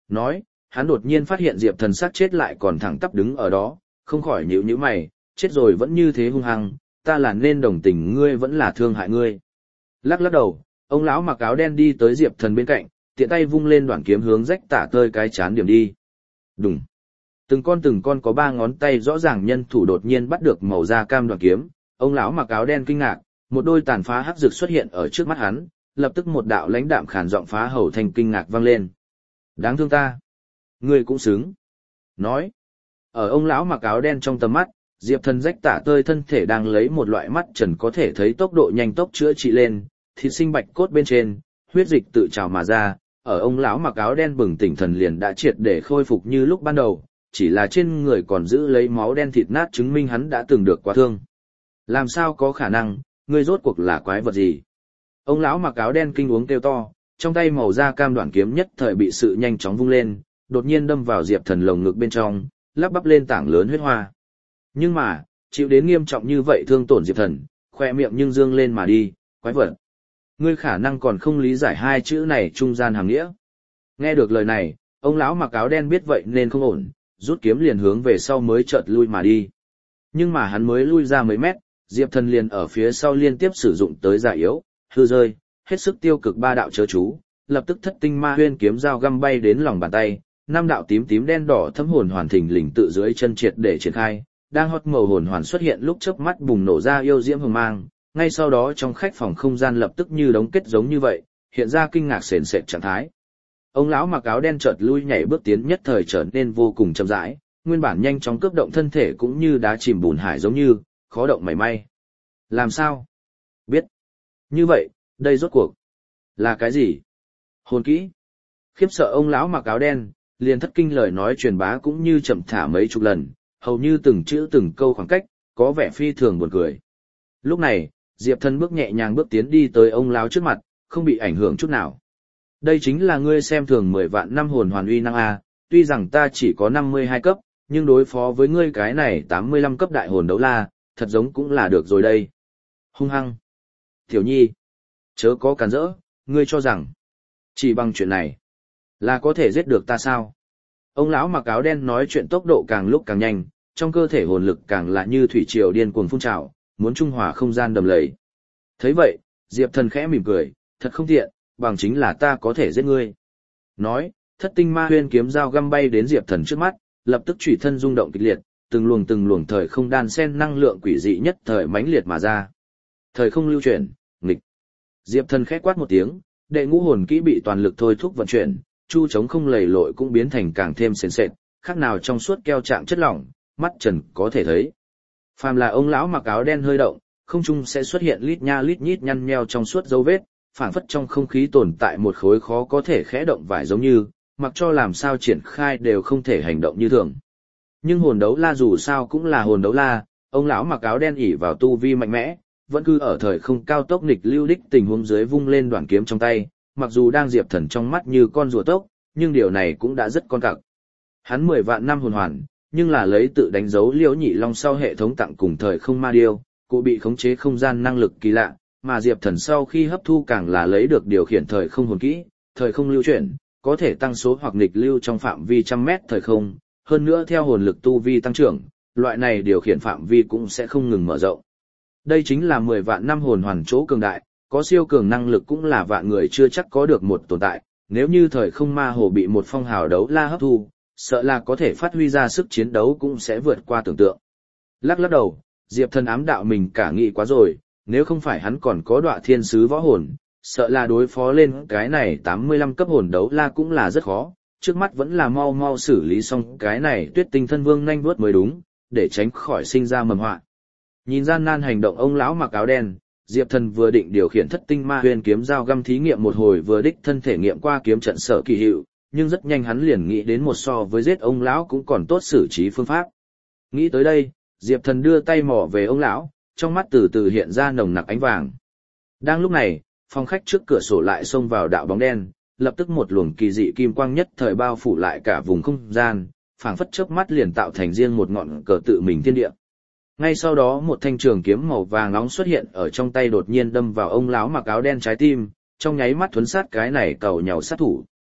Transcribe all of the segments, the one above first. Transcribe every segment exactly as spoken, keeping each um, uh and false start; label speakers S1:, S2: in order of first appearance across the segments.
S1: nói, hắn đột nhiên phát hiện Diệp Thần xác chết lại còn thẳng tắp đứng ở đó, không khỏi nhíu nhíu mày, chết rồi vẫn như thế hung hăng, ta là nên đồng tình ngươi vẫn là thương hại ngươi. Lắc lắc đầu, ông lão mặc áo đen đi tới Diệp Thần bên cạnh, tiện tay vung lên đoạn kiếm hướng rách tả tơi cái chán điểm đi. Đùng. Từng con từng con có ba ngón tay rõ ràng nhân thủ đột nhiên bắt được màu da cam đoạn kiếm, ông lão mặc áo đen kinh ngạc, một đôi tàn phá hắc rực xuất hiện ở trước mắt hắn, lập tức một đạo lãnh đạm khàn giọng phá hầu thành kinh ngạc vang lên. Đáng thương ta, ngươi cũng xứng. Nói, ở ông lão mặc áo đen trong tầm mắt, Diệp Thần rách tả tơi thân thể đang lấy một loại mắt trần có thể thấy tốc độ nhanh tốc chữa trị lên, thịt sinh bạch cốt bên trên, huyết dịch tự trào mà ra, ở ông lão mặc áo đen bừng tỉnh thần liền đã triệt để khôi phục như lúc ban đầu, chỉ là trên người còn giữ lấy máu đen thịt nát chứng minh hắn đã từng được quá thương. Làm sao có khả năng, ngươi rốt cuộc là quái vật gì? Ông lão mặc áo đen kinh uống kêu to, trong tay màu da cam đoạn kiếm nhất thời bị sự nhanh chóng vung lên, đột nhiên đâm vào Diệp Thần lồng ngực bên trong, lắp bắp lên tảng lớn huyết hoa. Nhưng mà, chịu đến nghiêm trọng như vậy thương tổn Diệp Thần, khoe miệng nhưng dương lên mà đi, quái vật. Ngươi khả năng còn không lý giải hai chữ này trung gian hàm nghĩa. Nghe được lời này, ông lão mặc áo đen biết vậy nên không ổn, rút kiếm liền hướng về sau mới chợt lui mà đi. Nhưng mà hắn mới lui ra mấy mét, Diệp Thần liền ở phía sau liên tiếp sử dụng tới giả yếu, hư rơi, hết sức tiêu cực ba đạo chớ chú, lập tức thất tinh ma huyên kiếm dao găm bay đến lòng bàn tay, năm đạo tím tím đen đỏ thấm hồn hoàn thình lình tự dưới chân triệt để triển khai, đang hót màu hồn hoàn xuất hiện lúc chớp mắt bùng nổ ra yêu diễm hừng mang, ngay sau đó trong khách phòng không gian lập tức như đống kết giống như vậy, hiện ra kinh ngạc sền sệt trạng thái. Ông lão mặc áo đen chợt lui nhảy bước tiến nhất thời trở nên vô cùng chậm rãi, nguyên bản nhanh chóng cướp động thân thể cũng như đá chìm bùn hải giống như, khó động mảy may. Làm sao? Biết. Như vậy, đây rốt cuộc là cái gì? Hồn kỹ. Khiếp sợ ông lão mặc áo đen, liền thất kinh lời nói truyền bá cũng như chậm thả mấy chục lần, hầu như từng chữ từng câu khoảng cách, có vẻ phi thường buồn cười. Lúc này, Diệp Thần bước nhẹ nhàng bước tiến đi tới ông lão trước mặt, không bị ảnh hưởng chút nào. Đây chính là ngươi xem thường mười vạn năm hồn hoàn uy năng a, tuy rằng ta chỉ có năm mươi hai cấp, nhưng đối phó với ngươi cái này tám mươi lăm cấp đại hồn đấu la, thật giống cũng là được rồi đây. Hung hăng. Tiểu nhi, chớ có cản rỡ, ngươi cho rằng chỉ bằng chuyện này là có thể giết được ta sao? Ông lão mặc áo đen nói chuyện tốc độ càng lúc càng nhanh, trong cơ thể hồn lực càng là như thủy triều điên cuồng phun trào, muốn trung hòa không gian đầm lầy. Thấy vậy, Diệp Thần khẽ mỉm cười, thật không tiện, bằng chính là ta có thể giết ngươi. Nói, thất tinh ma huyên kiếm dao găm bay đến Diệp Thần trước mắt, lập tức chủy thân rung động kịch liệt, từng luồng từng luồng thời không đan xen năng lượng quỷ dị nhất thời mãnh liệt mà ra. Thời không lưu chuyển, nghịch. Diệp Thần khẽ quát một tiếng, đệ ngũ hồn kỹ bị toàn lực thôi thúc vận chuyển, chu chống không lầy lội cũng biến thành càng thêm sền sệt, khác nào trong suốt keo trạng chất lỏng, mắt trần có thể thấy. Phàm là ông lão mặc áo đen hơi động, không trung sẽ xuất hiện lít nha lít nhít nhăn nheo trong suốt dấu vết, phảng phất trong không khí tồn tại một khối khó có thể khẽ động vải giống như, mặc cho làm sao triển khai đều không thể hành động như thường. Nhưng hồn đấu la dù sao cũng là hồn đấu la, ông lão mặc áo đen ỉ vào tu vi mạnh mẽ, vẫn cứ ở thời không cao tốc nghịch lưu đích tình huống dưới vung lên đoạn kiếm trong tay, mặc dù đang Diệp Thần trong mắt như con rùa tốc, nhưng điều này cũng đã rất con cặc. Hắn mười vạn năm hồn hoàn, nhưng là lấy tự đánh dấu Liễu Nhị Long sau hệ thống tặng cùng thời không ma điêu, cụ bị khống chế không gian năng lực kỳ lạ, mà Diệp Thần sau khi hấp thu càng là lấy được điều khiển thời không hồn kỹ, thời không lưu chuyển, có thể tăng số hoặc nghịch lưu trong phạm vi trăm mét thời không, hơn nữa theo hồn lực tu vi tăng trưởng, loại này điều khiển phạm vi cũng sẽ không ngừng mở rộng. Đây chính là mười vạn năm hồn hoàn chỗ cường đại, có siêu cường năng lực cũng là vạn người chưa chắc có được một tồn tại, nếu như thời không ma hồ bị một phong hào đấu la hấp thu, sợ là có thể phát huy ra sức chiến đấu cũng sẽ vượt qua tưởng tượng. Lắc lắc đầu, Diệp Thần ám đạo mình cả nghĩ quá rồi, nếu không phải hắn còn có Đọa Thiên Sứ võ hồn, sợ là đối phó lên cái này tám mươi lăm cấp hồn đấu la cũng là rất khó, trước mắt vẫn là mau mau xử lý xong cái này Tuyết Tinh Thân Vương nhanh vuốt mới đúng, để tránh khỏi sinh ra mầm họa. Nhìn gian nan hành động ông lão mặc áo đen, Diệp Thần vừa định điều khiển thất tinh ma huyền kiếm dao găm thí nghiệm một hồi vừa đích thân thể nghiệm qua kiếm trận sở kỳ hiệu, nhưng rất nhanh hắn liền nghĩ đến một so với giết ông lão cũng còn tốt xử trí phương pháp. Nghĩ tới đây, Diệp Thần đưa tay mò về ông lão, trong mắt từ từ hiện ra nồng nặc ánh vàng. Đang lúc này, phòng khách trước cửa sổ lại xông vào đạo bóng đen, lập tức một luồng kỳ dị kim quang nhất thời bao phủ lại cả vùng không gian, phảng phất chớp mắt liền tạo thành riêng một ngọn cờ tự mình thiên địa. Ngay sau đó một thanh trường kiếm màu vàng nóng xuất hiện ở trong tay đột nhiên đâm vào ông lão mặc áo đen trái tim, trong nháy mắt thuấn sát cái này cầu nhàu sát thủ.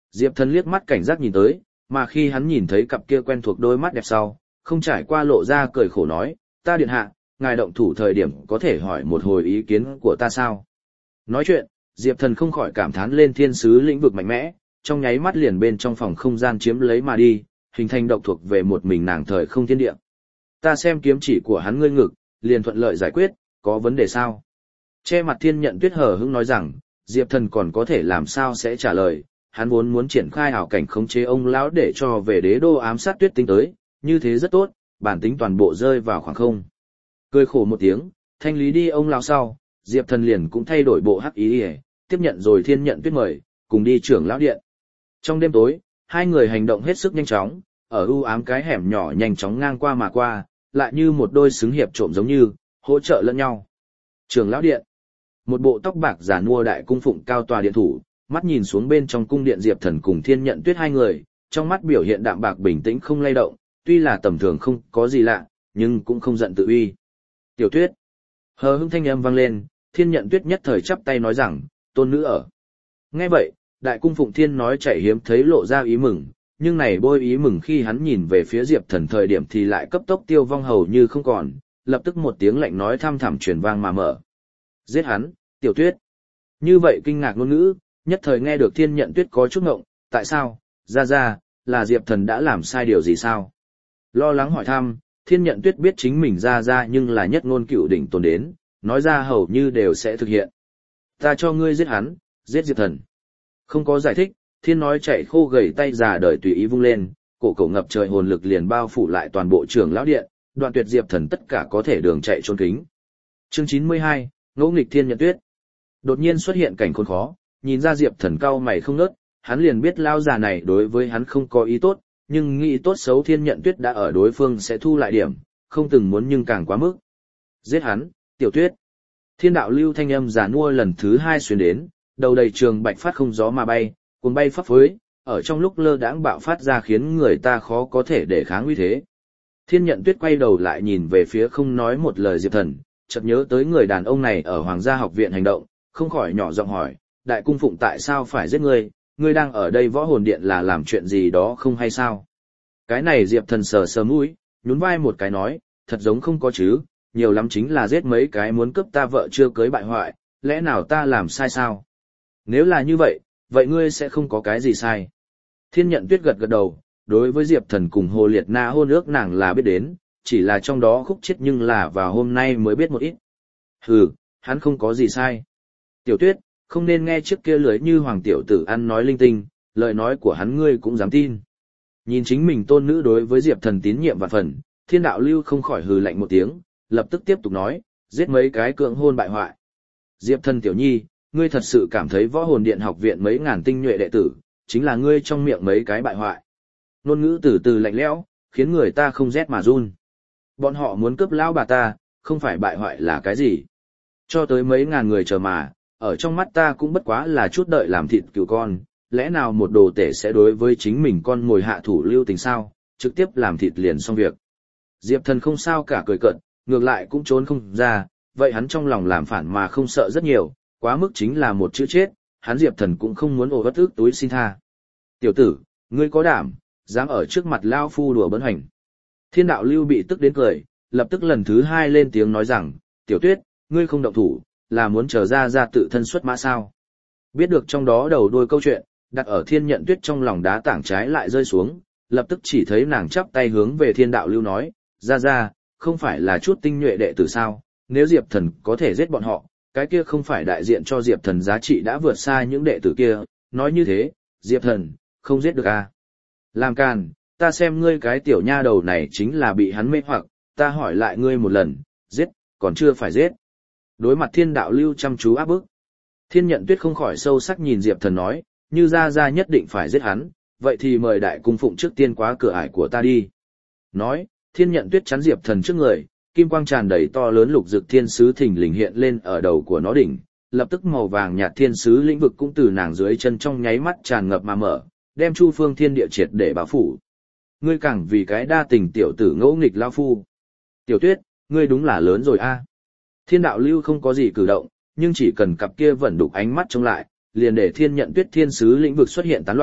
S1: Diệp Thần liếc mắt cảnh giác nhìn tới, mà khi hắn nhìn thấy cặp kia quen thuộc đôi mắt đẹp sau, không trải qua lộ ra cười khổ nói, ta điện hạ, ngài động thủ thời điểm có thể hỏi một hồi ý kiến của ta sao? Nói chuyện, Diệp Thần không khỏi cảm thán lên thiên sứ lĩnh vực mạnh mẽ, trong nháy mắt liền bên trong phòng không gian chiếm lấy mà đi, hình thành độc thuộc về một mình nàng thời không thiên địa. Ta xem kiếm chỉ của hắn ngươi ngực, liền thuận lợi giải quyết, có vấn đề sao? Che mặt Thiên Nhận Tuyết hờ hững nói rằng, Diệp Thần còn có thể làm sao sẽ trả lời, hắn vốn muốn triển khai ảo cảnh khống chế ông lão để cho về đế đô ám sát Tuyết Tinh tới, như thế rất tốt, bản tính toàn bộ rơi vào khoảng không. Cười khổ một tiếng, thanh lý đi ông lão sau, Diệp Thần liền cũng thay đổi bộ hắc ý, ý tiếp nhận rồi Thiên Nhận Tuyết mời, cùng đi trưởng lão điện. Trong đêm tối, hai người hành động hết sức nhanh chóng, ở u ám cái hẻm nhỏ nhanh chóng ngang qua mà qua, lại như một đôi xứng hiệp trộm giống như, hỗ trợ lẫn nhau. Trưởng lão điện. Một bộ tóc bạc giả nua đại cung phụng cao tòa điện thủ, mắt nhìn xuống bên trong cung điện Diệp Thần cùng Thiên Nhận Tuyết hai người, trong mắt biểu hiện đạm bạc bình tĩnh không lay động, tuy là tầm thường không có gì lạ, nhưng cũng không giận tự uy. Tiểu Tuyết. Hờ hững thanh âm vang lên, Thiên Nhận Tuyết nhất thời chắp tay nói rằng, tôn nữ ở. Nghe vậy, đại cung phụng Thiên nói chạy hiếm thấy lộ ra ý mừng, nhưng này bôi ý mừng khi hắn nhìn về phía Diệp Thần thời điểm thì lại cấp tốc tiêu vong hầu như không còn, lập tức một tiếng lạnh nói thăm thẳm truyền vang mà mở. Giết hắn, Tiểu Tuyết. Như vậy kinh ngạc ngôn ngữ, nhất thời nghe được Thiên Nhận Tuyết có chút ngộng, tại sao, ra ra, là Diệp Thần đã làm sai điều gì sao? Lo lắng hỏi thăm, Thiên Nhận Tuyết biết chính mình ra ra nhưng là nhất ngôn cựu đỉnh tồn đến, nói ra hầu như đều sẽ thực hiện. Ta cho ngươi giết hắn, giết Diệp Thần. Không có giải thích, Thiên nói chạy khô gầy tay già đời tùy ý vung lên, cổ cổ ngập trời hồn lực liền bao phủ lại toàn bộ trưởng lão điện, đoạn tuyệt Diệp Thần tất cả có thể đường chạy trốn kính. Chương chín mươi hai, ngỗ nghịch Thiên Nhận Tuyết. Đột nhiên xuất hiện cảnh khốn khó, nhìn ra Diệp Thần cau mày không ngớt, hắn liền biết lao già này đối với hắn không có ý tốt, nhưng nghĩ tốt xấu Thiên Nhận Tuyết đã ở đối phương sẽ thu lại điểm, không từng muốn nhưng càng quá mức. Giết hắn, Tiểu Tuyết. Thiên đạo lưu thanh âm già nua lần thứ hai xuyên đến, đầu đầy trường bạch phát không gió mà bay, cuồng bay phấp phới, ở trong lúc lơ đãng bạo phát ra khiến người ta khó có thể để kháng uy thế. Thiên Nhận Tuyết quay đầu lại nhìn về phía không nói một lời Diệp Thần, chợt nhớ tới người đàn ông này ở Hoàng gia học viện hành động, không khỏi nhỏ giọng hỏi, đại cung phụng tại sao phải giết ngươi, ngươi đang ở đây võ hồn điện là làm chuyện gì đó không hay sao? Cái này Diệp Thần sờ sờ mũi, nhún vai một cái nói, thật giống không có chứ, nhiều lắm chính là giết mấy cái muốn cướp ta vợ chưa cưới bại hoại, lẽ nào ta làm sai sao? Nếu là như vậy, vậy ngươi sẽ không có cái gì sai. Thiên Nhận Tuyết gật gật đầu, đối với Diệp Thần cùng Hồ Liệt Na hôn ước nàng là biết đến, chỉ là trong đó khúc chết nhưng là vào hôm nay mới biết một ít. Hừ, hắn không có gì sai. Tiểu Tuyết, không nên nghe trước kia lưới như hoàng tiểu tử ăn nói linh tinh, lời nói của hắn ngươi cũng dám tin. Nhìn chính mình tôn nữ đối với Diệp Thần tín nhiệm vạn phần, Thiên đạo lưu không khỏi hừ lạnh một tiếng, lập tức tiếp tục nói, giết mấy cái cưỡng hôn bại hoại. Diệp Thần tiểu nhi, ngươi thật sự cảm thấy võ hồn điện học viện mấy ngàn tinh nhuệ đệ tử, chính là ngươi trong miệng mấy cái bại hoại. Ngôn ngữ từ từ lạnh lẽo, khiến người ta không rét mà run. Bọn họ muốn cướp lão bà ta, không phải bại hoại là cái gì? Cho tới mấy ngàn người chờ mà, ở trong mắt ta cũng bất quá là chút đợi làm thịt cừu con, lẽ nào một đồ tể sẽ đối với chính mình con ngồi hạ thủ lưu tình sao, trực tiếp làm thịt liền xong việc. Diệp Thần không sao cả cười cợt, ngược lại cũng trốn không ra, vậy hắn trong lòng làm phản mà không sợ rất nhiều, quá mức chính là một chữ chết, hắn Diệp Thần cũng không muốn ổ bất ức túi xin tha. Tiểu tử, ngươi có đảm, dám ở trước mặt lao phu đùa bỡn hành. Thiên đạo lưu bị tức đến cười, lập tức lần thứ hai lên tiếng nói rằng, Tiểu Tuyết, ngươi không động thủ, là muốn chờ ra ra tự thân xuất mã sao. Biết được trong đó đầu đuôi câu chuyện, đặt ở Thiên Nhận Tuyết trong lòng đá tảng trái lại rơi xuống, lập tức chỉ thấy nàng chắp tay hướng về Thiên đạo lưu nói, ra ra, không phải là chút tinh nhuệ đệ tử sao, nếu Diệp Thần có thể giết bọn họ, cái kia không phải đại diện cho Diệp Thần giá trị đã vượt xa những đệ tử kia, nói như thế, Diệp Thần, không giết được à. Làm càn, ta xem ngươi cái tiểu nha đầu này chính là bị hắn mê hoặc, ta hỏi lại ngươi một lần, giết, còn chưa phải giết. Đối mặt Thiên đạo lưu chăm chú áp bức. Thiên Nhận Tuyết không khỏi sâu sắc nhìn Diệp Thần nói, như ra ra nhất định phải giết hắn, vậy thì mời đại cung phụng trước tiên quá cửa ải của ta đi. Nói, Thiên Nhận Tuyết chắn Diệp Thần trước người, kim quang tràn đầy to lớn lục dực thiên sứ thình lình hiện lên ở đầu của nó đỉnh, lập tức màu vàng nhạt thiên sứ lĩnh vực cũng từ nàng dưới chân trong nháy mắt tràn ngập mà mở, đem chu phương thiên địa triệt để bao phủ. Ngươi càng vì cái đa tình tiểu tử ngỗ nghịch lao phu. Tiểu Tuyết, ngươi đúng là lớn rồi a. Thiên đạo lưu không có gì cử động, nhưng chỉ cần cặp kia vẫn đục ánh mắt trông lại, liền để Thiên Nhận Tuyết thiên sứ lĩnh vực xuất hiện tán loạn,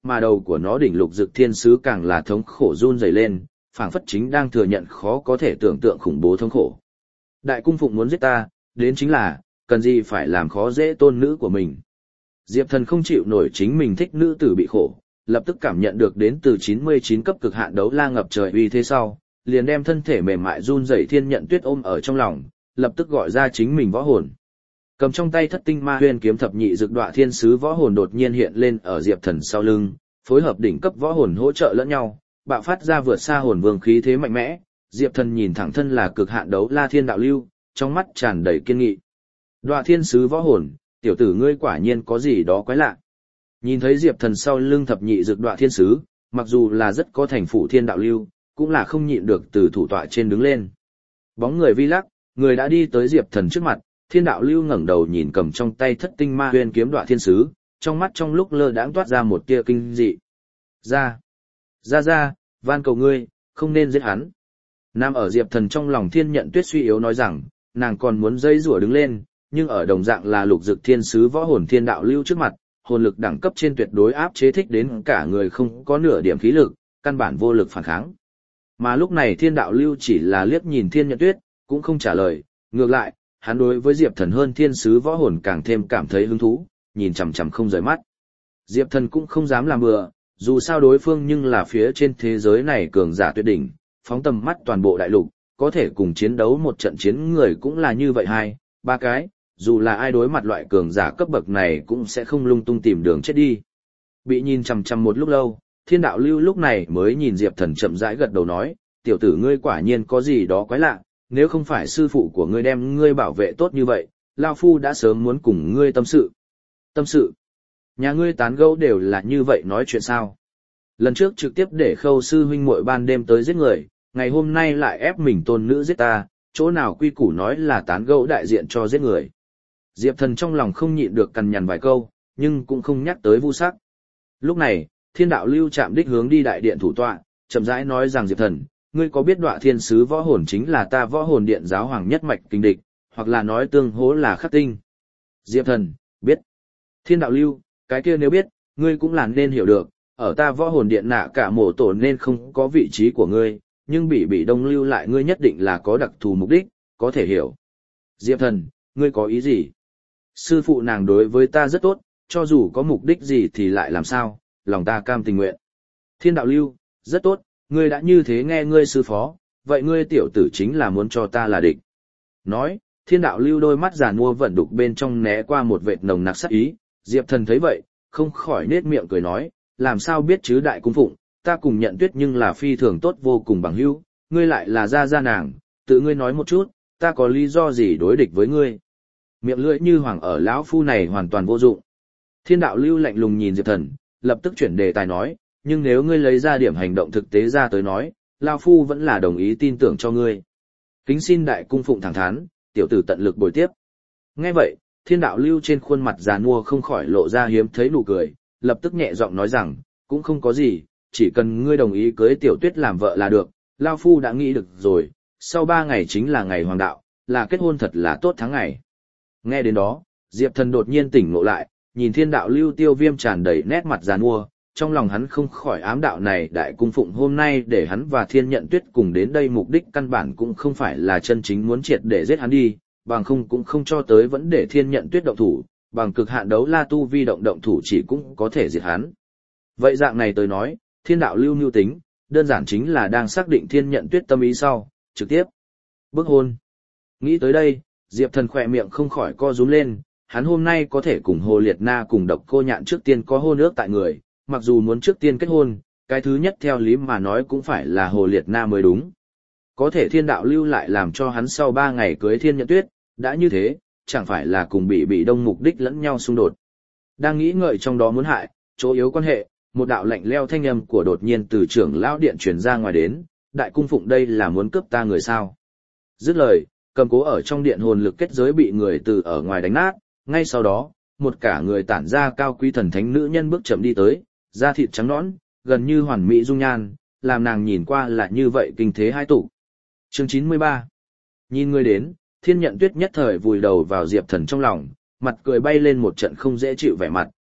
S1: mà đầu của nó đỉnh lục dực thiên sứ càng là thống khổ run rẩy lên, phảng phất chính đang thừa nhận khó có thể tưởng tượng khủng bố thống khổ. Đại cung phụng muốn giết ta, đến chính là, cần gì phải làm khó dễ tôn nữ của mình. Diệp Thần không chịu nổi chính mình thích nữ tử bị khổ, lập tức cảm nhận được đến từ chín mươi chín cấp cực hạn đấu la ngập trời uy thế sau, liền đem thân thể mềm mại run rẩy thiên nhận tuyết ôm ở trong lòng, lập tức gọi ra chính mình võ hồn. Cầm trong tay thất tinh ma huyền kiếm thập nhị dược đọa thiên sứ võ hồn đột nhiên hiện lên ở Diệp Thần sau lưng, phối hợp đỉnh cấp võ hồn hỗ trợ lẫn nhau, bạo phát ra vượt xa hồn vương khí thế mạnh mẽ. Diệp Thần nhìn thẳng thân là cực hạn đấu la thiên đạo lưu, trong mắt tràn đầy kiên nghị. Đọa thiên sứ võ hồn, tiểu tử ngươi quả nhiên có gì đó quái lạ. Nhìn thấy Diệp Thần sau lưng thập nhị dược đọa thiên sứ, mặc dù là rất có thành phủ thiên đạo lưu, cũng là không nhịn được từ thủ tọa trên đứng lên. Bóng người vi lắc, người đã đi tới Diệp Thần trước mặt, thiên đạo lưu ngẩng đầu nhìn cầm trong tay thất tinh ma huyền kiếm đọa thiên sứ, trong mắt trong lúc lơ đãng toát ra một tia kinh dị. Ra, ra ra, van cầu ngươi, không nên giết hắn. Nam ở Diệp Thần trong lòng thiên nhận tuyết suy yếu nói rằng, nàng còn muốn dây rủa đứng lên, nhưng ở đồng dạng là lục dực thiên sứ võ hồn thiên đạo lưu trước mặt, hồn lực đẳng cấp trên tuyệt đối áp chế thích đến cả người không có nửa điểm khí lực, căn bản vô lực phản kháng. Mà lúc này thiên đạo lưu chỉ là liếc nhìn thiên nhận tuyết, cũng không trả lời, ngược lại, hắn đối với Diệp Thần hơn thiên sứ võ hồn càng thêm cảm thấy hứng thú, nhìn chằm chằm không rời mắt. Diệp Thần cũng không dám làm bừa, dù sao đối phương nhưng là phía trên thế giới này cường giả tuyệt đỉnh, phóng tầm mắt toàn bộ đại lục, có thể cùng chiến đấu một trận chiến người cũng là như vậy hai, ba cái, dù là ai đối mặt loại cường giả cấp bậc này cũng sẽ không lung tung tìm đường chết đi. Bị nhìn chằm chằm một lúc lâu, thiên đạo lưu lúc này mới nhìn Diệp Thần chậm rãi gật đầu nói, tiểu tử ngươi quả nhiên có gì đó quái lạ, nếu không phải sư phụ của ngươi đem ngươi bảo vệ tốt như vậy, Lao Phu đã sớm muốn cùng ngươi tâm sự. Tâm sự? Nhà ngươi tán gẫu đều là như vậy nói chuyện sao? Lần trước trực tiếp để Khâu sư huynh muội ban đêm tới giết người, ngày hôm nay lại ép mình tôn nữ giết ta, chỗ nào quy củ nói là tán gẫu đại diện cho giết người. Diệp Thần trong lòng không nhịn được cằn nhằn vài câu, nhưng cũng không nhắc tới vu sắc. Lúc này, thiên đạo lưu chạm đích hướng đi đại điện thủ tọa, chậm rãi nói rằng Diệp Thần, ngươi có biết đọa thiên sứ võ hồn chính là ta võ hồn điện giáo hoàng nhất mạch kinh địch, hoặc là nói tương hỗ là khắc tinh. Diệp Thần, biết. Thiên đạo lưu, cái kia nếu biết, ngươi cũng là nên hiểu được, ở ta võ hồn điện nạ cả mổ tổ nên không có vị trí của ngươi, nhưng bị bị đông lưu lại ngươi nhất định là có đặc thù mục đích, có thể hiểu. Diệp Thần, ngươi có ý gì? Sư phụ nàng đối với ta rất tốt, cho dù có mục đích gì thì lại làm sao, lòng ta cam tình nguyện. Thiên đạo lưu, rất tốt, ngươi đã như thế nghe ngươi sư phó, vậy ngươi tiểu tử chính là muốn cho ta là địch. Nói, thiên đạo lưu đôi mắt giàn mua vận đục bên trong né qua một vệt nồng nặc sắc ý, Diệp Thần thấy vậy, không khỏi nết miệng cười nói, làm sao biết chứ đại cung phụng, ta cùng nhận tuyết nhưng là phi thường tốt vô cùng bằng hữu, ngươi lại là gia gia nàng, tự ngươi nói một chút, ta có lý do gì đối địch với ngươi. Miệng lưỡi như hoàng ở lão phu này hoàn toàn vô dụng. Thiên đạo lưu lạnh lùng nhìn Diệp Thần, lập tức chuyển đề tài nói, nhưng nếu ngươi lấy ra điểm hành động thực tế ra tới nói, lão phu vẫn là đồng ý tin tưởng cho ngươi. Kính xin đại cung phụng thẳng thắn, tiểu tử tận lực bồi tiếp. Nghe vậy, thiên đạo lưu trên khuôn mặt già nua không khỏi lộ ra hiếm thấy nụ cười, lập tức nhẹ giọng nói rằng, cũng không có gì, chỉ cần ngươi đồng ý cưới tiểu tuyết làm vợ là được, lão phu đã nghĩ được rồi, sau ba ngày chính là ngày hoàng đạo, là kết hôn thật là tốt tháng ngày. Nghe đến đó, Diệp Thần đột nhiên tỉnh ngộ lại, nhìn thiên đạo lưu tiêu viêm tràn đầy nét mặt giàn mua, trong lòng hắn không khỏi ám đạo này đại cung phụng hôm nay để hắn và thiên nhận tuyết cùng đến đây mục đích căn bản cũng không phải là chân chính muốn triệt để giết hắn đi, bằng không cũng không cho tới vẫn để thiên nhận tuyết động thủ, bằng cực hạn đấu la tu vi động động thủ chỉ cũng có thể diệt hắn. Vậy dạng này tôi nói, thiên đạo lưu mưu tính, đơn giản chính là đang xác định thiên nhận tuyết tâm ý sau, trực tiếp bức hôn. Nghĩ tới đây, Diệp Thần khỏe miệng không khỏi co rúm lên, hắn hôm nay có thể cùng Hồ Liệt Na cùng Độc Cô Nhạn trước tiên có hôn ước tại người, mặc dù muốn trước tiên kết hôn, cái thứ nhất theo lý mà nói cũng phải là Hồ Liệt Na mới đúng. Có thể thiên đạo lưu lại làm cho hắn sau ba ngày cưới thiên nhận tuyết, đã như thế, chẳng phải là cùng bị bị đông mục đích lẫn nhau xung đột. Đang nghĩ ngợi trong đó muốn hại, chỗ yếu quan hệ, một đạo lạnh leo thanh âm của đột nhiên từ trưởng lão điện truyền ra ngoài đến, đại cung phụng đây là muốn cướp ta người sao. Dứt lời, cầm cố ở trong điện hồn lực kết giới bị người từ ở ngoài đánh nát, ngay sau đó, một cả người tản ra cao quý thần thánh nữ nhân bước chậm đi tới, da thịt trắng nõn, gần như hoàn mỹ dung nhan, làm nàng nhìn qua là như vậy kinh thế hai tụ. Chương chín mươi ba. Nhìn người đến, thiên nhận tuyết nhất thời vùi đầu vào Diệp Thần trong lòng, mặt cười bay lên một trận không dễ chịu vẻ mặt,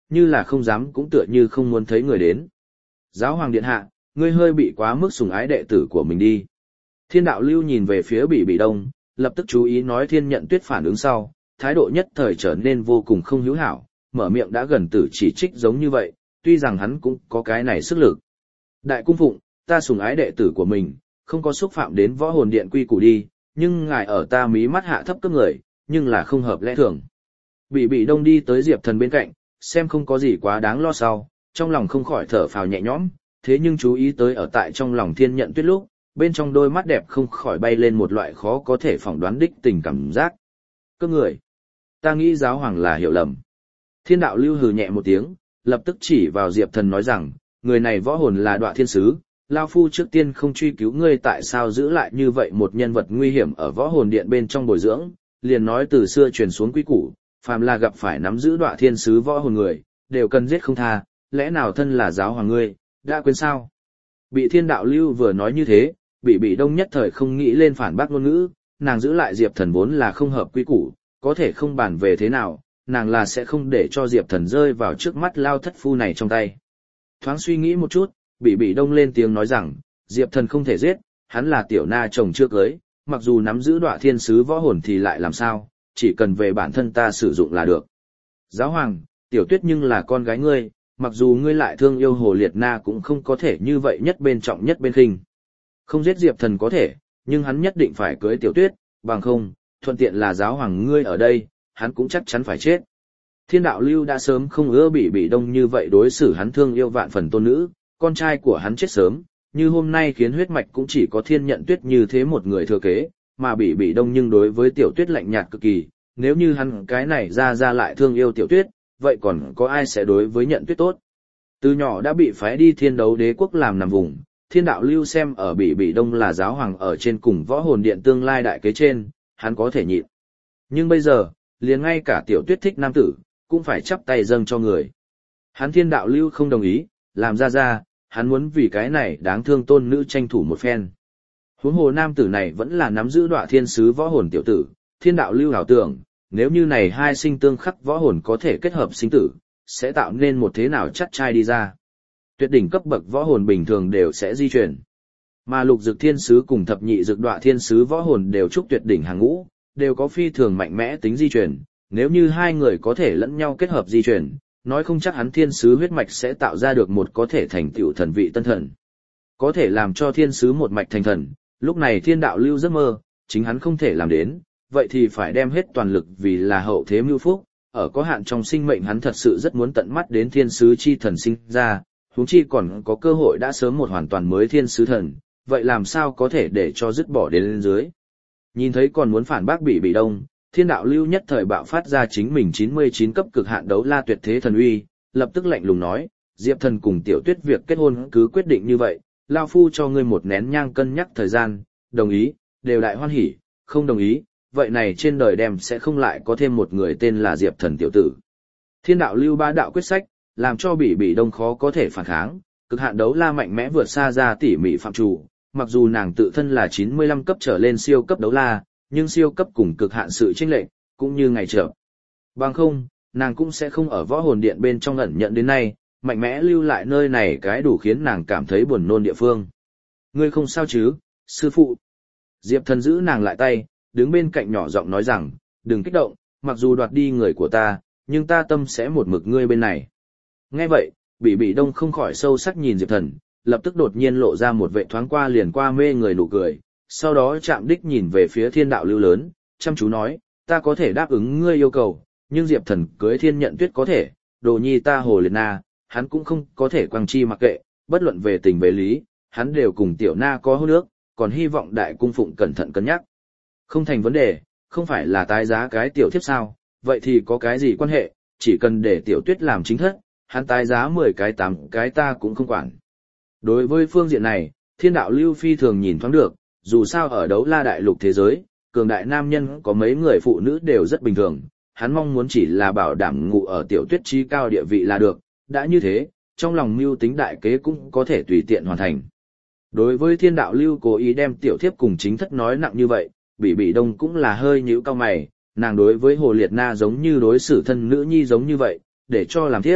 S1: như là không dám cũng tựa như không muốn thấy người đến. Giáo hoàng điện hạ, ngươi hơi bị quá mức sủng ái đệ tử của mình đi. Thiên đạo lưu nhìn về phía Bỉ Bỉ Đông, lập tức chú ý nói Thiên Nhận Tuyết phản ứng sau, thái độ nhất thời trở nên vô cùng không hữu hảo, mở miệng đã gần tử chỉ trích giống như vậy, tuy rằng hắn cũng có cái này sức lực. Đại cung phụng, ta sủng ái đệ tử của mình, không có xúc phạm đến võ hồn điện quy củ đi, nhưng ngài ở ta mí mắt hạ thấp cấp người, nhưng là không hợp lẽ thường. Bỉ Bỉ Đông đi tới Diệp Thần bên cạnh, xem không có gì quá đáng lo sau, trong lòng không khỏi thở phào nhẹ nhõm, thế nhưng chú ý tới ở tại trong lòng Thiên Nhận Tuyết lúc, bên trong đôi mắt đẹp không khỏi bay lên một loại khó có thể phỏng đoán đích tình cảm giác. Cơ người, ta nghĩ giáo hoàng là hiểu lầm. Thiên đạo lưu hừ nhẹ một tiếng, lập tức chỉ vào Diệp Thần nói rằng, người này võ hồn là Đoạ Thiên Sứ, Lao Phu trước tiên không truy cứu ngươi tại sao giữ lại như vậy một nhân vật nguy hiểm ở võ hồn điện bên trong bồi dưỡng, liền nói từ xưa truyền xuống quý củ, phàm là gặp phải nắm giữ Đoạ Thiên Sứ võ hồn người, đều cần giết không tha, lẽ nào thân là giáo hoàng ngươi, đã quên sao? Bị Thiên đạo lưu vừa nói như thế, Bỉ Bỉ Đông nhất thời không nghĩ lên phản bác ngôn ngữ, nàng giữ lại Diệp Thần vốn là không hợp quy củ, có thể không bàn về thế nào, nàng là sẽ không để cho Diệp Thần rơi vào trước mắt Lao thất phu này trong tay. Thoáng suy nghĩ một chút, Bỉ Bỉ Đông lên tiếng nói rằng, Diệp Thần không thể giết, hắn là tiểu na chồng chưa cưới, mặc dù nắm giữ Đoạ Thiên Sứ võ hồn thì lại làm sao, chỉ cần về bản thân ta sử dụng là được. Giáo hoàng, tiểu tuyết nhưng là con gái ngươi, mặc dù ngươi lại thương yêu hồ liệt na cũng không có thể như vậy nhất bên trọng nhất bên khinh. Không giết Diệp Thần có thể, nhưng hắn nhất định phải cưới tiểu tuyết, bằng không, thuận tiện là giáo hoàng ngươi ở đây, hắn cũng chắc chắn phải chết. Thiên đạo lưu đã sớm không ưa Bỉ Bỉ Đông như vậy đối xử hắn thương yêu vạn phần tôn nữ, con trai của hắn chết sớm, như hôm nay khiến huyết mạch cũng chỉ có Thiên Nhận Tuyết như thế một người thừa kế, mà Bỉ Bỉ Đông nhưng đối với tiểu tuyết lạnh nhạt cực kỳ, nếu như hắn cái này ra ra lại thương yêu tiểu tuyết, vậy còn có ai sẽ đối với Nhận Tuyết tốt. Từ nhỏ đã bị phái đi Thiên Đấu Đế quốc làm nằm vùng, Thiên đạo lưu xem ở Bỉ Bỉ Đông là giáo hoàng ở trên cùng võ hồn điện tương lai đại kế trên, hắn có thể nhịn. Nhưng bây giờ, liền ngay cả tiểu tuyết thích nam tử, cũng phải chắp tay dâng cho người. Hắn Thiên đạo lưu không đồng ý, làm ra ra, hắn muốn vì cái này đáng thương tôn nữ tranh thủ một phen. Huống hồ nam tử này vẫn là nắm giữ Đoạ Thiên Sứ võ hồn tiểu tử, Thiên đạo lưu ảo tưởng, nếu như này hai sinh tương khắc võ hồn có thể kết hợp sinh tử, sẽ tạo nên một thế nào chắc trai đi ra. Tuyệt đỉnh cấp bậc võ hồn bình thường đều sẽ di chuyển. Mà lục dực thiên sứ cùng thập nhị dực Đoạ Thiên Sứ võ hồn đều trúc tuyệt đỉnh hàng ngũ, đều có phi thường mạnh mẽ tính di chuyển, nếu như hai người có thể lẫn nhau kết hợp di chuyển, nói không chắc hắn thiên sứ huyết mạch sẽ tạo ra được một có thể thành tựu thần vị tân thần. Có thể làm cho thiên sứ một mạch thành thần, lúc này thiên đạo lưu giấc mơ, chính hắn không thể làm đến, vậy thì phải đem hết toàn lực vì là hậu thế mưu phúc, ở có hạn trong sinh mệnh hắn thật sự rất muốn tận mắt đến thiên sứ chi thần sinh ra, huống chi còn có cơ hội đã sớm một hoàn toàn mới thiên sứ thần, vậy làm sao có thể để cho dứt bỏ đến lên dưới. Nhìn thấy còn muốn phản bác Bỉ Bỉ Đông, Thiên đạo lưu nhất thời bạo phát ra chính mình chín mươi chín cấp cực hạn đấu la tuyệt thế thần uy, lập tức lạnh lùng nói, Diệp Thần cùng tiểu tuyết việc kết hôn cứ quyết định như vậy, Lao Phu cho ngươi một nén nhang cân nhắc thời gian, đồng ý, đều đại hoan hỉ, không đồng ý, vậy này trên đời đem sẽ không lại có thêm một người tên là Diệp Thần tiểu tử. Thiên đạo lưu ba đạo quyết sách, làm cho Bỉ Bỉ Đông khó có thể phản kháng, cực hạn đấu la mạnh mẽ vượt xa ra tỉ mỉ phạm chủ, mặc dù nàng tự thân là chín mươi lăm cấp trở lên siêu cấp đấu la, nhưng siêu cấp cùng cực hạn sự chênh lệch, cũng như ngày trở. Bằng không, nàng cũng sẽ không ở võ hồn điện bên trong ẩn nhận đến nay, mạnh mẽ lưu lại nơi này cái đủ khiến nàng cảm thấy buồn nôn địa phương. Ngươi không sao chứ, sư phụ? Diệp Thần giữ nàng lại tay, đứng bên cạnh nhỏ giọng nói rằng, đừng kích động, mặc dù đoạt đi người của ta, nhưng ta tâm sẽ một mực ngươi bên này. Nghe vậy, Bỉ Bỉ Đông không khỏi sâu sắc nhìn Diệp Thần, lập tức đột nhiên lộ ra một vệ thoáng qua liền qua mê người nụ cười, sau đó chạm đích nhìn về phía Thiên đạo lưu lớn, chăm chú nói, ta có thể đáp ứng ngươi yêu cầu, nhưng Diệp Thần cưới Thiên Nhận Tuyết có thể, đồ nhi ta hồ liệt na, hắn cũng không có thể quang chi mặc kệ, bất luận về tình về lý, hắn đều cùng tiểu na có hôn ước, còn hy vọng đại cung phụng cẩn thận cân nhắc. Không thành vấn đề, không phải là tái giá cái tiểu thiếp sao, vậy thì có cái gì quan hệ, chỉ cần để tiểu tuyết làm chính thất, hắn tái giá mười cái tám cái ta cũng không quản. Đối với phương diện này, Thiên đạo lưu phi thường nhìn thoáng được, dù sao ở đấu la đại lục thế giới, cường đại nam nhân có mấy người phụ nữ đều rất bình thường, hắn mong muốn chỉ là bảo đảm ngụ ở tiểu tuyết trí cao địa vị là được, đã như thế, trong lòng mưu tính đại kế cũng có thể tùy tiện hoàn thành. Đối với Thiên đạo lưu cố ý đem tiểu thiếp cùng chính thất nói nặng như vậy, Bỉ Bỉ Đông cũng là hơi nhíu cau mày, nàng đối với Hồ Liệt Na giống như đối xử thân nữ nhi giống như vậy, để cho làm thiếp,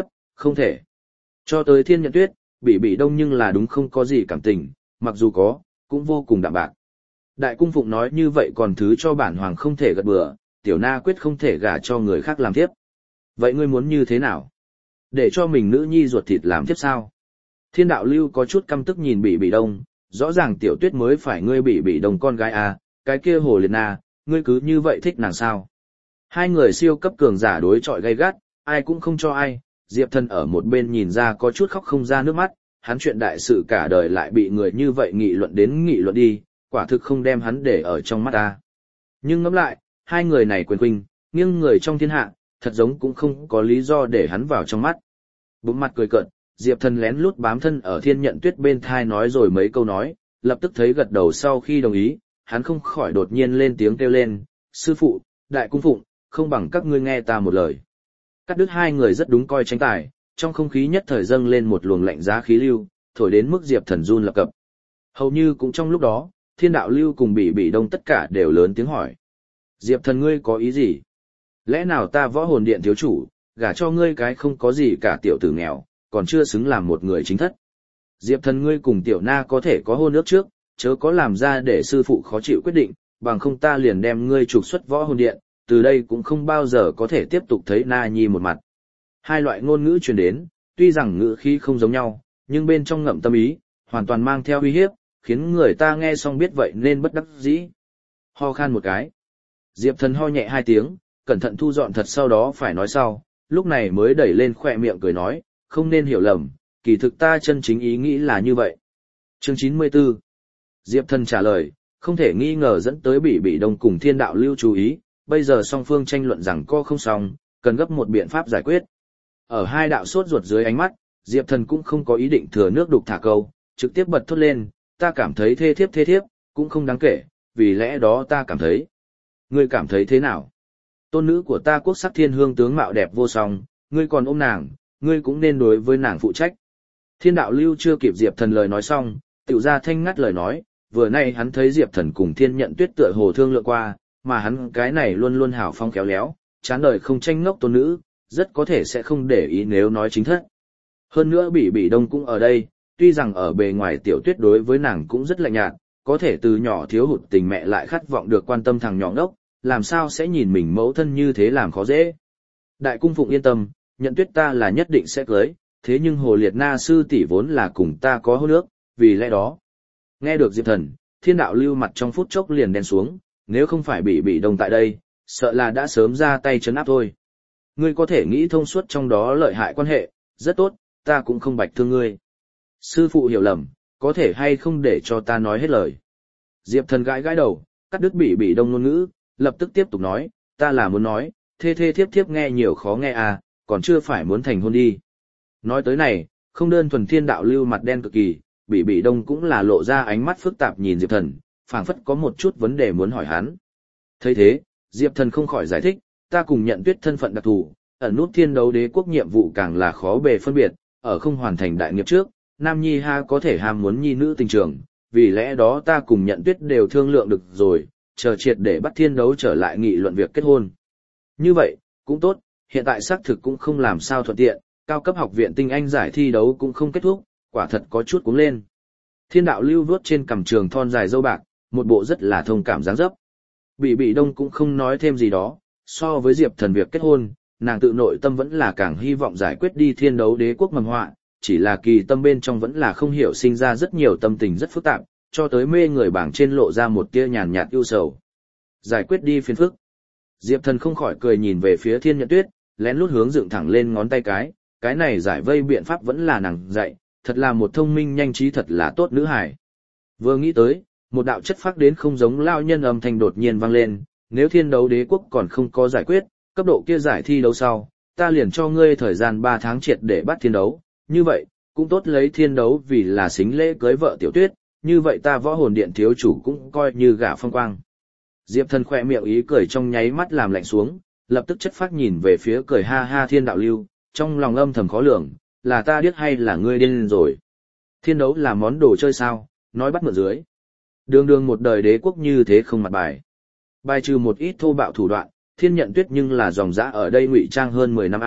S1: không thể. Cho tới Thiên Nhận Tuyết, Bỉ Bỉ Đông nhưng là đúng không có gì cảm tình, mặc dù có, cũng vô cùng đạm bạc. Đại cung phụng nói như vậy còn thứ cho bản hoàng không thể gật bừa, tiểu na quyết không thể gả cho người khác làm tiếp. Vậy ngươi muốn như thế nào? Để cho mình nữ nhi ruột thịt làm tiếp sao? Thiên đạo lưu có chút căm tức nhìn Bỉ Bỉ Đông, rõ ràng tiểu tuyết mới phải ngươi Bỉ Bỉ Đông con gái à, cái kia hồ liệt na, ngươi cứ như vậy thích nàng sao? Hai người siêu cấp cường giả đối chọi gay gắt, ai cũng không cho ai, Diệp Thần ở một bên nhìn ra có chút khóc không ra nước mắt, hắn chuyện đại sự cả đời lại bị người như vậy nghị luận đến nghị luận đi, quả thực không đem hắn để ở trong mắt ta. Nhưng ngẫm lại, hai người này quyền khuynh, nghiêng người trong thiên hạ, thật giống cũng không có lý do để hắn vào trong mắt. Bụng mặt cười cợt, Diệp Thần lén lút bám thân ở Thiên Nhận Tuyết bên thai nói rồi mấy câu nói, lập tức thấy gật đầu sau khi đồng ý, hắn không khỏi đột nhiên lên tiếng kêu lên, sư phụ, đại cung phụng, không bằng các ngươi nghe ta một lời. Cắt đứt hai người rất đúng coi tranh tài, trong không khí nhất thời dâng lên một luồng lạnh giá khí lưu, thổi đến mức Diệp Thần run lập cập. Hầu như cũng trong lúc đó, Thiên đạo lưu cùng Bỉ Bỉ Đông tất cả đều lớn tiếng hỏi. Diệp Thần ngươi có ý gì? Lẽ nào ta võ hồn điện thiếu chủ, gả cho ngươi cái không có gì cả tiểu tử nghèo, còn chưa xứng làm một người chính thất. Diệp Thần ngươi cùng tiểu na có thể có hôn ước trước, chớ có làm ra để sư phụ khó chịu quyết định, bằng không ta liền đem ngươi trục xuất võ hồn điện, từ đây cũng không bao giờ có thể tiếp tục thấy na nhi một mặt. Hai loại ngôn ngữ truyền đến, tuy rằng ngữ khí không giống nhau, nhưng bên trong ngậm tâm ý, hoàn toàn mang theo uy hiếp, khiến người ta nghe xong biết vậy nên bất đắc dĩ. Ho khan một cái. Diệp Thần ho nhẹ hai tiếng, cẩn thận thu dọn thật sau đó phải nói sau, lúc này mới đẩy lên khỏe miệng cười nói, không nên hiểu lầm, kỳ thực ta chân chính ý nghĩ là như vậy. Chương chín mươi tư. Diệp Thần trả lời, không thể nghi ngờ dẫn tới Bỉ Bỉ Đông cùng Thiên đạo lưu chú ý, bây giờ song phương tranh luận rằng co không xong, cần gấp một biện pháp giải quyết. Ở hai đạo sốt ruột dưới ánh mắt, Diệp Thần cũng không có ý định thừa nước đục thả câu, trực tiếp bật thốt lên, ta cảm thấy thê thiếp thê thiếp, cũng không đáng kể, vì lẽ đó ta cảm thấy. Ngươi cảm thấy thế nào? Tôn nữ của ta quốc sắc thiên hương tướng mạo đẹp vô song, ngươi còn ôm nàng, ngươi cũng nên đối với nàng phụ trách. Thiên đạo lưu chưa kịp Diệp Thần lời nói xong, tiểu ra thanh ngắt lời nói, vừa nay hắn thấy Diệp Thần cùng Thiên Nhận Tuyết tựa hồ thương lượng qua, mà hắn cái này luôn luôn hào phong khéo léo, chán đời không tranh ngốc tôn nữ, rất có thể sẽ không để ý nếu nói chính thất. Hơn nữa Bỉ Bỉ Đông cũng ở đây, tuy rằng ở bề ngoài tiểu tuyết đối với nàng cũng rất lạnh nhạt, có thể từ nhỏ thiếu hụt tình mẹ lại khát vọng được quan tâm thằng nhỏ ngốc, làm sao sẽ nhìn mình mẫu thân như thế làm khó dễ. Đại cung phụng yên tâm, Nhận Tuyết ta là nhất định sẽ cưới, thế nhưng Hồ Liệt Na sư tỷ vốn là cùng ta có hôn ước, vì lẽ đó. Nghe được Diệp Thần, Thiên đạo lưu mặt trong phút chốc liền đen xuống, nếu không phải Bỉ Bỉ Đông tại đây, sợ là đã sớm ra tay trấn áp thôi. Ngươi có thể nghĩ thông suốt trong đó lợi hại quan hệ, rất tốt, ta cũng không bạch thương ngươi. Sư phụ hiểu lầm, có thể hay không để cho ta nói hết lời. Diệp Thần gãi gãi đầu, cắt đứt Bỉ Bỉ Đông ngôn ngữ, lập tức tiếp tục nói, ta là muốn nói, thê thê thiếp thiếp nghe nhiều khó nghe à, còn chưa phải muốn thành hôn đi. Nói tới này, không đơn thuần Thiên đạo lưu mặt đen cực kỳ, Bỉ Bỉ Đông cũng là lộ ra ánh mắt phức tạp nhìn Diệp Thần, phảng phất có một chút vấn đề muốn hỏi hắn. Thấy thế, Diệp Thần không khỏi giải thích, ta cùng Nhận Tuyết thân phận đặc thù, ẩn nút Thiên Đấu Đế quốc nhiệm vụ càng là khó bề phân biệt, ở không hoàn thành đại nghiệp trước, nam nhi ha có thể ham muốn nhi nữ tình trường, vì lẽ đó ta cùng Nhận Tuyết đều thương lượng được rồi, chờ triệt để bắt Thiên Đấu trở lại nghị luận việc kết hôn. Như vậy, cũng tốt, hiện tại xác thực cũng không làm sao thuận tiện, cao cấp học viện tinh anh giải thi đấu cũng không kết thúc, quả thật có chút cuống lên. Thiên đạo lưu vuốt trên cằm trường thon dài dâu bạc, một bộ rất là thông cảm dáng dấp. Bỉ Bỉ Đông cũng không nói thêm gì đó, so với Diệp Thần việc kết hôn, nàng tự nội tâm vẫn là càng hy vọng giải quyết đi Thiên Đấu Đế quốc mầm họa, chỉ là kỳ tâm bên trong vẫn là không hiểu sinh ra rất nhiều tâm tình rất phức tạp, cho tới mê người bảng trên lộ ra một tia nhàn nhạt ưu sầu. Giải quyết đi phiền phức. Diệp Thần không khỏi cười nhìn về phía Thiên Nhận Tuyết, lén lút hướng dựng thẳng lên ngón tay cái, cái này giải vây biện pháp vẫn là nàng dạy, thật là một thông minh nhanh trí thật là tốt nữ hải. Vừa nghĩ tới, một đạo chất phác đến không giống lao nhân âm thanh đột nhiên vang lên, nếu Thiên Đấu Đế quốc còn không có giải quyết, cấp độ kia giải thi đấu sau, ta liền cho ngươi thời gian ba tháng triệt để bắt thiên đấu, như vậy, cũng tốt lấy thiên đấu vì là xính lễ cưới vợ Tiểu Tuyết, như vậy ta võ hồn điện thiếu chủ cũng coi như gả phong quang. Diệp Thần khỏe miệng ý cười trong nháy mắt làm lạnh xuống, lập tức chất phác nhìn về phía cười ha ha Thiên đạo lưu, trong lòng âm thầm khó lường, là ta điếc hay là ngươi điên rồi. Thiên đấu là món đồ chơi sao, nói bắt mượn dưới. Đường đường một đời đế quốc như thế không mặt bài. Bài trừ một ít thô bạo thủ đoạn, Thiên Nhận Tuyết nhưng là dòng dã ở đây ngụy trang hơn mười năm a,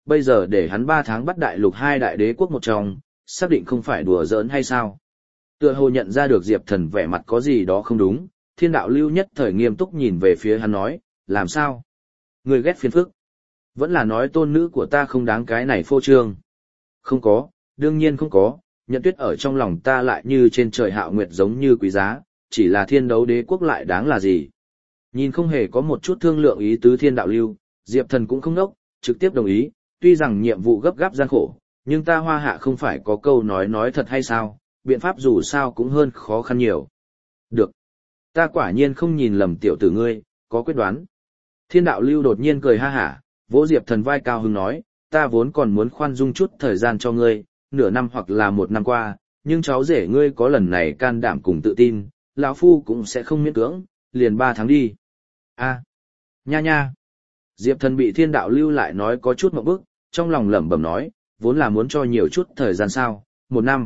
S1: bây giờ để hắn ba tháng bắt đại lục hai đại đế quốc một trong, xác định không phải đùa giỡn hay sao. Tựa hồ nhận ra được Diệp Thần vẻ mặt có gì đó không đúng, Thiên đạo lưu nhất thời nghiêm túc nhìn về phía hắn nói, làm sao? Người ghét phiền phức. Vẫn là nói tôn nữ của ta không đáng cái này phô trương. Không có, đương nhiên không có, Nhận Tuyết ở trong lòng ta lại như trên trời hạo nguyệt giống như quý giá, chỉ là thiên đấu đế quốc lại đáng là gì. Nhìn không hề có một chút thương lượng ý tứ Thiên đạo lưu, Diệp Thần cũng không nốc, trực tiếp đồng ý, tuy rằng nhiệm vụ gấp gáp gian khổ, nhưng ta Hoa Hạ không phải có câu nói nói thật hay sao, biện pháp dù sao cũng hơn khó khăn nhiều. Được. Ta quả nhiên không nhìn lầm tiểu tử ngươi, có quyết đoán. Thiên đạo lưu đột nhiên cười ha hả, vỗ Diệp Thần vai cao hứng nói, ta vốn còn muốn khoan dung chút thời gian cho ngươi, nửa năm hoặc là một năm qua, nhưng cháu rể ngươi có lần này can đảm cùng tự tin, lão phu cũng sẽ không miễn cưỡng, liền ba tháng đi. A, nha nha. Diệp Thần bị Thiên đạo lưu lại nói có chút ngượng bức, trong lòng lẩm bẩm nói, vốn là muốn cho nhiều chút thời gian sao, một năm.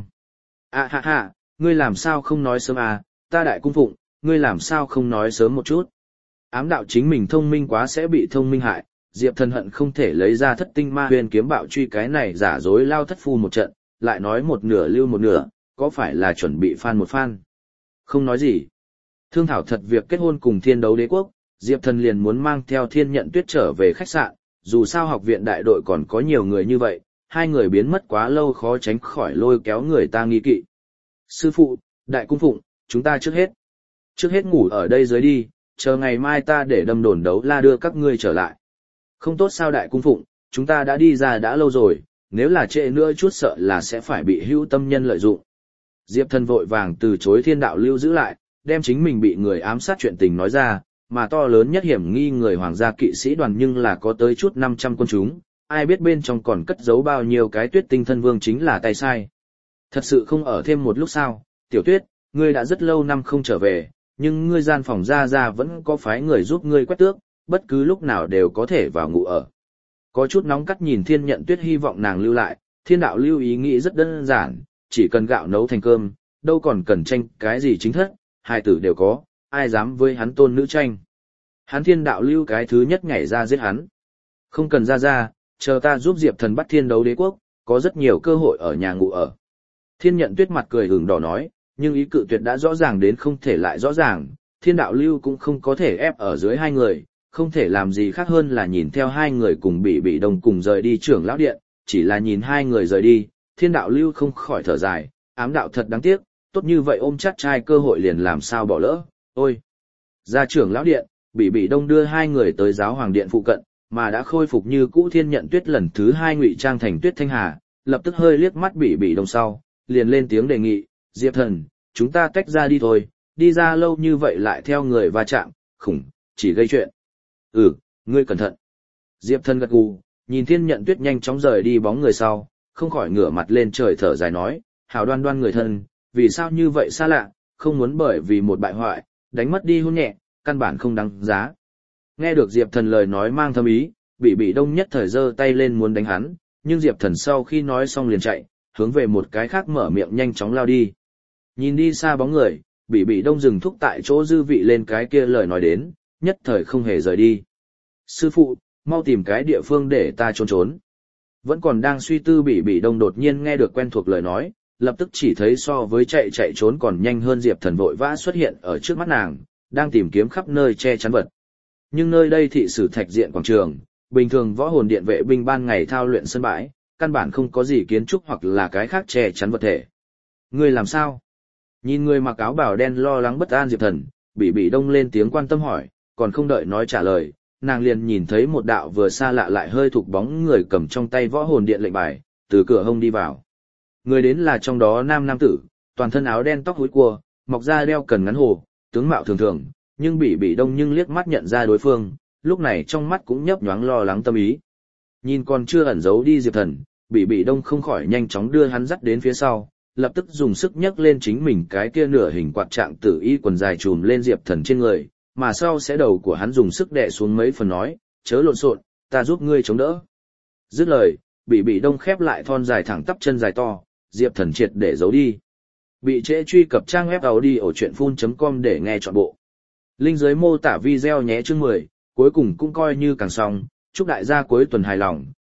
S1: À ha ha, ngươi làm sao không nói sớm à, ta đại cung phụng, ngươi làm sao không nói sớm một chút. Ám đạo chính mình thông minh quá sẽ bị thông minh hại, Diệp Thần hận không thể lấy ra thất tinh ma huyền kiếm bạo truy cái này giả dối lao thất phu một trận, lại nói một nửa lưu một nửa, có phải là chuẩn bị phan một phan. Không nói gì. Thương thảo thật việc kết hôn cùng Thiên đấu đế quốc, Diệp Thần liền muốn mang theo Thiên Nhận Tuyết trở về khách sạn, dù sao học viện đại đội còn có nhiều người như vậy, hai người biến mất quá lâu khó tránh khỏi lôi kéo người ta nghi kỵ. Sư phụ, đại cung phụng, chúng ta trước hết. Trước hết ngủ ở đây dưới đi, chờ ngày mai ta để đâm đồn đấu la đưa các ngươi trở lại. Không tốt sao đại cung phụng, chúng ta đã đi ra đã lâu rồi, nếu là trễ nữa chút sợ là sẽ phải bị hữu tâm nhân lợi dụng. Diệp Thần vội vàng từ chối Thiên đạo lưu giữ lại, đem chính mình bị người ám sát chuyện tình nói ra, mà to lớn nhất hiểm nghi người hoàng gia kỵ sĩ đoàn nhưng là có tới chút năm trăm quân chúng, ai biết bên trong còn cất giấu bao nhiêu cái Tuyết Tinh thân vương chính là tay sai. Thật sự không ở thêm một lúc sao, Tiểu Tuyết, ngươi đã rất lâu năm không trở về, nhưng ngươi gian phòng ra ra vẫn có phái người giúp ngươi quét tước, bất cứ lúc nào đều có thể vào ngủ ở. Có chút nóng cắt nhìn Thiên Nhận Tuyết hy vọng nàng lưu lại, Thiên đạo lưu ý nghĩ rất đơn giản, chỉ cần gạo nấu thành cơm, đâu còn cần tranh cái gì chính thất, hai tử đều có, ai dám với hắn tôn nữ tranh. Hắn Thiên đạo lưu cái thứ nhất nhảy ra giết hắn. Không cần ra ra, chờ ta giúp Diệp Thần bắt Thiên đấu đế quốc, có rất nhiều cơ hội ở nhà ngủ ở. Thiên Nhận Tuyết mặt cười ửng đỏ nói, nhưng ý cự tuyệt đã rõ ràng đến không thể lại rõ ràng, Thiên đạo lưu cũng không có thể ép ở dưới hai người, không thể làm gì khác hơn là nhìn theo hai người cùng bị bị đồng cùng rời đi trưởng lão điện, chỉ là nhìn hai người rời đi, Thiên đạo lưu không khỏi thở dài, ám đạo thật đáng tiếc, tốt như vậy ôm chặt trai cơ hội liền làm sao bỏ lỡ, ôi. Ra trưởng lão điện, bị bị đông đưa hai người tới giáo hoàng điện phụ cận, mà đã khôi phục như cũ Thiên Nhận Tuyết lần thứ hai ngụy trang thành Tuyết Thanh Hà, lập tức hơi liếc mắt bị bị đông sau, liền lên tiếng đề nghị, Diệp Thần, chúng ta tách ra đi thôi, đi ra lâu như vậy lại theo người va chạm, khủng, chỉ gây chuyện. Ừ, ngươi cẩn thận. Diệp Thần gật gù, nhìn Thiên Nhận Tuyết nhanh chóng rời đi bóng người sau, không khỏi ngửa mặt lên trời thở dài nói, hảo đoan đoan người thân, vì sao như vậy xa lạ, không muốn bởi vì một bại hoại, đánh mất đi hôn nhẹ, căn bản không đáng giá. Nghe được Diệp Thần lời nói mang thâm ý, bị bị đông nhất thời giơ tay lên muốn đánh hắn, nhưng Diệp Thần sau khi nói xong liền chạy, hướng về một cái khác mở miệng nhanh chóng lao đi. Nhìn đi xa bóng người, bị bị đông dừng thúc tại chỗ dư vị lên cái kia lời nói đến, nhất thời không hề rời đi. Sư phụ, mau tìm cái địa phương để ta trốn trốn. Vẫn còn đang suy tư bị bị đông đột nhiên nghe được quen thuộc lời nói, lập tức chỉ thấy so với chạy chạy trốn còn nhanh hơn Diệp Thần vội vã xuất hiện ở trước mắt nàng, đang tìm kiếm khắp nơi che chắn vật. Nhưng nơi đây thị sử thạch diện quảng trường, bình thường võ hồn điện vệ binh ban ngày thao luyện sân bãi, căn bản không có gì kiến trúc hoặc là cái khác che chắn vật thể. Ngươi làm sao? Nhìn người mặc áo bào đen lo lắng bất an Diệp Thần, bị bị đông lên tiếng quan tâm hỏi, còn không đợi nói trả lời, nàng liền nhìn thấy một đạo vừa xa lạ lại hơi thục bóng người cầm trong tay võ hồn điện lệnh bài, từ cửa hông đi vào. Người đến là trong đó nam nam tử, toàn thân áo đen tóc húi cua, mọc ra đeo cần ngắn hồ, tướng mạo thường thường, nhưng bị bị đông nhưng liếc mắt nhận ra đối phương, lúc này trong mắt cũng nhấp nhoáng lo lắng tâm ý. Nhìn còn chưa ẩn giấu đi Diệp Thần, bị bị đông không khỏi nhanh chóng đưa hắn dắt đến phía sau, lập tức dùng sức nhấc lên chính mình cái kia nửa hình quạt trạng tử y quần dài trùm lên Diệp Thần trên người, mà sau sẽ đầu của hắn dùng sức đè xuống mấy phần nói, chớ lộn xộn, ta giúp ngươi chống đỡ. Dứt lời, bị bị đông khép lại thon dài thẳng tắp chân dài to, Diệp Thần triệt để giấu đi. Bị trễ truy cập trang web audio chuyện phun chấm com để nghe trọn bộ. Link dưới mô tả video nhé chương mười, cuối cùng cũng coi như càng xong, chúc đại gia cuối tuần hài lòng,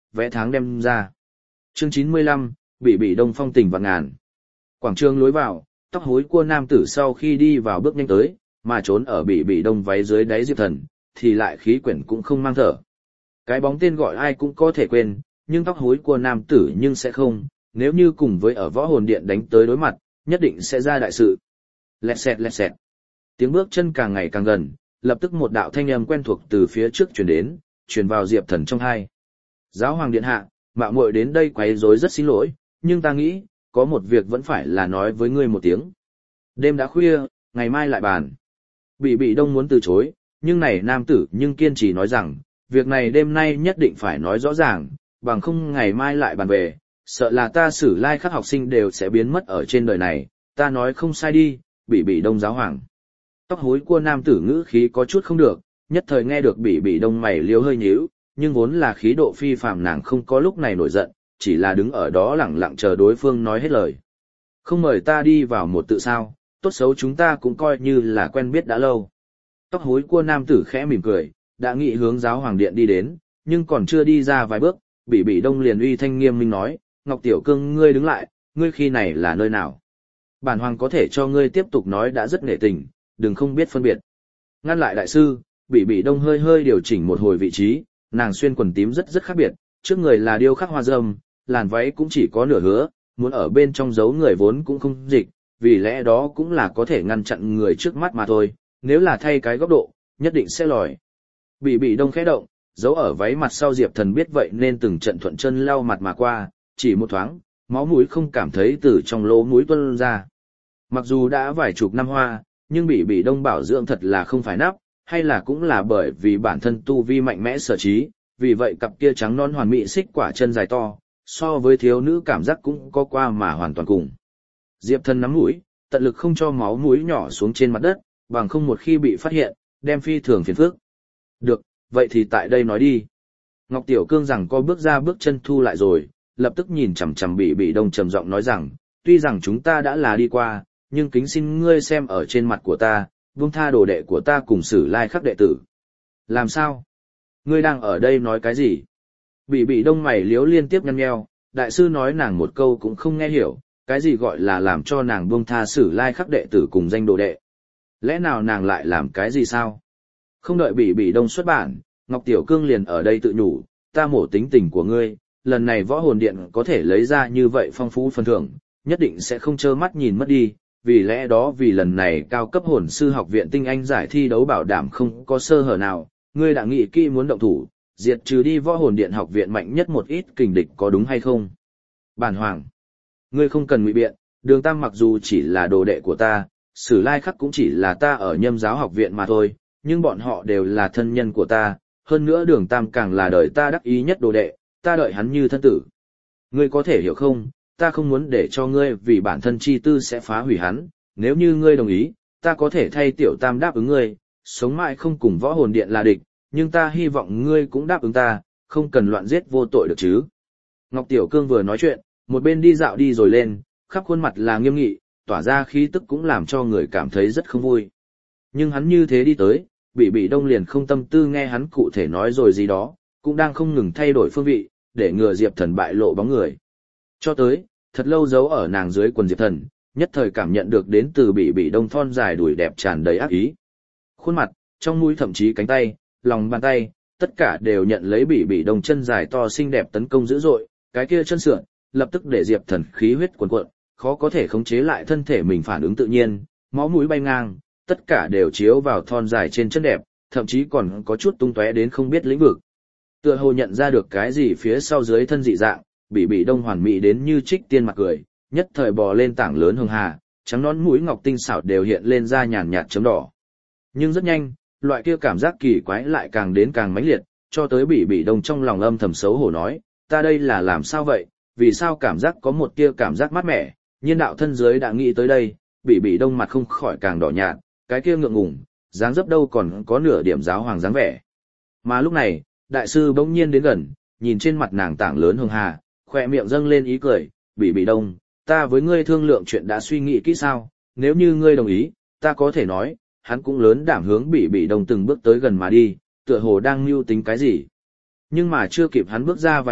S1: vẽ tháng đem ra. Chương chín mươi lăm, Bỉ Bỉ Đông phong tình vạn ngàn. Quảng trường lối vào, tóc hối cua nam tử sau khi đi vào bước nhanh tới, mà trốn ở Bỉ Bỉ Đông váy dưới đáy Diệp Thần, thì lại khí quyển cũng không mang thở. Cái bóng tên gọi ai cũng có thể quên, nhưng tóc hối cua nam tử nhưng sẽ không, nếu như cùng với ở võ hồn điện đánh tới đối mặt, nhất định sẽ ra đại sự. Lẹt xẹt lẹt xẹt. Tiếng bước chân càng ngày càng gần, lập tức một đạo thanh âm quen thuộc từ phía trước truyền đến, truyền vào Diệp Thần trong tai. Giáo hoàng điện hạ, mạo muội đến đây quấy rối rất xin lỗi, nhưng ta nghĩ, có một việc vẫn phải là nói với ngươi một tiếng. Đêm đã khuya, ngày mai lại bàn. Bỉ Bỉ Đông muốn từ chối, nhưng này nam tử nhưng kiên trì nói rằng, việc này đêm nay nhất định phải nói rõ ràng, bằng không ngày mai lại bàn về, sợ là ta Sử Lai Khắc học sinh đều sẽ biến mất ở trên đời này, ta nói không sai đi, Bỉ Bỉ Đông giáo hoàng. Tóc hối cua nam tử ngữ khí có chút không được, nhất thời nghe được Bỉ Bỉ Đông mày liếu hơi nhíu, nhưng vốn là khí độ phi phàm nàng không có lúc này nổi giận, chỉ là đứng ở đó lẳng lặng chờ đối phương nói hết lời. Không mời ta đi vào một tự sao, tốt xấu chúng ta cũng coi như là quen biết đã lâu. Tóc hối cua nam tử khẽ mỉm cười, đã nghị hướng giáo hoàng điện đi đến, nhưng còn chưa đi ra vài bước, Bỉ Bỉ Đông liền uy thanh nghiêm minh nói, Ngọc Tiểu Cương ngươi đứng lại, ngươi khi này là nơi nào? Bản hoàng có thể cho ngươi tiếp tục nói đã rất nể tình, đừng không biết phân biệt. Ngăn lại đại sư, Bỉ Bỉ Đông hơi hơi điều chỉnh một hồi vị trí, nàng xuyên quần tím rất rất khác biệt, trước người là điêu khắc hoa dâm, làn váy cũng chỉ có nửa hứa, muốn ở bên trong giấu người vốn cũng không dịch, vì lẽ đó cũng là có thể ngăn chặn người trước mắt mà thôi, nếu là thay cái góc độ, nhất định sẽ lòi. Bỉ Bỉ Đông khẽ động, giấu ở váy mặt sau Diệp Thần biết vậy nên từng trận thuận chân lau mặt mà qua, chỉ một thoáng, máu mũi không cảm thấy từ trong lỗ mũi tuôn ra. Mặc dù đã vài chục năm hoa, nhưng Bỉ Bỉ Đông bảo dưỡng thật là không phải nắp, hay là cũng là bởi vì bản thân tu vi mạnh mẽ sở trí, vì vậy cặp kia trắng non hoàn mỹ xích quả chân dài to, so với thiếu nữ cảm giác cũng có qua mà hoàn toàn cùng. Diệp Thần nắm mũi, tận lực không cho máu mũi nhỏ xuống trên mặt đất, bằng không một khi bị phát hiện, đem phi thường phiền phức. Được, vậy thì tại đây nói đi. Ngọc Tiểu Cương rằng co bước ra bước chân thu lại rồi, lập tức nhìn chằm chằm Bỉ Bỉ Đông trầm giọng nói rằng, tuy rằng chúng ta đã là đi qua, nhưng kính xin ngươi xem ở trên mặt của ta, buông tha đồ đệ của ta cùng Sử Lai Khắc đệ tử. Làm sao? Ngươi đang ở đây nói cái gì? Bỉ Bỉ Đông mày liếu liên tiếp nhăn nheo, đại sư nói nàng một câu cũng không nghe hiểu, cái gì gọi là làm cho nàng buông tha Sử Lai Khắc đệ tử cùng danh đồ đệ. Lẽ nào nàng lại làm cái gì sao? Không đợi Bỉ Bỉ Đông xuất bản, Ngọc Tiểu Cương liền ở đây tự nhủ, ta mổ tính tình của ngươi, lần này võ hồn điện có thể lấy ra như vậy phong phú phần thưởng, nhất định sẽ không trơ mắt nhìn mất đi, vì lẽ đó vì lần này cao cấp hồn sư học viện tinh anh giải thi đấu bảo đảm không có sơ hở nào, ngươi đã nghĩ kỹ muốn động thủ, diệt trừ đi võ hồn điện học viện mạnh nhất một ít kình địch có đúng hay không? Bản hoàng, ngươi không cần ngụy biện, Đường Tam mặc dù chỉ là đồ đệ của ta, Sử Lai Khắc cũng chỉ là ta ở Nhâm giáo học viện mà thôi, nhưng bọn họ đều là thân nhân của ta, hơn nữa Đường Tam càng là đời ta đắc ý nhất đồ đệ, ta đợi hắn như thân tử. Ngươi có thể hiểu không, ta không muốn để cho ngươi vì bản thân chi tư sẽ phá hủy hắn, nếu như ngươi đồng ý, ta có thể thay Tiểu Tam đáp ứng ngươi, sống mãi không cùng võ hồn điện là địch, nhưng ta hy vọng ngươi cũng đáp ứng ta, không cần loạn giết vô tội được chứ. Ngọc Tiểu Cương vừa nói chuyện, một bên đi dạo đi rồi lên, khắp khuôn mặt là nghiêm nghị, tỏa ra khí tức cũng làm cho người cảm thấy rất không vui. Nhưng hắn như thế đi tới, Bỉ Bỉ Đông liền không tâm tư nghe hắn cụ thể nói rồi gì đó, cũng đang không ngừng thay đổi phương vị, để ngừa Diệp Thần bại lộ bóng người. Cho tới, thật lâu giấu ở nàng dưới quần Diệp Thần, nhất thời cảm nhận được đến từ Bỉ Bỉ Đông thon dài đùi đẹp tràn đầy ác ý. Khuôn mặt, trong mũi thậm chí cánh tay, lòng bàn tay, tất cả đều nhận lấy Bỉ Bỉ Đông chân dài to xinh đẹp tấn công dữ dội, cái kia chân sườn, lập tức để Diệp Thần khí huyết cuồn cuộn, khó có thể khống chế lại thân thể mình phản ứng tự nhiên, máu mũi bay ngang, tất cả đều chiếu vào thon dài trên chân đẹp, thậm chí còn có chút tung tóe đến không biết lĩnh vực. Tựa hồ nhận ra được cái gì phía sau dưới thân dị dạng, Bỉ Bỉ Đông hoàn mỹ đến như trích tiên mặt cười, nhất thời bò lên tảng lớn hường hà, trắng nón mũi ngọc tinh xảo đều hiện lên ra nhàn nhạt chấm đỏ. Nhưng rất nhanh, loại kia cảm giác kỳ quái lại càng đến càng mãnh liệt, cho tới Bỉ Bỉ Đông trong lòng âm thầm xấu hổ nói, ta đây là làm sao vậy, vì sao cảm giác có một tia cảm giác mát mẻ, nhiên đạo thân dưới đã nghĩ tới đây, Bỉ Bỉ Đông mặt không khỏi càng đỏ nhạt, cái kia ngượng ngùng, dáng dấp đâu còn có nửa điểm giáo hoàng dáng vẻ. Mà lúc này, đại sư bỗng nhiên đến gần, nhìn trên mặt nàng tảng lớn hường hà, khỏe miệng dâng lên ý cười, Bỉ Bỉ Đông, ta với ngươi thương lượng chuyện đã suy nghĩ kỹ sao, nếu như ngươi đồng ý, ta có thể nói, hắn cũng lớn đảm hướng Bỉ Bỉ Đông từng bước tới gần mà đi, tựa hồ đang mưu tính cái gì. Nhưng mà chưa kịp hắn bước ra vài bước,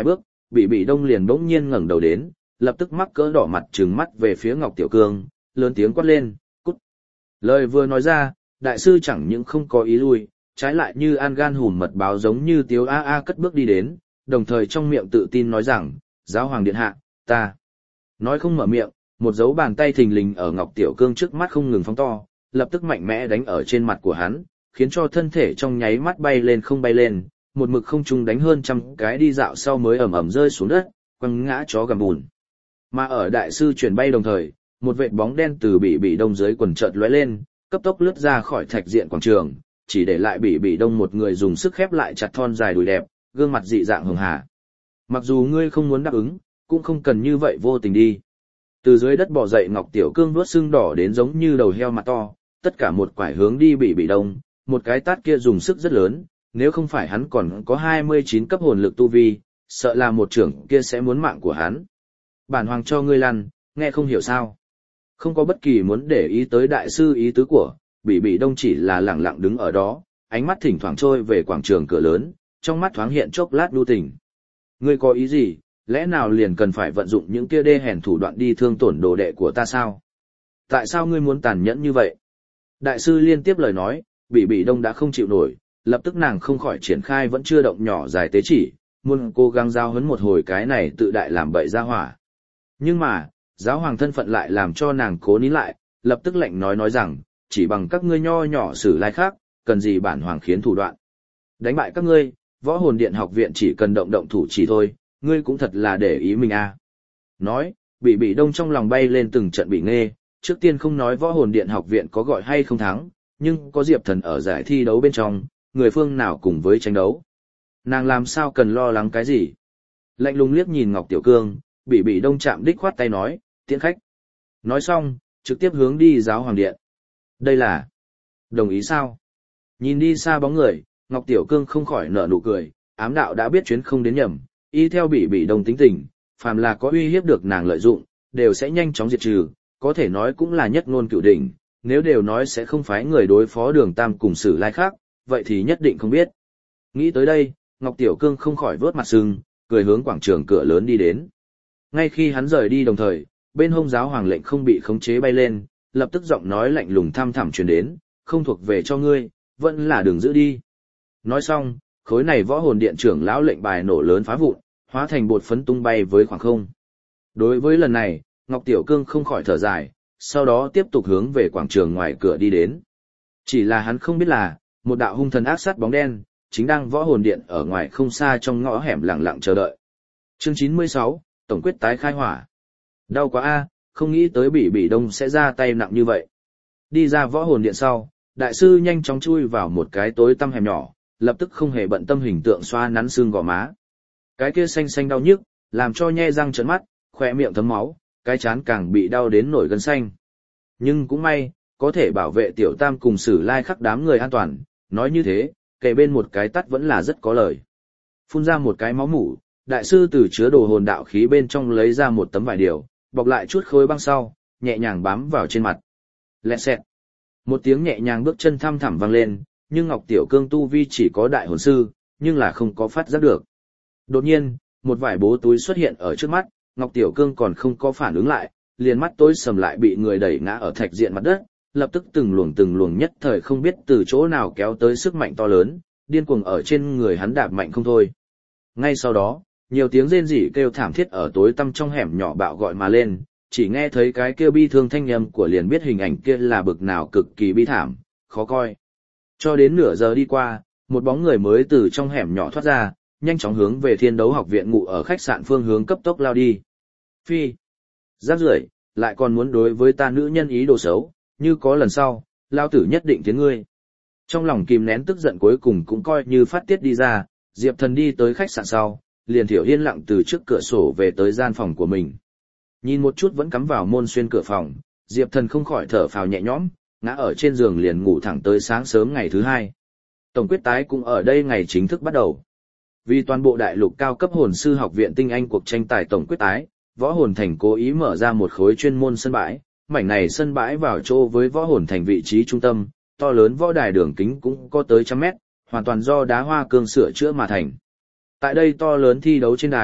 S1: Bị Bị Đông liền bỗng nhiên ngẩng đầu đến, lập tức mắc cỡ đỏ mặt trừng mắt về phía Ngọc Tiểu Cương, lớn tiếng quát lên, cút. Lời vừa nói ra, đại sư chẳng những không có ý lui, trái lại như an gan hùm mật báo giống như tiếu a a cất bước đi đến, đồng thời trong miệng tự tin nói rằng, giáo hoàng điện hạ, ta. Nói không mở miệng, một dấu bàn tay thình lình ở Ngọc Tiểu Cương trước mắt không ngừng phóng to, lập tức mạnh mẽ đánh ở trên mặt của hắn, khiến cho thân thể trong nháy mắt bay lên không bay lên, một mực không trung đánh hơn trăm cái đi dạo sau mới ẩm ẩm rơi xuống đất, quăng ngã chó gầm bùn. Mà ở đại sư chuyển bay đồng thời, một vệt bóng đen từ Bị Bị Đông dưới quần chợt lóe lên, cấp tốc lướt ra khỏi thạch diện quảng trường, chỉ để lại Bị Bị Đông một người dùng sức khép lại chặt thon dài đùi đẹp, gương mặt dị dạng hường hà. Mặc dù ngươi không muốn đáp ứng, cũng không cần như vậy vô tình đi. Từ dưới đất bò dậy Ngọc Tiểu Cương vuốt sưng đỏ đến giống như đầu heo mặt to, tất cả một quải hướng đi Bị Bị Đông, một cái tát kia dùng sức rất lớn, nếu không phải hắn còn có hai mươi chín cấp hồn lực tu vi, sợ là một trưởng kia sẽ muốn mạng của hắn. Bản hoàng cho ngươi lăn, nghe không hiểu sao. Không có bất kỳ muốn để ý tới đại sư ý tứ của, Bị Bị Đông chỉ là lẳng lặng đứng ở đó, ánh mắt thỉnh thoảng trôi về quảng trường cửa lớn, trong mắt thoáng hiện chốc lát đu tình. Ngươi có ý gì, lẽ nào liền cần phải vận dụng những kia đê hèn thủ đoạn đi thương tổn đồ đệ của ta sao? Tại sao ngươi muốn tàn nhẫn như vậy? Đại sư liên tiếp lời nói, Bị Bị Đông đã không chịu nổi, lập tức nàng không khỏi triển khai vẫn chưa động nhỏ dài tế chỉ, muốn cố gắng giao huấn một hồi cái này tự đại làm bậy ra hỏa. Nhưng mà, giáo hoàng thân phận lại làm cho nàng cố nín lại, lập tức lệnh nói nói rằng, chỉ bằng các ngươi nho nhỏ sử lai khác, cần gì bản hoàng khiến thủ đoạn. Đánh bại các ngươi, võ hồn điện học viện chỉ cần động động thủ chỉ thôi, ngươi cũng thật là để ý mình à. Nói, Bị Bị Đông trong lòng bay lên từng trận bị nghe, trước tiên không nói võ hồn điện học viện có gọi hay không thắng, nhưng có Diệp Thần ở giải thi đấu bên trong, người phương nào cùng với tranh đấu. Nàng làm sao cần lo lắng cái gì? Lạnh lùng liếc nhìn Ngọc Tiểu Cương, Bị Bị Đông chạm đích khoát tay nói, tiễn khách. Nói xong, trực tiếp hướng đi giáo hoàng điện. Đây là... đồng ý sao? Nhìn đi xa bóng người, Ngọc Tiểu Cương không khỏi nở nụ cười, ám đạo đã biết chuyến không đến nhầm, y theo Bị Bị Đông tính tình, phàm là có uy hiếp được nàng lợi dụng, đều sẽ nhanh chóng diệt trừ, có thể nói cũng là nhất ngôn cửu đỉnh, nếu đều nói sẽ không phái người đối phó Đường Tam cùng Sử Lai khác, vậy thì nhất định không biết. Nghĩ tới đây, Ngọc Tiểu Cương không khỏi vớt mặt sưng, cười hướng quảng trường cửa lớn đi đến. Ngay khi hắn rời đi đồng thời, bên hông giáo hoàng lệnh không bị khống chế bay lên, lập tức giọng nói lạnh lùng thăm thẳm truyền đến, không thuộc về cho ngươi, vẫn là đường giữ đi. Nói xong, khối này võ hồn điện trưởng lão lệnh bài nổ lớn phá vụn, hóa thành bột phấn tung bay với khoảng không. Đối với lần này, Ngọc Tiểu Cương không khỏi thở dài, sau đó tiếp tục hướng về quảng trường ngoài cửa đi đến. Chỉ là hắn không biết là, một đạo hung thần ác sát bóng đen, chính đang võ hồn điện ở ngoài không xa trong ngõ hẻm lặng lặng chờ đợi. Chương chín mươi sáu, Tổng quyết tái khai hỏa. Đau quá a, không nghĩ tới Bị Bị Đông sẽ ra tay nặng như vậy. Đi ra võ hồn điện sau, đại sư nhanh chóng chui vào một cái tối tăm hẻm nhỏ, lập tức không hề bận tâm hình tượng xoa nắn xương gò má. Cái kia xanh xanh đau nhức, làm cho nhe răng trợn mắt, khóe miệng thấm máu, cái trán càng bị đau đến nổi gân xanh. Nhưng cũng may, có thể bảo vệ Tiểu Tam cùng Sử Lai khắc đám người an toàn, nói như thế, kề bên một cái tắt vẫn là rất có lời. Phun ra một cái máu mủ, đại sư từ chứa đồ hồn đạo khí bên trong lấy ra một tấm vải điều, bọc lại chút khối băng sau, nhẹ nhàng bám vào trên mặt. Lẹt xẹt. Một tiếng nhẹ nhàng bước chân thăm thẳm vang lên, nhưng Ngọc Tiểu Cương tu vi chỉ có đại hồn sư, nhưng là không có phát giác được. Đột nhiên, một vải bố túi xuất hiện ở trước mắt, Ngọc Tiểu Cương còn không có phản ứng lại, liền mắt tối sầm lại bị người đẩy ngã ở thạch diện mặt đất, lập tức từng luồng từng luồng nhất thời không biết từ chỗ nào kéo tới sức mạnh to lớn, điên cuồng ở trên người hắn đạp mạnh không thôi. Ngay sau đó, nhiều tiếng rên rỉ kêu thảm thiết ở tối tăm trong hẻm nhỏ bạo gọi mà lên, chỉ nghe thấy cái kêu bi thương thanh âm của liền biết hình ảnh kia là bực nào cực kỳ bi thảm, khó coi. Cho đến nửa giờ đi qua, một bóng người mới từ trong hẻm nhỏ thoát ra, nhanh chóng hướng về Thiên Đấu Học viện ngụ ở khách sạn phương hướng cấp tốc lao đi. Phi, rác rưởi, lại còn muốn đối với ta nữ nhân ý đồ xấu, như có lần sau, lao tử nhất định tiến ngươi. Trong lòng kìm nén tức giận cuối cùng cũng coi như phát tiết đi ra, Diệp Thần đi tới khách sạn sau, liền thiểu yên lặng từ trước cửa sổ về tới gian phòng của mình. Nhìn một chút vẫn cắm vào môn xuyên cửa phòng, Diệp Thần không khỏi thở phào nhẹ nhõm, ngã ở trên giường liền ngủ thẳng tới sáng sớm ngày thứ hai. Tổng quyết tái cũng ở đây ngày chính thức bắt đầu. Vì toàn bộ đại lục cao cấp hồn sư học viện tinh anh cuộc tranh tài tổng quyết tái, Võ Hồn Thành cố ý mở ra một khối chuyên môn sân bãi, mảnh này sân bãi vào chỗ với Võ Hồn Thành vị trí trung tâm, to lớn võ đài đường kính cũng có tới trăm mét, hoàn toàn do đá hoa cương sửa chữa mà thành. Tại đây to lớn thi đấu trên đài,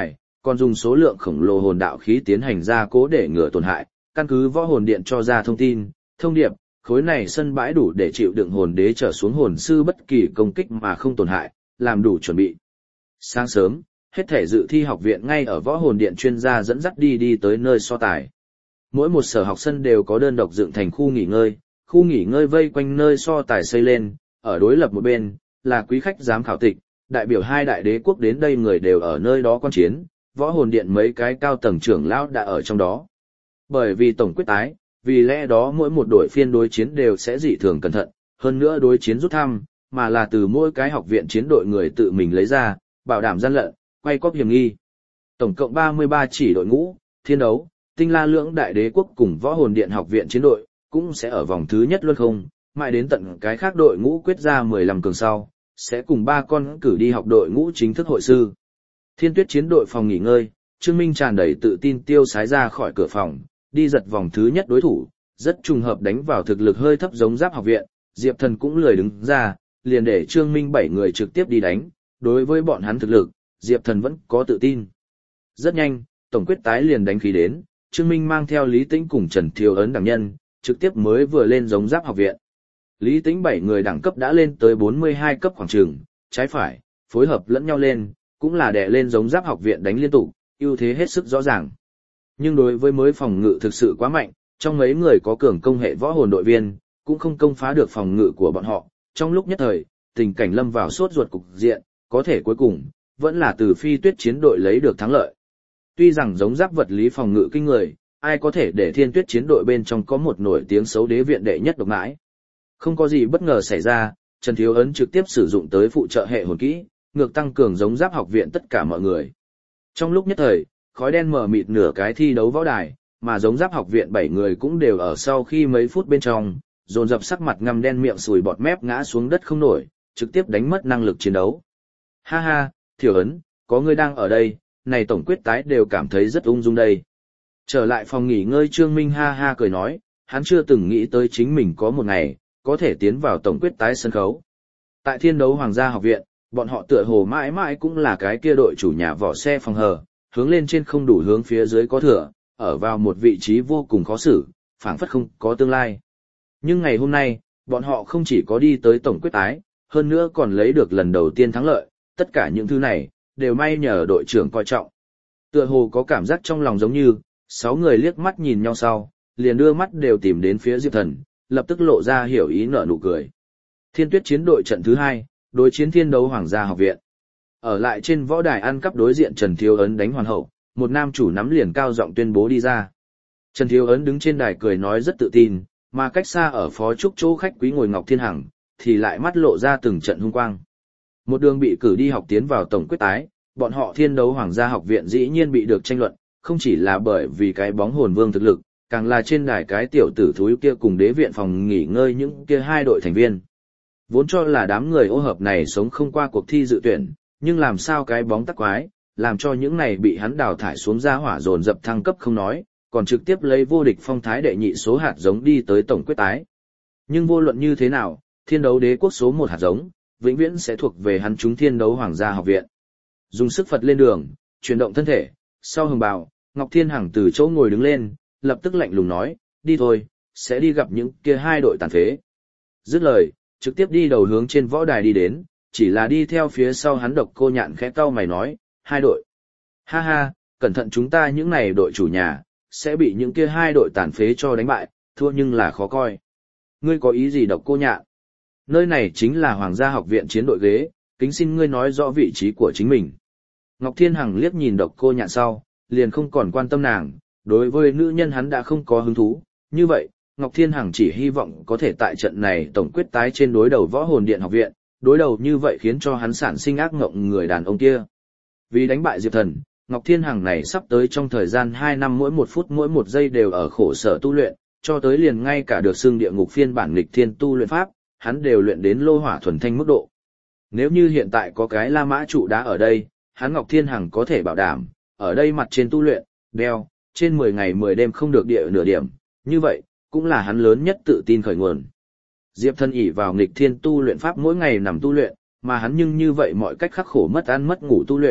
S1: còn dùng số lượng khổng lồ hồn đạo khí tiến hành gia cố để ngừa tổn hại, căn cứ võ hồn điện cho ra thông tin, thông điệp, khối này sân bãi đủ để chịu đựng hồn đế trở xuống hồn sư bất kỳ công kích mà không tổn hại, làm đủ chuẩn bị. Sáng sớm, hết thể dự thi học viện ngay ở võ hồn điện chuyên gia dẫn dắt đi đi tới nơi so tài. Mỗi một sở học sân đều có đơn độc dựng thành khu nghỉ ngơi, khu nghỉ ngơi vây quanh nơi so tài xây lên, ở đối lập một bên, là quý khách giám khảo tịch, đại biểu hai đại đế quốc đến đây người đều ở nơi đó quan chiến, võ hồn điện mấy cái cao tầng trưởng lão đã ở trong đó. Bởi vì tổng quyết tái, vì lẽ đó mỗi một đội phiên đối chiến đều sẽ dị thường cẩn thận, hơn nữa đối chiến rút thăm, mà là từ mỗi cái học viện chiến đội người tự mình lấy ra, bảo đảm gian lận, quay cóp hiểm nghi. Tổng cộng ba mươi ba chỉ đội ngũ, thiên đấu, tinh la lưỡng đại đế quốc cùng võ hồn điện học viện chiến đội, cũng sẽ ở vòng thứ nhất luân không, mãi đến tận cái khác đội ngũ quyết ra mười lăm cường sau, sẽ cùng ba con cử đi học đội ngũ chính thức hội sư. Thiên tuyết chiến đội phòng nghỉ ngơi, Trương Minh tràn đầy tự tin tiêu sái ra khỏi cửa phòng, đi giật vòng thứ nhất đối thủ, rất trùng hợp đánh vào thực lực hơi thấp giống giáp học viện, Diệp Thần cũng lười đứng ra, liền để Trương Minh bảy người trực tiếp đi đánh, đối với bọn hắn thực lực, Diệp Thần vẫn có tự tin. Rất nhanh, tổng quyết tái liền đánh khí đến, Trương Minh mang theo Lý Tĩnh cùng Trần Thiều Ấn đẳng nhân, trực tiếp mới vừa lên giống giáp học viện. Lý Tĩnh bảy người đẳng cấp đã lên tới bốn mươi hai cấp khoảng trường, trái phải, phối hợp lẫn nhau lên, cũng là đè lên giống giáp học viện đánh liên tục, ưu thế hết sức rõ ràng. Nhưng đối với mới phòng ngự thực sự quá mạnh, trong mấy người có cường công hệ võ hồn đội viên, cũng không công phá được phòng ngự của bọn họ. Trong lúc nhất thời, tình cảnh lâm vào sốt ruột cục diện, có thể cuối cùng, vẫn là từ phi tuyết chiến đội lấy được thắng lợi. Tuy rằng giống giáp vật lý phòng ngự kinh người, ai có thể để thiên tuyết chiến đội bên trong có một nổi tiếng xấu đế viện đệ nhất độc mãi. Không có gì bất ngờ xảy ra, Trần Thiếu Ấn trực tiếp sử dụng tới phụ trợ hệ hồn kỹ, ngược tăng cường giống giáp học viện tất cả mọi người. Trong lúc nhất thời, khói đen mờ mịt nửa cái thi đấu võ đài, mà giống giáp học viện bảy người cũng đều ở sau khi mấy phút bên trong, dồn dập sắc mặt ngăm đen miệng sùi bọt mép ngã xuống đất không nổi, trực tiếp đánh mất năng lực chiến đấu. Ha ha, Thiểu Ấn, có người đang ở đây, này tổng quyết tái đều cảm thấy rất ung dung đây. Trở lại phòng nghỉ ngơi Trương Minh ha ha cười nói, hắn chưa từng nghĩ tới chính mình có một ngày, có thể tiến vào tổng quyết tái sân khấu. Tại thiên đấu hoàng gia học viện, bọn họ tựa hồ mãi mãi cũng là cái kia đội chủ nhà vỏ xe phòng hờ, hướng lên trên không đủ hướng phía dưới có thừa, ở vào một vị trí vô cùng khó xử, phảng phất không có tương lai. Nhưng ngày hôm nay, bọn họ không chỉ có đi tới tổng quyết tái, hơn nữa còn lấy được lần đầu tiên thắng lợi, tất cả những thứ này, đều may nhờ đội trưởng coi trọng. Tựa hồ có cảm giác trong lòng giống như, sáu người liếc mắt nhìn nhau sau, liền đưa mắt đều tìm đến phía Diệp Thần, lập tức lộ ra hiểu ý nở nụ cười. Thiên tuyết chiến đội trận thứ hai, đối chiến thiên đấu hoàng gia học viện. Ở lại trên võ đài ăn cắp đối diện Trần Thiếu Ấn đánh hoàn hậu, một nam chủ nắm liền cao giọng tuyên bố đi ra. Trần Thiếu Ấn đứng trên đài cười nói rất tự tin, mà cách xa ở phó trúc chỗ khách quý ngồi Ngọc Thiên Hằng, thì lại mắt lộ ra từng trận hung quang. Một đường bị cử đi học tiến vào tổng quyết tái, bọn họ thiên đấu hoàng gia học viện dĩ nhiên bị được tranh luận, không chỉ là bởi vì cái bóng hồn vương thực lực, càng là trên đài cái tiểu tử thúi kia cùng đế viện phòng nghỉ ngơi những kia hai đội thành viên. Vốn cho là đám người ô hợp này sống không qua cuộc thi dự tuyển, nhưng làm sao cái bóng tắc quái, làm cho những này bị hắn đào thải xuống ra hỏa dồn dập thăng cấp không nói, còn trực tiếp lấy vô địch phong thái đệ nhị số hạt giống đi tới tổng quyết tái. Nhưng vô luận như thế nào, thiên đấu đế quốc số một hạt giống, vĩnh viễn sẽ thuộc về hắn chúng thiên đấu hoàng gia học viện. Dùng sức Phật lên đường, chuyển động thân thể, sau hồng bào, Ngọc Thiên Hằng từ chỗ ngồi đứng lên, lập tức lạnh lùng nói, đi thôi, sẽ đi gặp những kia hai đội tàn phế. Dứt lời, trực tiếp đi đầu hướng trên võ đài đi đến, chỉ là đi theo phía sau hắn Độc Cô Nhạn khẽ cau mày nói, hai đội. Ha ha, cẩn thận chúng ta những này đội chủ nhà, sẽ bị những kia hai đội tàn phế cho đánh bại, thua nhưng là khó coi. Ngươi có ý gì Độc Cô Nhạn? Nơi này chính là Hoàng gia học viện chiến đội ghế, kính xin ngươi nói rõ vị trí của chính mình. Ngọc Thiên Hằng liếc nhìn Độc Cô Nhạn sau, liền không còn quan tâm nàng, đối với nữ nhân hắn đã không có hứng thú, như vậy, Ngọc Thiên Hằng chỉ hy vọng có thể tại trận này tổng quyết tái trên đối đầu võ hồn điện học viện, đối đầu như vậy khiến cho hắn sản sinh ác ngộng người đàn ông kia. Vì đánh bại Diệp Thần, Ngọc Thiên Hằng này sắp tới trong thời gian hai năm mỗi một phút mỗi một giây đều ở khổ sở tu luyện, cho tới liền ngay cả được xưng địa ngục phiên bản nghịch thiên tu luyện pháp, hắn đều luyện đến lô hỏa thuần thanh mức độ. Nếu như hiện tại có cái La Mã trụ đá ở đây, hắn Ngọc Thiên Hằng có thể bảo đảm, ở đây mặt trên tu luyện, đeo, trên mười ngày mười đêm không được địa nửa điểm, như vậy, cũng là hắn lớn nhất tự tin khởi nguồn. Diệp Thần ỷ vào nghịch thiên tu luyện pháp mỗi ngày nằm tu luyện, mà hắn nhưng như vậy mọi cách khắc khổ mất ăn mất ngủ tu luyện,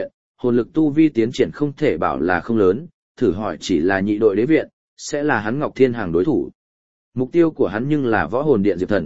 S1: hồn lực tu vi tiến triển không thể bảo là không lớn, thử hỏi chỉ là nhị đội đế viện, sẽ là hắn Ngọc Thiên Hằng đối thủ. Mục tiêu của hắn nhưng là võ hồn điện Diệp Thần.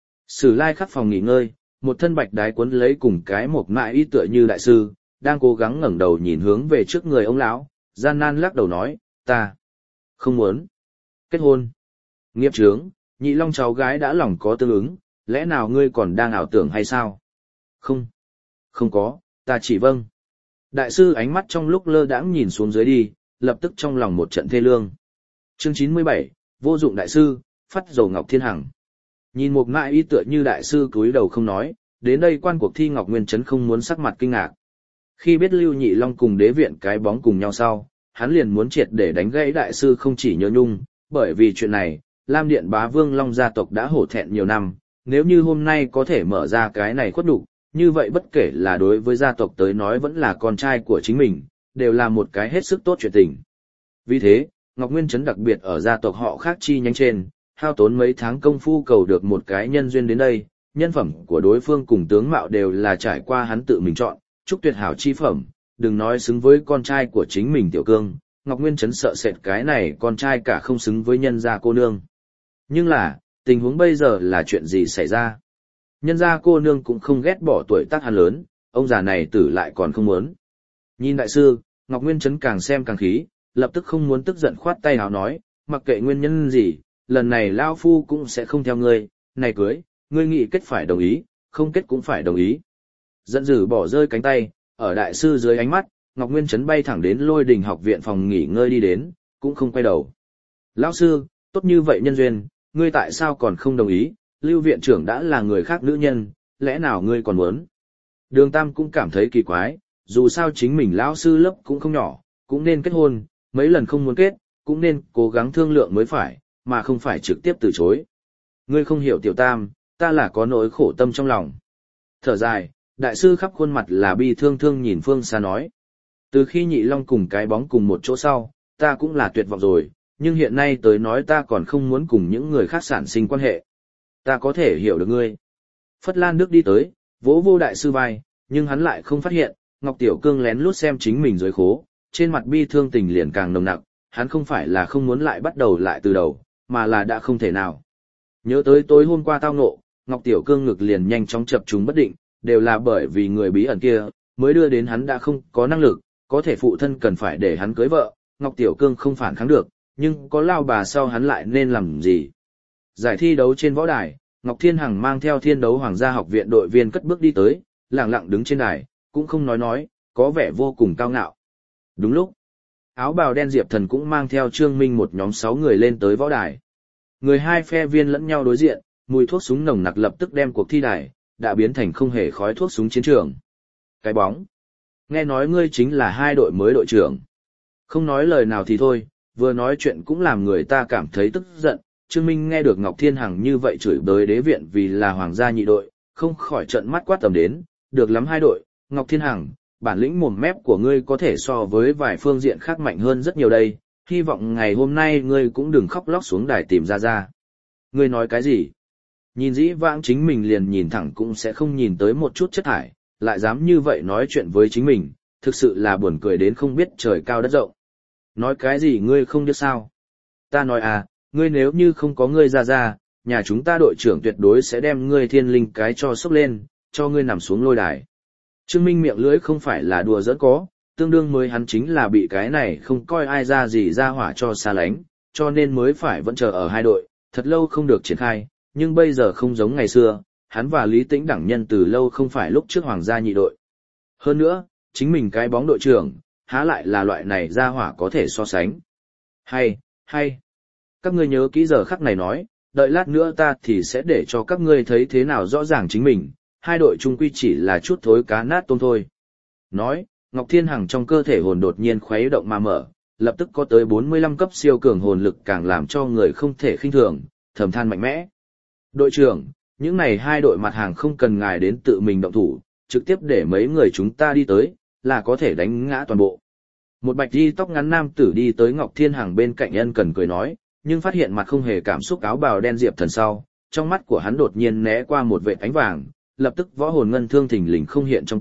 S1: Sử Lai khắc phòng nghỉ ngơi, một thân bạch đái quấn lấy cùng cái một mại y tựa như đại sư, đang cố gắng ngẩng đầu nhìn hướng về trước người ông lão, gian nan lắc đầu nói, ta không muốn kết hôn. Nghiệp chướng, nhị long cháu gái đã lòng có tương ứng, lẽ nào ngươi còn đang ảo tưởng hay sao? Không, không có, ta chỉ vâng. Đại sư ánh mắt trong lúc lơ đãng nhìn xuống dưới đi, lập tức trong lòng một trận thê lương. Chương chín mươi bảy, vô dụng đại sư, phát dầu Ngọc Thiên Hằng. Nhìn một mại y tựa như đại sư cúi đầu không nói, đến đây quan cuộc thi Ngọc Nguyên Trấn không muốn sắc mặt kinh ngạc. Khi biết Lưu Nhị Long cùng đế viện cái bóng cùng nhau sau, hắn liền muốn triệt để đánh gãy đại sư không chỉ nhớ nhung, bởi vì chuyện này, Lam Điện Bá Vương Long gia tộc đã hổ thẹn nhiều năm, nếu như hôm nay có thể mở ra cái này khuất đủ, như vậy bất kể là đối với gia tộc tới nói vẫn là con trai của chính mình, đều là một cái hết sức tốt chuyện tình. Vì thế, Ngọc Nguyên Trấn đặc biệt ở gia tộc họ khác chi nhánh trên, hao tốn mấy tháng công phu cầu được một cái nhân duyên đến đây, nhân phẩm của đối phương cùng tướng mạo đều là trải qua hắn tự mình chọn, chúc tuyệt hảo chi phẩm, đừng nói xứng với con trai của chính mình Tiểu Cương, Ngọc Nguyên Trấn sợ sệt cái này con trai cả không xứng với nhân gia cô nương. Nhưng là, tình huống bây giờ là chuyện gì xảy ra? Nhân gia cô nương cũng không ghét bỏ tuổi tác hắn lớn, ông già này tử lại còn không muốn. Nhìn đại sư, Ngọc Nguyên Trấn càng xem càng khí, lập tức không muốn tức giận khoát tay hào nói, mặc kệ nguyên nhân gì, lần này Lao Phu cũng sẽ không theo ngươi, này cưới, ngươi nghĩ kết phải đồng ý, không kết cũng phải đồng ý. Giận dữ bỏ rơi cánh tay, ở đại sư dưới ánh mắt, Ngọc Nguyên Trấn bay thẳng đến Lôi Đình học viện phòng nghỉ ngơi đi đến, cũng không quay đầu. Lão sư, tốt như vậy nhân duyên, ngươi tại sao còn không đồng ý, Lưu viện trưởng đã là người khác nữ nhân, lẽ nào ngươi còn muốn? Đường Tam cũng cảm thấy kỳ quái, dù sao chính mình lão sư lớp cũng không nhỏ, cũng nên kết hôn, mấy lần không muốn kết, cũng nên cố gắng thương lượng mới phải, mà không phải trực tiếp từ chối. Ngươi không hiểu Tiểu Tam, ta là có nỗi khổ tâm trong lòng. Thở dài, đại sư khắp khuôn mặt là bi thương thương nhìn phương xa nói. Từ khi Nhị Long cùng cái bóng cùng một chỗ sau, ta cũng là tuyệt vọng rồi, nhưng hiện nay tới nói ta còn không muốn cùng những người khác sản sinh quan hệ. Ta có thể hiểu được ngươi. Phất Lan Đức đi tới, vỗ vô đại sư vai, nhưng hắn lại không phát hiện, Ngọc Tiểu Cương lén lút xem chính mình dưới khố, trên mặt bi thương tình liền càng nồng nặc, hắn không phải là không muốn lại bắt đầu lại từ đầu, mà là đã không thể nào. Nhớ tới tối hôm qua tao ngộ, Ngọc Tiểu Cương ngực liền nhanh chóng chập trùng bất định, đều là bởi vì người bí ẩn kia, mới đưa đến hắn đã không có năng lực, có thể phụ thân cần phải để hắn cưới vợ, Ngọc Tiểu Cương không phản kháng được, nhưng có lao bà sau hắn lại nên làm gì. Giải thi đấu trên võ đài, Ngọc Thiên Hằng mang theo Thiên Đấu Hoàng gia học viện đội viên cất bước đi tới, lặng lặng đứng trên đài, cũng không nói nói, có vẻ vô cùng cao ngạo. Đúng lúc, áo bào đen Diệp Thần cũng mang theo Trương Minh một nhóm sáu người lên tới võ đài. Người hai phe viên lẫn nhau đối diện, mùi thuốc súng nồng nặc lập tức đem cuộc thi đài đã biến thành không hề khói thuốc súng chiến trường. Cái bóng, nghe nói ngươi chính là hai đội mới đội trưởng. Không nói lời nào thì thôi, vừa nói chuyện cũng làm người ta cảm thấy tức giận. Trương Minh nghe được Ngọc Thiên Hằng như vậy chửi bới đế viện vì là hoàng gia nhị đội, không khỏi trợn mắt quát tầm đến, được lắm hai đội, Ngọc Thiên Hằng, bản lĩnh mồm mép của ngươi có thể so với vài phương diện khác mạnh hơn rất nhiều đây, hy vọng ngày hôm nay ngươi cũng đừng khóc lóc xuống đài tìm ra ra. Ngươi nói cái gì? Nhìn dĩ vãng chính mình liền nhìn thẳng cũng sẽ không nhìn tới một chút chất thải, lại dám như vậy nói chuyện với chính mình, thực sự là buồn cười đến không biết trời cao đất rộng. Nói cái gì ngươi không biết sao? Ta nói à, ngươi nếu như không có ngươi ra ra, nhà chúng ta đội trưởng tuyệt đối sẽ đem ngươi thiên linh cái cho sốc lên, cho ngươi nằm xuống lôi đài. Trương Minh miệng lưỡi không phải là đùa giỡn có, tương đương mới hắn chính là bị cái này không coi ai ra gì ra hỏa cho xa lánh, cho nên mới phải vẫn chờ ở hai đội, thật lâu không được triển khai, nhưng bây giờ không giống ngày xưa, hắn và Lý Tĩnh đẳng nhân từ lâu không phải lúc trước hoàng gia nhị đội. Hơn nữa, chính mình cái bóng đội trưởng, há lại là loại này ra hỏa có thể so sánh. Hay, hay. Các ngươi nhớ kỹ giờ khắc này nói, đợi lát nữa ta thì sẽ để cho các ngươi thấy thế nào rõ ràng chính mình, hai đội chung quy chỉ là chút thối cá nát tôm thôi. Nói, Ngọc Thiên Hằng trong cơ thể hồn đột nhiên khuấy động mà mở, lập tức có tới bốn mươi lăm cấp siêu cường hồn lực càng làm cho người không thể khinh thường, thầm than mạnh mẽ. Đội trưởng, những này hai đội mặt hàng không cần ngài đến tự mình động thủ, trực tiếp để mấy người chúng ta đi tới, là có thể đánh ngã toàn bộ. Một bạch đi tóc ngắn nam tử đi tới Ngọc Thiên Hằng bên cạnh ân cần cười nói, nhưng phát hiện mặt không hề cảm xúc áo bào đen Diệp Thần sau, trong mắt của hắn đột nhiên né qua một vệt ánh vàng, lập tức võ hồn ngân thương thình lình không hiện trong tay,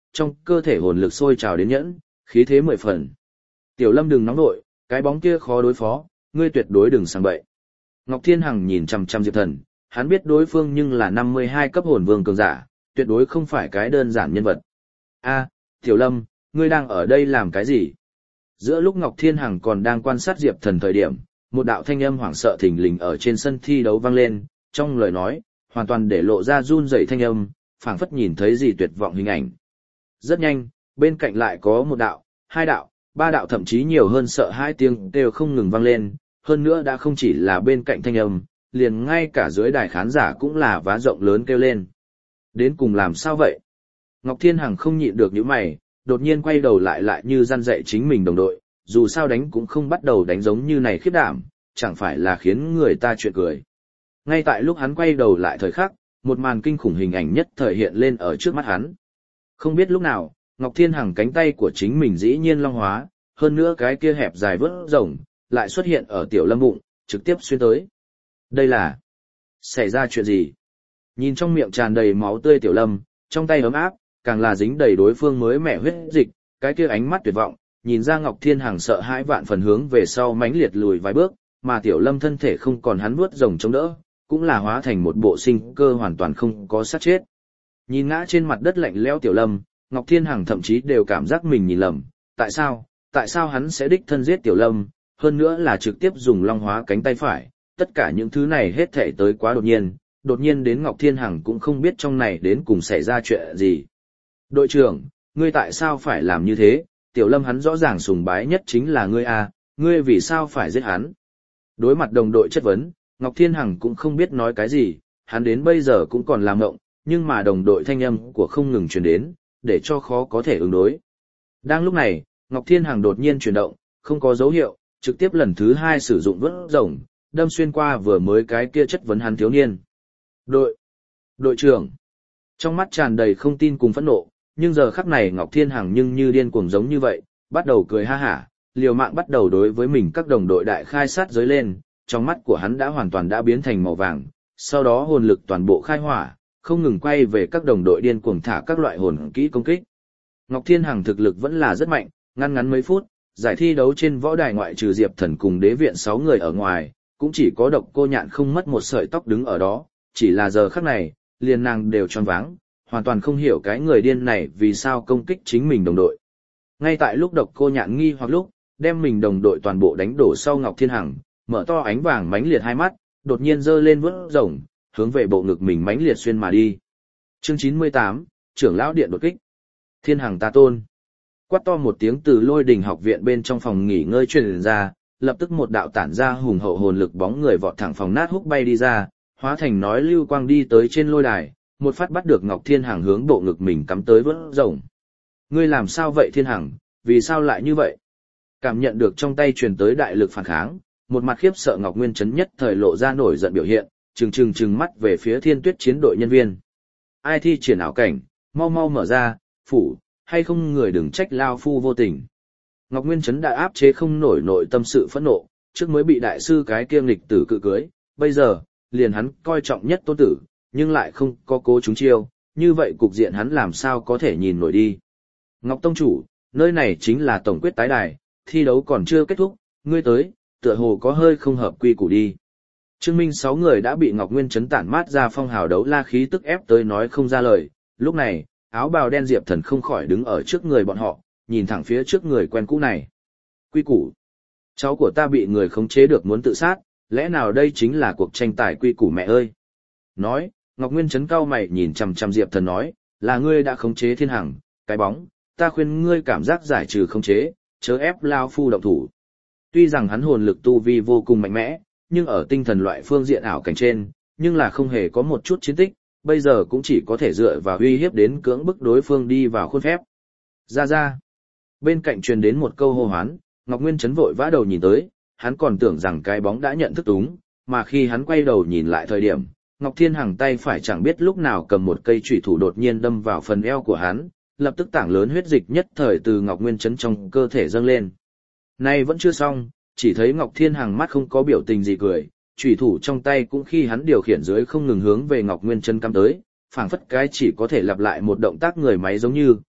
S1: trong cơ thể hồn lực sôi trào đến nhẫn, khí thế mười phần. Tiểu Lâm đừng nóng nội, cái bóng kia khó đối phó, ngươi tuyệt đối đừng sang bậy. Ngọc Thiên Hằng nhìn chằm chằm Diệp Thần, hắn biết đối phương nhưng là năm mươi hai cấp hồn vương cường giả, tuyệt đối không phải cái đơn giản nhân vật. A, Tiểu Lâm, ngươi đang ở đây làm cái gì? Giữa lúc Ngọc Thiên Hằng còn đang quan sát Diệp Thần thời điểm, một đạo thanh âm hoảng sợ thình lình ở trên sân thi đấu vang lên, trong lời nói, hoàn toàn để lộ ra run rẩy thanh âm, phảng phất nhìn thấy gì tuyệt vọng hình ảnh. Rất nhanh, bên cạnh lại có một đạo, hai đạo, ba đạo thậm chí nhiều hơn sợ hai tiếng đều không ngừng vang lên, hơn nữa đã không chỉ là bên cạnh thanh âm, liền ngay cả dưới đài khán giả cũng là vá rộng lớn kêu lên. Đến cùng làm sao vậy? Ngọc Thiên Hằng không nhịn được những mày, đột nhiên quay đầu lại lại như răn dạy chính mình đồng đội, dù sao đánh cũng không bắt đầu đánh giống như này khiếp đảm, chẳng phải là khiến người ta chuyện cười. Ngay tại lúc hắn quay đầu lại thời khắc, một màn kinh khủng hình ảnh nhất thời hiện lên ở trước mắt hắn. Không biết lúc nào, Ngọc Thiên Hằng cánh tay của chính mình dĩ nhiên long hóa, hơn nữa cái kia hẹp dài vớt rồng, lại xuất hiện ở Tiểu Lâm bụng, trực tiếp xuyên tới. Đây là... xảy ra chuyện gì? Nhìn trong miệng tràn đầy máu tươi Tiểu Lâm, trong tay ấm áp, càng là dính đầy đối phương mới mẻ huyết dịch, cái kia ánh mắt tuyệt vọng, nhìn ra Ngọc Thiên Hằng sợ hãi vạn phần hướng về sau mãnh liệt lùi vài bước, mà Tiểu Lâm thân thể không còn hắn vuốt rồng chống đỡ, cũng là hóa thành một bộ sinh cơ hoàn toàn không có sát chết. Nhìn ngã trên mặt đất lạnh lẽo Tiểu Lâm, Ngọc Thiên Hằng thậm chí đều cảm giác mình nhìn lầm, tại sao, tại sao hắn sẽ đích thân giết Tiểu Lâm, hơn nữa là trực tiếp dùng long hóa cánh tay phải, tất cả những thứ này hết thảy tới quá đột nhiên, đột nhiên đến Ngọc Thiên Hằng cũng không biết trong này đến cùng xảy ra chuyện gì. Đội trưởng, ngươi tại sao phải làm như thế, Tiểu Lâm hắn rõ ràng sùng bái nhất chính là ngươi à, ngươi vì sao phải giết hắn? Đối mặt đồng đội chất vấn, Ngọc Thiên Hằng cũng không biết nói cái gì, hắn đến bây giờ cũng còn làm ngộng, nhưng mà đồng đội thanh âm của không ngừng truyền đến, để cho khó có thể ứng đối. Đang lúc này, Ngọc Thiên Hằng đột nhiên chuyển động, không có dấu hiệu, trực tiếp lần thứ hai sử dụng vớt rồng, đâm xuyên qua vừa mới cái kia chất vấn hắn thiếu niên. Đội, đội trưởng, trong mắt tràn đầy không tin cùng phẫn nộ, nhưng giờ khắc này Ngọc Thiên Hằng nhưng như điên cuồng giống như vậy, bắt đầu cười ha hả, liều mạng bắt đầu đối với mình các đồng đội đại khai sát giới lên, trong mắt của hắn đã hoàn toàn đã biến thành màu vàng, sau đó hồn lực toàn bộ khai hỏa, không ngừng quay về các đồng đội điên cuồng thả các loại hồn kỹ công kích. Ngọc Thiên Hằng thực lực vẫn là rất mạnh, ngăn ngắn mấy phút, giải thi đấu trên võ đài ngoại trừ Diệp Thần cùng đế viện sáu người ở ngoài, cũng chỉ có Độc Cô Nhạn không mất một sợi tóc đứng ở đó, chỉ là giờ khắc này, liền nàng đều choáng váng, hoàn toàn không hiểu cái người điên này vì sao công kích chính mình đồng đội. Ngay tại lúc Độc Cô Nhạn nghi hoặc lúc, đem mình đồng đội toàn bộ đánh đổ sau Ngọc Thiên Hằng, mở to ánh vàng mãnh liệt hai mắt, đột nhiên giơ lên vớt rồng, hướng về bộ ngực mình mãnh liệt xuyên mà đi. Chương chín mươi tám, trưởng lão điện đột kích. Thiên Hằng ta tôn. Quát to một tiếng từ Lôi Đình học viện bên trong phòng nghỉ ngơi truyền ra, lập tức một đạo tản ra hùng hậu hồn lực bóng người vọt thẳng phòng nát húc bay đi ra, hóa thành nói lưu quang đi tới trên lôi đài, một phát bắt được Ngọc Thiên Hằng hướng bộ ngực mình cắm tới vớt rồng. Ngươi làm sao vậy Thiên Hằng, vì sao lại như vậy? Cảm nhận được trong tay truyền tới đại lực phản kháng, một mặt khiếp sợ Ngọc Nguyên Chấn nhất thời lộ ra nổi giận biểu hiện, trừng trừng trừng mắt về phía Thiên Tuyết chiến đội nhân viên. Ai thi triển ảo cảnh, mau mau mở ra, phủ, hay không người đừng trách lao phu vô tình. Ngọc Nguyên Chấn đã áp chế không nổi nội tâm sự phẫn nộ, trước mới bị đại sư cái kiêm lịch tử cự cưới, bây giờ, liền hắn coi trọng nhất tôn tử, nhưng lại không có cố chúng chiêu, như vậy cục diện hắn làm sao có thể nhìn nổi đi. Ngọc Tông Chủ, nơi này chính là tổng quyết tái đài, thi đấu còn chưa kết thúc, ngươi tới, tựa hồ có hơi không hợp quy củ đi. Trương Minh sáu người đã bị Ngọc Nguyên Chấn tản mát ra phong hào đấu la khí tức ép tới nói không ra lời, lúc này, áo bào đen Diệp Thần không khỏi đứng ở trước người bọn họ, nhìn thẳng phía trước người quen cũ này. Quy củ. Cháu của ta bị người khống chế được muốn tự sát, lẽ nào đây chính là cuộc tranh tài quy củ mẹ ơi? Nói, Ngọc Nguyên Chấn cau mày nhìn chằm chằm Diệp Thần nói, là ngươi đã khống chế Thiên Hằng, cái bóng, ta khuyên ngươi cảm giác giải trừ khống chế, chớ ép lao phu động thủ. Tuy rằng hắn hồn lực tu vi vô cùng mạnh mẽ, nhưng ở tinh thần loại phương diện ảo cảnh trên, nhưng là không hề có một chút chiến tích, bây giờ cũng chỉ có thể dựa vào uy hiếp đến cưỡng bức đối phương đi vào khuôn phép. Ra ra. Bên cạnh truyền đến một câu hô hoán, Ngọc Nguyên Chấn vội vã đầu nhìn tới, hắn còn tưởng rằng cái bóng đã nhận thức túng, mà khi hắn quay đầu nhìn lại thời điểm, Ngọc Thiên Hằng tay phải chẳng biết lúc nào cầm một cây chủy thủ đột nhiên đâm vào phần eo của hắn, lập tức tảng lớn huyết dịch nhất thời từ Ngọc Nguyên Chấn trong cơ thể dâng lên. Nay vẫn chưa xong, chỉ thấy Ngọc Thiên Hằng mắt không có biểu tình gì cười, chủy thủ trong tay cũng khi hắn điều khiển dưới không ngừng hướng về Ngọc Nguyên Chấn cắm tới, phảng phất cái chỉ có thể lặp lại một động tác người máy giống như,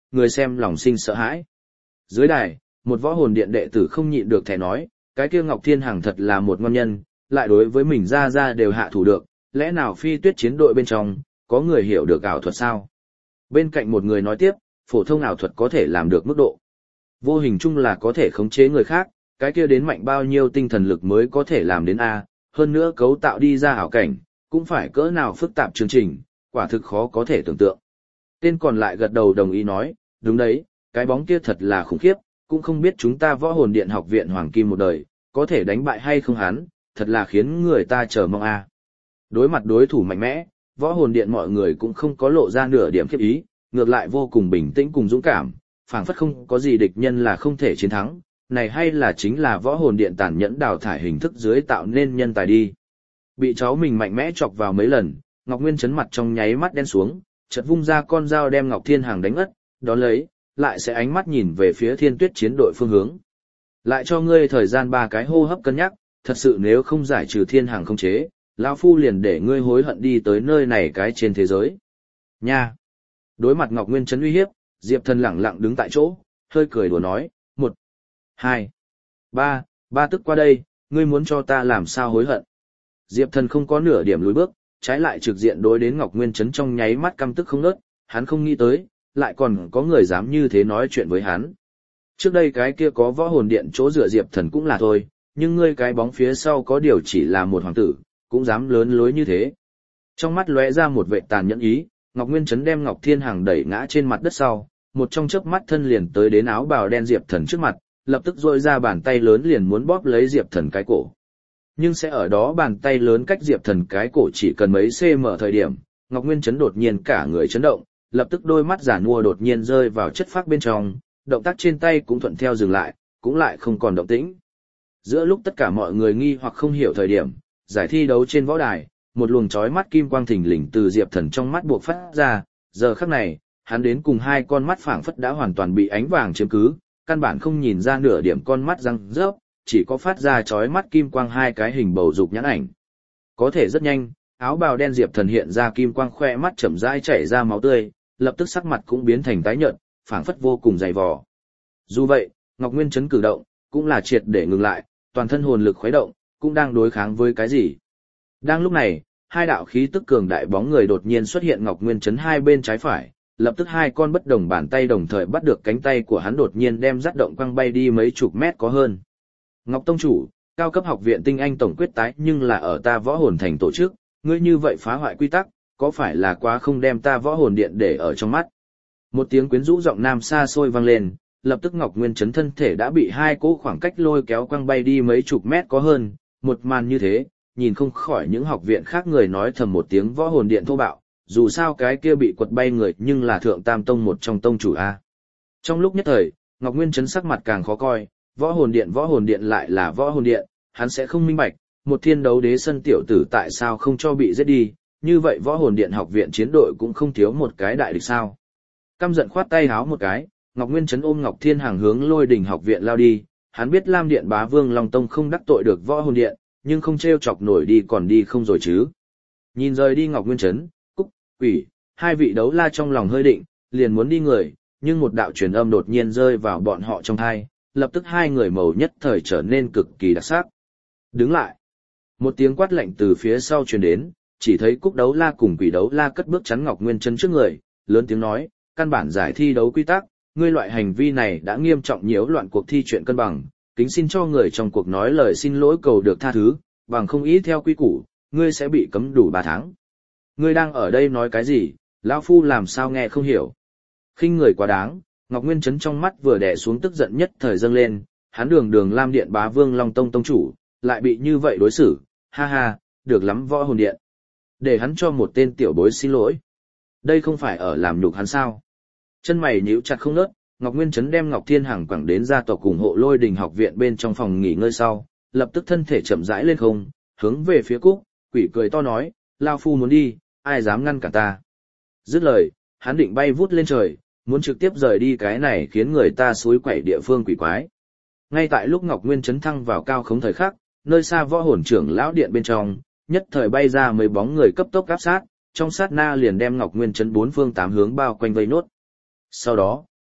S1: người xem lòng sinh sợ hãi. Dưới đài, một võ hồn điện đệ tử không nhịn được thẻ nói, cái kia Ngọc Thiên Hằng thật là một ngon nhân, lại đối với mình ra ra đều hạ thủ được, lẽ nào phi tuyết chiến đội bên trong, có người hiểu được ảo thuật sao? Bên cạnh một người nói tiếp, phổ thông ảo thuật có thể làm được mức độ. Vô hình chung là có thể khống chế người khác, cái kia đến mạnh bao nhiêu tinh thần lực mới có thể làm đến A, hơn nữa cấu tạo đi ra ảo cảnh, cũng phải cỡ nào phức tạp chương trình, quả thực khó có thể tưởng tượng. Tên còn lại gật đầu đồng ý nói, đúng đấy, cái bóng kia thật là khủng khiếp, cũng không biết chúng ta võ hồn điện học viện Hoàng Kim một đời, có thể đánh bại hay không hắn, thật là khiến người ta chờ mong A. Đối mặt đối thủ mạnh mẽ, võ hồn điện mọi người cũng không có lộ ra nửa điểm khiếp ý, ngược lại vô cùng bình tĩnh cùng dũng cảm, phảng phất không có gì địch nhân là không thể chiến thắng, này hay là chính là võ hồn điện tàn nhẫn đào thải hình thức dưới tạo nên nhân tài đi. Bị cháu mình mạnh mẽ chọc vào mấy lần, Ngọc Nguyên chấn mặt trong nháy mắt đen xuống, chợt vung ra con dao đem Ngọc Thiên Hằng đánh ngất, đón lấy, lại sẽ ánh mắt nhìn về phía Thiên Tuyết chiến đội phương hướng. Lại cho ngươi thời gian ba cái hô hấp cân nhắc, thật sự nếu không giải trừ Thiên Hằng không chế, lão phu liền để ngươi hối hận đi tới nơi này cái trên thế giới. Nha. Đối mặt Ngọc Nguyên chấn uy hiếp, Diệp Thần lẳng lặng đứng tại chỗ, hơi cười đùa nói, một, hai, ba, ba tức qua đây, ngươi muốn cho ta làm sao hối hận. Diệp Thần không có nửa điểm lùi bước, trái lại trực diện đối đến Ngọc Nguyên chấn trong nháy mắt căm tức không ngớt, hắn không nghĩ tới, lại còn có người dám như thế nói chuyện với hắn. Trước đây cái kia có võ hồn điện chỗ dựa Diệp Thần cũng là thôi, nhưng ngươi cái bóng phía sau có điều chỉ là một hoàng tử, cũng dám lớn lối như thế. Trong mắt lóe ra một vệ tàn nhẫn ý, Ngọc Nguyên chấn đem Ngọc Thiên Hằng đẩy ngã trên mặt đất sau, một trong chớp mắt thân liền tới đến áo bào đen Diệp Thần trước mặt, lập tức duỗi ra bàn tay lớn liền muốn bóp lấy Diệp Thần cái cổ. Nhưng sẽ ở đó bàn tay lớn cách Diệp Thần cái cổ chỉ cần mấy cm thời điểm, Ngọc Nguyên chấn đột nhiên cả người chấn động, lập tức đôi mắt giả nua đột nhiên rơi vào chất phác bên trong, động tác trên tay cũng thuận theo dừng lại, cũng lại không còn động tĩnh. Giữa lúc tất cả mọi người nghi hoặc không hiểu thời điểm, giải thi đấu trên võ đài, một luồng chói mắt kim quang thình lình từ Diệp Thần trong mắt buộc phát ra, giờ khắc này, hắn đến cùng hai con mắt phảng phất đã hoàn toàn bị ánh vàng chiếm cứ, căn bản không nhìn ra nửa điểm con mắt răng rớp, chỉ có phát ra chói mắt kim quang hai cái hình bầu dục nhãn ảnh. Có thể rất nhanh, áo bào đen Diệp Thần hiện ra kim quang khoe mắt chậm rãi chảy ra máu tươi, lập tức sắc mặt cũng biến thành tái nhợt, phảng phất vô cùng dày vò. Dù vậy, Ngọc Nguyên chấn cử động, cũng là triệt để ngừng lại, toàn thân hồn lực khuấy động, cũng đang đối kháng với cái gì. Đang lúc này, hai đạo khí tức cường đại bóng người đột nhiên xuất hiện Ngọc Nguyên chấn hai bên trái phải, lập tức hai con bất đồng bàn tay đồng thời bắt được cánh tay của hắn đột nhiên đem dắt động quăng bay đi mấy chục mét có hơn. Ngọc Tông chủ, cao cấp học viện tinh anh tổng quyết tái nhưng là ở ta võ hồn thành tổ chức, ngươi như vậy phá hoại quy tắc, có phải là quá không đem ta võ hồn điện để ở trong mắt. Một tiếng quyến rũ giọng nam xa xôi vang lên, lập tức Ngọc Nguyên chấn thân thể đã bị hai cỗ khoảng cách lôi kéo quăng bay đi mấy chục mét có hơn, một màn như thế, nhìn không khỏi những học viện khác người nói thầm một tiếng võ hồn điện thô bạo, dù sao cái kia bị quật bay người nhưng là thượng tam tông một trong tông chủ A. Trong lúc nhất thời, Ngọc Nguyên chấn sắc mặt càng khó coi, võ hồn điện võ hồn điện lại là võ hồn điện, hắn sẽ không minh bạch, một thiên đấu đế sân tiểu tử tại sao không cho bị giết đi, như vậy võ hồn điện học viện chiến đội cũng không thiếu một cái đại địch sao. Căm giận khoát tay háo một cái, Ngọc Nguyên chấn ôm Ngọc Thiên Hàng hướng Lôi Đình học viện lao đi, hắn biết Lam Điện Bá Vương Long Tông không đắc tội được võ hồn điện, nhưng không trêu chọc nổi đi còn đi không rồi chứ. Nhìn rời đi Ngọc Nguyên chấn, Cúc, Quỷ, hai vị đấu la trong lòng hơi định, liền muốn đi người, nhưng một đạo truyền âm đột nhiên rơi vào bọn họ trong tai, lập tức hai người màu nhất thời trở nên cực kỳ đặc sắc. Đứng lại. Một tiếng quát lạnh từ phía sau truyền đến, chỉ thấy Cúc đấu la cùng Quỷ đấu la cất bước chắn Ngọc Nguyên chấn trước người, lớn tiếng nói, căn bản giải thi đấu quy tắc, ngươi loại hành vi này đã nghiêm trọng nhiễu loạn cuộc thi chuyện cân bằng, kính xin cho người trong cuộc nói lời xin lỗi cầu được tha thứ, bằng không ý theo quy củ, ngươi sẽ bị cấm đủ ba tháng. Ngươi đang ở đây nói cái gì, lão phu làm sao nghe không hiểu. Khinh người quá đáng, Ngọc Nguyên chấn trong mắt vừa đè xuống tức giận nhất thời dâng lên, hắn đường đường Lam Điện Bá Vương Long Tông tông chủ, lại bị như vậy đối xử, ha ha, được lắm võ hồn điện. Để hắn cho một tên tiểu bối xin lỗi. Đây không phải ở làm nhục hắn sao. Chân mày nhíu chặt không ngớt, Ngọc Nguyên chấn đem Ngọc Thiên Hằng quẳng đến gia tộc ủng hộ Lôi Đình học viện bên trong phòng nghỉ ngơi sau, lập tức thân thể chậm rãi lên không, hướng về phía Cúc, Quỷ cười to nói, lao phu muốn đi, ai dám ngăn cả ta. Dứt lời, hắn định bay vút lên trời, muốn trực tiếp rời đi cái này khiến người ta xối quẩy địa phương quỷ quái. Ngay tại lúc Ngọc Nguyên chấn thăng vào cao khống thời khắc, nơi xa võ hồn trưởng lão điện bên trong, nhất thời bay ra mấy bóng người cấp tốc áp sát, trong sát na liền đem Ngọc Nguyên chấn bốn phương tám hướng bao quanh vây nốt. Sau đó,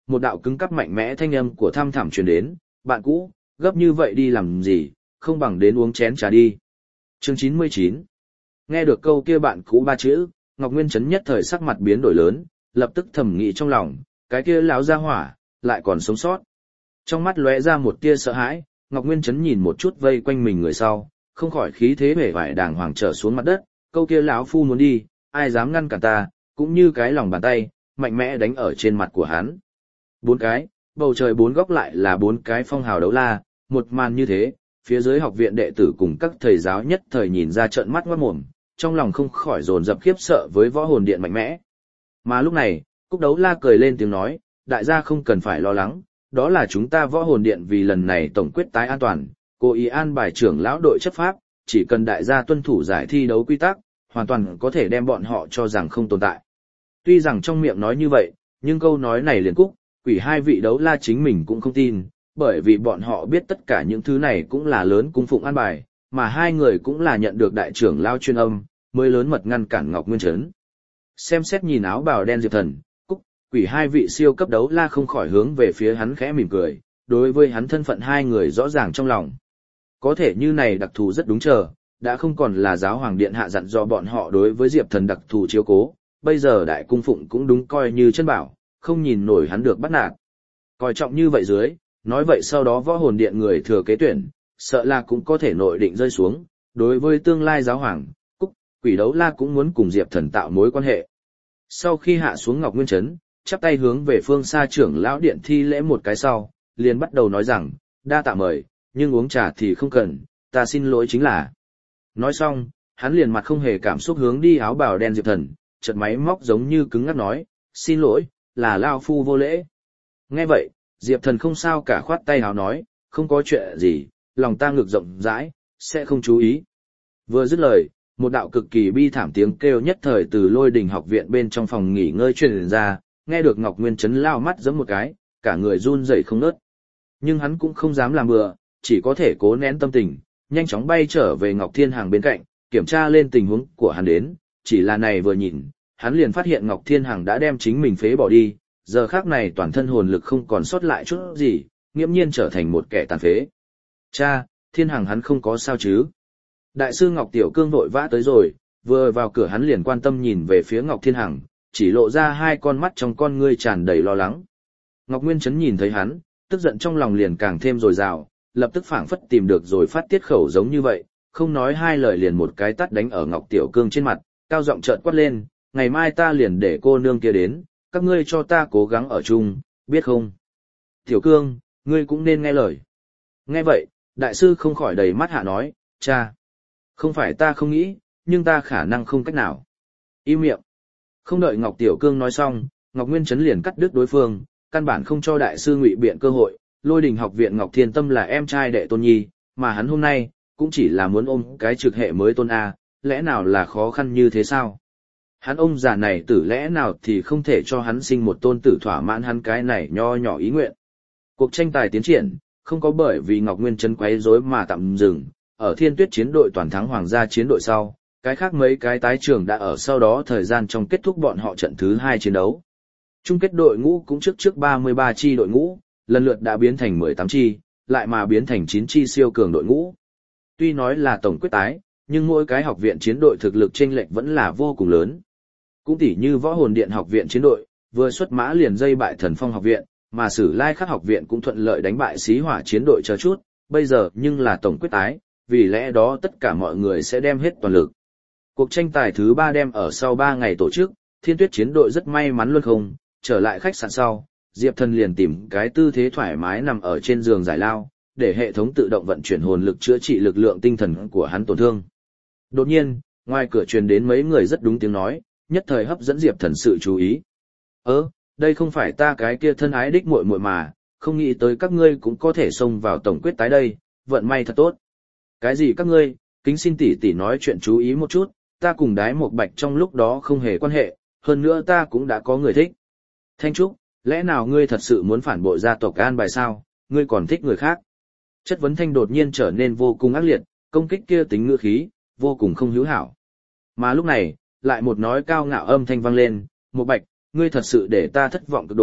S1: một đạo cứng cắp mạnh mẽ thanh âm của thăm thẳm truyền đến, bạn cũ, gấp như vậy đi làm gì, không bằng đến uống chén trà đi. Chương chín mươi chín. Nghe được câu kia bạn cũ ba chữ, Ngọc Nguyên Trấn nhất thời sắc mặt biến đổi lớn, lập tức thầm nghĩ trong lòng, cái kia lão gia hỏa, lại còn sống sót. Trong mắt lóe ra một tia sợ hãi, Ngọc Nguyên Trấn nhìn một chút vây quanh mình người sau, không khỏi khí thế vẻ vải đàng hoàng trở xuống mặt đất, câu kia lão phu muốn đi, ai dám ngăn cản ta, cũng như cái lòng bàn tay, mạnh mẽ đánh ở trên mặt của hắn. Bốn cái, bầu trời bốn góc lại là bốn cái phong hào đấu la, một màn như thế, phía dưới học viện đệ tử cùng các thầy giáo nhất thời nhìn ra trợn mắt ngoát mồm, trong lòng không khỏi dồn dập khiếp sợ với võ hồn điện mạnh mẽ. Mà lúc này, Cúc Đấu La cười lên tiếng nói, đại gia không cần phải lo lắng, đó là chúng ta võ hồn điện vì lần này tổng quyết tái an toàn, cố ý an bài trưởng lão đội chấp pháp, chỉ cần đại gia tuân thủ giải thi đấu quy tắc, hoàn toàn có thể đem bọn họ cho rằng không tồn tại. Tuy rằng trong miệng nói như vậy, nhưng câu nói này liền Cúc, Quỷ hai vị đấu la chính mình cũng không tin, bởi vì bọn họ biết tất cả những thứ này cũng là lớn cung phụng an bài, mà hai người cũng là nhận được đại trưởng lao chuyên âm, mới lớn mật ngăn cản Ngọc Nguyên Trấn. Xem xét nhìn áo bào đen Diệp Thần, Cúc, Quỷ hai vị siêu cấp đấu la không khỏi hướng về phía hắn khẽ mỉm cười, đối với hắn thân phận hai người rõ ràng trong lòng. Có thể như này đặc thù rất đúng chờ, đã không còn là giáo hoàng điện hạ dặn do bọn họ đối với Diệp Thần đặc thù chiếu cố, bây giờ đại cung phụng cũng đúng coi như chân bảo, không nhìn nổi hắn được bắt nạt. Coi trọng như vậy dưới, nói vậy sau đó võ hồn điện người thừa kế tuyển, sợ là cũng có thể nội định rơi xuống, đối với tương lai giáo hoàng, Cúc, Quỷ đấu la cũng muốn cùng Diệp Thần tạo mối quan hệ. Sau khi hạ xuống Ngọc Nguyên Trấn, chắp tay hướng về phương xa trưởng lão điện thi lễ một cái sau, liền bắt đầu nói rằng, đa tạ mời, nhưng uống trà thì không cần, ta xin lỗi chính là. Nói xong, hắn liền mặt không hề cảm xúc hướng đi áo bào đen Diệp Thần, chợt máy móc giống như cứng ngắc nói, xin lỗi, là lao phu vô lễ. Nghe vậy, Diệp Thần không sao cả khoát tay áo nói, không có chuyện gì, lòng ta ngực rộng rãi, sẽ không chú ý. Vừa dứt lời, một đạo cực kỳ bi thảm tiếng kêu nhất thời từ Lôi Đình học viện bên trong phòng nghỉ ngơi truyền ra, nghe được Ngọc Nguyên Trấn lao mắt giẫm một cái, cả người run rẩy không ngớt. Nhưng hắn cũng không dám làm bừa, chỉ có thể cố nén tâm tình, nhanh chóng bay trở về Ngọc Thiên Hằng bên cạnh, kiểm tra lên tình huống của hắn đến, chỉ là này vừa nhìn, hắn liền phát hiện Ngọc Thiên Hằng đã đem chính mình phế bỏ đi, giờ khác này toàn thân hồn lực không còn sót lại chút gì, nghiễm nhiên trở thành một kẻ tàn phế. Cha, Thiên Hằng hắn không có sao chứ? Đại sư Ngọc Tiểu Cương vội vã tới rồi, vừa vào cửa hắn liền quan tâm nhìn về phía Ngọc Thiên Hằng, chỉ lộ ra hai con mắt trong con ngươi tràn đầy lo lắng. Ngọc Nguyên Trấn nhìn thấy hắn, tức giận trong lòng liền càng thêm dồi dào, lập tức phảng phất tìm được rồi phát tiết khẩu giống như vậy, không nói hai lời liền một cái tát đánh ở Ngọc Tiểu Cương trên mặt, cao giọng trợn quát lên, ngày mai ta liền để cô nương kia đến, các ngươi cho ta cố gắng ở chung, biết không? Tiểu Cương, ngươi cũng nên nghe lời. Nghe vậy, đại sư không khỏi đầy mắt hạ nói, cha, không phải ta không nghĩ, nhưng ta khả năng không cách nào. Im miệng. Không đợi Ngọc Tiểu Cương nói xong, Ngọc Nguyên Trấn liền cắt đứt đối phương, căn bản không cho đại sư ngụy biện cơ hội. Lôi Đình học viện Ngọc Thiên Tâm là em trai đệ tôn nhi, mà hắn hôm nay cũng chỉ là muốn ôm cái trực hệ mới tôn a, lẽ nào là khó khăn như thế sao? Hắn ông già này tử lẽ nào thì không thể cho hắn sinh một tôn tử thỏa mãn hắn cái này nho nhỏ ý nguyện. Cuộc tranh tài tiến triển, không có bởi vì Ngọc Nguyên Trấn quấy rối mà tạm dừng, ở Thiên Tuyết chiến đội toàn thắng hoàng gia chiến đội sau, cái khác mấy cái tái trưởng đã ở sau đó thời gian trong kết thúc bọn họ trận thứ hai chiến đấu. Chung kết đội ngũ cũng trước trước ba mươi ba chi đội ngũ, lần lượt đã biến thành mười tám chi, lại mà biến thành chín chi siêu cường đội ngũ. Tuy nói là tổng quyết tái, nhưng mỗi cái học viện chiến đội thực lực chênh lệch vẫn là vô cùng lớn. Cũng tỉ như Võ Hồn Điện học viện chiến đội, vừa xuất mã liền dây bại Thần Phong học viện, mà Sử Lai Khắc học viện cũng thuận lợi đánh bại Xí Hỏa chiến đội chờ chút, bây giờ nhưng là tổng quyết tái, vì lẽ đó tất cả mọi người sẽ đem hết toàn lực. Cuộc tranh tài thứ ba đem ở sau ba ngày tổ chức, Thiên Tuyết chiến đội rất may mắn luôn không, trở lại khách sạn sau, Diệp Thần liền tìm cái tư thế thoải mái nằm ở trên giường giải lao, để hệ thống tự động vận chuyển hồn lực chữa trị lực lượng tinh thần của hắn tổn thương. Đột nhiên, ngoài cửa truyền đến mấy người rất đúng tiếng nói, nhất thời hấp dẫn Diệp Thần sự chú ý. Ơ, đây không phải ta cái kia thân ái đích muội muội mà, không nghĩ tới các ngươi cũng có thể xông vào tổng quyết tái đây, vận may thật tốt. Cái gì các ngươi, kính xin tỷ tỷ nói chuyện chú ý một chút, ta cùng Đái Một Bạch trong lúc đó không hề quan hệ, hơn nữa ta cũng đã có người thích. Thanh Trúc, lẽ nào ngươi thật sự muốn phản bội gia tộc An Bài sao, ngươi còn thích người khác? Chất vấn thanh đột nhiên trở nên vô cùng ác liệt, công kích kia tính ngữ khí, vô cùng không hữu hảo. Mà lúc này, lại một nói cao ngạo âm thanh vang lên, Một Bạch, ngươi thật sự để ta thất vọng cực độ,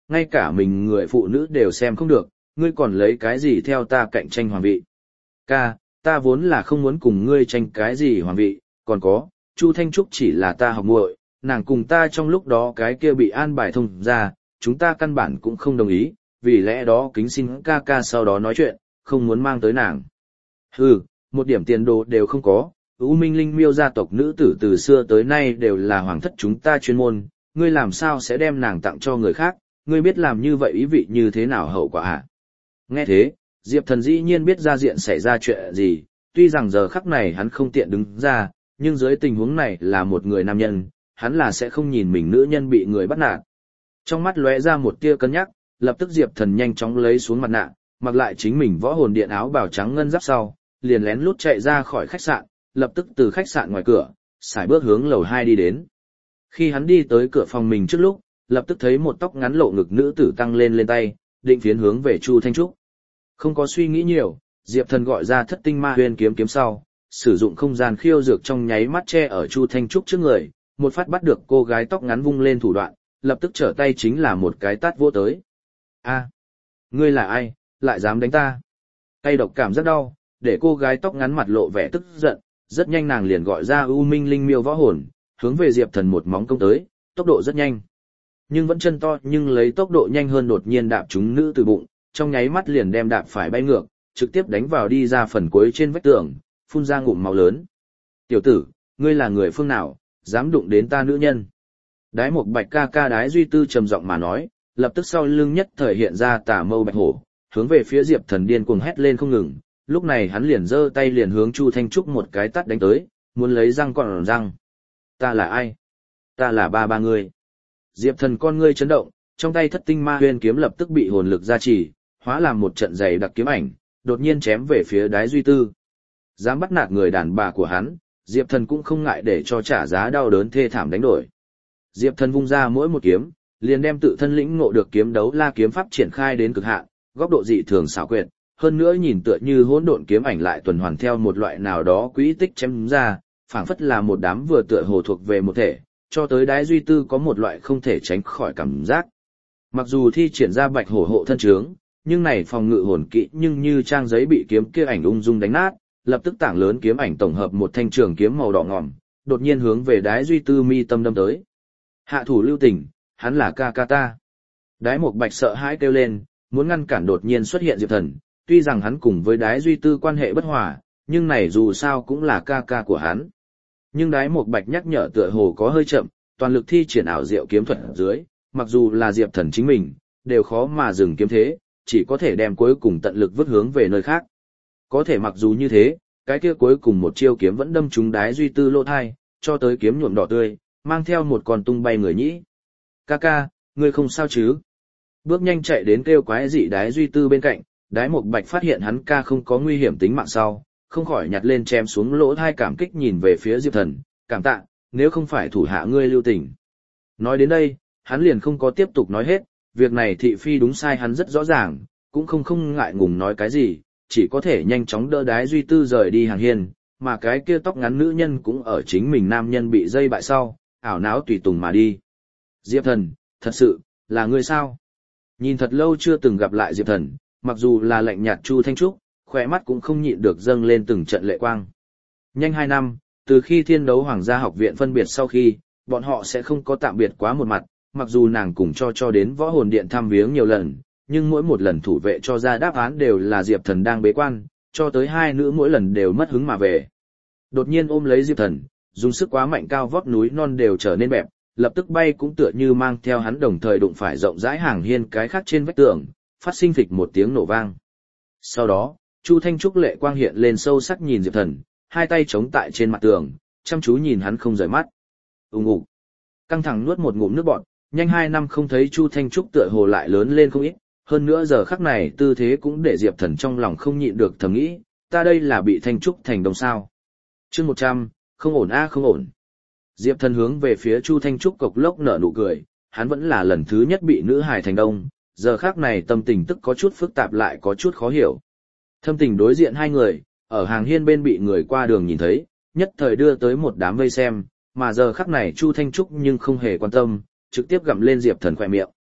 S1: ngay cả mình người phụ nữ đều xem không được, ngươi còn lấy cái gì theo ta cạnh tranh hoàng vị. Ca, ta vốn là không muốn cùng ngươi tranh cái gì hoàng vị, còn có, Chu Thanh Trúc chỉ là ta học muội, nàng cùng ta trong lúc đó cái kia bị an bài thông ra, chúng ta căn bản cũng không đồng ý, vì lẽ đó kính xin ca ca sau đó nói chuyện, không muốn mang tới nàng. Hừ, một điểm tiền đồ đều không có, U Minh Linh Miêu gia tộc nữ tử từ xưa tới nay đều là hoàng thất chúng ta chuyên môn, ngươi làm sao sẽ đem nàng tặng cho người khác, ngươi biết làm như vậy ý vị như thế nào hậu quả hả? Nghe thế, Diệp Thần dĩ nhiên biết ra diện xảy ra chuyện gì, tuy rằng giờ khắc này hắn không tiện đứng ra, nhưng dưới tình huống này là một người nam nhân, hắn là sẽ không nhìn mình nữ nhân bị người bắt nạt. Trong mắt lóe ra một tia cân nhắc, lập tức Diệp Thần nhanh chóng lấy xuống mặt nạ, mặc lại chính mình võ hồn điện áo bào trắng ngân giáp sau, liền lén lút chạy ra khỏi khách sạn, lập tức từ khách sạn ngoài cửa, sải bước hướng lầu hai đi đến. Khi hắn đi tới cửa phòng mình trước lúc, lập tức thấy một tóc ngắn lộ ngực nữ tử tăng lên lên tay, định phiến hướng về Chu Thanh Trúc. Không có suy nghĩ nhiều, Diệp Thần gọi ra Thất Tinh Ma Huyền kiếm kiếm sau, sử dụng không gian khiêu dược trong nháy mắt che ở Chu Thanh Trúc trước người, một phát bắt được cô gái tóc ngắn vung lên thủ đoạn, lập tức trở tay chính là một cái tát vỗ tới. A, ngươi là ai, lại dám đánh ta? Tay độc cảm rất đau, để cô gái tóc ngắn mặt lộ vẻ tức giận, rất nhanh nàng liền gọi ra U Minh Linh Miêu võ hồn, hướng về Diệp Thần một móng công tới, tốc độ rất nhanh. Nhưng vẫn chân to nhưng lấy tốc độ nhanh hơn đột nhiên đạp trúng nữ từ bụng, trong nháy mắt liền đem đạp phải bay ngược, trực tiếp đánh vào đi ra phần cuối trên vách tường, phun ra ngụm máu lớn. Tiểu tử, ngươi là người phương nào, dám đụng đến ta nữ nhân? Đái một bạch ca ca Đái Duy Tư trầm giọng mà nói, lập tức sau lưng nhất thời hiện ra tà mâu bạch hổ, hướng về phía Diệp Thần điên cuồng hét lên không ngừng. Lúc này hắn liền giơ tay liền hướng Chu Thanh Trúc một cái tát đánh tới, muốn lấy răng còn răng. Ta là ai? Ta là ba ba ngươi. Diệp Thần con ngươi chấn động, trong tay Thất Tinh Ma Huyền kiếm lập tức bị hồn lực gia trì, hóa làm một trận dày đặc kiếm ảnh, đột nhiên chém về phía Đái Duy Tư. Dám bắt nạt người đàn bà của hắn, Diệp Thần cũng không ngại để cho trả giá đau đớn thê thảm đánh đổi. Diệp Thần vung ra mỗi một kiếm, liền đem tự thân lĩnh ngộ được kiếm đấu la kiếm pháp triển khai đến cực hạn, góc độ dị thường xảo quyệt, hơn nữa nhìn tựa như hỗn độn kiếm ảnh lại tuần hoàn theo một loại nào đó quỹ tích chém ra, phảng phất là một đám vừa tựa hồ thuộc về một thể, cho tới Đái Duy Tư có một loại không thể tránh khỏi cảm giác. Mặc dù thi triển ra bạch hổ hộ thân trướng, nhưng này phòng ngự hồn kỹ nhưng như trang giấy bị kiếm kia ảnh ung dung đánh nát, lập tức tảng lớn kiếm ảnh tổng hợp một thanh trường kiếm màu đỏ ngòm, đột nhiên hướng về Đái Duy Tư mi tâm đâm tới. Hạ thủ lưu tình, hắn là ca ca ta. Đái Mộc Bạch sợ hãi kêu lên, muốn ngăn cản đột nhiên xuất hiện Diệp Thần, tuy rằng hắn cùng với Đái Duy Tư quan hệ bất hòa, nhưng này dù sao cũng là ca ca của hắn. Nhưng Đái Mộc Bạch nhắc nhở tựa hồ có hơi chậm, toàn lực thi triển ảo diệu kiếm thuật ở dưới, mặc dù là Diệp Thần chính mình, đều khó mà dừng kiếm thế, chỉ có thể đem cuối cùng tận lực vứt hướng về nơi khác. Có thể mặc dù như thế, cái kia cuối cùng một chiêu kiếm vẫn đâm trúng Đái Duy Tư lỗ thai, cho tới kiếm nhuộm đỏ tươi, mang theo một con tung bay người nhĩ. Ca ca, ngươi không sao chứ? Bước nhanh chạy đến kêu quái dị Đái Duy Tư bên cạnh, Đái Mộc Bạch phát hiện hắn ca không có nguy hiểm tính mạng sau, không khỏi nhặt lên chém xuống lỗ thai cảm kích nhìn về phía Diệp Thần, cảm tạ, nếu không phải thủ hạ ngươi lưu tình. Nói đến đây, hắn liền không có tiếp tục nói hết, việc này thị phi đúng sai hắn rất rõ ràng, cũng không không ngại ngùng nói cái gì, chỉ có thể nhanh chóng đỡ Đái Duy Tư rời đi hàng hiên, mà cái kia tóc ngắn nữ nhân cũng ở chính mình nam nhân bị dây bại sau, ảo não tùy tùng mà đi. Diệp Thần, thật sự, là ngươi sao? Nhìn thật lâu chưa từng gặp lại Diệp Thần, mặc dù là lạnh nhạt Chu Thanh Trúc, khỏe mắt cũng không nhịn được dâng lên từng trận lệ quang. Nhanh hai năm, từ khi Thiên Đấu Hoàng gia học viện phân biệt sau khi, bọn họ sẽ không có tạm biệt quá một mặt, mặc dù nàng cùng cho cho đến võ hồn điện thăm viếng nhiều lần, nhưng mỗi một lần thủ vệ cho ra đáp án đều là Diệp Thần đang bế quan, cho tới hai nữ mỗi lần đều mất hứng mà về. Đột nhiên ôm lấy Diệp Thần, dùng sức quá mạnh cao vót núi non đều trở nên bẹp, lập tức bay cũng tựa như mang theo hắn đồng thời đụng phải rộng rãi hàng hiên cái khác trên vách tường, phát sinh phịch một tiếng nổ vang. Sau đó, Chu Thanh Trúc lệ quang hiện lên sâu sắc nhìn Diệp Thần, hai tay chống tại trên mặt tường, chăm chú nhìn hắn không rời mắt. Ùng ục. Căng thẳng nuốt một ngụm nước bọt, nhanh hai năm không thấy Chu Thanh Trúc tựa hồ lại lớn lên không ít, hơn nữa giờ khắc này tư thế cũng để Diệp Thần trong lòng không nhịn được thầm nghĩ, ta đây là bị Thanh Trúc thành đồng sao. Chương một trăm, không ổn a không ổn. Diệp Thần hướng về phía Chu Thanh Trúc cộc lốc nở nụ cười, hắn vẫn là lần thứ nhất bị nữ hài thành đông, giờ khắc này tâm tình tức có chút phức tạp lại có chút khó hiểu. Thâm tình đối diện hai người, ở hàng hiên bên bị người qua đường nhìn thấy, nhất thời đưa tới một đám vây xem, mà giờ khắc này Chu Thanh Trúc nhưng không hề quan tâm, trực tiếp gặm lên Diệp Thần khỏe miệng.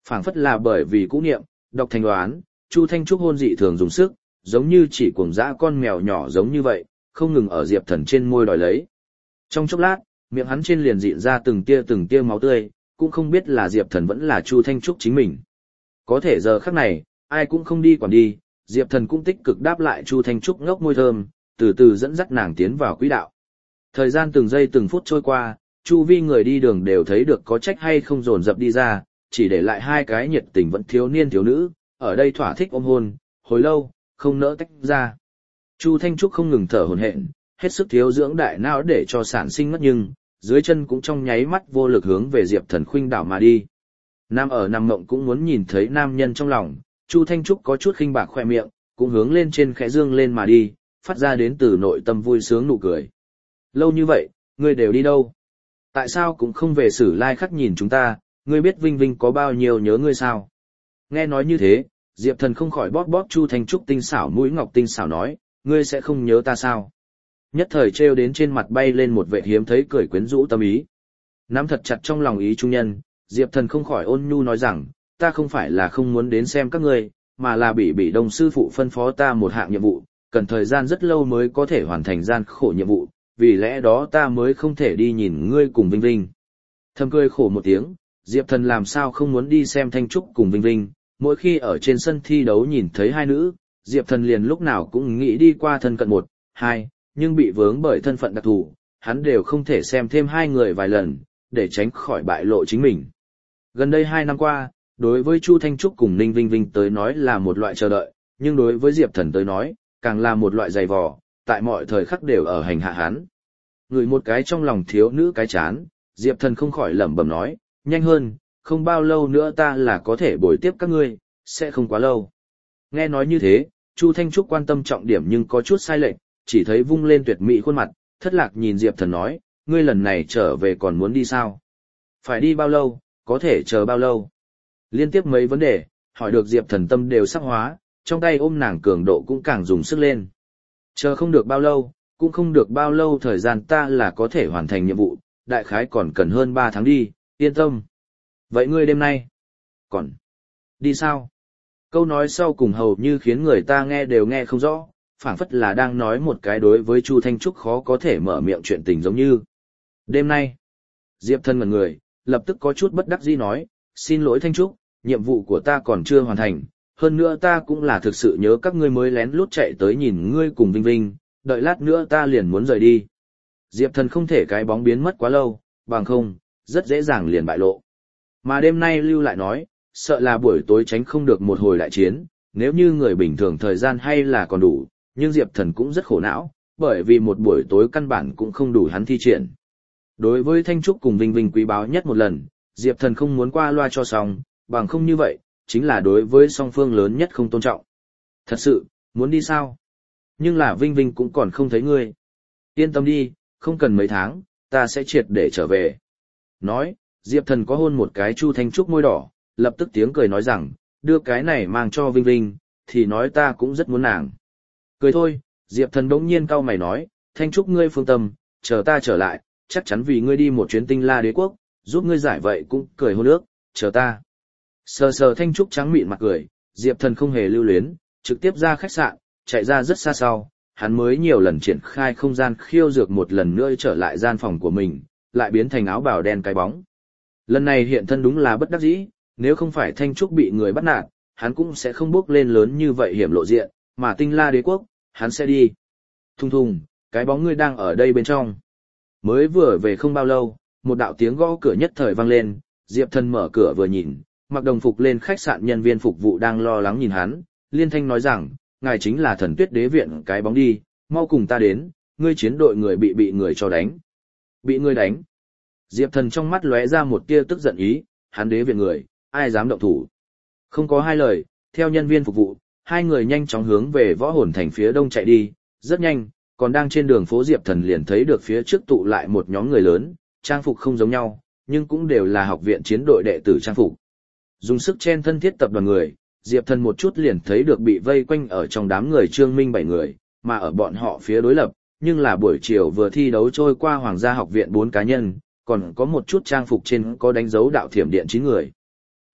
S1: Phảng phất là bởi vì cũ niệm, đọc thành đoán, Chu Thanh Trúc hôn dị thường dùng sức, giống như chỉ cuồng dã con mèo nhỏ giống như vậy, không ngừng ở Diệp Thần trên môi đòi lấy. Trong chốc lát, miệng hắn trên liền dịn ra từng tia từng tia máu tươi, cũng không biết là Diệp Thần vẫn là Chu Thanh Trúc chính mình. Có thể giờ khắc này, ai cũng không đi quản đi, Diệp Thần cũng tích cực đáp lại Chu Thanh Trúc ngốc môi thơm, từ từ dẫn dắt nàng tiến vào quỹ đạo. Thời gian từng giây từng phút trôi qua, chu vi người đi đường đều thấy được có trách hay không dồn dập đi ra, chỉ để lại hai cái nhiệt tình vẫn thiếu niên thiếu nữ, ở đây thỏa thích ôm hôn, hồi lâu, không nỡ tách ra. Chu Thanh Trúc không ngừng thở hổn hển, hết sức thiếu dưỡng đại não để cho sản sinh mất nhưng, dưới chân cũng trong nháy mắt vô lực hướng về Diệp Thần khuynh đảo mà đi. Nam ở nằm mộng cũng muốn nhìn thấy nam nhân trong lòng, Chu Thanh Trúc có chút khinh bạc khoe miệng, cũng hướng lên trên khẽ dương lên mà đi, phát ra đến từ nội tâm vui sướng nụ cười. Lâu như vậy, ngươi đều đi đâu? Tại sao cũng không về Sử Lai Khắc nhìn chúng ta, ngươi biết Vinh Vinh có bao nhiêu nhớ ngươi sao? Nghe nói như thế, Diệp Thần không khỏi bóp bóp Chu Thanh Trúc tinh xảo mũi ngọc tinh xảo nói, ngươi sẽ không nhớ ta sao? Nhất thời trêu đến trên mặt bay lên một vẻ hiếm thấy cười quyến rũ tâm ý. Nắm thật chặt trong lòng ý trung nhân, Diệp Thần không khỏi ôn nhu nói rằng, ta không phải là không muốn đến xem các ngươi, mà là bị bị đồng sư phụ phân phó ta một hạng nhiệm vụ, cần thời gian rất lâu mới có thể hoàn thành gian khổ nhiệm vụ, vì lẽ đó ta mới không thể đi nhìn ngươi cùng Vinh Vinh. Thầm cười khổ một tiếng, Diệp Thần làm sao không muốn đi xem Thanh Trúc cùng Vinh Vinh, mỗi khi ở trên sân thi đấu nhìn thấy hai nữ, Diệp Thần liền lúc nào cũng nghĩ đi qua thân cận một, hai, nhưng bị vướng bởi thân phận đặc thù, hắn đều không thể xem thêm hai người vài lần, để tránh khỏi bại lộ chính mình. Gần đây hai năm qua, đối với Chu Thanh Trúc cùng Ninh Vinh Vinh tới nói là một loại chờ đợi, nhưng đối với Diệp Thần tới nói, càng là một loại dày vò, tại mọi thời khắc đều ở hành hạ hắn. Người một cái trong lòng thiếu nữ cái chán, Diệp Thần không khỏi lẩm bẩm nói, nhanh hơn, không bao lâu nữa ta là có thể bồi tiếp các ngươi, sẽ không quá lâu. Nghe nói như thế, Chu Thanh Trúc quan tâm trọng điểm nhưng có chút sai lệch, chỉ thấy vung lên tuyệt mỹ khuôn mặt, thất lạc nhìn Diệp Thần nói, ngươi lần này trở về còn muốn đi sao? Phải đi bao lâu, có thể chờ bao lâu? Liên tiếp mấy vấn đề, hỏi được Diệp Thần tâm đều sắc hóa, trong tay ôm nàng cường độ cũng càng dùng sức lên. Chờ không được bao lâu, cũng không được bao lâu thời gian ta là có thể hoàn thành nhiệm vụ, đại khái còn cần hơn ba tháng đi, yên tâm. Vậy ngươi đêm nay, còn đi sao? Câu nói sau cùng hầu như khiến người ta nghe đều nghe không rõ, phảng phất là đang nói một cái đối với Chu Thanh Trúc khó có thể mở miệng chuyện tình giống như. Đêm nay, Diệp Thần ngẩn người, lập tức có chút bất đắc dĩ nói, xin lỗi Thanh Trúc, nhiệm vụ của ta còn chưa hoàn thành, hơn nữa ta cũng là thực sự nhớ các ngươi mới lén lút chạy tới nhìn ngươi cùng Vinh Vinh, đợi lát nữa ta liền muốn rời đi. Diệp Thần không thể cái bóng biến mất quá lâu, bằng không, rất dễ dàng liền bại lộ. Mà đêm nay lưu lại nói, sợ là buổi tối tránh không được một hồi đại chiến, nếu như người bình thường thời gian hay là còn đủ, nhưng Diệp Thần cũng rất khổ não, bởi vì một buổi tối căn bản cũng không đủ hắn thi triển. Đối với Thanh Trúc cùng Vinh Vinh quý báu nhất một lần, Diệp Thần không muốn qua loa cho xong, bằng không như vậy, chính là đối với song phương lớn nhất không tôn trọng. Thật sự, muốn đi sao? Nhưng là Vinh Vinh cũng còn không thấy ngươi. Yên tâm đi, không cần mấy tháng, ta sẽ triệt để trở về. Nói, Diệp Thần có hôn một cái Chu Thanh Trúc môi đỏ, lập tức tiếng cười nói rằng, đưa cái này mang cho Vinh Vinh, thì nói ta cũng rất muốn nàng. Cười thôi, Diệp Thần đống nhiên cau mày nói, Thanh Trúc ngươi phương tâm, chờ ta trở lại, chắc chắn vì ngươi đi một chuyến Tinh La Đế quốc, giúp ngươi giải vậy cũng cười hôn ước, chờ ta. Sờ sờ Thanh Trúc trắng mịn mặt cười, Diệp Thần không hề lưu luyến, trực tiếp ra khách sạn, chạy ra rất xa sau, hắn mới nhiều lần triển khai không gian khiêu dược một lần nữa trở lại gian phòng của mình, lại biến thành áo bào đen cái bóng. Lần này hiện thân đúng là bất đắc dĩ, nếu không phải Thanh Trúc bị người bắt nạt, hắn cũng sẽ không bước lên lớn như vậy hiểm lộ diện, mà Tinh La Đế quốc, hắn sẽ đi. Thùng thùng, cái bóng ngươi đang ở đây bên trong. Mới vừa về không bao lâu, một đạo tiếng gõ cửa nhất thời vang lên, Diệp Thần mở cửa vừa nhìn, mặc đồng phục lên khách sạn nhân viên phục vụ đang lo lắng nhìn hắn, liên thanh nói rằng, ngài chính là Thần Tuyết Đế viện cái bóng đi, mau cùng ta đến, ngươi chiến đội người bị bị người cho đánh. Bị ngươi đánh. Diệp Thần trong mắt lóe ra một tia tức giận ý, hắn đế viện người, ai dám động thủ. Không có hai lời, theo nhân viên phục vụ, hai người nhanh chóng hướng về Võ Hồn Thành phía đông chạy đi, rất nhanh, còn đang trên đường phố Diệp Thần liền thấy được phía trước tụ lại một nhóm người lớn, trang phục không giống nhau, nhưng cũng đều là học viện chiến đội đệ tử trang phục. Dùng sức chen thân thiết tập đoàn người, Diệp Thần một chút liền thấy được bị vây quanh ở trong đám người Trương Minh bảy người, mà ở bọn họ phía đối lập, nhưng là buổi chiều vừa thi đấu trôi qua Hoàng gia học viện bốn cá nhân, còn có một chút trang phục trên có đánh dấu đạo thiểm điện chín người.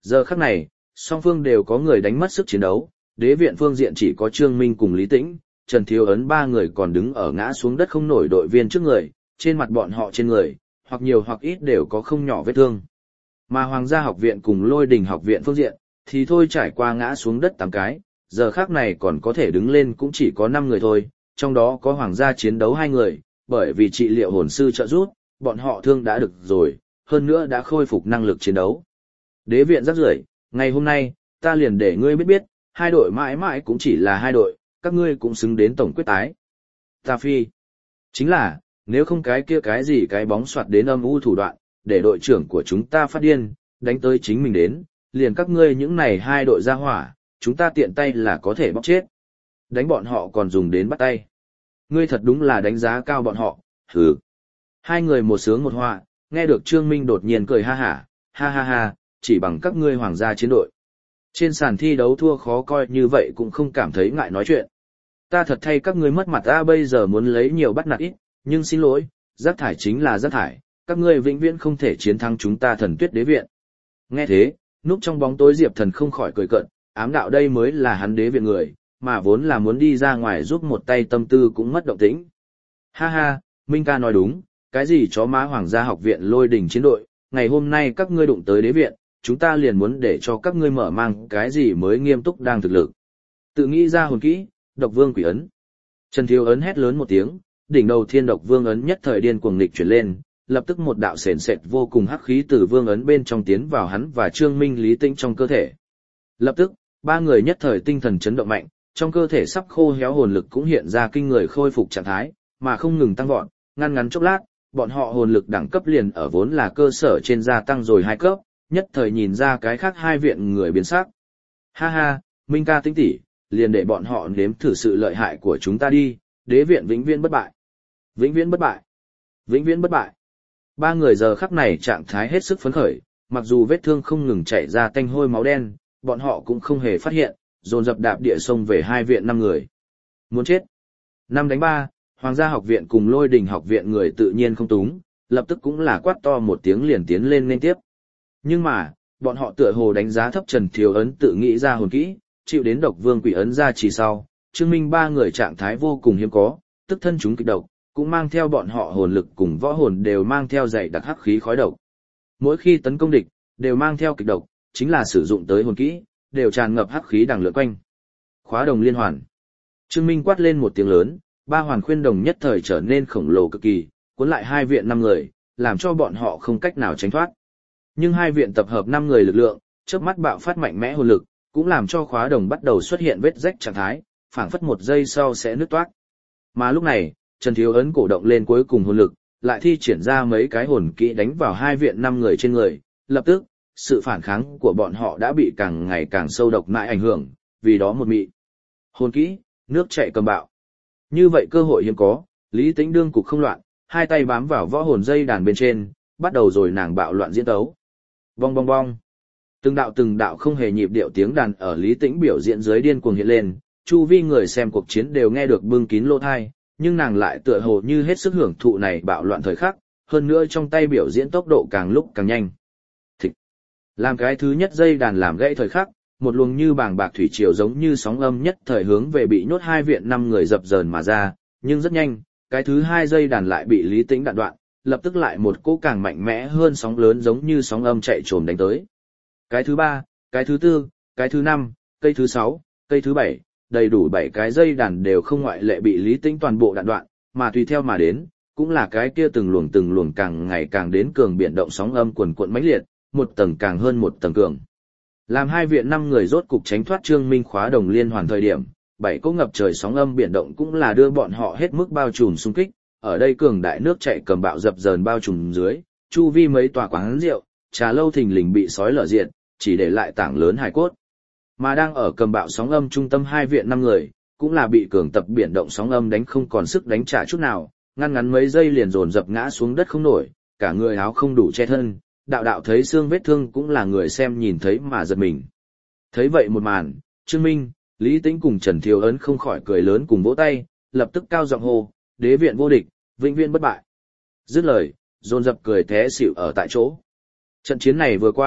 S1: Giờ khắc này, song phương đều có người đánh mất sức chiến đấu, đế viện phương diện chỉ có Trương Minh cùng Lý Tĩnh, Trần Thiếu Ấn ba người còn đứng ở ngã xuống đất không nổi đội viên trước người, trên mặt bọn họ trên người, hoặc nhiều hoặc ít đều có không nhỏ vết thương. Mà Hoàng gia học viện cùng Lôi Đình học viện phương diện, thì thôi trải qua ngã xuống đất tám cái, giờ khác này còn có thể đứng lên cũng chỉ có năm người thôi, trong đó có Hoàng gia chiến đấu hai người, bởi vì trị liệu hồn sư trợ giúp, bọn họ thương đã được rồi, hơn nữa đã khôi phục năng lực chiến đấu. Đế viện rắc rưởi, ngày hôm nay, ta liền để ngươi biết biết, hai đội mãi mãi cũng chỉ là hai đội, các ngươi cũng xứng đến tổng quyết tái. Ta phi. Chính là, nếu không cái kia cái gì cái bóng soạt đến âm u thủ đoạn, để đội trưởng của chúng ta phát điên, đánh tới chính mình đến, liền các ngươi những này hai đội ra hỏa, chúng ta tiện tay là có thể bóc chết. Đánh bọn họ còn dùng đến bắt tay. Ngươi thật đúng là đánh giá cao bọn họ, hừ. Hai người một sướng một họa, nghe được Trương Minh đột nhiên cười ha hả, ha ha ha, chỉ bằng các ngươi hoàng gia chiến đội. Trên sàn thi đấu thua khó coi như vậy cũng không cảm thấy ngại nói chuyện. Ta thật thay các ngươi mất mặt, ta bây giờ muốn lấy nhiều bắt nạt ít, nhưng xin lỗi, rác thải chính là rác thải, các ngươi vĩnh viễn không thể chiến thắng chúng ta Thần Tuyết Đế viện. Nghe thế, núp trong bóng tối Diệp Thần không khỏi cười cợt, ám đạo đây mới là hắn đế viện người, mà vốn là muốn đi ra ngoài giúp một tay tâm tư cũng mất động tĩnh. Ha ha, Minh ca nói đúng, cái gì chó má Hoàng gia học viện Lôi Đình chiến đội, ngày hôm nay các ngươi đụng tới đế viện, chúng ta liền muốn để cho các ngươi mở mang cái gì mới nghiêm túc đang thực lực. Tự nghĩ ra hồn kỹ, Độc Vương Quỷ ấn. Trần Thiếu ấn hét lớn một tiếng, đỉnh đầu Thiên Độc Vương ấn nhất thời điên cuồng nghịch chuyển lên, lập tức một đạo sền sệt vô cùng hắc khí từ vương ấn bên trong tiến vào hắn và Trương Minh Lý Tĩnh trong cơ thể. Lập tức, ba người nhất thời tinh thần chấn động mạnh, trong cơ thể sắp khô héo hồn lực cũng hiện ra kinh người khôi phục trạng thái, mà không ngừng tăng vọt, ngăn ngắn chốc lát, bọn họ hồn lực đẳng cấp liền ở vốn là cơ sở trên gia tăng rồi hai cấp, nhất thời nhìn ra cái khác hai viện người biến sắc. Ha ha, Minh ca Tĩnh tỷ, liền để bọn họ nếm thử sự lợi hại của chúng ta đi, đế viện vĩnh viễn bất bại. Vĩnh viễn bất bại. Vĩnh viễn bất bại. Ba người giờ khắc này trạng thái hết sức phấn khởi, mặc dù vết thương không ngừng chảy ra tanh hôi máu đen, bọn họ cũng không hề phát hiện, dồn dập đạp địa sông về hai viện năm người. Muốn chết. Năm đánh ba, Hoàng gia học viện cùng Lôi Đình học viện người tự nhiên không túng, lập tức cũng là quát to một tiếng liền tiến lên nên tiếp. Nhưng mà, bọn họ tựa hồ đánh giá thấp Trần Thiếu ấn tự nghĩ ra hồn kỹ, chịu đến Độc Vương Quỷ ấn ra chỉ sau, chứng minh ba người trạng thái vô cùng hiếm có, tức thân chúng kịch độc, cũng mang theo bọn họ hồn lực cùng võ hồn đều mang theo dày đặc hắc khí khói độc. Mỗi khi tấn công địch, đều mang theo kịch độc, chính là sử dụng tới hồn kỹ, đều tràn ngập hắc khí đằng lượn quanh. Khóa đồng liên hoàn. Trương Minh quát lên một tiếng lớn, ba hoàn khuyên đồng nhất thời trở nên khổng lồ cực kỳ, cuốn lại hai viện năm người, làm cho bọn họ không cách nào tránh thoát. Nhưng hai viện tập hợp năm người lực lượng, chớp mắt bạo phát mạnh mẽ hồn lực, cũng làm cho khóa đồng bắt đầu xuất hiện vết rách trạng thái, phảng phất một giây sau sẽ nứt toác. Mà lúc này, Trần Thiếu ấn cổ động lên cuối cùng hồn lực, lại thi triển ra mấy cái hồn kỹ đánh vào hai viện năm người trên người, lập tức, sự phản kháng của bọn họ đã bị càng ngày càng sâu độc mãi ảnh hưởng, vì đó một mị. Hồn kỹ, nước chảy cầm bạo. Như vậy cơ hội hiếm có, Lý Tĩnh đương cục không loạn, hai tay bám vào võ hồn dây đàn bên trên, bắt đầu rồi nàng bạo loạn diễn tấu. Bong bong bong. Từng đạo từng đạo không hề nhịp điệu tiếng đàn ở Lý Tĩnh biểu diễn dưới điên cuồng hiện lên, chu vi người xem cuộc chiến đều nghe được bưng kín lỗ tai, nhưng nàng lại tựa hồ như hết sức hưởng thụ này bạo loạn thời khắc, hơn nữa trong tay biểu diễn tốc độ càng lúc càng nhanh. Thịch. Làm cái thứ nhất dây đàn làm gãy thời khắc, một luồng như bàng bạc thủy triều giống như sóng âm nhất thời hướng về bị nhốt hai viện năm người dập dờn mà ra, nhưng rất nhanh, cái thứ hai dây đàn lại bị Lý Tĩnh đạn đoạn, lập tức lại một cỗ càng mạnh mẽ hơn sóng lớn giống như sóng âm chạy trồm đánh tới. Cái thứ ba, cái thứ tư, cái thứ năm, cây thứ sáu, cây thứ bảy, đầy đủ bảy cái dây đàn đều không ngoại lệ bị Lý Tĩnh toàn bộ đạn đoạn, mà tùy theo mà đến, cũng là cái kia từng luồng từng luồng càng ngày càng đến cường biển động sóng âm cuồn cuộn mãnh liệt, một tầng càng hơn một tầng cường. Làm hai viện năm người rốt cục tránh thoát Trương Minh khóa đồng liên hoàn thời điểm, bảy cỗ ngập trời sóng âm biển động cũng là đưa bọn họ hết mức bao trùm xung kích, ở đây cường đại nước chảy cầm bạo dập dờn bao trùm dưới, chu vi mấy tòa quán rượu, trà lâu thình lình bị sói lở diện, chỉ để lại tảng lớn hài cốt. Mà đang ở cầm bạo sóng âm trung tâm hai viện năm người, cũng là bị cường tập biển động sóng âm đánh không còn sức đánh trả chút nào, ngăn ngắn mấy giây liền dồn dập ngã xuống đất không nổi, cả người áo không đủ che thân, đạo đạo thấy xương vết thương cũng là người xem nhìn thấy mà giật mình. Thấy vậy một màn, Trương Minh, Lý Tĩnh cùng Trần Thiếu ấn không khỏi cười lớn cùng vỗ tay, lập tức cao giọng hô, đế viện vô địch, vĩnh viễn bất bại. Dứt lời, dồn dập cười té xỉu ở tại chỗ. Trận chiến này vừa qua,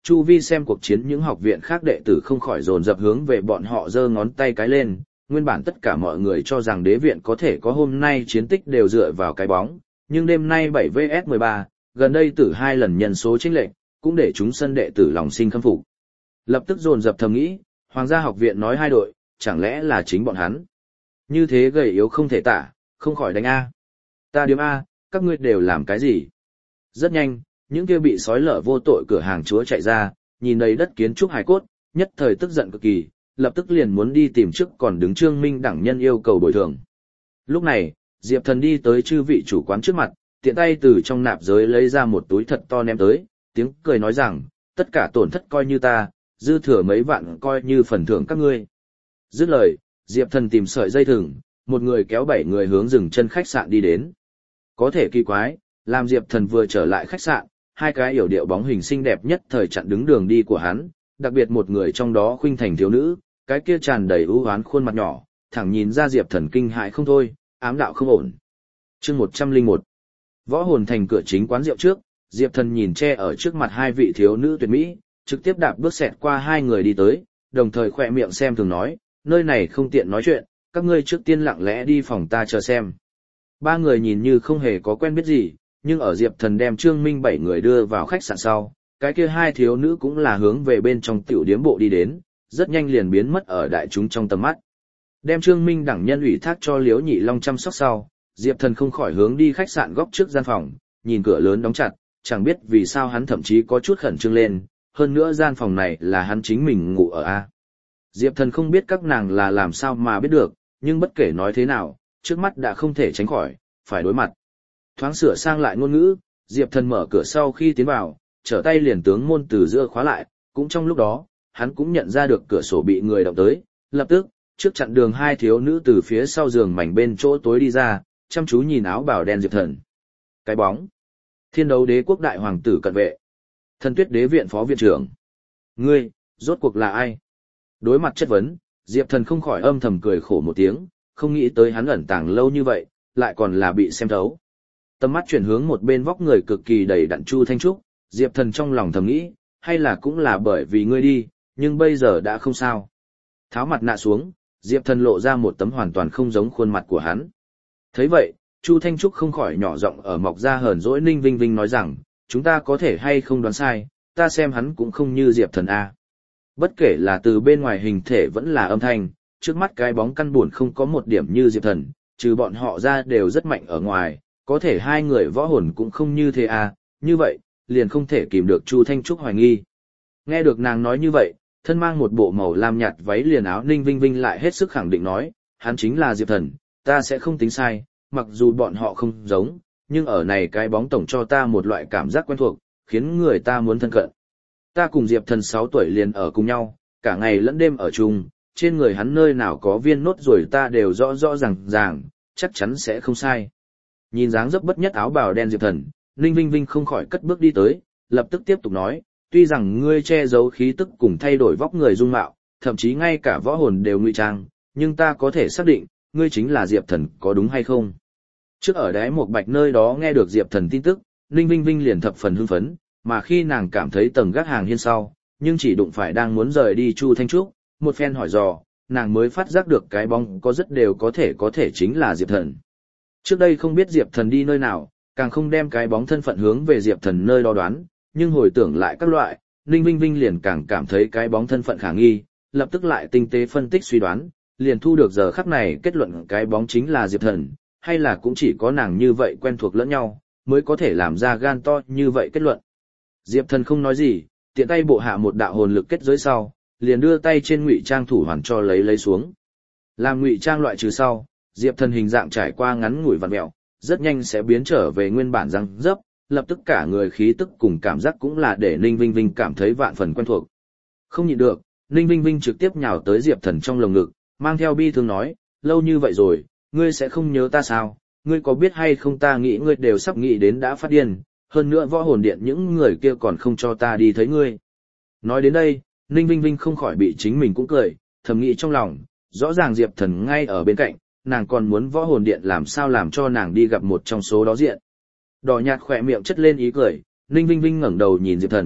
S1: chu vi xem cuộc chiến những học viện khác đệ tử không khỏi dồn dập hướng về bọn họ giơ ngón tay cái lên, nguyên bản tất cả mọi người cho rằng đế viện có thể có hôm nay chiến tích đều dựa vào cái bóng, nhưng đêm nay bảy vs mười ba, gần đây tử hai lần nhân số chênh lệch, cũng để chúng sân đệ tử lòng sinh khâm phục. Lập tức dồn dập thầm nghĩ, Hoàng gia học viện nói hai đội, chẳng lẽ là chính bọn hắn. Như thế gầy yếu không thể tả, không khỏi đánh A. Ta điếm A, các ngươi đều làm cái gì? Rất nhanh, những kia bị sói lở vô tội cửa hàng chúa chạy ra, nhìn đầy đất kiến trúc hài cốt, nhất thời tức giận cực kỳ, lập tức liền muốn đi tìm trước còn đứng Trương Minh đẳng nhân yêu cầu bồi thường. Lúc này, Diệp Thần đi tới chư vị chủ quán trước mặt, tiện tay từ trong nạp giới lấy ra một túi thật to ném tới, tiếng cười nói rằng, tất cả tổn thất coi như ta, dư thừa mấy vạn coi như phần thưởng các ngươi. Dứt lời, Diệp Thần tìm sợi dây thừng, một người kéo bảy người hướng dừng chân khách sạn đi đến. Có thể kỳ quái, làm Diệp Thần vừa trở lại khách sạn, hai cái yểu điệu bóng hình xinh đẹp nhất thời chặn đứng đường đi của hắn, đặc biệt một người trong đó khuynh thành thiếu nữ, cái kia tràn đầy ưu hoán khuôn mặt nhỏ, thẳng nhìn ra Diệp Thần kinh hãi không thôi, ám đạo không ổn. Chương một trăm lẻ một. Võ hồn thành cửa chính quán rượu trước, Diệp Thần nhìn che ở trước mặt hai vị thiếu nữ tuyệt mỹ, trực tiếp đạp bước xẹt qua hai người đi tới, đồng thời khỏe miệng xem thường nói, nơi này không tiện nói chuyện, các ngươi trước tiên lặng lẽ đi phòng ta chờ xem. Ba người nhìn như không hề có quen biết gì, nhưng ở Diệp Thần đem Trương Minh bảy người đưa vào khách sạn sau, cái kia hai thiếu nữ cũng là hướng về bên trong tiểu điếm bộ đi đến, rất nhanh liền biến mất ở đại chúng trong tầm mắt. Đem Trương Minh đẳng nhân ủy thác cho Liễu Nhị Long chăm sóc sau, Diệp Thần không khỏi hướng đi khách sạn góc trước gian phòng, nhìn cửa lớn đóng chặt, chẳng biết vì sao hắn thậm chí có chút khẩn trương lên, hơn nữa gian phòng này là hắn chính mình ngủ ở A. Diệp Thần không biết các nàng là làm sao mà biết được, nhưng bất kể nói thế nào, trước mắt đã không thể tránh khỏi, phải đối mặt. Thoáng sửa sang lại ngôn ngữ, Diệp Thần mở cửa sau khi tiến vào, trở tay liền tướng môn từ giữa khóa lại, cũng trong lúc đó, hắn cũng nhận ra được cửa sổ bị người động tới, lập tức, trước chặn đường hai thiếu nữ từ phía sau giường mảnh bên chỗ tối đi ra, chăm chú nhìn áo bào đen Diệp Thần. Cái bóng. Thiên đấu đế quốc đại hoàng tử cận vệ. Thần tuyết đế viện phó viện trưởng. Ngươi, rốt cuộc là ai? Đối mặt chất vấn, Diệp Thần không khỏi âm thầm cười khổ một tiếng, không nghĩ tới hắn ẩn tàng lâu như vậy, lại còn là bị xem thấu. Tầm mắt chuyển hướng một bên vóc người cực kỳ đầy đặn Chu Thanh Trúc, Diệp Thần trong lòng thầm nghĩ, hay là cũng là bởi vì ngươi đi, nhưng bây giờ đã không sao. Tháo mặt nạ xuống, Diệp Thần lộ ra một tấm hoàn toàn không giống khuôn mặt của hắn. Thấy vậy, Chu Thanh Trúc không khỏi nhỏ giọng ở mọc ra hờn dỗi Ninh Vinh Vinh nói rằng, chúng ta có thể hay không đoán sai, ta xem hắn cũng không như Diệp Thần A. Bất kể là từ bên ngoài hình thể vẫn là âm thanh, trước mắt cái bóng căn buồn không có một điểm như Diệp Thần, trừ bọn họ ra đều rất mạnh ở ngoài, có thể hai người võ hồn cũng không như thế A, như vậy, liền không thể kìm được Chu Thanh Trúc hoài nghi. Nghe được nàng nói như vậy, thân mang một bộ màu lam nhạt váy liền áo Ninh Vinh Vinh lại hết sức khẳng định nói, hắn chính là Diệp Thần, ta sẽ không tính sai, mặc dù bọn họ không giống, nhưng ở này cái bóng tổng cho ta một loại cảm giác quen thuộc, khiến người ta muốn thân cận. Ta cùng Diệp Thần sáu tuổi liền ở cùng nhau, cả ngày lẫn đêm ở chung, trên người hắn nơi nào có viên nốt rồi ta đều rõ rõ ràng ràng, chắc chắn sẽ không sai. Nhìn dáng dấp bất nhất áo bào đen Diệp Thần, Ninh Vinh Vinh không khỏi cất bước đi tới, lập tức tiếp tục nói, tuy rằng ngươi che giấu khí tức cùng thay đổi vóc người dung mạo, thậm chí ngay cả võ hồn đều ngụy trang, nhưng ta có thể xác định, ngươi chính là Diệp Thần, có đúng hay không? Trước ở đáy một bạch nơi đó nghe được Diệp Thần tin tức, Ninh Vinh Vinh liền thập phần hưng phấn, mà khi nàng cảm thấy tầng gác hàng hiên sau, nhưng chỉ đụng phải đang muốn rời đi Chu Thanh Trúc, một phen hỏi dò, nàng mới phát giác được cái bóng có rất đều có thể có thể chính là Diệp Thần. Trước đây không biết Diệp Thần đi nơi nào, càng không đem cái bóng thân phận hướng về Diệp Thần nơi đó đoán, nhưng hồi tưởng lại các loại, Ninh Vinh Vinh liền càng cảm thấy cái bóng thân phận khả nghi, lập tức lại tinh tế phân tích suy đoán, liền thu được giờ khắc này kết luận cái bóng chính là Diệp Thần, hay là cũng chỉ có nàng như vậy quen thuộc lẫn nhau, mới có thể làm ra gan to như vậy kết luận. Diệp Thần không nói gì, tiện tay bộ hạ một đạo hồn lực kết giới sau, liền đưa tay trên ngụy trang thủ hoàn cho lấy lấy xuống. Làm ngụy trang loại trừ sau, Diệp Thần hình dạng trải qua ngắn ngủi vặn mèo, rất nhanh sẽ biến trở về nguyên bản răng dấp, lập tức cả người khí tức cùng cảm giác cũng là để Ninh Vinh Vinh cảm thấy vạn phần quen thuộc. Không nhịn được, Ninh Vinh Vinh trực tiếp nhào tới Diệp Thần trong lồng ngực, mang theo bi thương nói, lâu như vậy rồi, ngươi sẽ không nhớ ta sao, ngươi có biết hay không ta nghĩ ngươi đều sắp nghĩ đến đã phát điên, hơn nữa võ hồn điện những người kia còn không cho ta đi thấy ngươi. Nói đến đây, Ninh Vinh Vinh không khỏi bị chính mình cũng cười, thầm nghĩ trong lòng, rõ ràng Diệp Thần ngay ở bên cạnh, nàng còn muốn võ hồn điện làm sao làm cho nàng đi gặp một trong số đó diện. Đỏ nhạt khỏe miệng chất lên ý cười, Ninh Vinh Vinh ngẩng đầu nhìn Diệp Thần,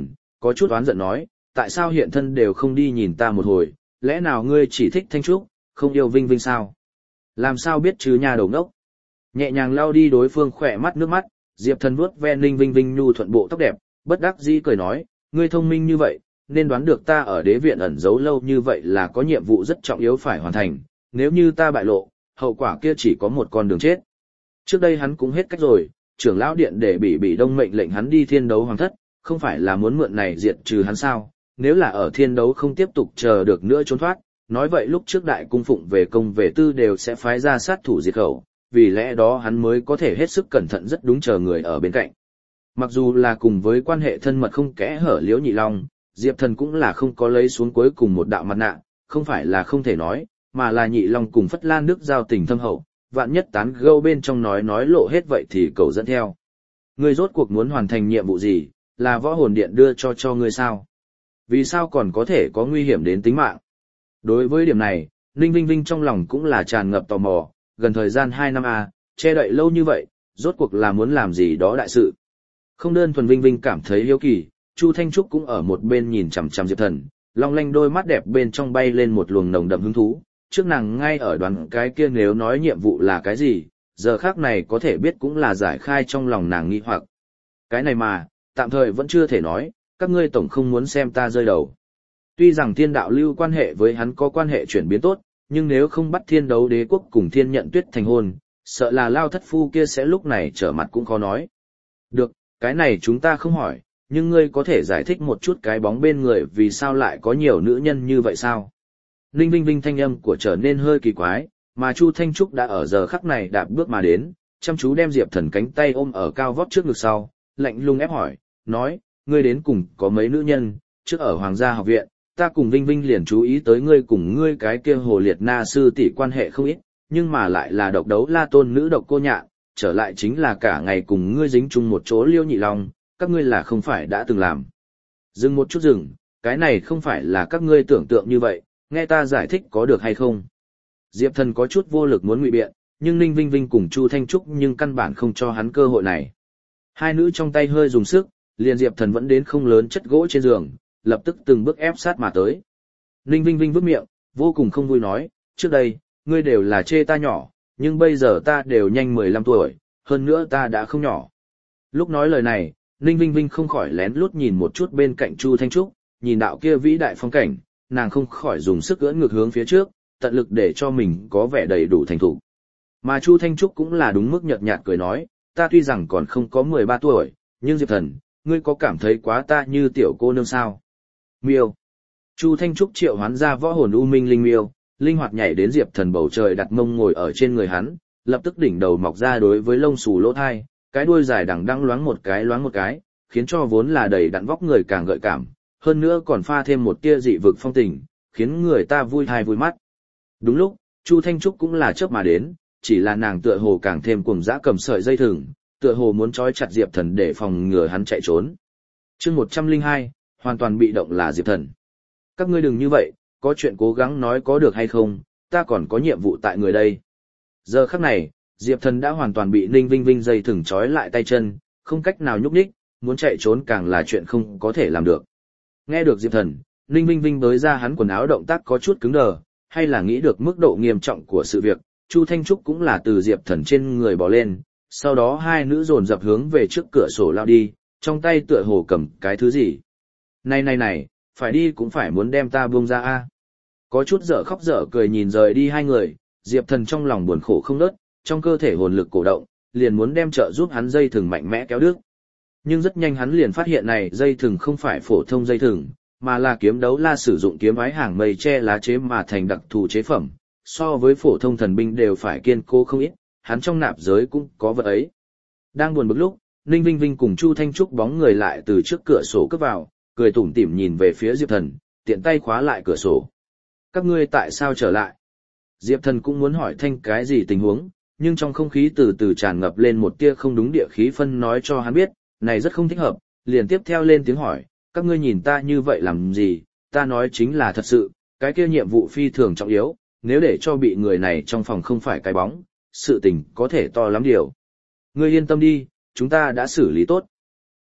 S1: có chút oán giận nói, tại sao hiện thân đều không đi nhìn ta một hồi, lẽ nào ngươi chỉ thích Thanh Trúc, không yêu Vinh Vinh sao? Làm sao biết chứ nhà đầu ngốc? Nhẹ nhàng lau đi đối phương khỏe mắt nước mắt, Diệp Thần vuốt ve Ninh Vinh Vinh nhu thuận bộ tóc đẹp, bất đắc dĩ cười nói, ngươi thông minh như vậy, nên đoán được ta ở đế viện ẩn giấu lâu như vậy là có nhiệm vụ rất trọng yếu phải hoàn thành, nếu như ta bại lộ, hậu quả kia chỉ có một con đường chết. Trước đây hắn cũng hết cách rồi, trưởng lão điện để bị bị đông mệnh lệnh hắn đi thiên đấu hoàng thất, không phải là muốn mượn này diệt trừ hắn sao, nếu là ở thiên đấu không tiếp tục chờ được nữa trốn thoát, nói vậy lúc trước đại cung phụng về công về tư đều sẽ phái ra sát thủ diệt khẩu, vì lẽ đó hắn mới có thể hết sức cẩn thận rất đúng chờ người ở bên cạnh. Mặc dù là cùng với quan hệ thân mật không kẽ hở Liễu Nhị Long, Diệp Thần cũng là không có lấy xuống cuối cùng một đạo mặt nạ, không phải là không thể nói, mà là Nhị Long cùng Phất Lan Đức giao tình thâm hậu, vạn nhất tán gẫu bên trong nói nói lộ hết vậy thì cậu dẫn theo. Ngươi rốt cuộc muốn hoàn thành nhiệm vụ gì, là võ hồn điện đưa cho cho ngươi sao? Vì sao còn có thể có nguy hiểm đến tính mạng? Đối với điểm này, Ninh Vinh Vinh trong lòng cũng là tràn ngập tò mò, gần thời gian hai năm a, che đậy lâu như vậy, rốt cuộc là muốn làm gì đó đại sự. Không đơn thuần Vinh Vinh cảm thấy hiếu kỳ, Chu Thanh Trúc cũng ở một bên nhìn chằm chằm Diệp Thần, long lanh đôi mắt đẹp bên trong bay lên một luồng nồng đậm hứng thú, trước nàng ngay ở đoán cái kia nếu nói nhiệm vụ là cái gì, giờ khác này có thể biết cũng là giải khai trong lòng nàng nghi hoặc. Cái này mà, tạm thời vẫn chưa thể nói, các ngươi tổng không muốn xem ta rơi đầu. Tuy rằng thiên đạo lưu quan hệ với hắn có quan hệ chuyển biến tốt, nhưng nếu không bắt thiên đấu đế quốc cùng thiên nhận tuyết thành hôn, sợ là lao thất phu kia sẽ lúc này trở mặt cũng khó nói. Được, cái này chúng ta không hỏi, nhưng ngươi có thể giải thích một chút cái bóng bên người vì sao lại có nhiều nữ nhân như vậy sao? Ninh Vinh Vinh thanh âm của trở nên hơi kỳ quái, mà Chu Thanh Trúc đã ở giờ khắc này đạp bước mà đến, chăm chú đem Diệp Thần cánh tay ôm ở cao vót trước ngực sau, lạnh lùng ép hỏi, nói, ngươi đến cùng có mấy nữ nhân, trước ở Hoàng gia học viện, ta cùng Vinh Vinh liền chú ý tới ngươi cùng ngươi cái kia hồ liệt na sư tỷ quan hệ không ít, nhưng mà lại là độc đấu la tôn nữ độc cô nhạn, trở lại chính là cả ngày cùng ngươi dính chung một chỗ Liêu Nhị Long, các ngươi là không phải đã từng làm. Dừng một chút dừng, cái này không phải là các ngươi tưởng tượng như vậy, nghe ta giải thích có được hay không. Diệp Thần có chút vô lực muốn ngụy biện, nhưng Ninh Vinh Vinh cùng Chu Thanh Trúc nhưng căn bản không cho hắn cơ hội này. Hai nữ trong tay hơi dùng sức, liền Diệp Thần vẫn đến không lớn chất gỗ trên giường, lập tức từng bước ép sát mà tới. Ninh Vinh Vinh vứt miệng, vô cùng không vui nói, trước đây, ngươi đều là chê ta nhỏ, nhưng bây giờ ta đều nhanh mười lăm tuổi, hơn nữa ta đã không nhỏ. Lúc nói lời này, Ninh Vinh Vinh không khỏi lén lút nhìn một chút bên cạnh Chu Thanh Trúc, nhìn đạo kia vĩ đại phong cảnh, nàng không khỏi dùng sức ưỡn ngược hướng phía trước, tận lực để cho mình có vẻ đầy đủ thành thục. Mà Chu Thanh Trúc cũng là đúng mức nhợt nhạt cười nói, ta tuy rằng còn không có mười ba tuổi, nhưng Diệp Thần, ngươi có cảm thấy quá ta như tiểu cô nương sao? Miêu. Chu Thanh Trúc triệu hoán ra võ hồn u minh linh miêu, linh hoạt nhảy đến Diệp Thần bầu trời đặt mông ngồi ở trên người hắn, lập tức đỉnh đầu mọc ra đối với lông xù lỗ thai, cái đuôi dài đằng đẵng loáng một cái loáng một cái, khiến cho vốn là đầy đặn vóc người càng gợi cảm, hơn nữa còn pha thêm một tia dị vực phong tình, khiến người ta vui thai vui mắt. Đúng lúc, Chu Thanh Trúc cũng là chớp mà đến, chỉ là nàng tựa hồ càng thêm cuồng dã cầm sợi dây thừng, tựa hồ muốn trói chặt Diệp Thần để phòng ngừa hắn chạy trốn. Chương một trăm lẻ hai, hoàn toàn bị động là Diệp Thần. Các ngươi đừng như vậy, có chuyện cố gắng nói có được hay không, ta còn có nhiệm vụ tại người đây. Giờ khắc này, Diệp Thần đã hoàn toàn bị Ninh Vinh Vinh dây thừng trói lại tay chân, không cách nào nhúc nhích, muốn chạy trốn càng là chuyện không có thể làm được. Nghe được Diệp Thần, Ninh Vinh Vinh bới ra hắn quần áo động tác có chút cứng đờ, hay là nghĩ được mức độ nghiêm trọng của sự việc, Chu Thanh Trúc cũng là từ Diệp Thần trên người bò lên, sau đó hai nữ dồn dập hướng về trước cửa sổ lao đi, trong tay tựa hồ cầm cái thứ gì. Này này này, phải đi cũng phải muốn đem ta buông ra a. Có chút dở khóc dở cười nhìn rời đi hai người, Diệp Thần trong lòng buồn khổ không nớt, trong cơ thể hồn lực cổ động, liền muốn đem trợ giúp hắn dây thừng mạnh mẽ kéo đứt. Nhưng rất nhanh hắn liền phát hiện này dây thừng không phải phổ thông dây thừng, mà là kiếm đấu la sử dụng kiếm ái hàng mây che lá chế mà thành đặc thù chế phẩm, so với phổ thông thần binh đều phải kiên cố không ít, hắn trong nạp giới cũng có vật ấy. Đang buồn bực lúc, Ninh Vinh Vinh cùng Chu Thanh Trúc bóng người lại từ trước cửa sổ cướp vào, cười tủm tỉm nhìn về phía Diệp Thần, tiện tay khóa lại cửa sổ. Các ngươi tại sao trở lại? Diệp Thần cũng muốn hỏi thanh cái gì tình huống, nhưng trong không khí từ từ tràn ngập lên một tia không đúng địa khí phân nói cho hắn biết, này rất không thích hợp, liền tiếp theo lên tiếng hỏi, các ngươi nhìn ta như vậy làm gì, ta nói chính là thật sự, cái kia nhiệm vụ phi thường trọng yếu, nếu để cho bị người này trong phòng không phải cái bóng, sự tình có thể to lắm điều. Ngươi yên tâm đi, chúng ta đã xử lý tốt.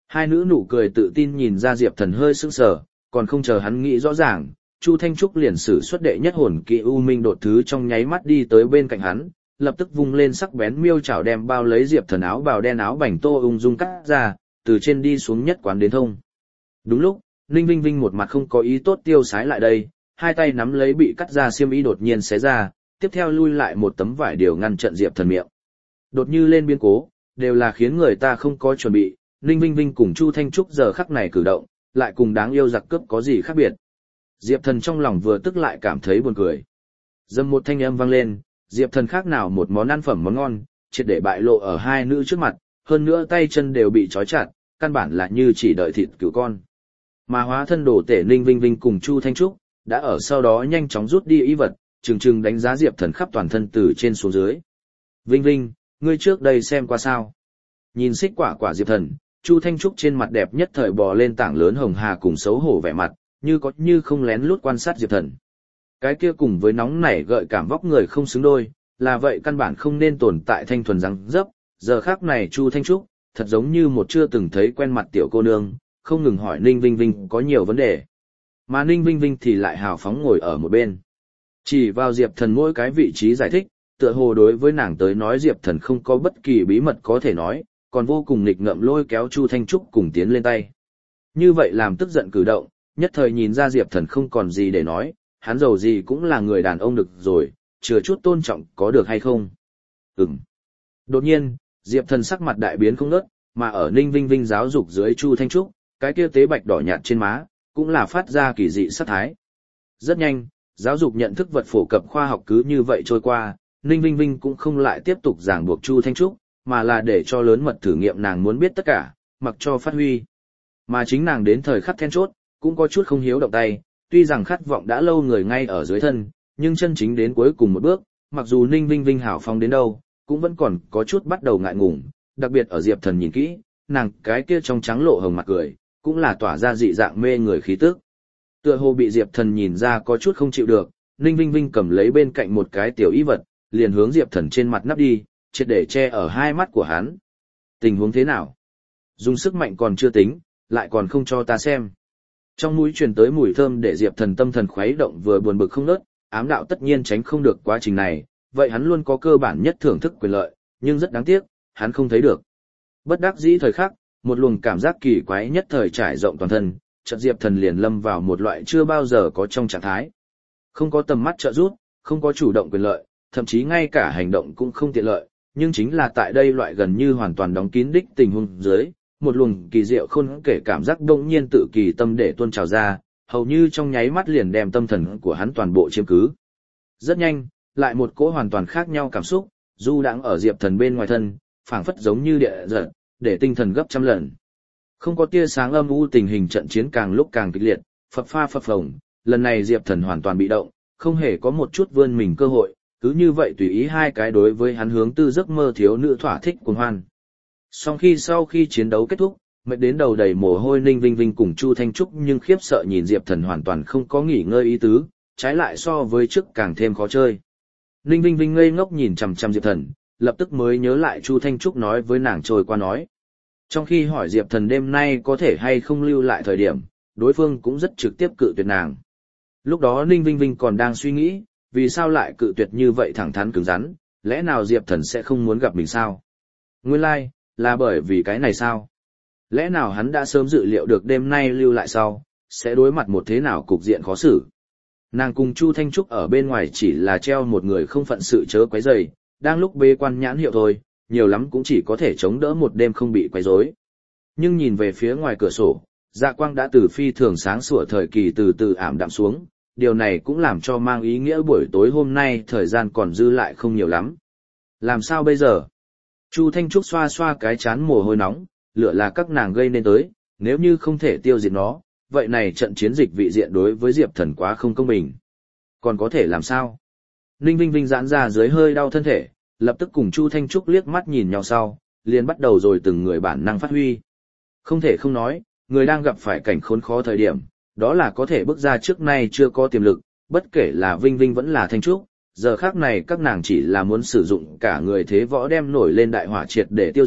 S1: Hai nữ nụ cười tự tin nhìn ra Diệp Thần hơi sững sờ, còn không chờ hắn nghĩ rõ ràng, Chu Thanh Trúc liền sử xuất đệ nhất hồn kỹ U Minh đột thứ trong nháy mắt đi tới bên cạnh hắn, lập tức vung lên sắc bén miêu chảo đem bao lấy Diệp Thần áo bào đen áo bảnh tô ung dung cắt ra, từ trên đi xuống nhất quán đến thông. Đúng lúc, Ninh Vinh Vinh một mặt không có ý tốt tiêu sái lại đây, hai tay nắm lấy bị cắt ra xiêm y đột nhiên xé ra, tiếp theo lui lại một tấm vải điều ngăn trận Diệp Thần miệng. Đột như lên biến cố, đều là khiến người ta không có chuẩn bị, Ninh Vinh Vinh cùng Chu Thanh Trúc giờ khắc này cử động, lại cùng đáng yêu giặc cướp có gì khác biệt. Diệp Thần trong lòng vừa tức lại cảm thấy buồn cười. Dầm một thanh âm vang lên, Diệp Thần khác nào một món ăn phẩm món ngon, triệt để bại lộ ở hai nữ trước mặt, hơn nữa tay chân đều bị trói chặt, căn bản là như chỉ đợi thịt cừu con. Mà hóa thân đồ tể Ninh Vinh Vinh cùng Chu Thanh Trúc, đã ở sau đó nhanh chóng rút đi y vật, chừng chừng đánh giá Diệp Thần khắp toàn thân từ trên xuống dưới. Vinh Vinh, ngươi trước đây xem qua sao? Nhìn xích quả quả Diệp Thần, Chu Thanh Trúc trên mặt đẹp nhất thời bò lên tảng lớn hồng hà cùng xấu hổ vẻ mặt, như có như không lén lút quan sát Diệp Thần. Cái kia cùng với nóng nảy gợi cảm vóc người không xứng đôi, là vậy căn bản không nên tồn tại thanh thuần răng dấp, giờ khác này Chu Thanh Trúc, thật giống như một chưa từng thấy quen mặt tiểu cô nương, không ngừng hỏi Ninh Vinh Vinh có nhiều vấn đề. Mà Ninh Vinh Vinh thì lại hào phóng ngồi ở một bên. Chỉ vào Diệp Thần mỗi cái vị trí giải thích, tựa hồ đối với nàng tới nói Diệp Thần không có bất kỳ bí mật có thể nói, còn vô cùng nghịch ngợm lôi kéo Chu Thanh Trúc cùng tiến lên tay. Như vậy làm tức giận cử động, nhất thời nhìn ra Diệp Thần không còn gì để nói, hắn giàu gì cũng là người đàn ông được rồi, chừa chút tôn trọng có được hay không? Ừm. Đột nhiên, Diệp Thần sắc mặt đại biến không ngớt, mà ở Ninh Vinh Vinh giáo dục dưới Chu Thanh Trúc, cái kia tế bạch đỏ nhạt trên má, cũng là phát ra kỳ dị sắc thái. Rất nhanh, giáo dục nhận thức vật phổ cập khoa học cứ như vậy trôi qua, Ninh Vinh Vinh cũng không lại tiếp tục giảng buộc Chu Thanh Trúc, mà là để cho lớn mật thử nghiệm nàng muốn biết tất cả, mặc cho phát huy. Mà chính nàng đến thời khắc then chốt, cũng có chút không hiếu động tay, tuy rằng khát vọng đã lâu người ngay ở dưới thân, nhưng chân chính đến cuối cùng một bước, mặc dù Ninh Vinh Vinh hảo phong đến đâu, cũng vẫn còn có chút bắt đầu ngại ngùng, đặc biệt ở Diệp Thần nhìn kỹ, nàng cái kia trong trắng lộ hồng mặt cười, cũng là tỏa ra dị dạng mê người khí tức. Tựa hồ bị Diệp Thần nhìn ra có chút không chịu được, Ninh Vinh Vinh cầm lấy bên cạnh một cái tiểu y vật, liền hướng Diệp Thần trên mặt nắp đi, triệt để che ở hai mắt của hắn. Tình huống thế nào? Dùng sức mạnh còn chưa tính, lại còn không cho ta xem. Trong mũi truyền tới mùi thơm để Diệp Thần tâm thần khuấy động vừa buồn bực không ngớt, ám đạo tất nhiên tránh không được quá trình này, vậy hắn luôn có cơ bản nhất thưởng thức quyền lợi, nhưng rất đáng tiếc, hắn không thấy được. Bất đắc dĩ thời khắc, một luồng cảm giác kỳ quái nhất thời trải rộng toàn thân, chợt Diệp Thần liền lâm vào một loại chưa bao giờ có trong trạng thái. Không có tầm mắt trợ giúp, không có chủ động quyền lợi, thậm chí ngay cả hành động cũng không tiện lợi, nhưng chính là tại đây loại gần như hoàn toàn đóng kín đích tình huống dưới, một luồng kỳ diệu khôn kể cảm giác bỗng nhiên tự kỳ tâm để tuôn trào ra, hầu như trong nháy mắt liền đem tâm thần của hắn toàn bộ chiếm cứ. Rất nhanh, lại một cỗ hoàn toàn khác nhau cảm xúc, du đãng ở Diệp Thần bên ngoài thân, phảng phất giống như địa giật, để tinh thần gấp trăm lần. Không có tia sáng âm u, tình hình trận chiến càng lúc càng kịch liệt, phập pha phập phồng, lần này Diệp Thần hoàn toàn bị động, không hề có một chút vươn mình cơ hội, cứ như vậy tùy ý hai cái đối với hắn hướng tư giấc mơ thiếu nữ thỏa thích cuồng hoan. Sau khi sau khi chiến đấu kết thúc, mệt đến đầu đầy mồ hôi Ninh Vinh Vinh cùng Chu Thanh Trúc nhưng khiếp sợ nhìn Diệp Thần hoàn toàn không có nghỉ ngơi ý tứ, trái lại so với trước càng thêm khó chơi. Ninh Vinh Vinh ngây ngốc nhìn chằm chằm Diệp Thần, lập tức mới nhớ lại Chu Thanh Trúc nói với nàng trôi qua nói. Trong khi hỏi Diệp Thần đêm nay có thể hay không lưu lại thời điểm, đối phương cũng rất trực tiếp cự tuyệt nàng. Lúc đó Ninh Vinh Vinh còn đang suy nghĩ, vì sao lại cự tuyệt như vậy thẳng thắn cứng rắn, lẽ nào Diệp Thần sẽ không muốn gặp mình sao? Nguyên lai, like, là bởi vì cái này sao? Lẽ nào hắn đã sớm dự liệu được đêm nay lưu lại sau, sẽ đối mặt một thế nào cục diện khó xử? Nàng cùng Chu Thanh Trúc ở bên ngoài chỉ là treo một người không phận sự chớ quấy rầy, đang lúc bế quan nhãn hiệu thôi, nhiều lắm cũng chỉ có thể chống đỡ một đêm không bị quấy rối. Nhưng nhìn về phía ngoài cửa sổ, dạ quang đã từ phi thường sáng sủa thời kỳ từ từ ảm đạm xuống, điều này cũng làm cho mang ý nghĩa buổi tối hôm nay thời gian còn dư lại không nhiều lắm. Làm sao bây giờ? Chu Thanh Trúc xoa xoa cái chán mồ hôi nóng, lửa là các nàng gây nên tới, nếu như không thể tiêu diệt nó, vậy này trận chiến dịch vị diện đối với Diệp Thần quá không công bình. Còn có thể làm sao? Ninh Vinh Vinh giãn ra dưới hơi đau thân thể, lập tức cùng Chu Thanh Trúc liếc mắt nhìn nhau sau, liền bắt đầu rồi từng người bản năng phát huy. Không thể không nói, người đang gặp phải cảnh khốn khó thời điểm, đó là có thể bước ra trước nay chưa có tiềm lực, bất kể là Vinh Vinh vẫn là Thanh Trúc, giờ khác này các nàng chỉ là muốn sử dụng cả người thế võ đem nổi lên đại hỏa triệt để tiêu diệt,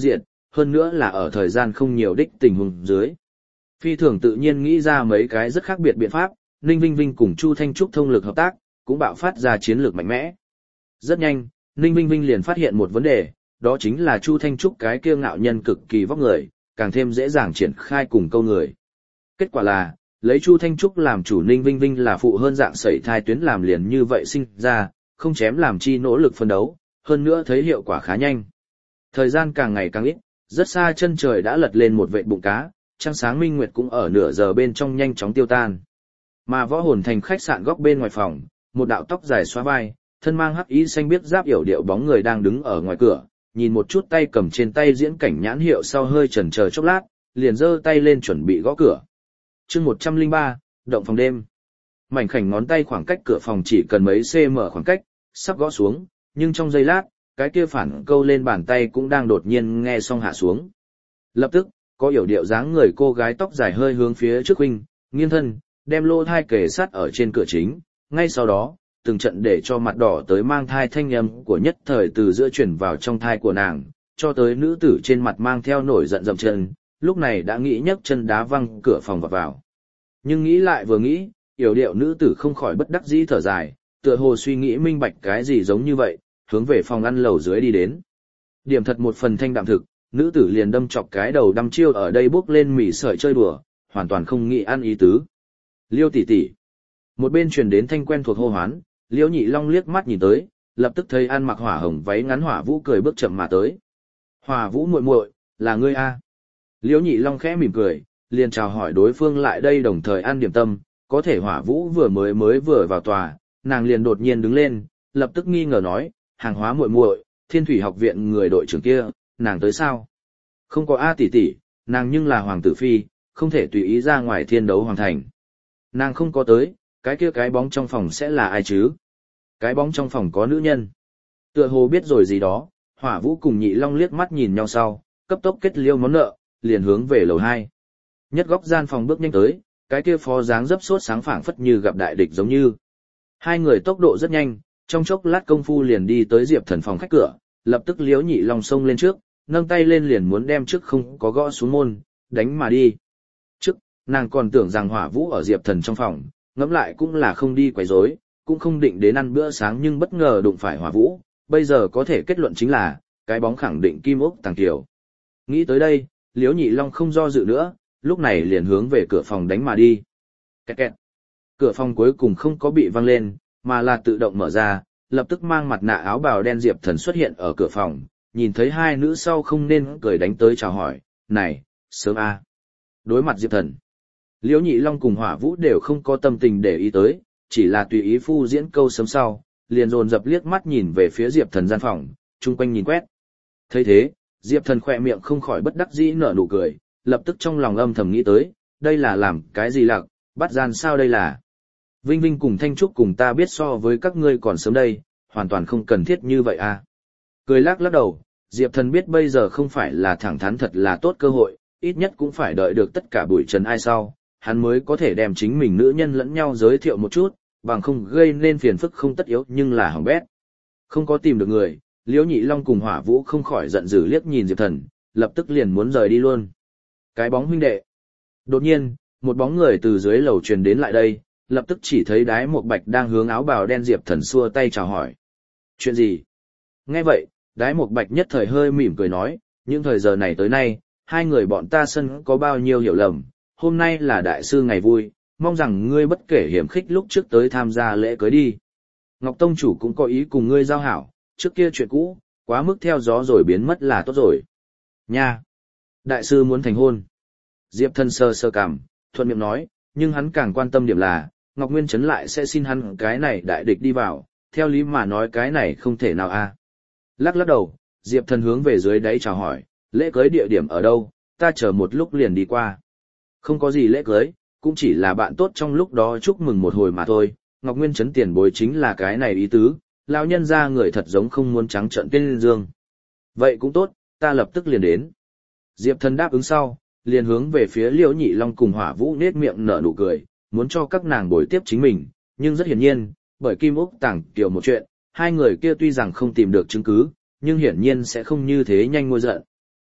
S1: hơn nữa là ở thời gian không nhiều đích tình huống dưới. Phi thường tự nhiên nghĩ ra mấy cái rất khác biệt biện pháp, Ninh Vinh Vinh cùng Chu Thanh Trúc thông lực hợp tác, cũng bạo phát ra chiến lược mạnh mẽ. Rất nhanh, Ninh Vinh Vinh liền phát hiện một vấn đề, đó chính là Chu Thanh Trúc cái kiêu ngạo nhân cực kỳ vóc người, càng thêm dễ dàng triển khai cùng câu người. Kết quả là, lấy Chu Thanh Trúc làm chủ Ninh Vinh Vinh là phụ hơn dạng sẩy thai tuyến làm liền như vậy sinh ra, không chém làm chi nỗ lực phân đấu, hơn nữa thấy hiệu quả khá nhanh. Thời gian càng ngày càng ít, rất xa chân trời đã lật lên một vệt bụng cá, trăng sáng minh nguyệt cũng ở nửa giờ bên trong nhanh chóng tiêu tan. Mà Võ Hồn Thành khách sạn góc bên ngoài phòng, một đạo tóc dài xóa vai, thân mang hắc y xanh biếc giáp yểu điệu bóng người đang đứng ở ngoài cửa, nhìn một chút tay cầm trên tay diễn cảnh nhãn hiệu sau hơi chần chờ chốc lát, liền giơ tay lên chuẩn bị gõ cửa. Chương một trăm lẻ ba, động phòng đêm. Mảnh khảnh ngón tay khoảng cách cửa phòng chỉ cần mấy cm khoảng cách, sắp gõ xuống, nhưng trong giây lát, cái kia phản câu lên bàn tay cũng đang đột nhiên nghe xong hạ xuống. Lập tức, có yểu điệu dáng người cô gái tóc dài hơi hướng phía trước huynh, nghiêng thân, đem lô thai kề sát ở trên cửa chính, ngay sau đó, từng trận để cho mặt đỏ tới mang thai thanh âm của nhất thời từ giữa chuyển vào trong thai của nàng, cho tới nữ tử trên mặt mang theo nổi giận dậm chân, lúc này đã nghĩ nhấc chân đá văng cửa phòng vào vào. Nhưng nghĩ lại vừa nghĩ, yểu điệu nữ tử không khỏi bất đắc dĩ thở dài, tựa hồ suy nghĩ minh bạch cái gì giống như vậy, hướng về phòng ăn lầu dưới đi đến. Điểm thật một phần thanh đạm thực, nữ tử liền đâm chọc cái đầu đăm chiêu ở đây bước lên mỉ sợi chơi đùa, hoàn toàn không nghĩ ăn ý tứ. Liêu tỷ tỷ. Một bên truyền đến thanh quen thuộc hô hoán, Liêu Nhị Long liếc mắt nhìn tới, lập tức thấy ăn mặc hỏa hồng váy ngắn Hỏa Vũ cười bước chậm mà tới. Hỏa Vũ muội muội, là ngươi a? Liêu Nhị Long khẽ mỉm cười, liền chào hỏi đối phương lại đây đồng thời ăn điểm tâm, có thể Hỏa Vũ vừa mới mới vừa vào tòa, nàng liền đột nhiên đứng lên, lập tức nghi ngờ nói, hàng hóa muội muội, Thiên Thủy học viện người đội trưởng kia, nàng tới sao? Không có a tỷ tỷ, nàng nhưng là hoàng tử phi, không thể tùy ý ra ngoài thiên đấu hoàng thành. Nàng không có tới, cái kia cái bóng trong phòng sẽ là ai chứ? Cái bóng trong phòng có nữ nhân. Tựa hồ biết rồi gì đó, Hỏa Vũ cùng Nhị Long liếc mắt nhìn nhau sau, cấp tốc kết liêu món nợ, liền hướng về lầu hai. Nhất góc gian phòng bước nhanh tới, cái kia phó dáng dấp sốt sáng phảng phất như gặp đại địch giống như. Hai người tốc độ rất nhanh, trong chốc lát công phu liền đi tới Diệp Thần phòng khách cửa, lập tức Liễu Nhị Long xông lên trước, nâng tay lên liền muốn đem trước không có gõ xuống môn, đánh mà đi. Trước, nàng còn tưởng rằng Hỏa Vũ ở Diệp Thần trong phòng, ngẫm lại cũng là không đi quấy rối, cũng không định đến ăn bữa sáng nhưng bất ngờ đụng phải Hỏa Vũ, bây giờ có thể kết luận chính là, cái bóng khẳng định Kim Ốc Tàng Kiều. Nghĩ tới đây, Liễu Nhị Long không do dự nữa, lúc này liền hướng về cửa phòng đánh mà đi. Kẹt kẹt. Cửa phòng cuối cùng không có bị văng lên, mà là tự động mở ra, lập tức mang mặt nạ áo bào đen Diệp Thần xuất hiện ở cửa phòng, nhìn thấy hai nữ sau không nên cười đánh tới chào hỏi, này, sớm a. À. Đối mặt Diệp Thần, Liễu Nhị Long cùng Hỏa Vũ đều không có tâm tình để ý tới, chỉ là tùy ý phu diễn câu sớm sau, liền dồn dập liếc mắt nhìn về phía Diệp Thần gian phòng, chung quanh nhìn quét. Thấy thế, Diệp Thần khỏe miệng không khỏi bất đắc dĩ nở nụ cười, lập tức trong lòng âm thầm nghĩ tới, đây là làm cái gì lạc, bắt gian sao đây là. Vinh Vinh cùng Thanh Trúc cùng ta biết so với các ngươi còn sớm đây, hoàn toàn không cần thiết như vậy à. Cười lắc lắc đầu, Diệp Thần biết bây giờ không phải là thẳng thắn thật là tốt cơ hội, ít nhất cũng phải đợi được tất cả bụi trần ai sau, hắn mới có thể đem chính mình nữ nhân lẫn nhau giới thiệu một chút, bằng không gây nên phiền phức không tất yếu nhưng là hỏng bét. Không có tìm được người, Liễu Nhị Long cùng Hỏa Vũ không khỏi giận dữ liếc nhìn Diệp Thần, lập tức liền muốn rời đi luôn. Cái bóng huynh đệ. Đột nhiên, một bóng người từ dưới lầu truyền đến lại đây, lập tức chỉ thấy Đái Một Bạch đang hướng áo bào đen Diệp Thần xua tay chào hỏi. Chuyện gì? Nghe vậy, Đái Một Bạch nhất thời hơi mỉm cười nói, những thời giờ này tới nay, hai người bọn ta sân có bao nhiêu hiểu lầm, hôm nay là đại sư ngày vui, mong rằng ngươi bất kể hiểm khích lúc trước tới tham gia lễ cưới đi. Ngọc Tông chủ cũng có ý cùng ngươi giao hảo, trước kia chuyện cũ, quá mức theo gió rồi biến mất là tốt rồi. Nha! Đại sư muốn thành hôn. Diệp Thần sơ sơ cảm, thuận miệng nói, nhưng hắn càng quan tâm điểm là, Ngọc Nguyên Trấn lại sẽ xin hắn cái này đại địch đi vào, theo lý mà nói cái này không thể nào a. À. Lắc lắc đầu, Diệp Thần hướng về dưới đáy chào hỏi, lễ cưới địa điểm ở đâu, ta chờ một lúc liền đi qua. Không có gì lễ cưới, cũng chỉ là bạn tốt trong lúc đó chúc mừng một hồi mà thôi, Ngọc Nguyên Trấn tiền bối chính là cái này ý tứ, lão nhân ra người thật giống không muốn trắng trợn tên dương. Vậy cũng tốt, ta lập tức liền đến. Diệp Thần đáp ứng sau, liền hướng về phía Liễu Nhị Long cùng Hỏa Vũ nết miệng nở nụ cười, muốn cho các nàng bồi tiếp chính mình, nhưng rất hiển nhiên, bởi Kim Ốc Tàng Kiều một chuyện, hai người kia tuy rằng không tìm được chứng cứ, nhưng hiển nhiên sẽ không như thế nhanh ngôi giận.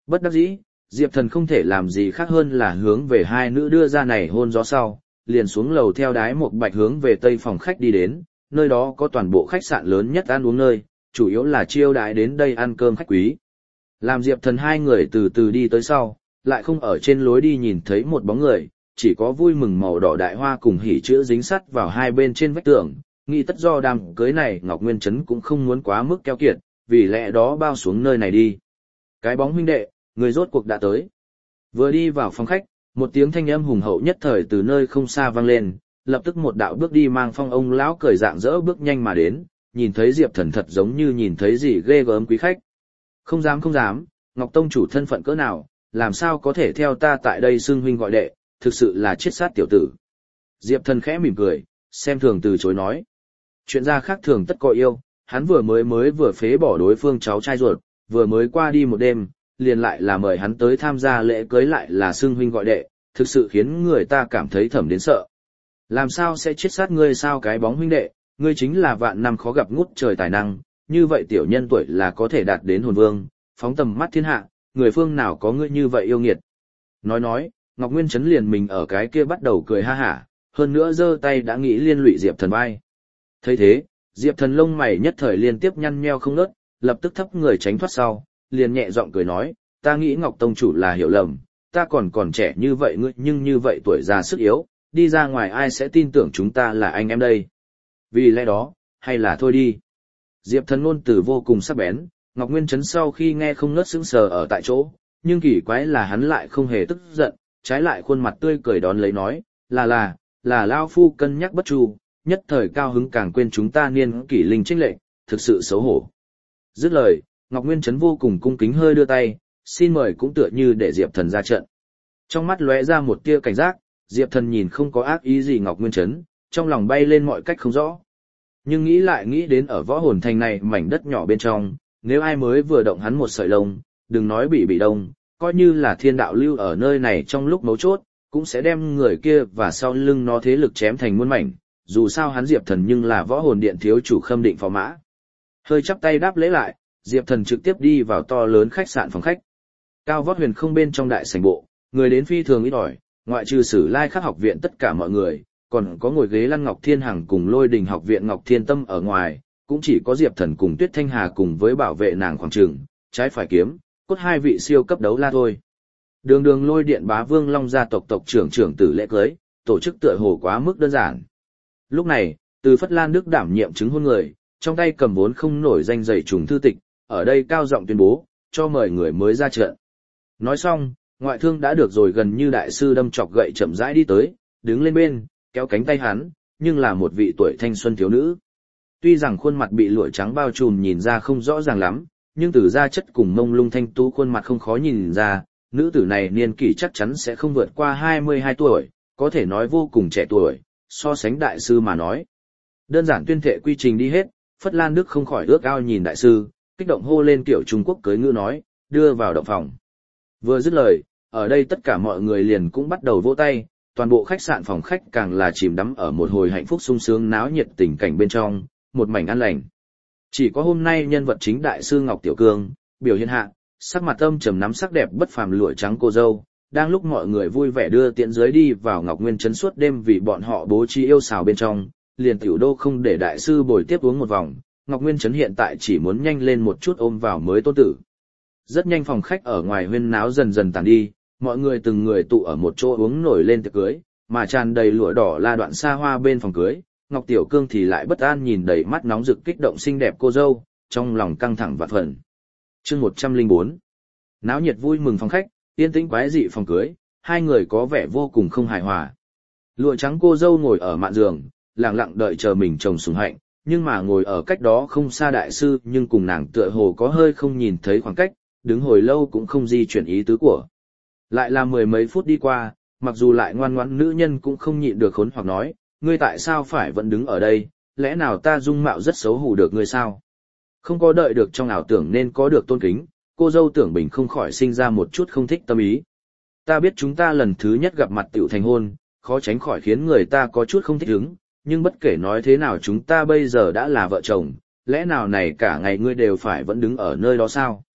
S1: Bất đắc dĩ, Diệp Thần không thể làm gì khác hơn là hướng về hai nữ đưa ra này hôn gió sau, liền xuống lầu theo đái một bạch hướng về tây phòng khách đi đến, nơi đó có toàn bộ khách sạn lớn nhất ăn uống nơi, chủ yếu là chiêu đãi đến đây ăn cơm khách quý. Làm Diệp Thần hai người từ từ đi tới sau, lại không ở trên lối đi nhìn thấy một bóng người, chỉ có vui mừng màu đỏ đại hoa cùng hỉ chữ dính sắt vào hai bên trên vách tường, nghĩ tất do đám cưới này Ngọc Nguyên Trấn cũng không muốn quá mức keo kiệt, vì lẽ đó bao xuống nơi này đi. Cái bóng huynh đệ, người rốt cuộc đã tới. Vừa đi vào phòng khách, một tiếng thanh âm hùng hậu nhất thời từ nơi không xa vang lên, lập tức một đạo bước đi mang phong ông lão cười dạng dỡ bước nhanh mà đến, nhìn thấy Diệp Thần thật giống như nhìn thấy gì ghê gớm quý khách. Không dám không dám, Ngọc Tông chủ thân phận cỡ nào, làm sao có thể theo ta tại đây xưng huynh gọi đệ, thực sự là chết sát tiểu tử. Diệp Thần khẽ mỉm cười, xem thường từ chối nói. Chuyện ra khác thường tất có yêu, hắn vừa mới mới vừa phế bỏ đối phương cháu trai ruột, vừa mới qua đi một đêm, liền lại là mời hắn tới tham gia lễ cưới lại là xưng huynh gọi đệ, thực sự khiến người ta cảm thấy thầm đến sợ. Làm sao sẽ chết sát ngươi sao cái bóng huynh đệ, ngươi chính là vạn năm khó gặp ngút trời tài năng, như vậy tiểu nhân tuổi là có thể đạt đến hồn vương, phóng tầm mắt thiên hạ, người phương nào có ngươi như vậy yêu nghiệt. Nói nói, Ngọc Nguyên Trấn liền mình ở cái kia bắt đầu cười ha hả, hơn nữa giơ tay đã nghĩ liên lụy Diệp Thần vai. Thấy thế, Diệp Thần lông mày nhất thời liên tiếp nhăn nheo không ngớt, lập tức thấp người tránh thoát sau, liền nhẹ giọng cười nói, ta nghĩ Ngọc Tông chủ là hiểu lầm, ta còn còn trẻ như vậy ngươi nhưng như vậy tuổi già sức yếu, đi ra ngoài ai sẽ tin tưởng chúng ta là anh em đây. Vì lẽ đó, hay là thôi đi. Diệp Thần ngôn từ vô cùng sắc bén, Ngọc Nguyên Trấn sau khi nghe không ngớt sững sờ ở tại chỗ, nhưng kỳ quái là hắn lại không hề tức giận, trái lại khuôn mặt tươi cười đón lấy nói, là là, là Lao Phu cân nhắc bất chu, nhất thời cao hứng càng quên chúng ta niên kỷ linh trinh lệnh, thực sự xấu hổ. Dứt lời, Ngọc Nguyên Trấn vô cùng cung kính hơi đưa tay, xin mời cũng tựa như để Diệp Thần ra trận. Trong mắt lóe ra một tia cảnh giác, Diệp Thần nhìn không có ác ý gì Ngọc Nguyên Trấn, trong lòng bay lên mọi cách không rõ. Nhưng nghĩ lại nghĩ đến ở võ hồn thành này mảnh đất nhỏ bên trong, nếu ai mới vừa động hắn một sợi lông, đừng nói bị bị đông, coi như là thiên đạo lưu ở nơi này trong lúc mấu chốt, cũng sẽ đem người kia và sau lưng nó thế lực chém thành muôn mảnh, dù sao hắn Diệp Thần nhưng là võ hồn điện thiếu chủ Khâm Định phò mã. Hơi chắp tay đáp lễ lại, Diệp Thần trực tiếp đi vào to lớn khách sạn phòng khách. Cao vót huyền không bên trong đại sảnh bộ, người đến phi thường ít ỏi, ngoại trừ Sử Lai Khắc học viện tất cả mọi người, còn có ngồi ghế Lăng Ngọc Thiên Hằng cùng Lôi Đình học viện Ngọc Thiên Tâm ở ngoài, cũng chỉ có Diệp Thần cùng Tuyết Thanh Hà cùng với bảo vệ nàng khoảng trường, trái phải kiếm, cốt hai vị siêu cấp đấu la thôi. Đường đường Lôi Điện Bá Vương Long gia tộc tộc trưởng trưởng tử lễ cưới, tổ chức tựa hồ quá mức đơn giản. Lúc này, từ Phất Lan Đức đảm nhiệm chứng hôn người, trong tay cầm vốn không nổi danh dày trùng thư tịch, ở đây cao giọng tuyên bố, cho mời người mới ra trận. Nói xong, ngoại thương đã được rồi gần như đại sư đâm chọc gậy chậm rãi đi tới, đứng lên bên, kéo cánh tay hắn, nhưng là một vị tuổi thanh xuân thiếu nữ. Tuy rằng khuôn mặt bị lụa trắng bao trùm nhìn ra không rõ ràng lắm, nhưng từ da chất cùng mông lung thanh tú khuôn mặt không khó nhìn ra, nữ tử này niên kỷ chắc chắn sẽ không vượt qua hai mươi hai tuổi, có thể nói vô cùng trẻ tuổi, so sánh đại sư mà nói. Đơn giản tuyên thệ quy trình đi hết, Phất Lan Đức không khỏi ước ao nhìn đại sư, kích động hô lên kiểu Trung Quốc cưới ngữ nói, đưa vào động phòng. Vừa dứt lời, ở đây tất cả mọi người liền cũng bắt đầu vỗ tay, toàn bộ khách sạn phòng khách càng là chìm đắm ở một hồi hạnh phúc sung sướng náo nhiệt tình cảnh bên trong, một mảnh an lành. Chỉ có hôm nay nhân vật chính đại sư Ngọc Tiểu Cương, biểu hiện hạ, sắc mặt âm trầm nắm sắc đẹp bất phàm lụa trắng cô dâu, đang lúc mọi người vui vẻ đưa tiễn dưới đi vào Ngọc Nguyên Trấn suốt đêm vì bọn họ bố trí yêu xào bên trong, liền tiểu đô không để đại sư bồi tiếp uống một vòng, Ngọc Nguyên Trấn hiện tại chỉ muốn nhanh lên một chút ôm vào mới tôn tử. Rất nhanh phòng khách ở ngoài huyên náo dần dần tàn đi, mọi người từng người tụ ở một chỗ uống nổi lên tiệc cưới, mà tràn đầy lụa đỏ la đoạn xa hoa bên phòng cưới, Ngọc Tiểu Cương thì lại bất an nhìn đầy mắt nóng rực kích động xinh đẹp cô dâu, trong lòng căng thẳng vạn phần. Chương một trăm lẻ bốn. Náo nhiệt vui mừng phòng khách, yên tĩnh quái dị phòng cưới, hai người có vẻ vô cùng không hài hòa. Lụa trắng cô dâu ngồi ở mạn giường, lặng lặng đợi chờ mình chồng sủng hạnh, nhưng mà ngồi ở cách đó không xa đại sư, nhưng cùng nàng tựa hồ có hơi không nhìn thấy khoảng cách, đứng hồi lâu cũng không di chuyển ý tứ của. Lại là mười mấy phút đi qua, mặc dù lại ngoan ngoãn nữ nhân cũng không nhịn được khốn hoặc nói, ngươi tại sao phải vẫn đứng ở đây, lẽ nào ta dung mạo rất xấu hổ được ngươi sao? Không có đợi được trong ảo tưởng nên có được tôn kính, cô dâu Tưởng Bình không khỏi sinh ra một chút không thích tâm ý. Ta biết chúng ta lần thứ nhất gặp mặt tiểu thành hôn, khó tránh khỏi khiến người ta có chút không thích ứng, nhưng bất kể nói thế nào chúng ta bây giờ đã là vợ chồng, lẽ nào này cả ngày ngươi đều phải vẫn đứng ở nơi đó sao?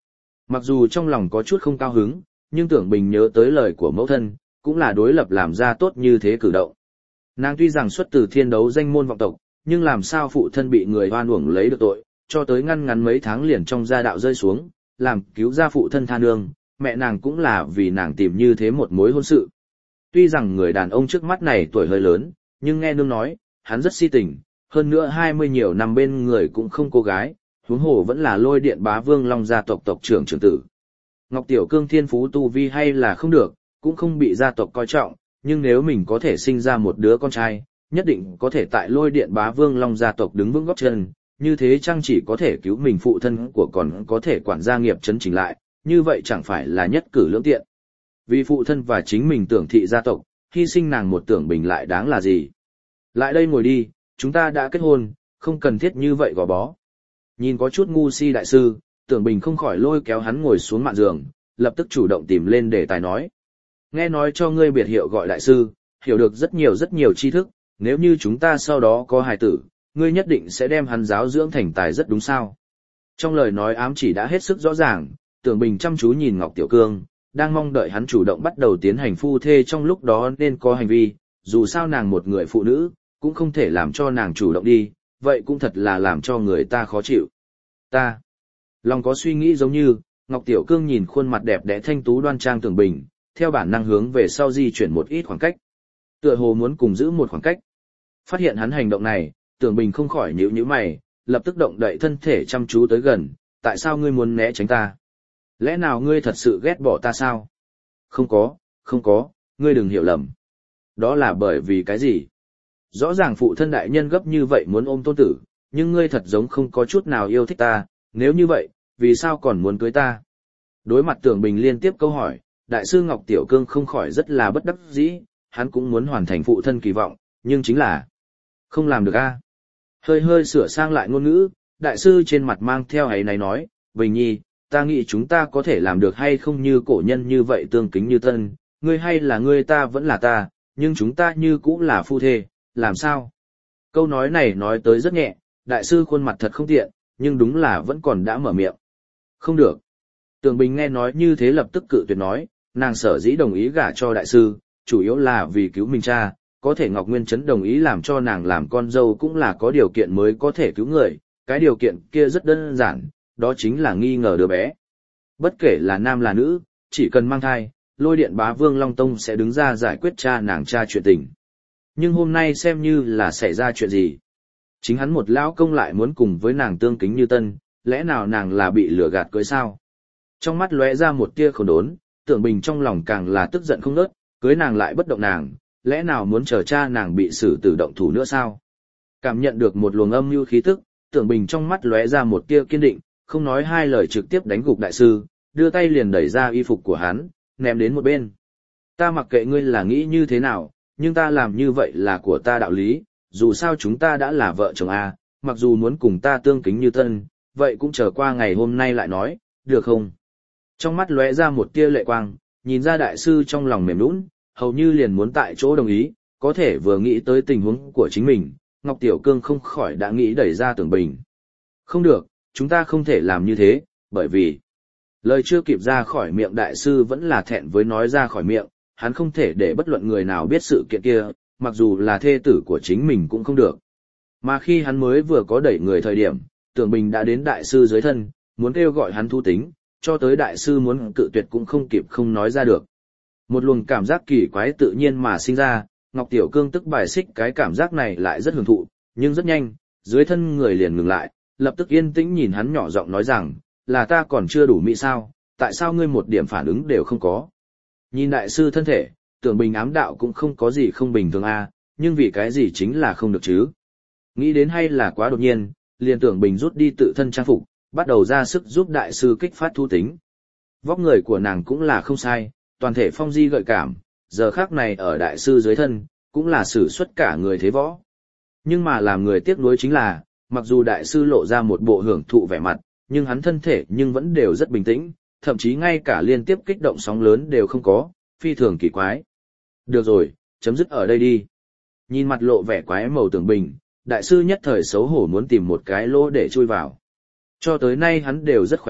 S1: Mặc dù trong lòng có chút không cao hứng, nhưng Tưởng Bình nhớ tới lời của mẫu thân, cũng là đối lập làm ra tốt như thế cử động. Nàng tuy rằng xuất từ thiên đấu danh môn vọng tộc, nhưng làm sao phụ thân bị người oan uổng lấy được tội, cho tới ngăn ngắn mấy tháng liền trong gia đạo rơi xuống, làm cứu ra phụ thân tha nương, mẹ nàng cũng là vì nàng tìm như thế một mối hôn sự. Tuy rằng người đàn ông trước mắt này tuổi hơi lớn, nhưng nghe nương nói, hắn rất si tình, hơn nữa hai mươi nhiều năm bên người cũng không cô gái, huống hồ vẫn là Lôi Điện Bá Vương Long gia tộc tộc trưởng trưởng tử. Ngọc Tiểu Cương thiên phú tu vi hay là không được, cũng không bị gia tộc coi trọng, nhưng nếu mình có thể sinh ra một đứa con trai, nhất định có thể tại Lôi Điện Bá Vương Long gia tộc đứng vững gót chân, như thế chăng chỉ có thể cứu mình phụ thân của còn có thể quản gia nghiệp chấn chỉnh lại, như vậy chẳng phải là nhất cử lưỡng tiện. Vì phụ thân và chính mình tưởng thị gia tộc, hy sinh nàng một Tưởng Bình lại đáng là gì. Lại đây ngồi đi, chúng ta đã kết hôn, không cần thiết như vậy gò bó. Nhìn có chút ngu si đại sư, Tưởng Bình không khỏi lôi kéo hắn ngồi xuống mạn giường, lập tức chủ động tìm lên đề tài nói. Nghe nói cho ngươi biệt hiệu gọi đại sư, hiểu được rất nhiều rất nhiều tri thức, nếu như chúng ta sau đó có hài tử, ngươi nhất định sẽ đem hắn giáo dưỡng thành tài rất đúng sao. Trong lời nói ám chỉ đã hết sức rõ ràng, Tưởng Bình chăm chú nhìn Ngọc Tiểu Cương, đang mong đợi hắn chủ động bắt đầu tiến hành phu thê trong lúc đó nên có hành vi, dù sao nàng một người phụ nữ, cũng không thể làm cho nàng chủ động đi, vậy cũng thật là làm cho người ta khó chịu. Ta, lòng có suy nghĩ giống như, Ngọc Tiểu Cương nhìn khuôn mặt đẹp đẽ thanh tú đoan trang Tưởng Bình, theo bản năng hướng về sau di chuyển một ít khoảng cách. Tựa hồ muốn cùng giữ một khoảng cách. Phát hiện hắn hành động này, Tưởng Bình không khỏi nhíu nhíu mày, lập tức động đậy thân thể chăm chú tới gần, tại sao ngươi muốn né tránh ta? Lẽ nào ngươi thật sự ghét bỏ ta sao? Không có, không có, ngươi đừng hiểu lầm. Đó là bởi vì cái gì? Rõ ràng phụ thân đại nhân gấp như vậy muốn ôm tôn tử, nhưng ngươi thật giống không có chút nào yêu thích ta, nếu như vậy, vì sao còn muốn cưới ta? Đối mặt Tưởng Bình liên tiếp câu hỏi, đại sư Ngọc Tiểu Cương không khỏi rất là bất đắc dĩ, hắn cũng muốn hoàn thành phụ thân kỳ vọng, nhưng chính là không làm được a. Hơi hơi sửa sang lại ngôn ngữ, đại sư trên mặt mang theo ấy này nói, Bình Nhi, ta nghĩ chúng ta có thể làm được hay không như cổ nhân như vậy tương kính như tân, ngươi hay là ngươi ta vẫn là ta, nhưng chúng ta như cũng là phu thê, làm sao? Câu nói này nói tới rất nhẹ, đại sư khuôn mặt thật không tiện, nhưng đúng là vẫn còn đã mở miệng. Không được. Tưởng Bình nghe nói như thế lập tức cự tuyệt nói, nàng sở dĩ đồng ý gả cho đại sư, chủ yếu là vì cứu mình cha, có thể Ngọc Nguyên Trấn đồng ý làm cho nàng làm con dâu cũng là có điều kiện mới có thể cứu người, cái điều kiện kia rất đơn giản, đó chính là nghi ngờ đứa bé. Bất kể là nam là nữ, chỉ cần mang thai, Lôi Điện Bá Vương Long Tông sẽ đứng ra giải quyết cha nàng cha chuyện tình. Nhưng hôm nay xem như là xảy ra chuyện gì? Chính hắn một lão công lại muốn cùng với nàng tương kính như tân, lẽ nào nàng là bị lừa gạt cưới sao? Trong mắt lóe ra một tia khổ đốn, Tưởng Bình trong lòng càng là tức giận không ngớt, cưới nàng lại bất động nàng, lẽ nào muốn chờ cha nàng bị xử tử động thủ nữa sao? Cảm nhận được một luồng âm mưu khí tức, Tưởng Bình trong mắt lóe ra một tia kiên định, không nói hai lời trực tiếp đánh gục đại sư, đưa tay liền đẩy ra y phục của hắn, ném đến một bên. Ta mặc kệ ngươi là nghĩ như thế nào, nhưng ta làm như vậy là của ta đạo lý, dù sao chúng ta đã là vợ chồng a, mặc dù muốn cùng ta tương kính như tân, vậy cũng chờ qua ngày hôm nay lại nói, được không? Trong mắt lóe ra một tia lệ quang, nhìn ra đại sư trong lòng mềm nũng, hầu như liền muốn tại chỗ đồng ý, có thể vừa nghĩ tới tình huống của chính mình, Ngọc Tiểu Cương không khỏi đã nghĩ đẩy ra Tưởng Bình. Không được, chúng ta không thể làm như thế, bởi vì lời chưa kịp ra khỏi miệng đại sư vẫn là thẹn với nói ra khỏi miệng, hắn không thể để bất luận người nào biết sự kiện kia, mặc dù là thê tử của chính mình cũng không được. Mà khi hắn mới vừa có đẩy người thời điểm, Tưởng Bình đã đến đại sư dưới thân, muốn kêu gọi hắn thu tính, cho tới đại sư muốn cự tuyệt cũng không kịp không nói ra được. Một luồng cảm giác kỳ quái tự nhiên mà sinh ra, Ngọc Tiểu Cương tức bài xích cái cảm giác này lại rất hưởng thụ, nhưng rất nhanh, dưới thân người liền ngừng lại, lập tức yên tĩnh nhìn hắn nhỏ giọng nói rằng, là ta còn chưa đủ mỹ sao, tại sao ngươi một điểm phản ứng đều không có. Nhìn đại sư thân thể, Tưởng Bình ám đạo cũng không có gì không bình thường a, nhưng vì cái gì chính là không được chứ. Nghĩ đến hay là quá đột nhiên, liền Tưởng Bình rút đi tự thân trang phục, bắt đầu ra sức giúp đại sư kích phát thu tính. Vóc người của nàng cũng là không sai, toàn thể phong di gợi cảm, giờ khác này ở đại sư dưới thân, cũng là sử xuất cả người thế võ. Nhưng mà làm người tiếc nuối chính là, mặc dù đại sư lộ ra một bộ hưởng thụ vẻ mặt, nhưng hắn thân thể nhưng vẫn đều rất bình tĩnh, thậm chí ngay cả liên tiếp kích động sóng lớn đều không có, phi thường kỳ quái. Được rồi, chấm dứt ở đây đi. Nhìn mặt lộ vẻ quái màu Tưởng Bình, đại sư nhất thời xấu hổ muốn tìm một cái lỗ để chui vào. Cho tới nay hắn đều rất khỏe mạnh,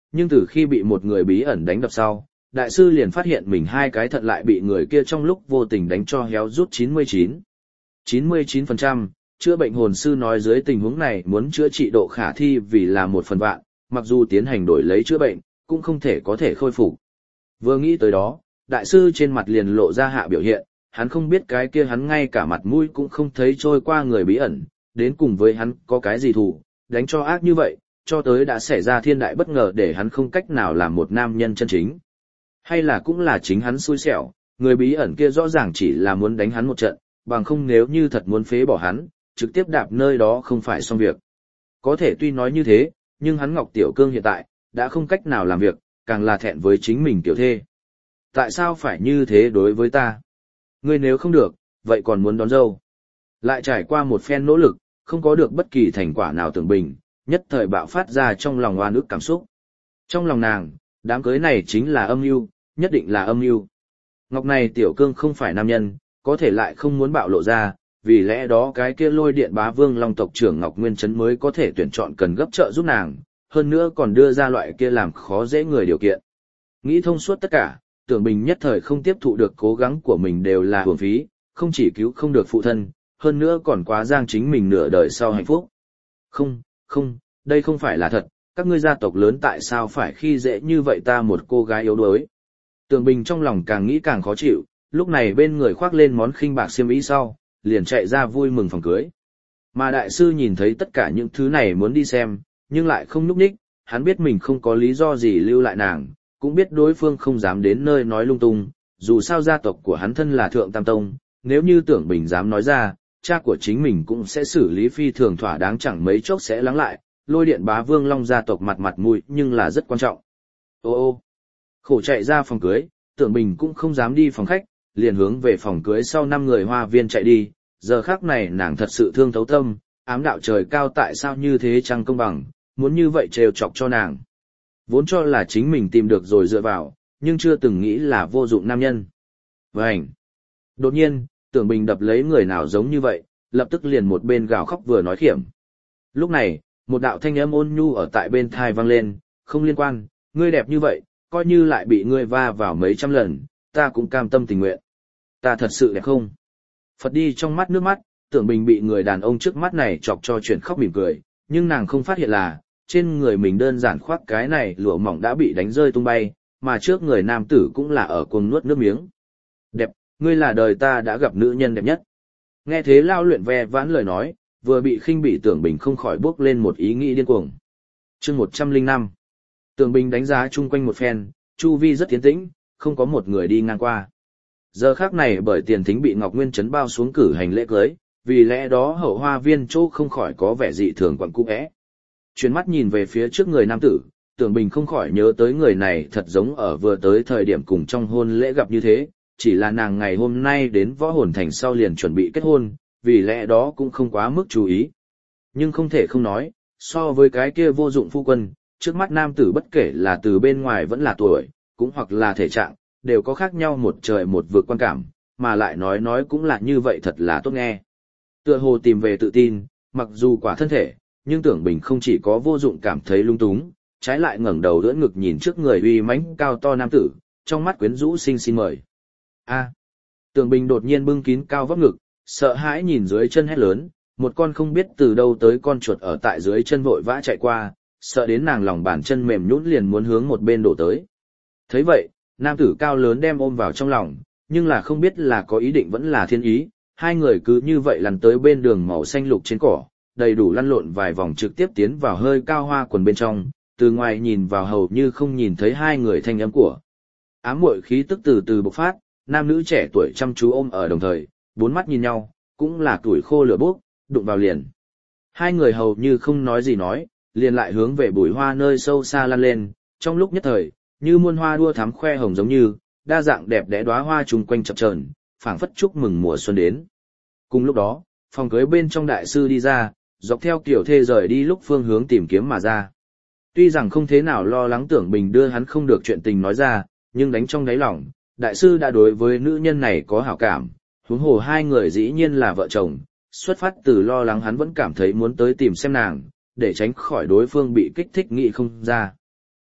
S1: nhưng từ khi bị một người bí ẩn đánh đập sau, đại sư liền phát hiện mình hai cái thận lại bị người kia trong lúc vô tình đánh cho héo rút chín mươi chín. chín mươi chín phần trăm, chữa bệnh hồn sư nói dưới tình huống này muốn chữa trị độ khả thi vì là một phần vạn, mặc dù tiến hành đổi lấy chữa bệnh, cũng không thể có thể khôi phục. Vừa nghĩ tới đó, đại sư trên mặt liền lộ ra hạ biểu hiện, hắn không biết cái kia hắn ngay cả mặt mũi cũng không thấy trôi qua người bí ẩn, đến cùng với hắn có cái gì thù, đánh cho ác như vậy, cho tới đã xảy ra thiên đại bất ngờ để hắn không cách nào làm một nam nhân chân chính. Hay là cũng là chính hắn xui xẻo, người bí ẩn kia rõ ràng chỉ là muốn đánh hắn một trận, bằng không nếu như thật muốn phế bỏ hắn, trực tiếp đạp nơi đó không phải xong việc. Có thể tuy nói như thế, nhưng hắn Ngọc Tiểu Cương hiện tại, đã không cách nào làm việc, càng là thẹn với chính mình tiểu thê. Tại sao phải như thế đối với ta? Ngươi nếu không được, vậy còn muốn đón dâu. Lại trải qua một phen nỗ lực, không có được bất kỳ thành quả nào Tưởng Bình, nhất thời bạo phát ra trong lòng oan ức cảm xúc. Trong lòng nàng, đám cưới này chính là âm mưu, nhất định là âm mưu. Ngọc này Tiểu Cương không phải nam nhân, có thể lại không muốn bạo lộ ra, vì lẽ đó cái kia Lôi Điện Bá Vương Long tộc trưởng Ngọc Nguyên Trấn mới có thể tuyển chọn cần gấp trợ giúp nàng, hơn nữa còn đưa ra loại kia làm khó dễ người điều kiện. Nghĩ thông suốt tất cả, Tưởng Bình nhất thời không tiếp thụ được cố gắng của mình đều là uổng phí, không chỉ cứu không được phụ thân, hơn nữa còn quá giang chính mình nửa đời sau hạnh phúc. Không, không, đây không phải là thật, các ngươi gia tộc lớn tại sao phải khi dễ như vậy ta một cô gái yếu đuối. Tưởng Bình trong lòng càng nghĩ càng khó chịu, lúc này bên người khoác lên món khinh bạc xiêm y sau, liền chạy ra vui mừng phòng cưới. Mà đại sư nhìn thấy tất cả những thứ này muốn đi xem, nhưng lại không núp ních, hắn biết mình không có lý do gì lưu lại nàng, cũng biết đối phương không dám đến nơi nói lung tung, dù sao gia tộc của hắn thân là Thượng Tam Tông, nếu như Tưởng Bình dám nói ra, cha của chính mình cũng sẽ xử lý phi thường thỏa đáng chẳng mấy chốc sẽ lắng lại, Lôi Điện Bá Vương Long gia tộc mặt mặt mũi nhưng là rất quan trọng. Ô ô, khổ chạy ra phòng cưới, Tưởng Bình cũng không dám đi phòng khách, liền hướng về phòng cưới sau năm người hoa viên chạy đi, giờ khắc này nàng thật sự thương thấu tâm, ám đạo trời cao tại sao như thế chẳng công bằng, muốn như vậy trêu chọc cho nàng. Vốn cho là chính mình tìm được rồi dựa vào, nhưng chưa từng nghĩ là vô dụng nam nhân. Vânh! Đột nhiên, Tưởng Bình đập lấy người nào giống như vậy, lập tức liền một bên gào khóc vừa nói khiểm. Lúc này, một đạo thanh âm ôn nhu ở tại bên thai vang lên, không liên quan, ngươi đẹp như vậy, coi như lại bị ngươi va vào mấy trăm lần, ta cũng cam tâm tình nguyện. Ta thật sự đẹp không? Phật đi trong mắt nước mắt, Tưởng Bình bị người đàn ông trước mắt này chọc cho chuyển khóc mỉm cười, nhưng nàng không phát hiện là, trên người mình đơn giản khoác cái này lụa mỏng đã bị đánh rơi tung bay, mà trước người nam tử cũng là ở cuồng nuốt nước miếng. Đẹp, ngươi là đời ta đã gặp nữ nhân đẹp nhất. Nghe thế lao luyện ve vãn lời nói, vừa bị khinh bị Tưởng Bình không khỏi bước lên một ý nghĩ điên cuồng. Chương một trăm lẻ năm. Tưởng Bình đánh giá chung quanh một phen, chu vi rất tiến tĩnh, không có một người đi ngang qua. Giờ khác này bởi Tiền Thính bị Ngọc Nguyên Trấn bao xuống cử hành lễ cưới, vì lẽ đó hậu hoa viên chỗ không khỏi có vẻ dị thường quặn cũ é. Chuyển mắt nhìn về phía trước người nam tử, Tưởng Bình không khỏi nhớ tới người này thật giống ở vừa tới thời điểm cùng trong hôn lễ gặp như thế, chỉ là nàng ngày hôm nay đến Võ Hồn Thành sau liền chuẩn bị kết hôn, vì lẽ đó cũng không quá mức chú ý. Nhưng không thể không nói, so với cái kia vô dụng phu quân, trước mắt nam tử bất kể là từ bên ngoài vẫn là tuổi, cũng hoặc là thể trạng, đều có khác nhau một trời một vực quan cảm, mà lại nói nói cũng là như vậy thật là tốt nghe. Tựa hồ tìm về tự tin, mặc dù quả thân thể, nhưng Tưởng Bình không chỉ có vô dụng cảm thấy lung túng, trái lại ngẩng đầu đỡ ngực nhìn trước người uy mãnh cao to nam tử, trong mắt quyến rũ xinh xin mời. A. Tưởng Bình đột nhiên bưng kín cao vóc ngực, sợ hãi nhìn dưới chân hét lớn, một con không biết từ đâu tới con chuột ở tại dưới chân vội vã chạy qua, sợ đến nàng lòng bàn chân mềm nhũn liền muốn hướng một bên đổ tới. Thấy vậy, nam tử cao lớn đem ôm vào trong lòng, nhưng là không biết là có ý định vẫn là thiên ý, hai người cứ như vậy lăn tới bên đường màu xanh lục trên cỏ, đầy đủ lăn lộn vài vòng trực tiếp tiến vào hơi cao hoa quần bên trong, từ ngoài nhìn vào hầu như không nhìn thấy hai người thanh âm của. Ám muội khí tức từ từ bộc phát, nam nữ trẻ tuổi chăm chú ôm ở đồng thời, bốn mắt nhìn nhau, cũng là tuổi khô lửa bốc, đụng vào liền. Hai người hầu như không nói gì nói, liền lại hướng về bụi hoa nơi sâu xa lăn lên, trong lúc nhất thời, như muôn hoa đua thắm khoe hồng giống như, đa dạng đẹp đẽ đóa hoa chung quanh chập chờn, phảng phất chúc mừng mùa xuân đến. Cùng lúc đó, phòng cưới bên trong đại sư đi ra, dọc theo kiểu thê rời đi lúc phương hướng tìm kiếm mà ra. Tuy rằng không thế nào lo lắng Tưởng Bình đưa hắn không được chuyện tình nói ra, nhưng đánh trong đáy lòng, đại sư đã đối với nữ nhân này có hảo cảm, huống hồ hai người dĩ nhiên là vợ chồng, xuất phát từ lo lắng hắn vẫn cảm thấy muốn tới tìm xem nàng, để tránh khỏi đối phương bị kích thích nghĩ không ra.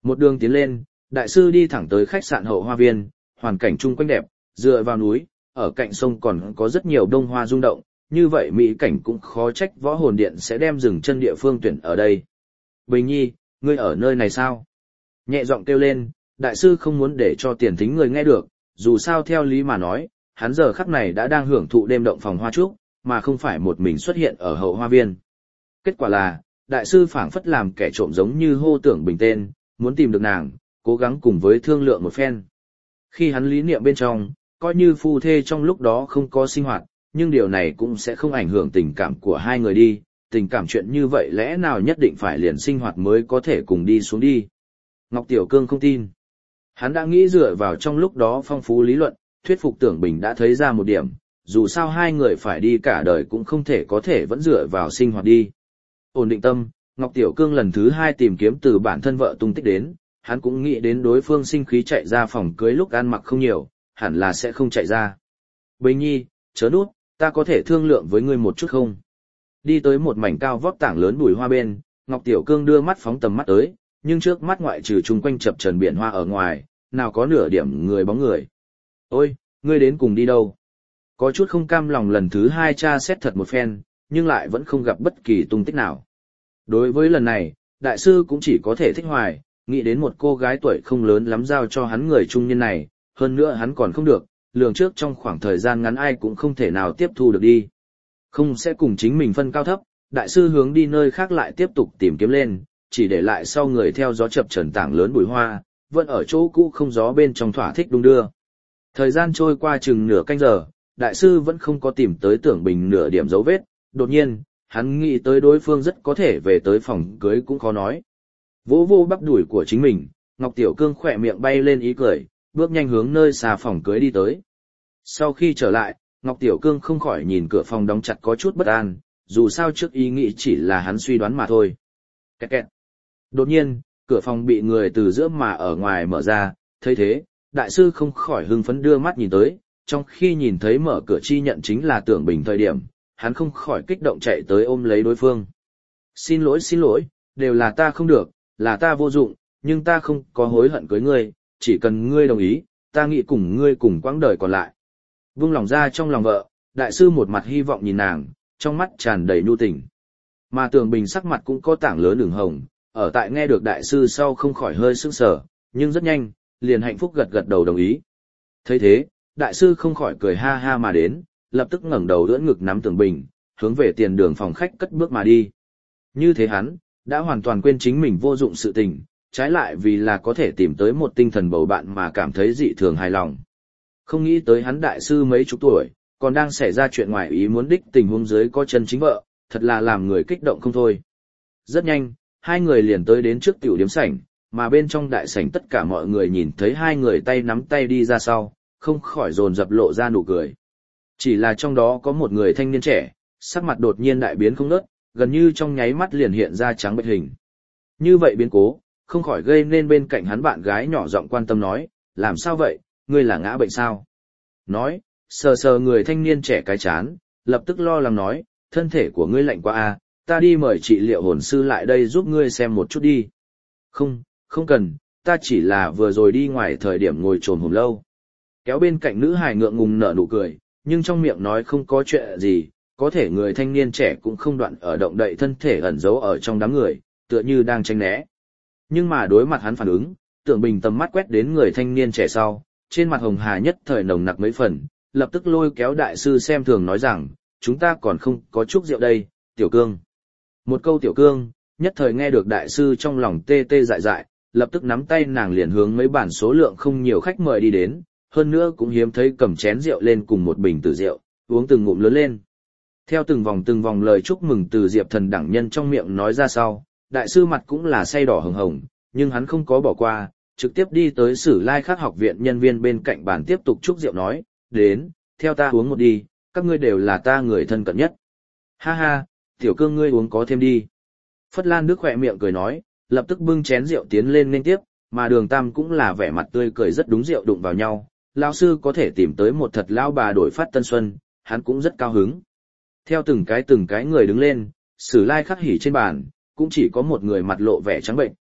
S1: Một đường tiến lên, đại sư đi thẳng tới khách sạn Hậu Hoa Viên, hoàn cảnh chung quanh đẹp, dựa vào núi, ở cạnh sông còn có rất nhiều đông hoa rung động, như vậy mỹ cảnh cũng khó trách Võ Hồn Điện sẽ đem dừng chân địa phương tuyển ở đây. Bình Nhi, ngươi ở nơi này sao? Nhẹ giọng kêu lên, đại sư không muốn để cho tiền thính người nghe được, dù sao theo lý mà nói, hắn giờ khắc này đã đang hưởng thụ đêm động phòng hoa trúc, mà không phải một mình xuất hiện ở Hậu Hoa Viên. Kết quả là, đại sư phảng phất làm kẻ trộm giống như hô Tưởng Bình tên, muốn tìm được nàng, cố gắng cùng với thương lượng một phen. Khi hắn lý niệm bên trong, coi như phu thê trong lúc đó không có sinh hoạt, nhưng điều này cũng sẽ không ảnh hưởng tình cảm của hai người đi, tình cảm chuyện như vậy lẽ nào nhất định phải liền sinh hoạt mới có thể cùng đi xuống đi. Ngọc Tiểu Cương không tin. Hắn đã nghĩ dựa vào trong lúc đó phong phú lý luận, thuyết phục Tưởng Bình đã thấy ra một điểm, dù sao hai người phải đi cả đời cũng không thể có thể vẫn dựa vào sinh hoạt đi. Ổn định tâm, Ngọc Tiểu Cương lần thứ hai tìm kiếm từ bản thân vợ tung tích đến, hắn cũng nghĩ đến đối phương sinh khí chạy ra phòng cưới lúc ăn mặc không nhiều, hẳn là sẽ không chạy ra. Bình Nhi, chớ nút, ta có thể thương lượng với ngươi một chút không? Đi tới một mảnh cao vót tảng lớn bùi hoa bên, Ngọc Tiểu Cương đưa mắt phóng tầm mắt tới, nhưng trước mắt ngoại trừ chung quanh chập trần biển hoa ở ngoài, nào có nửa điểm người bóng người. Ôi, ngươi đến cùng đi đâu? Có chút không cam lòng lần thứ hai tra xét thật một phen, nhưng lại vẫn không gặp bất kỳ tung tích nào. Đối với lần này, đại sư cũng chỉ có thể thích hoài, nghĩ đến một cô gái tuổi không lớn lắm giao cho hắn người trung niên này, hơn nữa hắn còn không được, lường trước trong khoảng thời gian ngắn ai cũng không thể nào tiếp thu được đi. Không sẽ cùng chính mình phân cao thấp, đại sư hướng đi nơi khác lại tiếp tục tìm kiếm lên, chỉ để lại sau người theo gió chập trần tảng lớn bụi hoa, vẫn ở chỗ cũ không gió bên trong thỏa thích đung đưa. Thời gian trôi qua chừng nửa canh giờ, đại sư vẫn không có tìm tới Tưởng Bình nửa điểm dấu vết, đột nhiên, hắn nghĩ tới đối phương rất có thể về tới phòng cưới cũng khó nói. Vỗ vô bắp đùi của chính mình, Ngọc Tiểu Cương khỏe miệng bay lên ý cười, bước nhanh hướng nơi xa phòng cưới đi tới. Sau khi trở lại, Ngọc Tiểu Cương không khỏi nhìn cửa phòng đóng chặt có chút bất an, dù sao trước ý nghĩ chỉ là hắn suy đoán mà thôi. Kẹt kẹt. Đột nhiên, cửa phòng bị người từ giữa mà ở ngoài mở ra, thấy thế, đại sư không khỏi hưng phấn đưa mắt nhìn tới, trong khi nhìn thấy mở cửa chi nhận chính là Tưởng Bình thời điểm, hắn không khỏi kích động chạy tới ôm lấy đối phương. Xin lỗi xin lỗi, đều là ta không được, là ta vô dụng, nhưng ta không có hối hận cưới ngươi, chỉ cần ngươi đồng ý, ta nghĩ cùng ngươi cùng quãng đời còn lại. Vung lòng ra trong lòng vợ, đại sư một mặt hy vọng nhìn nàng, trong mắt tràn đầy nhu tình. Mà Tưởng Bình sắc mặt cũng có tảng lớn ửng hồng, ở tại nghe được đại sư sau không khỏi hơi sững sờ, nhưng rất nhanh, liền hạnh phúc gật gật đầu đồng ý. Thấy thế, đại sư không khỏi cười ha ha mà đến, lập tức ngẩng đầu đỡ ngực nắm Tưởng Bình, hướng về tiền đường phòng khách cất bước mà đi. Như thế hắn, đã hoàn toàn quên chính mình vô dụng sự tình, trái lại vì là có thể tìm tới một tinh thần bầu bạn mà cảm thấy dị thường hài lòng. Không nghĩ tới hắn đại sư mấy chục tuổi, còn đang xảy ra chuyện ngoài ý muốn đích tình huống dưới có chân chính vợ, thật là làm người kích động không thôi. Rất nhanh, hai người liền tới đến trước tiểu điếm sảnh, mà bên trong đại sảnh tất cả mọi người nhìn thấy hai người tay nắm tay đi ra sau, không khỏi dồn dập lộ ra nụ cười. Chỉ là trong đó có một người thanh niên trẻ, sắc mặt đột nhiên đại biến không ngớt, gần như trong nháy mắt liền hiện ra trắng bệch hình. Như vậy biến cố, không khỏi gây nên bên cạnh hắn bạn gái nhỏ giọng quan tâm nói, làm sao vậy, ngươi là ngã bệnh sao? Nói, sờ sờ người thanh niên trẻ cái chán, lập tức lo lắng nói, thân thể của ngươi lạnh quá à, ta đi mời trị liệu hồn sư lại đây giúp ngươi xem một chút đi. Không, không cần, ta chỉ là vừa rồi đi ngoài thời điểm ngồi trồm hổm lâu. Kéo bên cạnh nữ hài ngượng ngùng nở nụ cười, nhưng trong miệng nói không có chuyện gì, có thể người thanh niên trẻ cũng không đoạn ở động đậy thân thể ẩn giấu ở trong đám người, tựa như đang tránh né. Nhưng mà đối mặt hắn phản ứng, Tưởng Bình tầm mắt quét đến người thanh niên trẻ sau, trên mặt hồng hà nhất thời nồng nặc mấy phần, lập tức lôi kéo đại sư xem thường nói rằng, chúng ta còn không có chút rượu đây, Tiểu Cương. Một câu Tiểu Cương, nhất thời nghe được đại sư trong lòng tê tê dại dại, lập tức nắm tay nàng liền hướng mấy bản số lượng không nhiều khách mời đi đến, hơn nữa cũng hiếm thấy cầm chén rượu lên cùng một bình tử rượu, uống từng ngụm lớn lên. Theo từng vòng từng vòng lời chúc mừng từ Diệp Thần đẳng nhân trong miệng nói ra sau, đại sư mặt cũng là say đỏ hồng hồng, nhưng hắn không có bỏ qua, trực tiếp đi tới Sử Lai Khắc học viện nhân viên bên cạnh bàn tiếp tục chúc rượu nói, đến, theo ta uống một đi, các ngươi đều là ta người thân cận nhất. Ha ha, Tiểu Cương ngươi uống có thêm đi. Phất Lan Đức khỏe miệng cười nói, lập tức bưng chén rượu tiến lên nên tiếp, mà Đường Tam cũng là vẻ mặt tươi cười rất đúng rượu đụng vào nhau, lão sư có thể tìm tới một thật lão bà đổi phát tân xuân, hắn cũng rất cao hứng. Theo từng cái từng cái người đứng lên, Sử Lai Khắc hỉ trên bàn, cũng chỉ có một người mặt lộ vẻ trắng bệnh,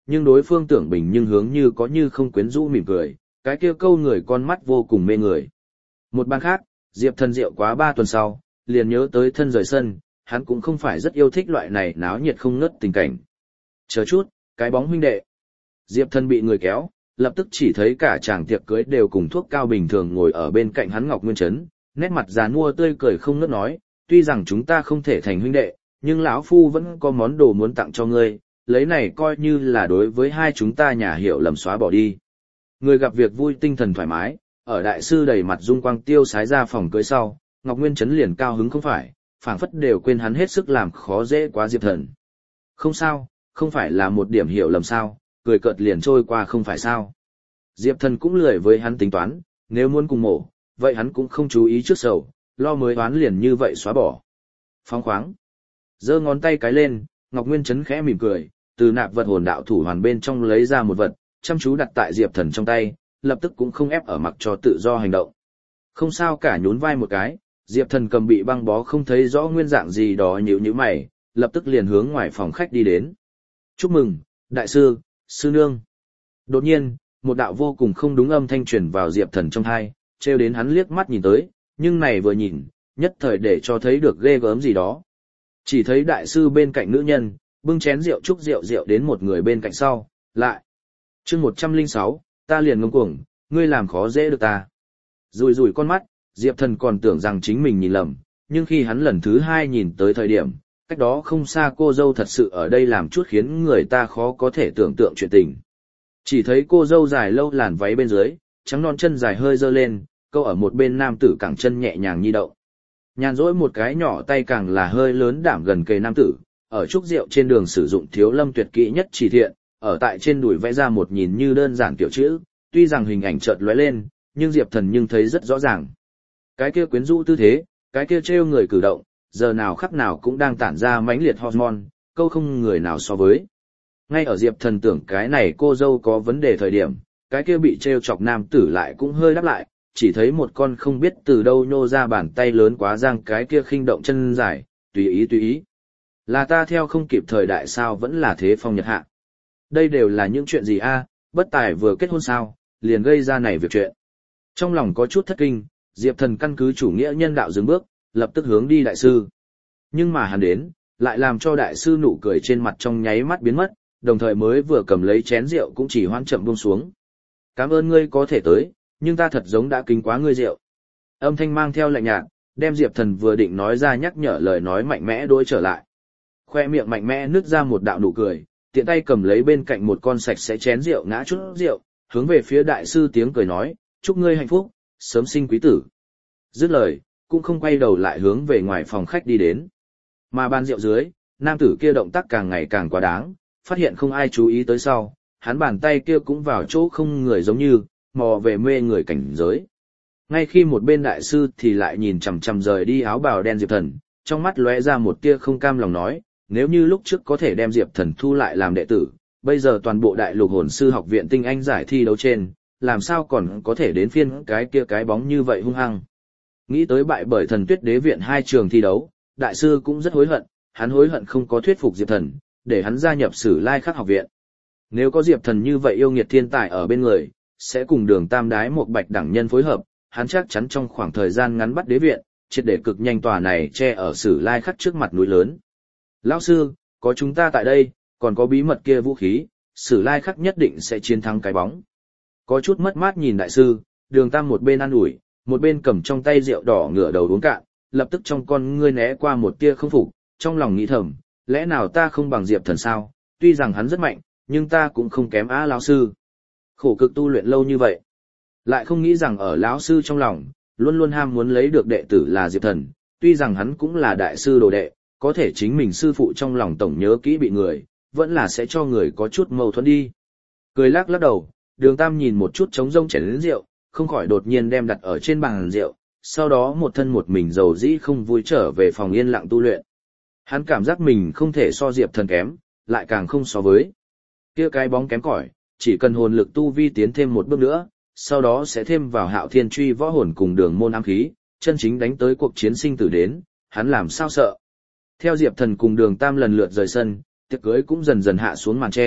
S1: nhưng đối phương Tưởng Bình nhưng hướng như có như không quyến rũ mỉm cười, cái kia câu người con mắt vô cùng mê người. Một ban khác, Diệp Thần rượu quá ba tuần sau, liền nhớ tới thân rời sân, hắn cũng không phải rất yêu thích loại này náo nhiệt không ngớt tình cảnh. Chờ chút, cái bóng huynh đệ. Diệp Thần bị người kéo, lập tức chỉ thấy cả chàng tiệc cưới đều cùng thuốc cao bình thường ngồi ở bên cạnh hắn Ngọc Nguyên Trấn, nét mặt già nua tươi cười không ngớt nói, tuy rằng chúng ta không thể thành huynh đệ, nhưng lão phu vẫn có món đồ muốn tặng cho ngươi, lấy này coi như là đối với hai chúng ta nhà hiểu lầm xóa bỏ đi. Người gặp việc vui tinh thần thoải mái, ở đại sư đầy mặt dung quang tiêu sái ra phòng cưới sau, Ngọc Nguyên Trấn liền cao hứng không phải, phảng phất đều quên hắn hết sức làm khó dễ quá Diệp Thần. Không sao, không phải là một điểm hiểu lầm sao, cười cợt liền trôi qua không phải sao. Diệp Thần cũng lười với hắn tính toán, nếu muốn cùng mổ, vậy hắn cũng không chú ý trước sầu, lo mới toán liền như vậy xóa bỏ. Phóng khoáng. Giơ ngón tay cái lên, Ngọc Nguyên Trấn khẽ mỉm cười, từ nạp vật hồn đạo thủ hoàn bên trong lấy ra một vật, chăm chú đặt tại Diệp Thần trong tay, lập tức cũng không ép ở mặc cho tự do hành động. Không sao cả, nhún vai một cái, Diệp Thần cầm bị băng bó không thấy rõ nguyên dạng gì đó nhíu nhíu mày, lập tức liền hướng ngoài phòng khách đi đến. Chúc mừng, đại sư, sư nương. Đột nhiên, một đạo vô cùng không đúng âm thanh truyền vào Diệp Thần trong tai, trêu đến hắn liếc mắt nhìn tới, nhưng này vừa nhìn, nhất thời để cho thấy được ghê gớm gì đó. Chỉ thấy đại sư bên cạnh nữ nhân, bưng chén rượu chúc rượu rượu đến một người bên cạnh sau, lại. chương một trăm lẻ sáu, ta liền ngông cuồng, ngươi làm khó dễ được ta. Rùi rùi con mắt, Diệp Thần còn tưởng rằng chính mình nhìn lầm, nhưng khi hắn lần thứ hai nhìn tới thời điểm, cách đó không xa cô dâu thật sự ở đây làm chút khiến người ta khó có thể tưởng tượng chuyện tình. Chỉ thấy cô dâu dài lâu làn váy bên dưới, trắng non chân dài hơi dơ lên, câu ở một bên nam tử cẳng chân nhẹ nhàng nhi động. Nhàn rỗi một cái nhỏ tay càng là hơi lớn đảm gần kề nam tử, ở trúc rượu trên đường sử dụng thiếu lâm tuyệt kỹ nhất chỉ thiện, ở tại trên đùi vẽ ra một nhìn như đơn giản kiểu chữ, tuy rằng hình ảnh chợt lóe lên, nhưng Diệp Thần nhưng thấy rất rõ ràng. Cái kia quyến rũ tư thế, cái kia trêu người cử động, giờ nào khắc nào cũng đang tản ra mãnh liệt hormone, câu không người nào so với. Ngay ở Diệp Thần tưởng cái này cô dâu có vấn đề thời điểm, cái kia bị trêu chọc nam tử lại cũng hơi đáp lại, chỉ thấy một con không biết từ đâu nhô ra bàn tay lớn quá giang cái kia khinh động chân dài, tùy ý tùy ý. Là ta theo không kịp thời đại sao vẫn là thế phong nhật hạ. Đây đều là những chuyện gì a, bất tài vừa kết hôn sao, liền gây ra này việc chuyện. Trong lòng có chút thất kinh, Diệp Thần căn cứ chủ nghĩa nhân đạo dừng bước, lập tức hướng đi đại sư. Nhưng mà hắn đến, lại làm cho đại sư nụ cười trên mặt trong nháy mắt biến mất, đồng thời mới vừa cầm lấy chén rượu cũng chỉ hoãn chậm buông xuống. Cảm ơn ngươi có thể tới, nhưng ta thật giống đã kính quá ngươi rượu. Âm thanh mang theo lạnh nhạt, đem Diệp Thần vừa định nói ra nhắc nhở lời nói mạnh mẽ đối trở lại. Khoe miệng mạnh mẽ nứt ra một đạo nụ cười, tiện tay cầm lấy bên cạnh một con sạch sẽ chén rượu ngã chút rượu, hướng về phía đại sư tiếng cười nói, chúc ngươi hạnh phúc, sớm sinh quý tử. Dứt lời, cũng không quay đầu lại hướng về ngoài phòng khách đi đến. Mà bàn rượu dưới, nam tử kia động tác càng ngày càng quá đáng, phát hiện không ai chú ý tới sau, hắn bàn tay kia cũng vào chỗ không người giống như, mò về mê người cảnh giới. Ngay khi một bên đại sư thì lại nhìn chằm chằm rời đi áo bào đen Diệp Thần, trong mắt lóe ra một tia không cam lòng nói, nếu như lúc trước có thể đem Diệp Thần thu lại làm đệ tử, bây giờ toàn bộ đại lục hồn sư học viện tinh anh giải thi đấu trên, làm sao còn có thể đến phiên cái kia cái bóng như vậy hung hăng. Nghĩ tới bại bởi Thần Tuyết Đế viện hai trường thi đấu, đại sư cũng rất hối hận, hắn hối hận không có thuyết phục Diệp Thần, để hắn gia nhập Sử Lai Khắc học viện. Nếu có Diệp Thần như vậy yêu nghiệt thiên tài ở bên người, sẽ cùng Đường Tam Đái một bạch đẳng nhân phối hợp, hắn chắc chắn trong khoảng thời gian ngắn bắt đế viện, triệt để cực nhanh tòa này che ở Sử Lai Khắc trước mặt núi lớn. Lão sư, có chúng ta tại đây, còn có bí mật kia vũ khí, Sử Lai Khắc nhất định sẽ chiến thắng cái bóng. Có chút mất mát nhìn đại sư, Đường Tam một bên ăn ủi, một bên cầm trong tay rượu đỏ ngửa đầu uống cạn, lập tức trong con ngươi né qua một tia không phục, trong lòng nghĩ thầm, lẽ nào ta không bằng Diệp Thần sao, tuy rằng hắn rất mạnh, nhưng ta cũng không kém á lão sư. Khổ cực tu luyện lâu như vậy, lại không nghĩ rằng ở lão sư trong lòng, luôn luôn ham muốn lấy được đệ tử là Diệp Thần, tuy rằng hắn cũng là đại sư đồ đệ, có thể chính mình sư phụ trong lòng tổng nhớ kỹ bị người, vẫn là sẽ cho người có chút mâu thuẫn đi. Cười lắc lắc đầu, Đường Tam nhìn một chút trống rông chén đến rượu, không khỏi đột nhiên đem đặt ở trên bàn rượu, sau đó một thân một mình dầu dĩ không vui trở về phòng yên lặng tu luyện. Hắn cảm giác mình không thể so Diệp Thần kém, lại càng không so với kia cái bóng kém cỏi, chỉ cần hồn lực tu vi tiến thêm một bước nữa, sau đó sẽ thêm vào Hạo Thiên Truy võ hồn cùng Đường môn ám khí, chân chính đánh tới cuộc chiến sinh tử đến, hắn làm sao sợ. Theo Diệp Thần cùng Đường Tam lần lượt rời sân, tiệc cưới cũng dần dần hạ xuống màn tre,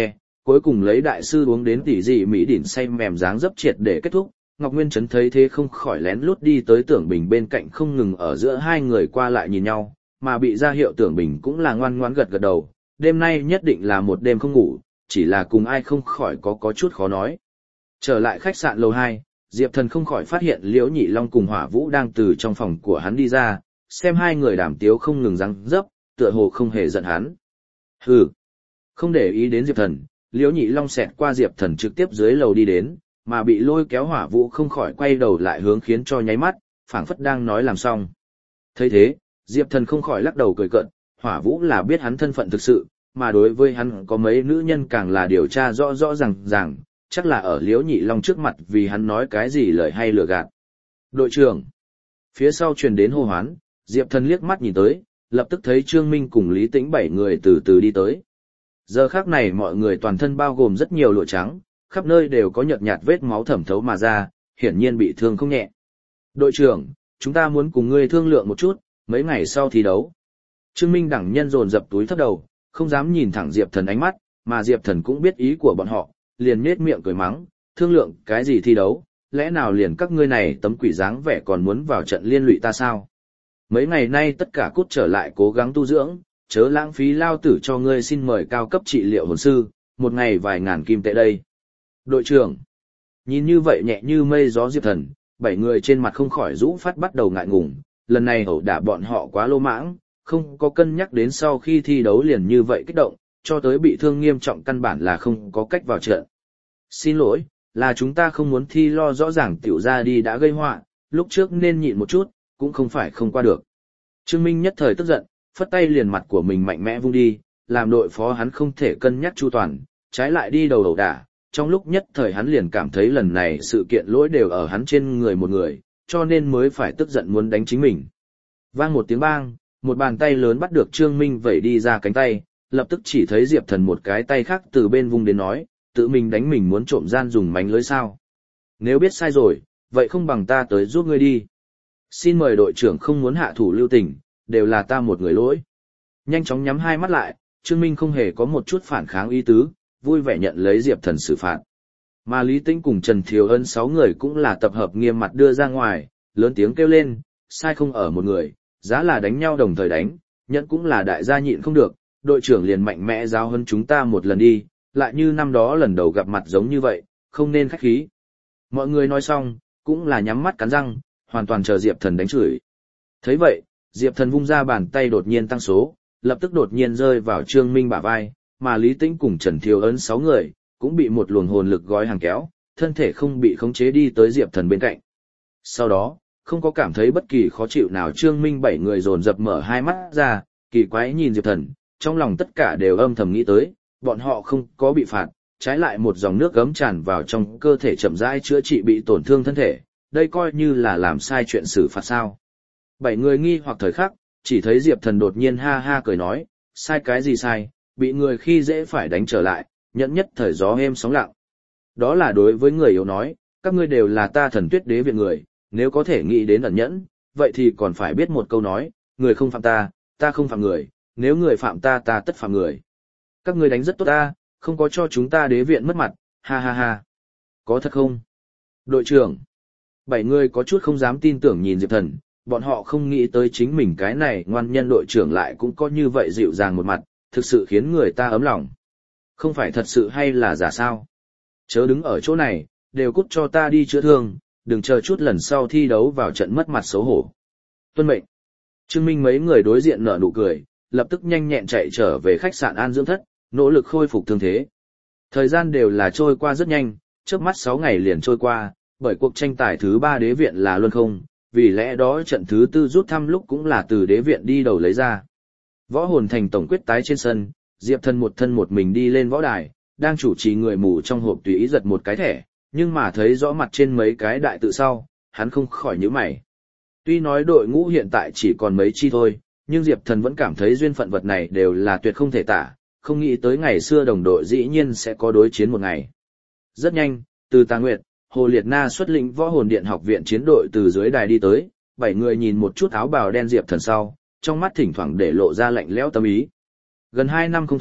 S1: cuối cùng lấy đại sư uống đến tỷ dị mỹ đỉnh say mềm dáng dấp triệt để kết thúc. Ngọc Nguyên Trấn thấy thế không khỏi lén lút đi tới Tưởng Bình bên cạnh, không ngừng ở giữa hai người qua lại nhìn nhau, mà bị ra hiệu Tưởng Bình cũng là ngoan ngoãn gật gật đầu, đêm nay nhất định là một đêm không ngủ, chỉ là cùng ai không khỏi có có chút khó nói. Trở lại khách sạn lầu hai, Diệp Thần không khỏi phát hiện Liễu Nhị Long cùng Hỏa Vũ đang từ trong phòng của hắn đi ra, xem hai người đàm tiếu không ngừng răng dấp, tựa hồ không hề giận hắn. Hừ, không để ý đến Diệp Thần, Liễu Nhị Long xẹt qua Diệp Thần trực tiếp dưới lầu đi đến, mà bị lôi kéo Hỏa Vũ không khỏi quay đầu lại hướng khiến cho nháy mắt, phảng phất đang nói làm xong. Thấy thế, Diệp Thần không khỏi lắc đầu cười cợt, Hỏa Vũ là biết hắn thân phận thực sự, mà đối với hắn có mấy nữ nhân càng là điều tra rõ rõ ràng ràng, chắc là ở Liễu Nhị Long trước mặt vì hắn nói cái gì lời hay lừa gạt. Đội trưởng. Phía sau truyền đến hô hoán, Diệp Thần liếc mắt nhìn tới, lập tức thấy Trương Minh cùng Lý Tĩnh bảy người từ từ đi tới. Giờ khắc này mọi người toàn thân bao gồm rất nhiều lụa trắng, khắp nơi đều có nhợt nhạt vết máu thẩm thấu mà ra, hiển nhiên bị thương không nhẹ. Đội trưởng, chúng ta muốn cùng ngươi thương lượng một chút, mấy ngày sau thi đấu. Trương Minh đẳng nhân dồn dập túi thấp đầu, không dám nhìn thẳng Diệp Thần ánh mắt, mà Diệp Thần cũng biết ý của bọn họ, liền nhếch miệng cười mắng, thương lượng cái gì thi đấu, lẽ nào liền các ngươi này tấm quỷ dáng vẻ còn muốn vào trận liên lụy ta sao? Mấy ngày nay tất cả cút trở lại cố gắng tu dưỡng, chớ lãng phí lao tử cho ngươi xin mời cao cấp trị liệu hồn sư, một ngày vài ngàn kim tệ đây. Đội trưởng, nhìn như vậy nhẹ như mây gió Diệp Thần, bảy người trên mặt không khỏi rũ phát bắt đầu ngại ngùng, lần này ẩu đả bọn họ quá lô mãng, không có cân nhắc đến sau khi thi đấu liền như vậy kích động, cho tới bị thương nghiêm trọng căn bản là không có cách vào trận. Xin lỗi, là chúng ta không muốn thi lo rõ ràng tiểu ra đi đã gây họa, lúc trước nên nhịn một chút, cũng không phải không qua được. Trương Minh nhất thời tức giận, phất tay liền mặt của mình mạnh mẽ vung đi, làm đội phó hắn không thể cân nhắc chu toàn, trái lại đi đầu đầu đả, trong lúc nhất thời hắn liền cảm thấy lần này sự kiện lỗi đều ở hắn trên người một người, cho nên mới phải tức giận muốn đánh chính mình. Vang một tiếng bang, một bàn tay lớn bắt được Trương Minh vẩy đi ra cánh tay, lập tức chỉ thấy Diệp Thần một cái tay khác từ bên vung đến nói, tự mình đánh mình muốn trộm gian dùng mánh lưới sao. Nếu biết sai rồi, vậy không bằng ta tới giúp ngươi đi. Xin mời đội trưởng không muốn hạ thủ lưu tình, đều là ta một người lỗi. Nhanh chóng nhắm hai mắt lại, Trương Minh không hề có một chút phản kháng ý tứ, vui vẻ nhận lấy Diệp Thần xử phạt. Mà Lý Tĩnh cùng Trần Thiều Ân sáu người cũng là tập hợp nghiêm mặt đưa ra ngoài, lớn tiếng kêu lên, sai không ở một người, giá là đánh nhau đồng thời đánh, nhận cũng là đại gia nhịn không được, đội trưởng liền mạnh mẽ giáo hơn chúng ta một lần đi, lại như năm đó lần đầu gặp mặt giống như vậy, không nên khách khí. Mọi người nói xong, cũng là nhắm mắt cắn răng, hoàn toàn chờ Diệp Thần đánh chửi. Thấy vậy, Diệp Thần vung ra bàn tay đột nhiên tăng số, lập tức đột nhiên rơi vào Trương Minh bả vai, mà Lý Tĩnh cùng Trần Thiều Ân sáu người, cũng bị một luồng hồn lực gói hàng kéo, thân thể không bị khống chế đi tới Diệp Thần bên cạnh. Sau đó, không có cảm thấy bất kỳ khó chịu nào, Trương Minh bảy người dồn dập mở hai mắt ra, kỳ quái nhìn Diệp Thần, trong lòng tất cả đều âm thầm nghĩ tới, bọn họ không có bị phạt, trái lại một dòng nước gấm tràn vào trong cơ thể chậm rãi chữa trị bị tổn thương thân thể, đây coi như là làm sai chuyện xử phạt sao. Bảy người nghi hoặc thời khắc, chỉ thấy Diệp Thần đột nhiên ha ha cười nói, sai cái gì sai, bị người khi dễ phải đánh trở lại, nhẫn nhất thời gió êm sóng lặng. Đó là đối với người yếu nói, các ngươi đều là ta Thần Tuyết Đế viện người, nếu có thể nghĩ đến ẩn nhẫn, vậy thì còn phải biết một câu nói, người không phạm ta, ta không phạm người, nếu người phạm ta ta tất phạm người. Các ngươi đánh rất tốt ta, không có cho chúng ta đế viện mất mặt, ha ha ha. Có thật không? Đội trưởng. Bảy người có chút không dám tin tưởng nhìn Diệp Thần, bọn họ không nghĩ tới chính mình cái này ngoan nhân đội trưởng lại cũng có như vậy dịu dàng một mặt, thực sự khiến người ta ấm lòng. Không phải thật sự hay là giả sao? Chớ đứng ở chỗ này, đều cút cho ta đi chữa thương, đừng chờ chút lần sau thi đấu vào trận mất mặt xấu hổ. Tuân mệnh. Trương Minh mấy người đối diện nở nụ cười, lập tức nhanh nhẹn chạy trở về khách sạn an dưỡng thất, nỗ lực khôi phục thương thế. Thời gian đều là trôi qua rất nhanh, chớp mắt sáu ngày liền trôi qua, bởi cuộc tranh tài thứ ba đế viện là luân không, vì lẽ đó trận thứ tư rút thăm lúc cũng là từ đế viện đi đầu lấy ra. Võ hồn thành tổng quyết tái trên sân, Diệp Thần một thân một mình đi lên võ đài, đang chủ trì người mù trong hộp tùy ý giật một cái thẻ, nhưng mà thấy rõ mặt trên mấy cái đại tự sau, hắn không khỏi nhíu mày. Tuy nói đội ngũ hiện tại chỉ còn mấy chi thôi, nhưng Diệp Thần vẫn cảm thấy duyên phận vật này đều là tuyệt không thể tả, không nghĩ tới ngày xưa đồng đội dĩ nhiên sẽ có đối chiến một ngày. Rất nhanh, từ Tà Nguyệt, Hồ Liệt Na xuất lĩnh Võ Hồn Điện học viện chiến đội từ dưới đài đi tới, bảy người nhìn một chút áo bào đen Diệp Thần sau, trong mắt thỉnh thoảng để lộ ra lạnh lẽo tâm ý. Gần hai năm không thấy,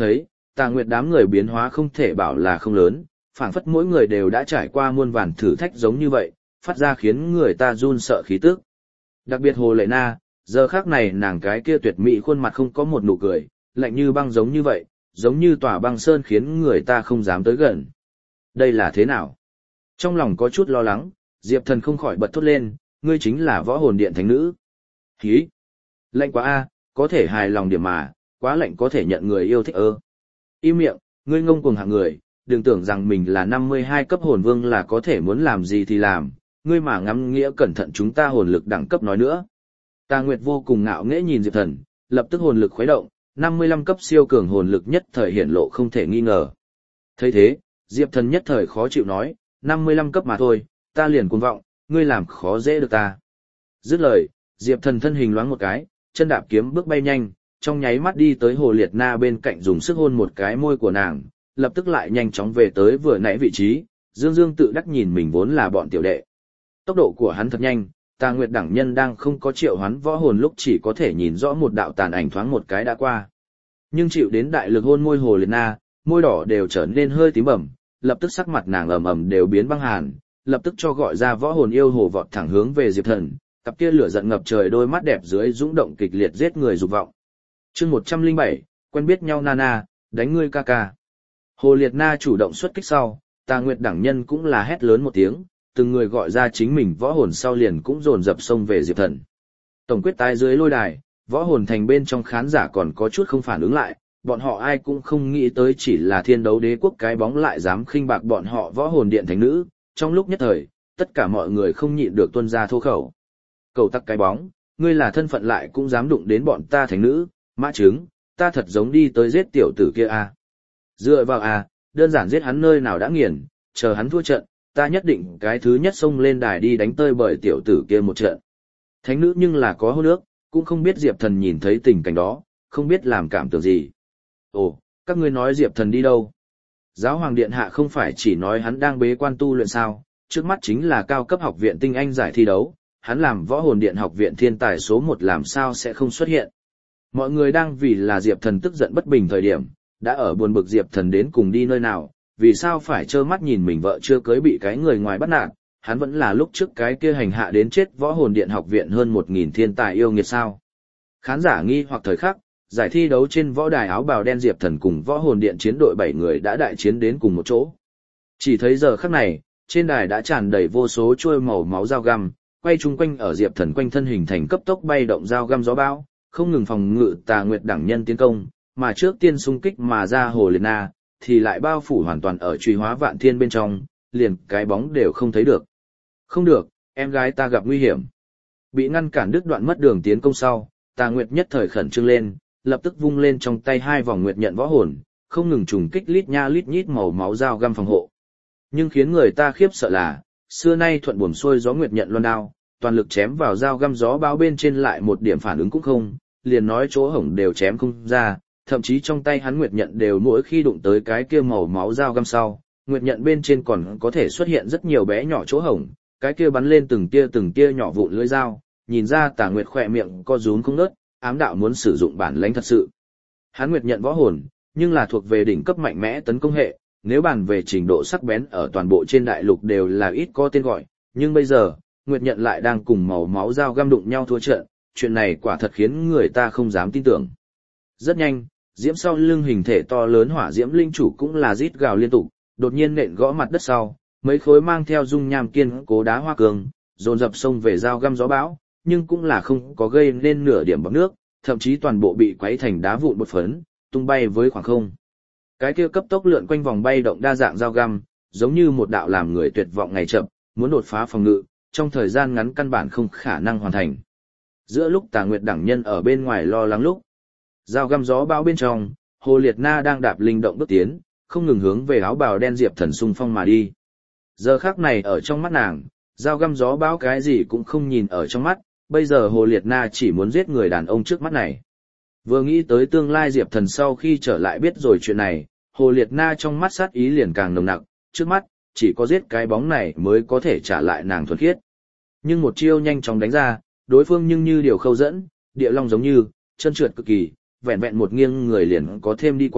S1: Tà Nguyệt đám người biến hóa không thể bảo là không lớn, phảng phất mỗi người đều đã trải qua muôn vàn thử thách giống như vậy, phát ra khiến người ta run sợ khí tức. Đặc biệt Hồ Lệ Na, giờ khác này nàng cái kia tuyệt mỹ khuôn mặt không có một nụ cười, lạnh như băng giống như vậy, giống như tòa băng sơn khiến người ta không dám tới gần. Đây là thế nào? Trong lòng có chút lo lắng, Diệp Thần không khỏi bật thốt lên, ngươi chính là võ hồn điện thánh nữ. Hí! Lạnh quá a, có thể hài lòng điểm mà, quá lạnh có thể nhận người yêu thích ơ. Im miệng, ngươi ngông cuồng hạng người, đừng tưởng rằng mình là năm mươi hai cấp hồn vương là có thể muốn làm gì thì làm, ngươi mà ngắm nghĩa cẩn thận chúng ta hồn lực đẳng cấp nói nữa. Tà Nguyệt vô cùng ngạo nghễ nhìn Diệp Thần, lập tức hồn lực khuấy động, năm mươi lăm cấp siêu cường hồn lực nhất thời hiển lộ không thể nghi ngờ. Thấy thế, Diệp Thần nhất thời khó chịu nói, năm mươi lăm cấp mà thôi, ta liền cuồng vọng, ngươi làm khó dễ được ta. Dứt lời, Diệp Thần thân hình loáng một cái, chân đạp kiếm bước bay nhanh, trong nháy mắt đi tới Hồ Liệt Na bên cạnh dùng sức hôn một cái môi của nàng, lập tức lại nhanh chóng về tới vừa nãy vị trí, Dương Dương tự đắc nhìn mình vốn là bọn tiểu đệ. Tốc độ của hắn thật nhanh, Tà Nguyệt đẳng nhân đang không có triệu hoán võ hồn lúc chỉ có thể nhìn rõ một đạo tàn ảnh thoáng một cái đã qua. Nhưng chịu đến đại lực hôn môi Hồ Liệt Na, môi đỏ đều trở nên hơi tím bẩm, lập tức sắc mặt nàng ẩm ẩm đều biến băng hàn, lập tức cho gọi ra võ hồn yêu hồ vọt thẳng hướng về Diệp Thần, cặp kia lửa giận ngập trời đôi mắt đẹp dưới dũng động kịch liệt giết người dục vọng. Chương một trăm lẻ bảy, quen biết nhau Nana, đánh ngươi ca ca. Hồ Liệt Na chủ động xuất kích sau, Tà Nguyệt đẳng nhân cũng là hét lớn một tiếng, từng người gọi ra chính mình võ hồn sau liền cũng dồn dập xông về Diệp Thần. Tổng quyết tái dưới lôi đài, võ hồn thành bên trong khán giả còn có chút không phản ứng lại, bọn họ ai cũng không nghĩ tới chỉ là thiên đấu đế quốc cái bóng lại dám khinh bạc bọn họ võ hồn điện thánh nữ, trong lúc nhất thời, tất cả mọi người không nhịn được tuôn ra thô khẩu. Cầu tắc cái bóng, ngươi là thân phận lại cũng dám đụng đến bọn ta thánh nữ, mã trứng, ta thật giống đi tới giết tiểu tử kia à. Dựa vào à, đơn giản giết hắn nơi nào đã nghiền, chờ hắn thua trận, ta nhất định cái thứ nhất xông lên đài đi đánh tơi bởi tiểu tử kia một trận. Thánh nữ nhưng là có hôn ước, cũng không biết Diệp Thần nhìn thấy tình cảnh đó, không biết làm cảm tưởng gì. Ồ, các ngươi nói Diệp Thần đi đâu? Giáo hoàng điện hạ không phải chỉ nói hắn đang bế quan tu luyện sao, trước mắt chính là cao cấp học viện tinh anh giải thi đấu, hắn làm võ hồn điện học viện thiên tài số một làm sao sẽ không xuất hiện. Mọi người đang vì là Diệp Thần tức giận bất bình thời điểm, đã ở buồn bực Diệp Thần đến cùng đi nơi nào, vì sao phải trơ mắt nhìn mình vợ chưa cưới bị cái người ngoài bắt nạt, hắn vẫn là lúc trước cái kia hành hạ đến chết võ hồn điện học viện hơn một nghìn thiên tài yêu nghiệt sao. Khán giả nghi hoặc thời khắc, giải thi đấu trên võ đài áo bào đen Diệp Thần cùng võ hồn điện chiến đội bảy người đã đại chiến đến cùng một chỗ. Chỉ thấy giờ khắc này, trên đài đã tràn đầy vô số chuôi màu máu dao găm, quay chung quanh ở Diệp Thần quanh thân hình thành cấp tốc bay động dao găm gió bão, không ngừng phòng ngự Tà Nguyệt đẳng nhân tiến công, mà trước tiên xung kích mà ra Hồ Liệt Na, thì lại bao phủ hoàn toàn ở truy hóa vạn thiên bên trong, liền cái bóng đều không thấy được. Không được, em gái ta gặp nguy hiểm. Bị ngăn cản đứt đoạn mất đường tiến công sau, Tà Nguyệt nhất thời khẩn trương lên, lập tức vung lên trong tay hai vòng nguyệt nhận võ hồn, không ngừng trùng kích lít nha lít nhít màu máu dao găm phòng hộ. Nhưng khiến người ta khiếp sợ là, xưa nay thuận buồm xuôi gió nguyệt nhận loan đao, toàn lực chém vào dao găm gió báo bên trên lại một điểm phản ứng cũng không, liền nói chỗ hổng đều chém không ra, thậm chí trong tay hắn nguyệt nhận đều mỗi khi đụng tới cái kia màu máu dao găm sau, nguyệt nhận bên trên còn có thể xuất hiện rất nhiều bé nhỏ chỗ hổng, cái kia bắn lên từng tia từng tia nhỏ vụn lưỡi dao, nhìn ra Tà Nguyệt khỏe miệng co rúm không ngớt, ám đạo muốn sử dụng bản lãnh thật sự. Hắn nguyệt nhận võ hồn, nhưng là thuộc về đỉnh cấp mạnh mẽ tấn công hệ, nếu bàn về trình độ sắc bén ở toàn bộ trên đại lục đều là ít có tên gọi, nhưng bây giờ, nguyệt nhận lại đang cùng màu máu dao găm đụng nhau thua trận, chuyện này quả thật khiến người ta không dám tin tưởng. Rất nhanh, diễm sau lưng hình thể to lớn hỏa diễm linh chủ cũng là rít gào liên tục, đột nhiên nện gõ mặt đất sau, mấy khối mang theo dung nham kiên cố đá hoa cường, dồn dập xông về dao găm gió bão, nhưng cũng là không có gây nên nửa điểm bọt nước, thậm chí toàn bộ bị quấy thành đá vụn bột phấn, tung bay với khoảng không. Cái kia cấp tốc lượn quanh vòng bay động đa dạng dao găm, giống như một đạo làm người tuyệt vọng ngày chậm, muốn đột phá phòng ngự, trong thời gian ngắn căn bản không khả năng hoàn thành. Giữa lúc Tà Nguyệt đẳng nhân ở bên ngoài lo lắng lúc, dao găm gió bão bên trong, Hồ Liệt Na đang đạp linh động bước tiến, không ngừng hướng về áo bào đen Diệp Thần xung phong mà đi. Giờ khắc này ở trong mắt nàng, dao găm gió bão cái gì cũng không nhìn ở trong mắt, bây giờ Hồ Liệt Na chỉ muốn giết người đàn ông trước mắt này. Vừa nghĩ tới tương lai Diệp Thần sau khi trở lại biết rồi chuyện này, Hồ Liệt Na trong mắt sát ý liền càng nồng nặc, trước mắt, chỉ có giết cái bóng này mới có thể trả lại nàng thuần khiết. Nhưng một chiêu nhanh chóng đánh ra, đối phương nhưng như điều khâu dẫn, địa long giống như, chân trượt cực kỳ, vẹn vẹn một nghiêng người liền có thêm đi qua,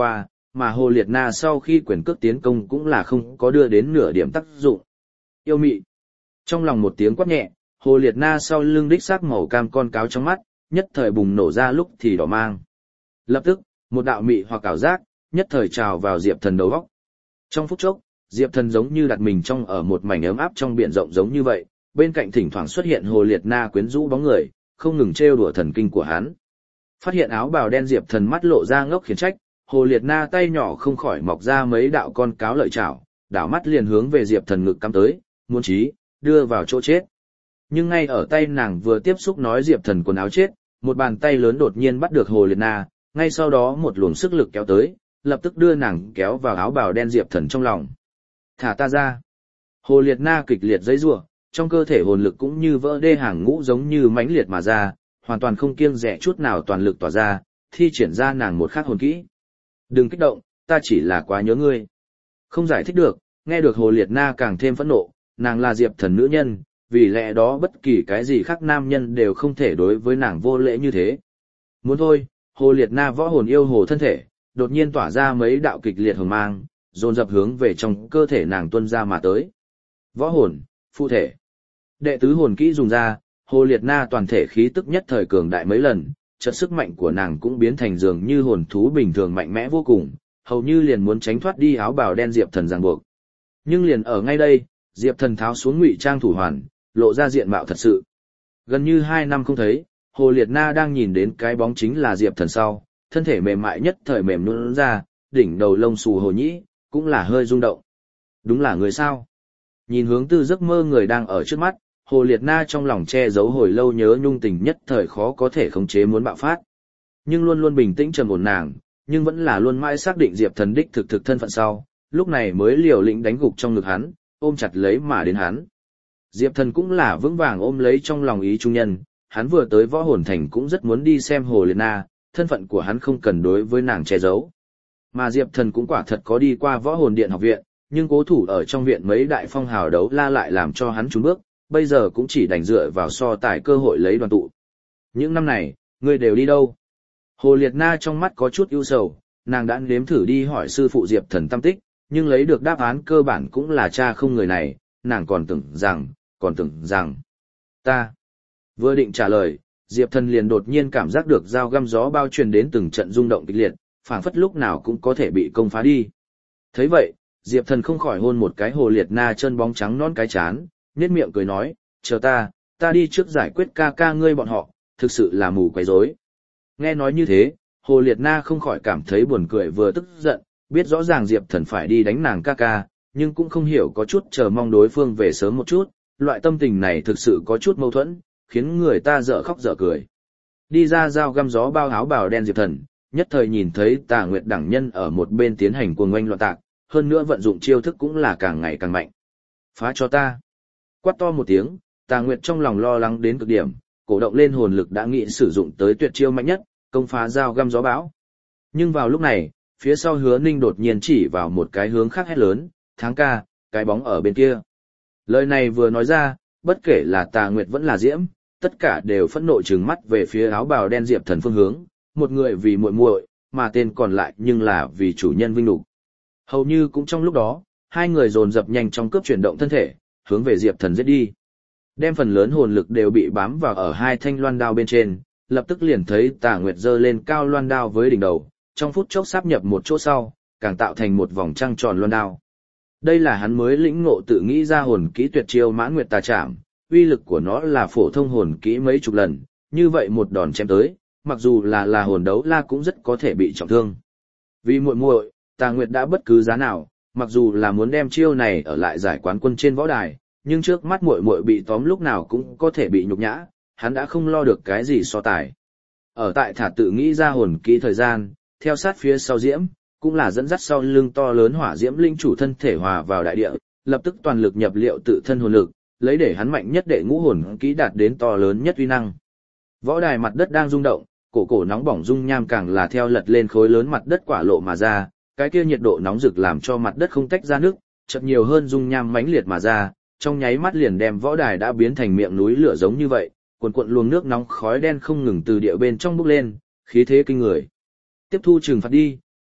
S1: mà Hồ Liệt Na sau khi quyền cước tiến công cũng là không có đưa đến nửa điểm tác dụng. Yêu mị. Trong lòng một tiếng quát nhẹ, Hồ Liệt Na sau lưng đích xác màu cam con cáo trong mắt, nhất thời bùng nổ ra lúc thì đỏ mang. Lập tức, một đạo mị hoặc ảo giác, nhất thời trào vào Diệp Thần đầu óc. Trong phút chốc, Diệp Thần giống như đặt mình trong ở một mảnh ấm áp trong biển rộng giống như vậy, bên cạnh thỉnh thoảng xuất hiện Hồ Liệt Na quyến rũ bóng người, không ngừng trêu đùa thần kinh của hắn. Phát hiện áo bào đen Diệp Thần mắt lộ ra ngốc khiển trách, Hồ Liệt Na tay nhỏ không khỏi mọc ra mấy đạo con cáo lợi chảo, đảo mắt liền hướng về Diệp Thần ngực cắm tới, muốn chí, đưa vào chỗ chết. Nhưng ngay ở tay nàng vừa tiếp xúc nói Diệp Thần quần áo chết, một bàn tay lớn đột nhiên bắt được Hồ Liệt Na, ngay sau đó một luồng sức lực kéo tới, lập tức đưa nàng kéo vào áo bào đen Diệp Thần trong lòng. Thả ta ra. Hồ Liệt Na kịch liệt giãy giụa, trong cơ thể hồn lực cũng như vỡ đê hàng ngũ giống như mãnh liệt mà ra, hoàn toàn không kiêng dè chút nào toàn lực tỏa ra, thi triển ra nàng một khắc hồn kỹ. Đừng kích động, ta chỉ là quá nhớ ngươi. Không giải thích được, nghe được Hồ Liệt Na càng thêm phẫn nộ, nàng là Diệp Thần nữ nhân, vì lẽ đó bất kỳ cái gì khác nam nhân đều không thể đối với nàng vô lễ như thế. Muốn thôi, Hồ Liệt Na võ hồn yêu hồ thân thể, đột nhiên tỏa ra mấy đạo kịch liệt hồng mang, dồn dập hướng về trong cơ thể nàng tuôn ra mà tới. Võ hồn, phụ thể. Đệ tứ hồn kỹ dùng ra, Hồ Liệt Na toàn thể khí tức nhất thời cường đại mấy lần, chợt sức mạnh của nàng cũng biến thành dường như hồn thú bình thường mạnh mẽ vô cùng, hầu như liền muốn tránh thoát đi áo bào đen Diệp Thần ràng buộc. Nhưng liền ở ngay đây, Diệp Thần tháo xuống ngụy trang thủ hoàn, lộ ra diện mạo thật sự. Gần như hai năm không thấy, Hồ Liệt Na đang nhìn đến cái bóng chính là Diệp Thần sau, thân thể mềm mại nhất thời mềm nhũn ra, đỉnh đầu lông xù hồ nhĩ, cũng là hơi rung động. Đúng là người sao? Nhìn hướng tư giấc mơ người đang ở trước mắt, Hồ Liệt Na trong lòng che giấu hồi lâu nhớ nhung tình nhất thời khó có thể khống chế muốn bạo phát. Nhưng luôn luôn bình tĩnh trầm ổn nàng, nhưng vẫn là luôn mãi xác định Diệp Thần đích thực thực thân phận sau, lúc này mới liều lĩnh đánh gục trong ngực hắn, ôm chặt lấy mà đến hắn. Diệp Thần cũng là vững vàng ôm lấy trong lòng ý trung nhân, hắn vừa tới Võ Hồn Thành cũng rất muốn đi xem Hồ Liệt Na, thân phận của hắn không cần đối với nàng che giấu. Mà Diệp Thần cũng quả thật có đi qua Võ Hồn Điện học viện, nhưng cố thủ ở trong viện mấy đại phong hào đấu la lại làm cho hắn trốn bước, bây giờ cũng chỉ đành dựa vào so tài cơ hội lấy đoàn tụ. Những năm này, ngươi đều đi đâu? Hồ Liệt Na trong mắt có chút ưu sầu, nàng đã nếm thử đi hỏi sư phụ Diệp Thần tâm tích, nhưng lấy được đáp án cơ bản cũng là cha không người này, nàng còn tưởng rằng, còn tưởng rằng, ta. Vừa định trả lời, Diệp Thần liền đột nhiên cảm giác được dao găm gió bao truyền đến từng trận rung động kịch liệt, phảng phất lúc nào cũng có thể bị công phá đi. Thấy vậy, Diệp Thần không khỏi hôn một cái Hồ Liệt Na chân bóng trắng non cái chán, nhếch miệng cười nói, chờ ta, ta đi trước giải quyết ca ca ngươi bọn họ, thực sự là mù quấy rối. Nghe nói như thế, Hồ Liệt Na không khỏi cảm thấy buồn cười vừa tức giận, biết rõ ràng Diệp Thần phải đi đánh nàng ca ca, nhưng cũng không hiểu có chút chờ mong đối phương về sớm một chút, loại tâm tình này thực sự có chút mâu thuẫn, khiến người ta dở khóc dở cười. Đi ra dao găm gió bao áo bào đen Diệp Thần, nhất thời nhìn thấy Tà Nguyệt đẳng nhân ở một bên tiến hành cuồng oanh loạn tạc, hơn nữa vận dụng chiêu thức cũng là càng ngày càng mạnh. Phá cho ta. Quát to một tiếng, Tà Nguyệt trong lòng lo lắng đến cực điểm, cổ động lên hồn lực đã nghĩ sử dụng tới tuyệt chiêu mạnh nhất, công phá dao găm gió bão. Nhưng vào lúc này, phía sau Hứa Ninh đột nhiên chỉ vào một cái hướng khác hét lớn, Tháng ca, cái bóng ở bên kia. Lời này vừa nói ra, bất kể là Tà Nguyệt vẫn là Diễm, tất cả đều phẫn nộ trừng mắt về phía áo bào đen Diệp Thần phương hướng, một người vì muội muội, mà tên còn lại nhưng là vì chủ nhân vinh nhục. Hầu như cũng trong lúc đó, hai người dồn dập nhanh trong cướp chuyển động thân thể, hướng về Diệp Thần giết đi. Đem phần lớn hồn lực đều bị bám vào ở hai thanh loan đao bên trên, lập tức liền thấy Tà Nguyệt giơ lên cao loan đao với đỉnh đầu, trong phút chốc sáp nhập một chỗ sau, càng tạo thành một vòng trăng tròn loan đao. Đây là hắn mới lĩnh ngộ tự nghĩ ra hồn kỹ tuyệt chiêu Mãn Nguyệt Tà Trảm, uy lực của nó là phổ thông hồn kỹ mấy chục lần, như vậy một đòn chém tới, mặc dù là là hồn đấu la cũng rất có thể bị trọng thương. Vì muội muội, Tà Nguyệt đã bất cứ giá nào, mặc dù là muốn đem chiêu này ở lại giải quán quân trên võ đài, nhưng trước mắt muội muội bị tóm lúc nào cũng có thể bị nhục nhã, hắn đã không lo được cái gì so tài. Ở tại thả tự nghĩ ra hồn kỹ thời gian, theo sát phía sau Diễm, cũng là dẫn dắt sau lưng to lớn hỏa diễm linh chủ thân thể hòa vào đại địa, lập tức toàn lực nhập liệu tự thân hồn lực, lấy để hắn mạnh nhất đệ ngũ hồn kỹ đạt đến to lớn nhất uy năng. Võ đài mặt đất đang rung động, cổ cổ nóng bỏng dung nham càng là theo lật lên khối lớn mặt đất quả lộ mà ra, cái kia nhiệt độ nóng rực làm cho mặt đất không tách ra nước, chợt nhiều hơn dung nham mãnh liệt mà ra, trong nháy mắt liền đem võ đài đã biến thành miệng núi lửa giống như vậy, cuồn cuộn luồng nước nóng khói đen không ngừng từ địa bên trong bốc lên, khí thế kinh người. Tiếp thu trừng phạt đi,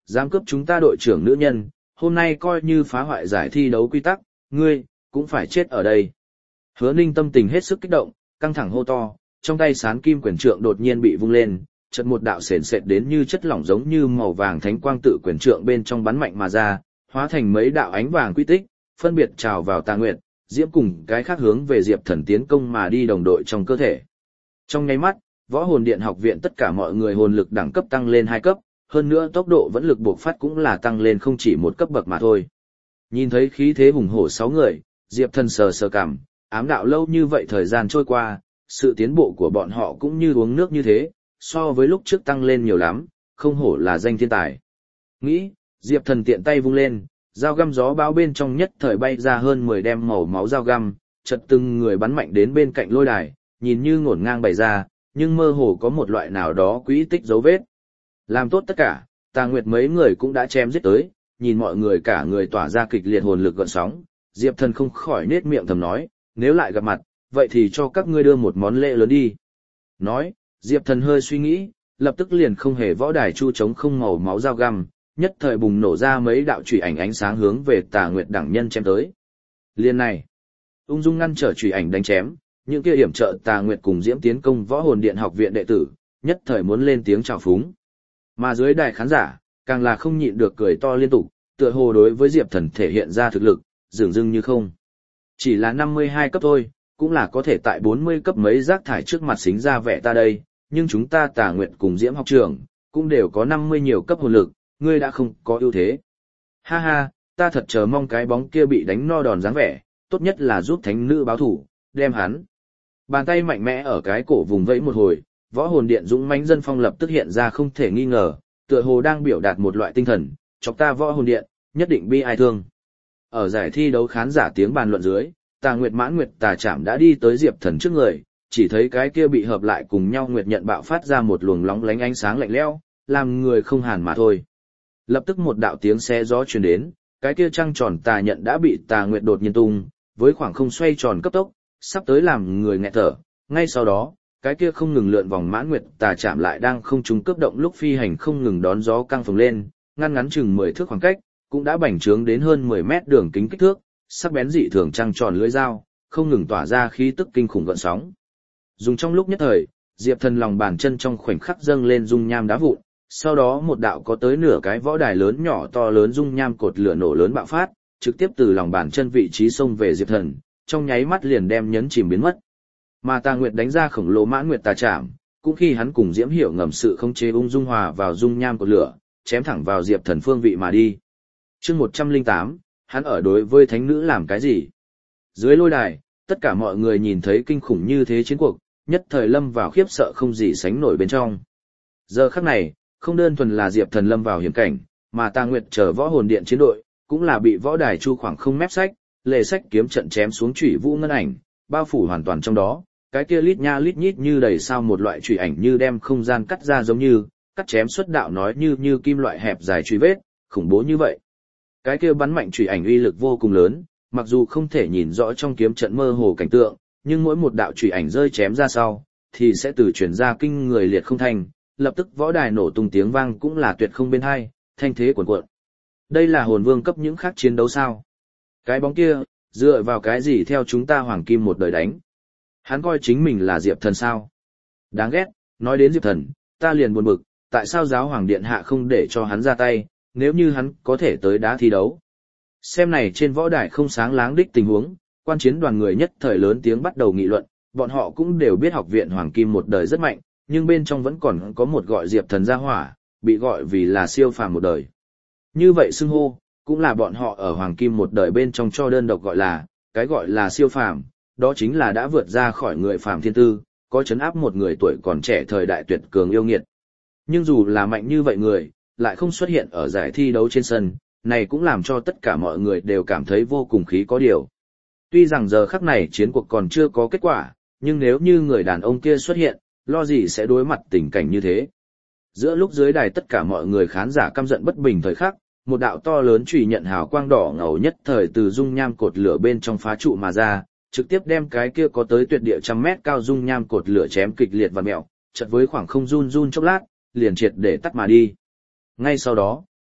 S1: Dám cướp chúng ta đội trưởng nữ nhân, hôm nay coi như phá hoại giải thi đấu quy tắc, ngươi, cũng phải chết ở đây. Hứa Ninh tâm tình hết sức kích động, căng thẳng hô to, trong tay sán kim quyền trượng đột nhiên bị vung lên, chợt một đạo sền sệt đến như chất lỏng giống như màu vàng thánh quang tự quyền trượng bên trong bắn mạnh mà ra, hóa thành mấy đạo ánh vàng quy tích, phân biệt trào vào Tà Nguyệt, Diễm cùng cái khác hướng về Diệp Thần tiến công mà đi đồng đội trong cơ thể. Trong nháy mắt, Võ Hồn Điện học viện tất cả mọi người hồn lực đẳng cấp tăng lên hai cấp, hơn nữa tốc độ vẫn lực buộc phát cũng là tăng lên không chỉ một cấp bậc mà thôi. Nhìn thấy khí thế hùng hổ sáu người, Diệp Thần sờ sờ cằm, ám đạo lâu như vậy thời gian trôi qua, sự tiến bộ của bọn họ cũng như uống nước như thế, so với lúc trước tăng lên nhiều lắm, không hổ là danh thiên tài. Nghĩ, Diệp Thần tiện tay vung lên, dao găm gió bão bên trong nhất thời bay ra hơn mười đem màu máu dao găm, chợt từng người bắn mạnh đến bên cạnh lôi đài, nhìn như ngổn ngang bày ra, nhưng mơ hồ có một loại nào đó quỹ tích dấu vết. Làm tốt tất cả, Tà Nguyệt mấy người cũng đã chém giết tới, nhìn mọi người cả người tỏa ra kịch liệt hồn lực gợn sóng, Diệp Thần không khỏi nết miệng thầm nói, nếu lại gặp mặt, vậy thì cho các ngươi đưa một món lễ lớn đi. Nói, Diệp Thần hơi suy nghĩ, lập tức liền không hề võ đài chu chống không màu máu dao găm, nhất thời bùng nổ ra mấy đạo chủy ảnh ánh sáng hướng về Tà Nguyệt đẳng nhân chém tới. Liên này, ung dung ngăn trở chủy ảnh đánh chém, những kia hiểm trợ Tà Nguyệt cùng Diễm tiến công Võ Hồn Điện học viện đệ tử, nhất thời muốn lên tiếng chào phúng. Mà dưới đài khán giả, càng là không nhịn được cười to liên tục, tựa hồ đối với Diệp Thần thể hiện ra thực lực, dường dưng như không. Chỉ là năm mươi hai cấp thôi, cũng là có thể tại bốn mươi cấp mấy rác thải trước mặt xính ra vẻ ta đây, nhưng chúng ta Tà Nguyệt cùng Diễm học trưởng, cũng đều có năm mươi nhiều cấp hồn lực, ngươi đã không có ưu thế. Ha ha, ta thật chờ mong cái bóng kia bị đánh no đòn dáng vẻ, tốt nhất là giúp thánh nữ báo thủ, đem hắn. Bàn tay mạnh mẽ ở cái cổ vùng vẫy một hồi, Võ Hồn Điện dũng mãnh dân phong lập tức hiện ra không thể nghi ngờ, tựa hồ đang biểu đạt một loại tinh thần, chọc ta Võ Hồn Điện, nhất định bi ai thương. Ở giải thi đấu khán giả tiếng bàn luận dưới, Tà Nguyệt Mãn Nguyệt Tà Trảm đã đi tới Diệp Thần trước người, chỉ thấy cái kia bị hợp lại cùng nhau Nguyệt Nhận bạo phát ra một luồng lóng lánh ánh sáng lạnh lẽo, làm người không hàn mà thôi. Lập tức một đạo tiếng xé gió truyền đến, cái kia trăng tròn Tà Nhận đã bị Tà Nguyệt đột nhiên tung, với khoảng không xoay tròn cấp tốc, sắp tới làm người nghẹt thở. Ngay sau đó, cái kia không ngừng lượn vòng Mãn Nguyệt Tà Trảm lại đang không trung cướp động lúc phi hành không ngừng đón gió căng phồng lên, ngăn ngắn chừng mười thước khoảng cách, cũng đã bành trướng đến hơn mười mét đường kính kích thước, sắc bén dị thường trăng tròn lưỡi dao, không ngừng tỏa ra khí tức kinh khủng gợn sóng. Dùng trong lúc nhất thời, Diệp Thần lòng bàn chân trong khoảnh khắc dâng lên dung nham đá vụn, sau đó một đạo có tới nửa cái võ đài lớn nhỏ to lớn dung nham cột lửa nổ lớn bạo phát, trực tiếp từ lòng bàn chân vị trí xông về Diệp Thần, trong nháy mắt liền đem nhấn chìm biến mất. Mà Tà Nguyệt đánh ra khổng lồ Mãn Nguyệt Tà Trảm, cũng khi hắn cùng Diễm Hiểu ngầm sự không chế ung dung hòa vào dung nham cột lửa, chém thẳng vào Diệp Thần phương vị mà đi. Chương một trăm lẻ tám, hắn ở đối với thánh nữ làm cái gì? Dưới lôi đài, tất cả mọi người nhìn thấy kinh khủng như thế chiến cuộc, nhất thời lâm vào khiếp sợ không gì sánh nổi bên trong. Giờ khắc này, không đơn thuần là Diệp Thần lâm vào hiểm cảnh, mà Tà Nguyệt chờ Võ Hồn Điện chiến đội, cũng là bị võ đài chu khoảng không mép sách, lề sách kiếm trận chém xuống chủy vũ ngân ảnh, bao phủ hoàn toàn trong đó, cái kia lít nha lít nhít như đầy sao một loại chủy ảnh như đem không gian cắt ra giống như, cắt chém xuất đạo nói như như kim loại hẹp dài truy vết, khủng bố như vậy. Cái kia bắn mạnh chủy ảnh uy lực vô cùng lớn, mặc dù không thể nhìn rõ trong kiếm trận mơ hồ cảnh tượng, nhưng mỗi một đạo chủy ảnh rơi chém ra sau, thì sẽ từ truyền ra kinh người liệt không thành, lập tức võ đài nổ tung tiếng vang cũng là tuyệt không bên hai, thanh thế cuồn cuộn. Đây là hồn vương cấp những khác chiến đấu sao? Cái bóng kia, dựa vào cái gì theo chúng ta hoàng kim một đời đánh? Hắn coi chính mình là Diệp Thần sao? Đáng ghét, nói đến Diệp Thần, ta liền buồn bực, tại sao giáo hoàng điện hạ không để cho hắn ra tay, nếu như hắn có thể tới đá thi đấu. Xem này trên võ đài không sáng láng đích tình huống, quan chiến đoàn người nhất thời lớn tiếng bắt đầu nghị luận, bọn họ cũng đều biết học viện hoàng kim một đời rất mạnh, nhưng bên trong vẫn còn có một gọi Diệp Thần gia hỏa, bị gọi vì là siêu phàm một đời. Như vậy xưng hô, cũng là bọn họ ở hoàng kim một đời bên trong cho đơn độc gọi là, cái gọi là siêu phàm, đó chính là đã vượt ra khỏi người phàm thiên tư, có chấn áp một người tuổi còn trẻ thời đại tuyệt cường yêu nghiệt. Nhưng dù là mạnh như vậy người, lại không xuất hiện ở giải thi đấu trên sân, này cũng làm cho tất cả mọi người đều cảm thấy vô cùng khí có điều. Tuy rằng giờ khắc này chiến cuộc còn chưa có kết quả, nhưng nếu như người đàn ông kia xuất hiện, lo gì sẽ đối mặt tình cảnh như thế. Giữa lúc dưới đài tất cả mọi người khán giả căm giận bất bình thời khắc, một đạo to lớn chùy nhận hào quang đỏ ngầu nhất thời từ dung nham cột lửa bên trong phá trụ mà ra, trực tiếp đem cái kia có tới tuyệt địa trăm mét cao dung nham cột lửa chém kịch liệt và mẹo, chợt với khoảng không run run chốc lát, liền triệt để tắt mà đi. Ngay sau đó,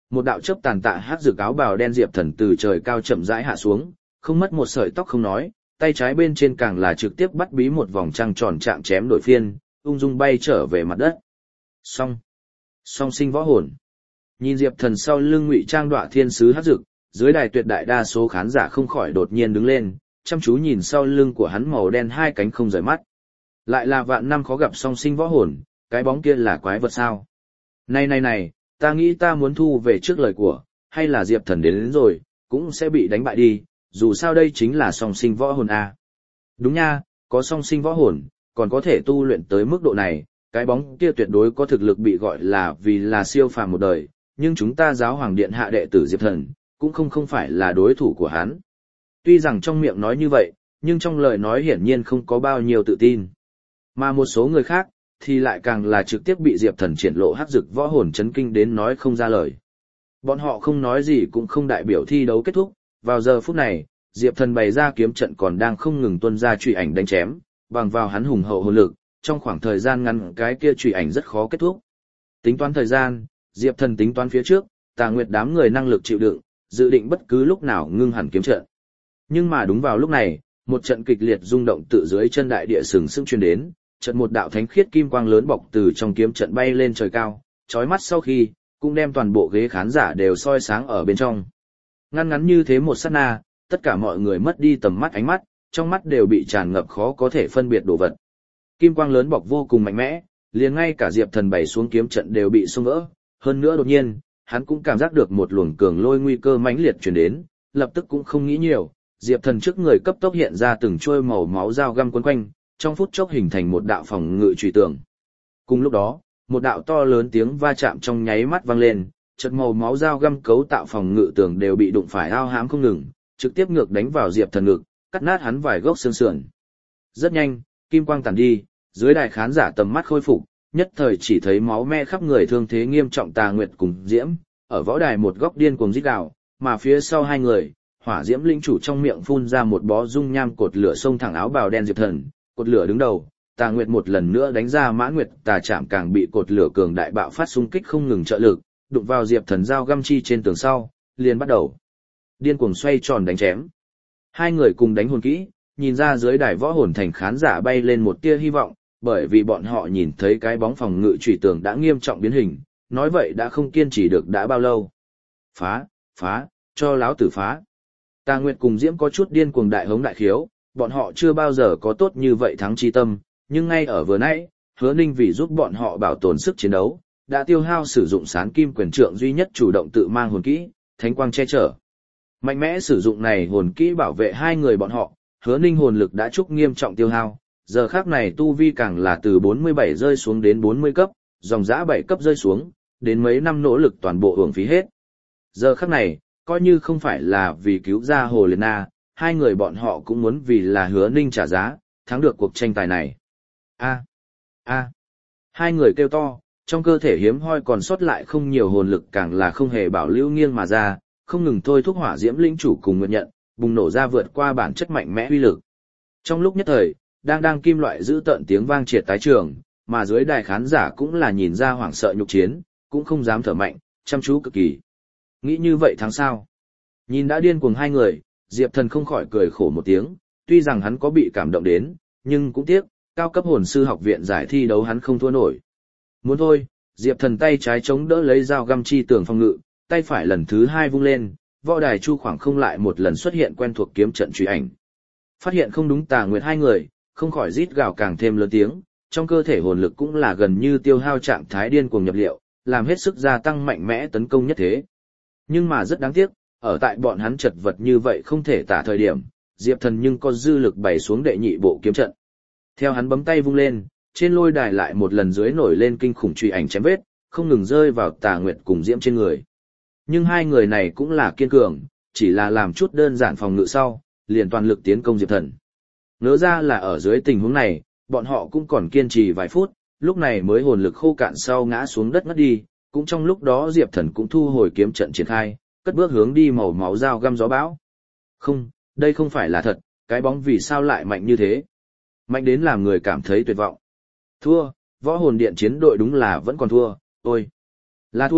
S1: một đạo chớp tàn tạ hắc rực áo bào đen Diệp Thần từ trời cao chậm rãi hạ xuống, không mất một sợi tóc không nói, tay trái bên trên càng là trực tiếp bắt bí một vòng trăng tròn chạm chém đổi phiên, ung dung bay trở về mặt đất. Song, song sinh võ hồn. Nhìn Diệp Thần sau lưng ngụy trang đọa thiên sứ hắc rực, dưới đài tuyệt đại đa số khán giả không khỏi đột nhiên đứng lên, chăm chú nhìn sau lưng của hắn màu đen hai cánh không rời mắt. Lại là vạn năm khó gặp song sinh võ hồn, cái bóng kia là quái vật sao? Này này này, ta nghĩ ta muốn thu về trước lời của, hay là Diệp Thần đến, đến rồi, cũng sẽ bị đánh bại đi, dù sao đây chính là song sinh võ hồn a. Đúng nha, có song sinh võ hồn, còn có thể tu luyện tới mức độ này, cái bóng kia tuyệt đối có thực lực bị gọi là vì là siêu phàm một đời, nhưng chúng ta giáo hoàng điện hạ đệ tử Diệp Thần, cũng không không phải là đối thủ của hắn. Tuy rằng trong miệng nói như vậy, nhưng trong lời nói hiển nhiên không có bao nhiêu tự tin. Mà một số người khác, thì lại càng là trực tiếp bị Diệp Thần triển lộ hắc dực võ hồn chấn kinh đến nói không ra lời. Bọn họ không nói gì cũng không đại biểu thi đấu kết thúc, vào giờ phút này, Diệp Thần bày ra kiếm trận còn đang không ngừng tuôn ra chùy ảnh đánh chém, bằng vào hắn hùng hậu hồn lực, trong khoảng thời gian ngắn cái kia chùy ảnh rất khó kết thúc. Tính toán thời gian, Diệp Thần tính toán phía trước, Tà Nguyệt đám người năng lực chịu đựng, dự định bất cứ lúc nào ngưng hẳn kiếm trận. Nhưng mà đúng vào lúc này, một trận kịch liệt rung động tự dưới chân đại địa sừng sững truyền đến, trận một đạo thánh khiết kim quang lớn bọc từ trong kiếm trận bay lên trời cao, chói mắt sau khi, cũng đem toàn bộ ghế khán giả đều soi sáng ở bên trong. Ngăn ngắn như thế một sát na, tất cả mọi người mất đi tầm mắt ánh mắt, trong mắt đều bị tràn ngập khó có thể phân biệt đồ vật. Kim quang lớn bọc vô cùng mạnh mẽ, liền ngay cả Diệp Thần bày xuống kiếm trận đều bị xung vỡ, hơn nữa đột nhiên, hắn cũng cảm giác được một luồng cường lôi nguy cơ mãnh liệt truyền đến, lập tức cũng không nghĩ nhiều, Diệp Thần trước người cấp tốc hiện ra từng chuôi màu máu dao găm quấn quanh, trong phút chốc hình thành một đạo phòng ngự chùy tường. Cùng lúc đó, một đạo to lớn tiếng va chạm trong nháy mắt vang lên, chợt màu máu dao găm cấu tạo phòng ngự tường đều bị đụng phải ao hám không ngừng, trực tiếp ngược đánh vào Diệp Thần ngực, cắt nát hắn vài gốc xương sườn. Rất nhanh, kim quang tàn đi, dưới đài khán giả tầm mắt khôi phục, nhất thời chỉ thấy máu me khắp người thương thế nghiêm trọng Tà Nguyệt cùng Diễm, ở võ đài một góc điên cuồng rít gào, mà phía sau hai người, Hỏa Diễm linh chủ trong miệng phun ra một bó dung nham cột lửa xông thẳng áo bào đen Diệp Thần, cột lửa đứng đầu, Tà Nguyệt một lần nữa đánh ra Mãn Nguyệt Tà Trảm càng bị cột lửa cường đại bạo phát xung kích không ngừng trợ lực, đụng vào Diệp Thần dao găm chi trên tường sau, liền bắt đầu điên cuồng xoay tròn đánh chém. Hai người cùng đánh hồn kỹ, nhìn ra dưới đài võ hồn thành khán giả bay lên một tia hy vọng, bởi vì bọn họ nhìn thấy cái bóng phòng ngự chủy tường đã nghiêm trọng biến hình, nói vậy đã không kiên trì được đã bao lâu. Phá, phá, cho láo tử phá. Tà Nguyệt cùng Diễm có chút điên cuồng đại hống đại khiếu, bọn họ chưa bao giờ có tốt như vậy thắng chi tâm, nhưng ngay ở vừa nãy, Hứa Ninh vì giúp bọn họ bảo tồn sức chiến đấu, đã tiêu hao sử dụng Sán Kim Quyền Trượng duy nhất chủ động tự mang hồn kỹ, Thánh Quang che chở. Mạnh mẽ sử dụng này hồn kỹ bảo vệ hai người bọn họ, Hứa Ninh hồn lực đã trúc nghiêm trọng tiêu hao, giờ khắc này tu vi càng là từ bốn mươi bảy rơi xuống đến bốn mươi cấp, dòng dã bảy cấp rơi xuống, đến mấy năm nỗ lực toàn bộ hưởng phí hết. Giờ khắc này, coi như không phải là vì cứu ra Hồ Liệt Na, hai người bọn họ cũng muốn vì là Hứa Ninh trả giá, thắng được cuộc tranh tài này. A, a, hai người kêu to, trong cơ thể hiếm hoi còn sót lại không nhiều hồn lực càng là không hề bảo lưu nghiêng mà ra, không ngừng thôi thúc Hỏa Diễm linh chủ cùng Nguyệt Nhận, bùng nổ ra vượt qua bản chất mạnh mẽ uy lực. Trong lúc nhất thời, đang đang kim loại giữ tợn tiếng vang triệt tái trường, mà dưới đài khán giả cũng là nhìn ra hoảng sợ nhục chiến, cũng không dám thở mạnh, chăm chú cực kỳ. Nghĩ như vậy thắng sao? Nhìn đã điên cuồng hai người, Diệp Thần không khỏi cười khổ một tiếng, tuy rằng hắn có bị cảm động đến, nhưng cũng tiếc, cao cấp hồn sư học viện giải thi đấu hắn không thua nổi. Muốn thôi, Diệp Thần tay trái chống đỡ lấy dao găm chi tường phòng ngự, tay phải lần thứ hai vung lên, võ đài chu khoảng không lại một lần xuất hiện quen thuộc kiếm trận truy ảnh. Phát hiện không đúng Tà Nguyệt hai người, không khỏi rít gào càng thêm lớn tiếng, trong cơ thể hồn lực cũng là gần như tiêu hao trạng thái điên cuồng nhập liệu, làm hết sức gia tăng mạnh mẽ tấn công nhất thế. Nhưng mà rất đáng tiếc, ở tại bọn hắn chật vật như vậy không thể tả thời điểm, Diệp Thần nhưng có dư lực bày xuống đệ nhị bộ kiếm trận. Theo hắn bấm tay vung lên, trên lôi đài lại một lần dưới nổi lên kinh khủng truy ảnh chém vết, không ngừng rơi vào Tà Nguyệt cùng Diễm trên người. Nhưng hai người này cũng là kiên cường, chỉ là làm chút đơn giản phòng ngự sau, liền toàn lực tiến công Diệp Thần. Ngỡ ra là ở dưới tình huống này, bọn họ cũng còn kiên trì vài phút, lúc này mới hồn lực khô cạn sau ngã xuống đất ngất đi, cũng trong lúc đó Diệp Thần cũng thu hồi kiếm trận triển khai, cất bước hướng đi màu máu dao găm gió bão. Không, đây không phải là thật, cái bóng vì sao lại mạnh như thế? Mạnh đến làm người cảm thấy tuyệt vọng. Thua, võ hồn điện chiến đội đúng là vẫn còn thua, ôi. Là thua,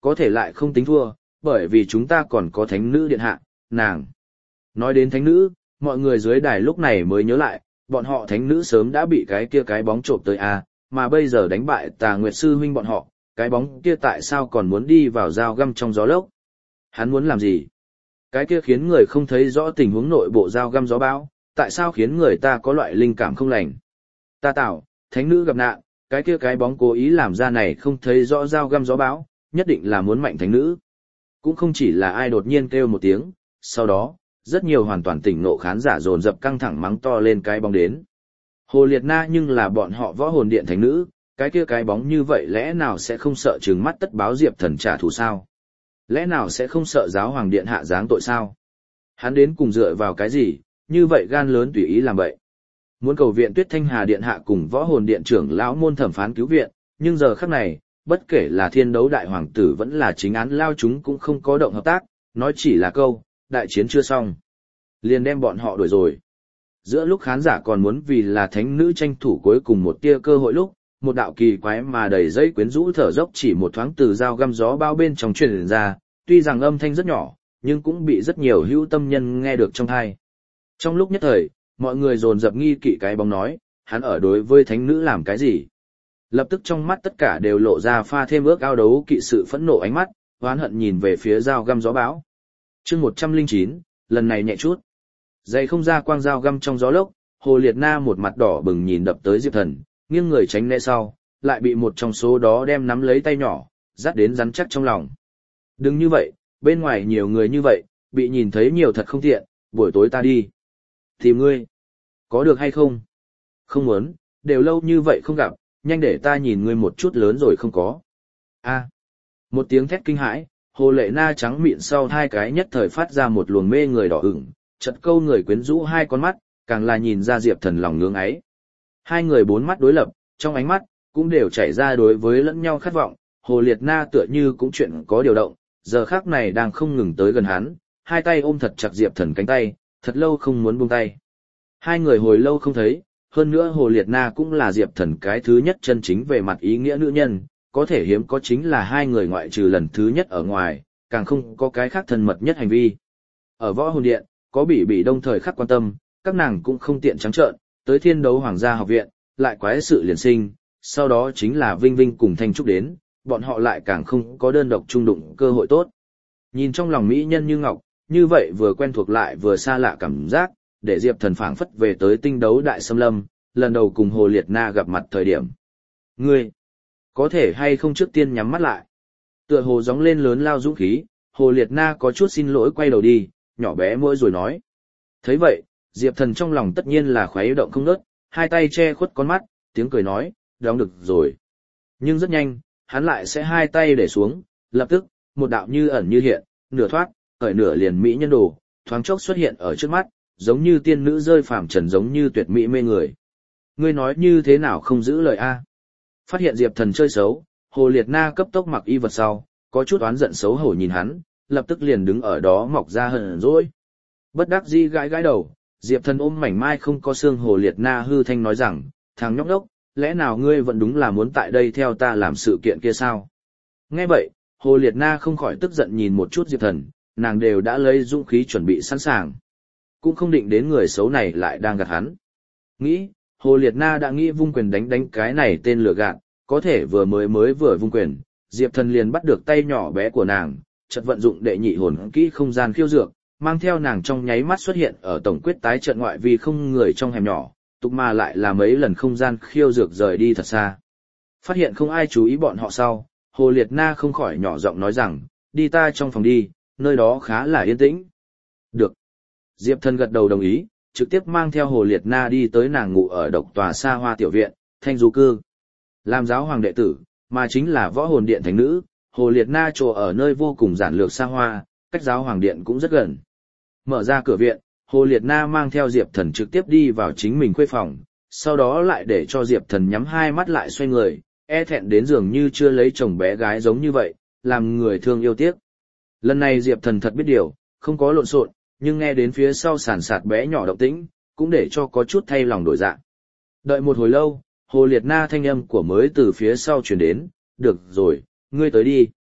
S1: có thể lại không tính thua, bởi vì chúng ta còn có thánh nữ điện hạ, nàng. Nói đến thánh nữ, mọi người dưới đài lúc này mới nhớ lại, bọn họ thánh nữ sớm đã bị cái kia cái bóng trộm tới a, mà bây giờ đánh bại Tà Nguyệt sư huynh bọn họ, cái bóng kia tại sao còn muốn đi vào dao găm trong gió lốc? Hắn muốn làm gì? Cái kia khiến người không thấy rõ tình huống nội bộ dao găm gió bão, tại sao khiến người ta có loại linh cảm không lành? Ta tạo, thánh nữ gặp nạn, cái kia cái bóng cố ý làm ra này không thấy rõ dao găm gió bão, nhất định là muốn mạnh thánh nữ. Cũng không chỉ là ai đột nhiên kêu một tiếng, sau đó, rất nhiều hoàn toàn tỉnh nộ khán giả dồn dập căng thẳng mắng to lên cái bóng đến. Hồ Liệt Na nhưng là bọn họ võ hồn điện thánh nữ, cái kia cái bóng như vậy lẽ nào sẽ không sợ trừng mắt tất báo Diệp Thần trả thù sao? Lẽ nào sẽ không sợ giáo hoàng điện hạ giáng tội sao? Hắn đến cùng dựa vào cái gì, như vậy gan lớn tùy ý làm vậy. Muốn cầu viện Tuyết Thanh Hà điện hạ cùng võ hồn điện trưởng lão môn thẩm phán cứu viện, nhưng giờ khắc này, bất kể là thiên đấu đại hoàng tử vẫn là chính án lao chúng cũng không có động hợp tác, nói chỉ là câu, đại chiến chưa xong. Liền đem bọn họ đuổi rồi. Giữa lúc khán giả còn muốn vì là thánh nữ tranh thủ cuối cùng một tia cơ hội lúc, một đạo kỳ quái mà đầy dây quyến rũ thở dốc chỉ một thoáng từ dao găm gió bao bên trong truyền ra, tuy rằng âm thanh rất nhỏ, nhưng cũng bị rất nhiều hữu tâm nhân nghe được trong tai. Trong lúc nhất thời, mọi người dồn dập nghi kỵ cái bóng nói, hắn ở đối với thánh nữ làm cái gì? Lập tức trong mắt tất cả đều lộ ra pha thêm ước ao đấu kỵ sự phẫn nộ ánh mắt, oán hận nhìn về phía dao găm gió bão. Chương một trăm lẻ chín, lần này nhẹ chút. Dày không ra quang dao găm trong gió lốc, Hồ Liệt Na một mặt đỏ bừng nhìn đập tới Diệp Thần, nghiêng người tránh né sau, lại bị một trong số đó đem nắm lấy tay nhỏ, dắt đến rắn chắc trong lòng. Đừng như vậy, bên ngoài nhiều người như vậy, bị nhìn thấy nhiều thật không tiện, buổi tối ta đi. Tìm ngươi, có được hay không? Không muốn, đều lâu như vậy không gặp, nhanh để ta nhìn ngươi một chút lớn rồi không có. A. Một tiếng thét kinh hãi, Hồ Lệ Na trắng mịn sau hai cái nhất thời phát ra một luồng mê người đỏ ửng, chợt câu người quyến rũ hai con mắt, càng là nhìn ra Diệp Thần lòng ngưỡng ấy. Hai người bốn mắt đối lập, trong ánh mắt cũng đều chảy ra đối với lẫn nhau khát vọng, Hồ Liệt Na tựa như cũng chuyện có điều động, giờ khắc này đang không ngừng tới gần hắn, hai tay ôm thật chặt Diệp Thần cánh tay, thật lâu không muốn buông tay. Hai người hồi lâu không thấy, hơn nữa Hồ Liệt Na cũng là Diệp Thần cái thứ nhất chân chính về mặt ý nghĩa nữ nhân, có thể hiếm có chính là hai người ngoại trừ lần thứ nhất ở ngoài, càng không có cái khác thân mật nhất hành vi. Ở võ hồn điện, có bị bị đông thời khắc quan tâm, các nàng cũng không tiện trắng trợn, tới thiên đấu hoàng gia học viện, lại quái sự liền sinh, sau đó chính là Vinh Vinh cùng Thanh Trúc đến, bọn họ lại càng không có đơn độc trung đụng cơ hội tốt. Nhìn trong lòng mỹ nhân như ngọc, như vậy vừa quen thuộc lại vừa xa lạ cảm giác, để Diệp Thần phảng phất về tới tinh đấu đại xâm lâm, lần đầu cùng Hồ Liệt Na gặp mặt thời điểm. Ngươi, có thể hay không trước tiên nhắm mắt lại? Tựa hồ gióng lên lớn lao dũng khí, Hồ Liệt Na có chút xin lỗi quay đầu đi, nhỏ bé môi rồi nói. Thấy vậy, Diệp Thần trong lòng tất nhiên là khuấy động không ngớt, hai tay che khuất con mắt, tiếng cười nói, đóng được rồi. Nhưng rất nhanh, hắn lại sẽ hai tay để xuống, lập tức, một đạo như ẩn như hiện, nửa thoát, khởi nửa liền mỹ nhân đồ, thoáng chốc xuất hiện ở trước mắt, giống như tiên nữ rơi phàm trần giống như tuyệt mỹ mê người. Ngươi nói như thế nào không giữ lời a? Phát hiện Diệp Thần chơi xấu, Hồ Liệt Na cấp tốc mặc y vật sau, có chút oán giận xấu hổ nhìn hắn, lập tức liền đứng ở đó mọc ra hờn dỗi. Bất đắc dĩ gãi gãi đầu, Diệp Thần ôm mảnh mai không có xương Hồ Liệt Na hư thanh nói rằng, thằng nhóc đốc, lẽ nào ngươi vẫn đúng là muốn tại đây theo ta làm sự kiện kia sao? Nghe vậy, Hồ Liệt Na không khỏi tức giận nhìn một chút Diệp Thần, nàng đều đã lấy dũng khí chuẩn bị sẵn sàng. Cũng không định đến người xấu này lại đang gạt hắn. Nghĩ, Hồ Liệt Na đã nghĩ vung quyền đánh đánh cái này tên lừa gạt, có thể vừa mới mới vừa vung quyền, Diệp Thần liền bắt được tay nhỏ bé của nàng, chợt vận dụng đệ nhị hồn kỹ không gian khiêu dược, mang theo nàng trong nháy mắt xuất hiện ở tổng quyết tái trận ngoại vì không người trong hẻm nhỏ, tục mà lại là mấy lần không gian khiêu dược rời đi thật xa. Phát hiện không ai chú ý bọn họ sau, Hồ Liệt Na không khỏi nhỏ giọng nói rằng, đi ta trong phòng đi, nơi đó khá là yên tĩnh. Được. Diệp Thần gật đầu đồng ý, trực tiếp mang theo Hồ Liệt Na đi tới nàng ngủ ở độc tòa xa hoa tiểu viện, Thanh Du Cư. Làm giáo hoàng đệ tử, mà chính là võ hồn điện thánh nữ, Hồ Liệt Na trồ ở nơi vô cùng giản lược xa hoa, cách giáo hoàng điện cũng rất gần. Mở ra cửa viện, Hồ Liệt Na mang theo Diệp Thần trực tiếp đi vào chính mình khuê phòng, sau đó lại để cho Diệp Thần nhắm hai mắt lại xoay người, e thẹn đến dường như chưa lấy chồng bé gái giống như vậy, làm người thương yêu tiếc. Lần này Diệp Thần thật biết điều, không có lộn xộn, nhưng nghe đến phía sau sàn sạt bé nhỏ động tĩnh, cũng để cho có chút thay lòng đổi dạ. Đợi một hồi lâu, Hồ Liệt Na thanh âm của mới từ phía sau truyền đến, được rồi, ngươi tới đi.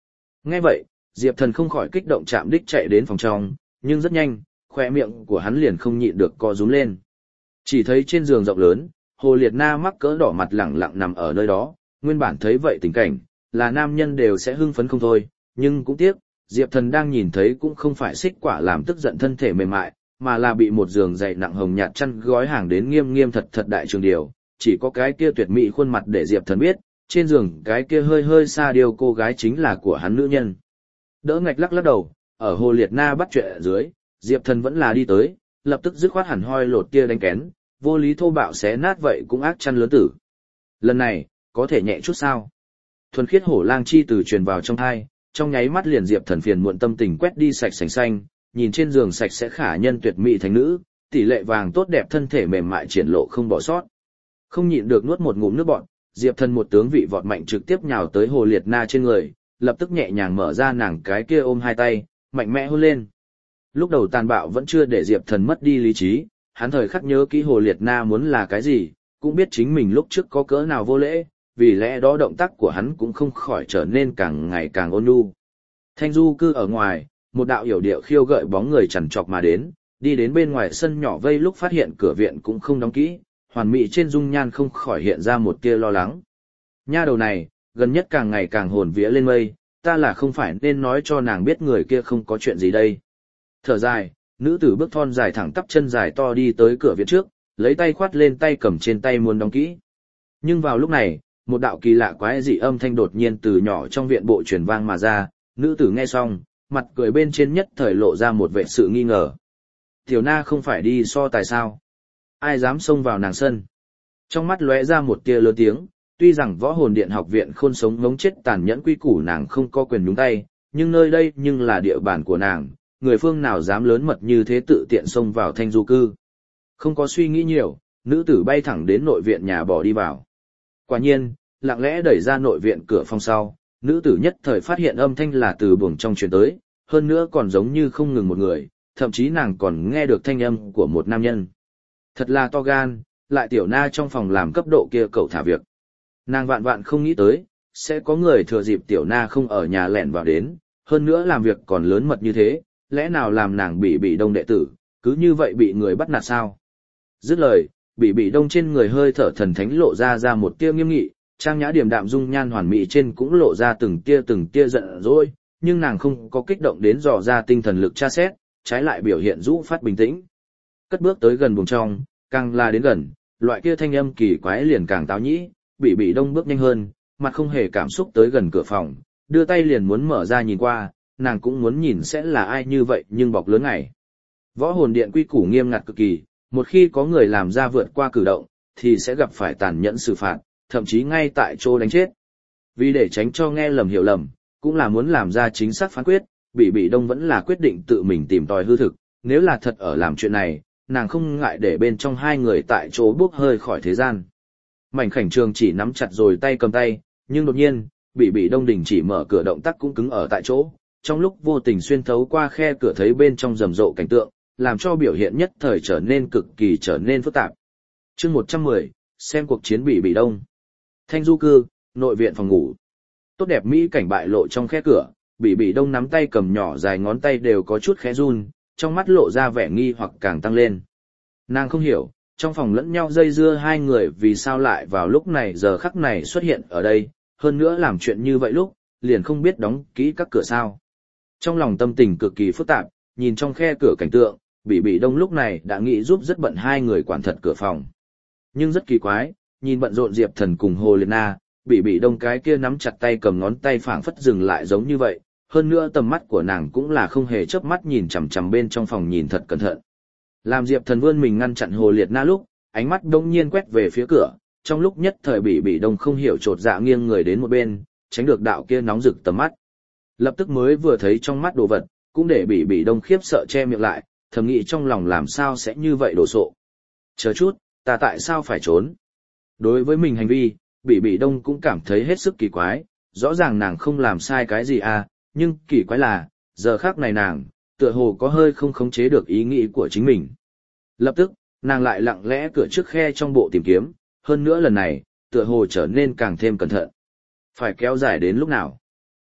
S1: Nghe vậy, Diệp Thần không khỏi kích động chạm đích chạy đến phòng trong, nhưng rất nhanh, khoe miệng của hắn liền không nhịn được co rúm lên. Chỉ thấy trên giường rộng lớn, Hồ Liệt Na mắc cỡ đỏ mặt lẳng lặng nằm ở nơi đó, nguyên bản thấy vậy tình cảnh, là nam nhân đều sẽ hưng phấn không thôi, nhưng cũng tiếc, Diệp Thần đang nhìn thấy cũng không phải xích quả làm tức giận thân thể mềm mại, mà là bị một giường dày nặng hồng nhạt chăn gói hàng đến nghiêm nghiêm thật thật đại trường điều, chỉ có cái kia tuyệt mỹ khuôn mặt để Diệp Thần biết, trên giường cái kia hơi hơi xa điều cô gái chính là của hắn nữ nhân. Đỡ ngạch lắc lắc đầu, ở Hồ Liệt Na bắt chuyện ở dưới, Diệp Thần vẫn là đi tới, lập tức dứt khoát hẳn hoi lột kia đánh kén, vô lý thô bạo xé nát vậy cũng ác chăn lớn tử. Lần này, có thể nhẹ chút sao? Thuần khiết hổ lang chi từ truyền vào trong thai, trong nháy mắt liền Diệp Thần phiền muộn tâm tình quét đi sạch sành xanh, nhìn trên giường sạch sẽ khả nhân tuyệt mỹ thành nữ, tỷ lệ vàng tốt đẹp thân thể mềm mại triển lộ không bỏ sót. Không nhịn được nuốt một ngụm nước bọt, Diệp Thần một tướng vị vọt mạnh trực tiếp nhào tới Hồ Liệt Na trên người, lập tức nhẹ nhàng mở ra nàng cái kia ôm hai tay, mạnh mẽ hôn lên. Lúc đầu tàn bạo vẫn chưa để Diệp Thần mất đi lý trí, hắn thời khắc nhớ kỹ Hồ Liệt Na muốn là cái gì, cũng biết chính mình lúc trước có cỡ nào vô lễ, vì lẽ đó động tác của hắn cũng không khỏi trở nên càng ngày càng ôn nhu. Thanh du cư ở ngoài, một đạo hiểu điệu khiêu gợi bóng người chằn chọc mà đến, đi đến bên ngoài sân nhỏ vây lúc phát hiện cửa viện cũng không đóng kỹ, hoàn mỹ trên dung nhan không khỏi hiện ra một tia lo lắng. Nha đầu này, gần nhất càng ngày càng hồn vía lên mây, ta là không phải nên nói cho nàng biết người kia không có chuyện gì đây. Thở dài, nữ tử bước thon dài thẳng tắp chân dài to đi tới cửa viện trước, lấy tay khoát lên tay cầm trên tay muốn đóng kỹ. Nhưng vào lúc này, một đạo kỳ lạ quái dị âm thanh đột nhiên từ nhỏ trong viện bộ truyền vang mà ra, nữ tử nghe xong, mặt cười bên trên nhất thời lộ ra một vẻ sự nghi ngờ. Tiểu Na không phải đi so tài sao? Ai dám xông vào nàng sân? Trong mắt lóe ra một tia lớn tiếng, tuy rằng võ hồn điện học viện khôn sống ngống chết tàn nhẫn quy củ nàng không có quyền nhúng tay, nhưng nơi đây nhưng là địa bàn của nàng, người phương nào dám lớn mật như thế tự tiện xông vào thanh du cư. Không có suy nghĩ nhiều, nữ tử bay thẳng đến nội viện nhà bỏ đi vào. Quả nhiên, lặng lẽ đẩy ra nội viện cửa phòng sau, nữ tử nhất thời phát hiện âm thanh là từ buồng trong truyền tới, hơn nữa còn giống như không ngừng một người, thậm chí nàng còn nghe được thanh âm của một nam nhân. Thật là to gan, lại Tiểu Na trong phòng làm cấp độ kia cậu thả việc. Nàng vạn vạn không nghĩ tới, sẽ có người thừa dịp Tiểu Na không ở nhà lẻn vào đến, hơn nữa làm việc còn lớn mật như thế, lẽ nào làm nàng bị bị đông đệ tử, cứ như vậy bị người bắt nạt sao? Dứt lời, bị bị đông trên người hơi thở thần thánh lộ ra ra một tia nghiêm nghị, trang nhã điềm đạm dung nhan hoàn mỹ trên cũng lộ ra từng tia từng tia giận dỗi, nhưng nàng không có kích động đến dò ra tinh thần lực tra xét, trái lại biểu hiện rũ phát bình tĩnh. Cất bước tới gần buồng trong, càng là đến gần, loại kia thanh âm kỳ quái liền càng táo nhĩ, bị bị đông bước nhanh hơn, mặt không hề cảm xúc tới gần cửa phòng, đưa tay liền muốn mở ra nhìn qua, nàng cũng muốn nhìn sẽ là ai như vậy nhưng bọc lớn ngày. Võ hồn điện quy củ nghiêm ngặt cực kỳ, một khi có người làm ra vượt qua cử động, thì sẽ gặp phải tàn nhẫn xử phạt, thậm chí ngay tại chỗ đánh chết. Vì để tránh cho nghe lầm hiểu lầm, cũng là muốn làm ra chính xác phán quyết, bị bị đông vẫn là quyết định tự mình tìm tòi hư thực, nếu là thật ở làm chuyện này, nàng không ngại để bên trong hai người tại chỗ bước hơi khỏi thế gian. Mảnh khảnh trường chỉ nắm chặt rồi tay cầm tay, nhưng đột nhiên, bị bị đông đình chỉ mở cửa động tác cũng cứng ở tại chỗ, trong lúc vô tình xuyên thấu qua khe cửa thấy bên trong rầm rộ cảnh tượng, làm cho biểu hiện nhất thời trở nên cực kỳ trở nên phức tạp. Chương một trăm mười, xem cuộc chiến bị bị đông. Thanh du cư, nội viện phòng ngủ. Tốt đẹp mỹ cảnh bại lộ trong khe cửa, bị bị đông nắm tay cầm nhỏ dài ngón tay đều có chút khẽ run, trong mắt lộ ra vẻ nghi hoặc càng tăng lên. Nàng không hiểu, trong phòng lẫn nhau dây dưa hai người vì sao lại vào lúc này giờ khắc này xuất hiện ở đây, hơn nữa làm chuyện như vậy lúc, liền không biết đóng kỹ các cửa sao. Trong lòng tâm tình cực kỳ phức tạp, nhìn trong khe cửa cảnh tượng, bị bị đông lúc này đã nghĩ giúp rất bận hai người quản thật cửa phòng. Nhưng rất kỳ quái, nhìn bận rộn Diệp Thần cùng Hồ Liệt Na, bị bị đông cái kia nắm chặt tay cầm ngón tay phảng phất dừng lại giống như vậy, hơn nữa tầm mắt của nàng cũng là không hề chớp mắt nhìn chằm chằm bên trong phòng nhìn thật cẩn thận. Làm Diệp Thần vươn mình ngăn chặn Hồ Liệt Na lúc, ánh mắt đông nhiên quét về phía cửa, trong lúc nhất thời bị bị đông không hiểu trột dạ nghiêng người đến một bên, tránh được đạo kia nóng rực tầm mắt. Lập tức mới vừa thấy trong mắt đồ vật, cũng để bị bị đông khiếp sợ che miệng lại, thầm nghĩ trong lòng làm sao sẽ như vậy đồ sộ. Chờ chút, ta tại sao phải trốn? Đối với mình hành vi, bị bị đông cũng cảm thấy hết sức kỳ quái, rõ ràng nàng không làm sai cái gì à, nhưng kỳ quái là, giờ khác này nàng, tựa hồ có hơi không khống chế được ý nghĩ của chính mình. Lập tức, nàng lại lặng lẽ cửa trước khe trong bộ tìm kiếm, hơn nữa lần này, tựa hồ trở nên càng thêm cẩn thận. Phải kéo dài đến lúc nào?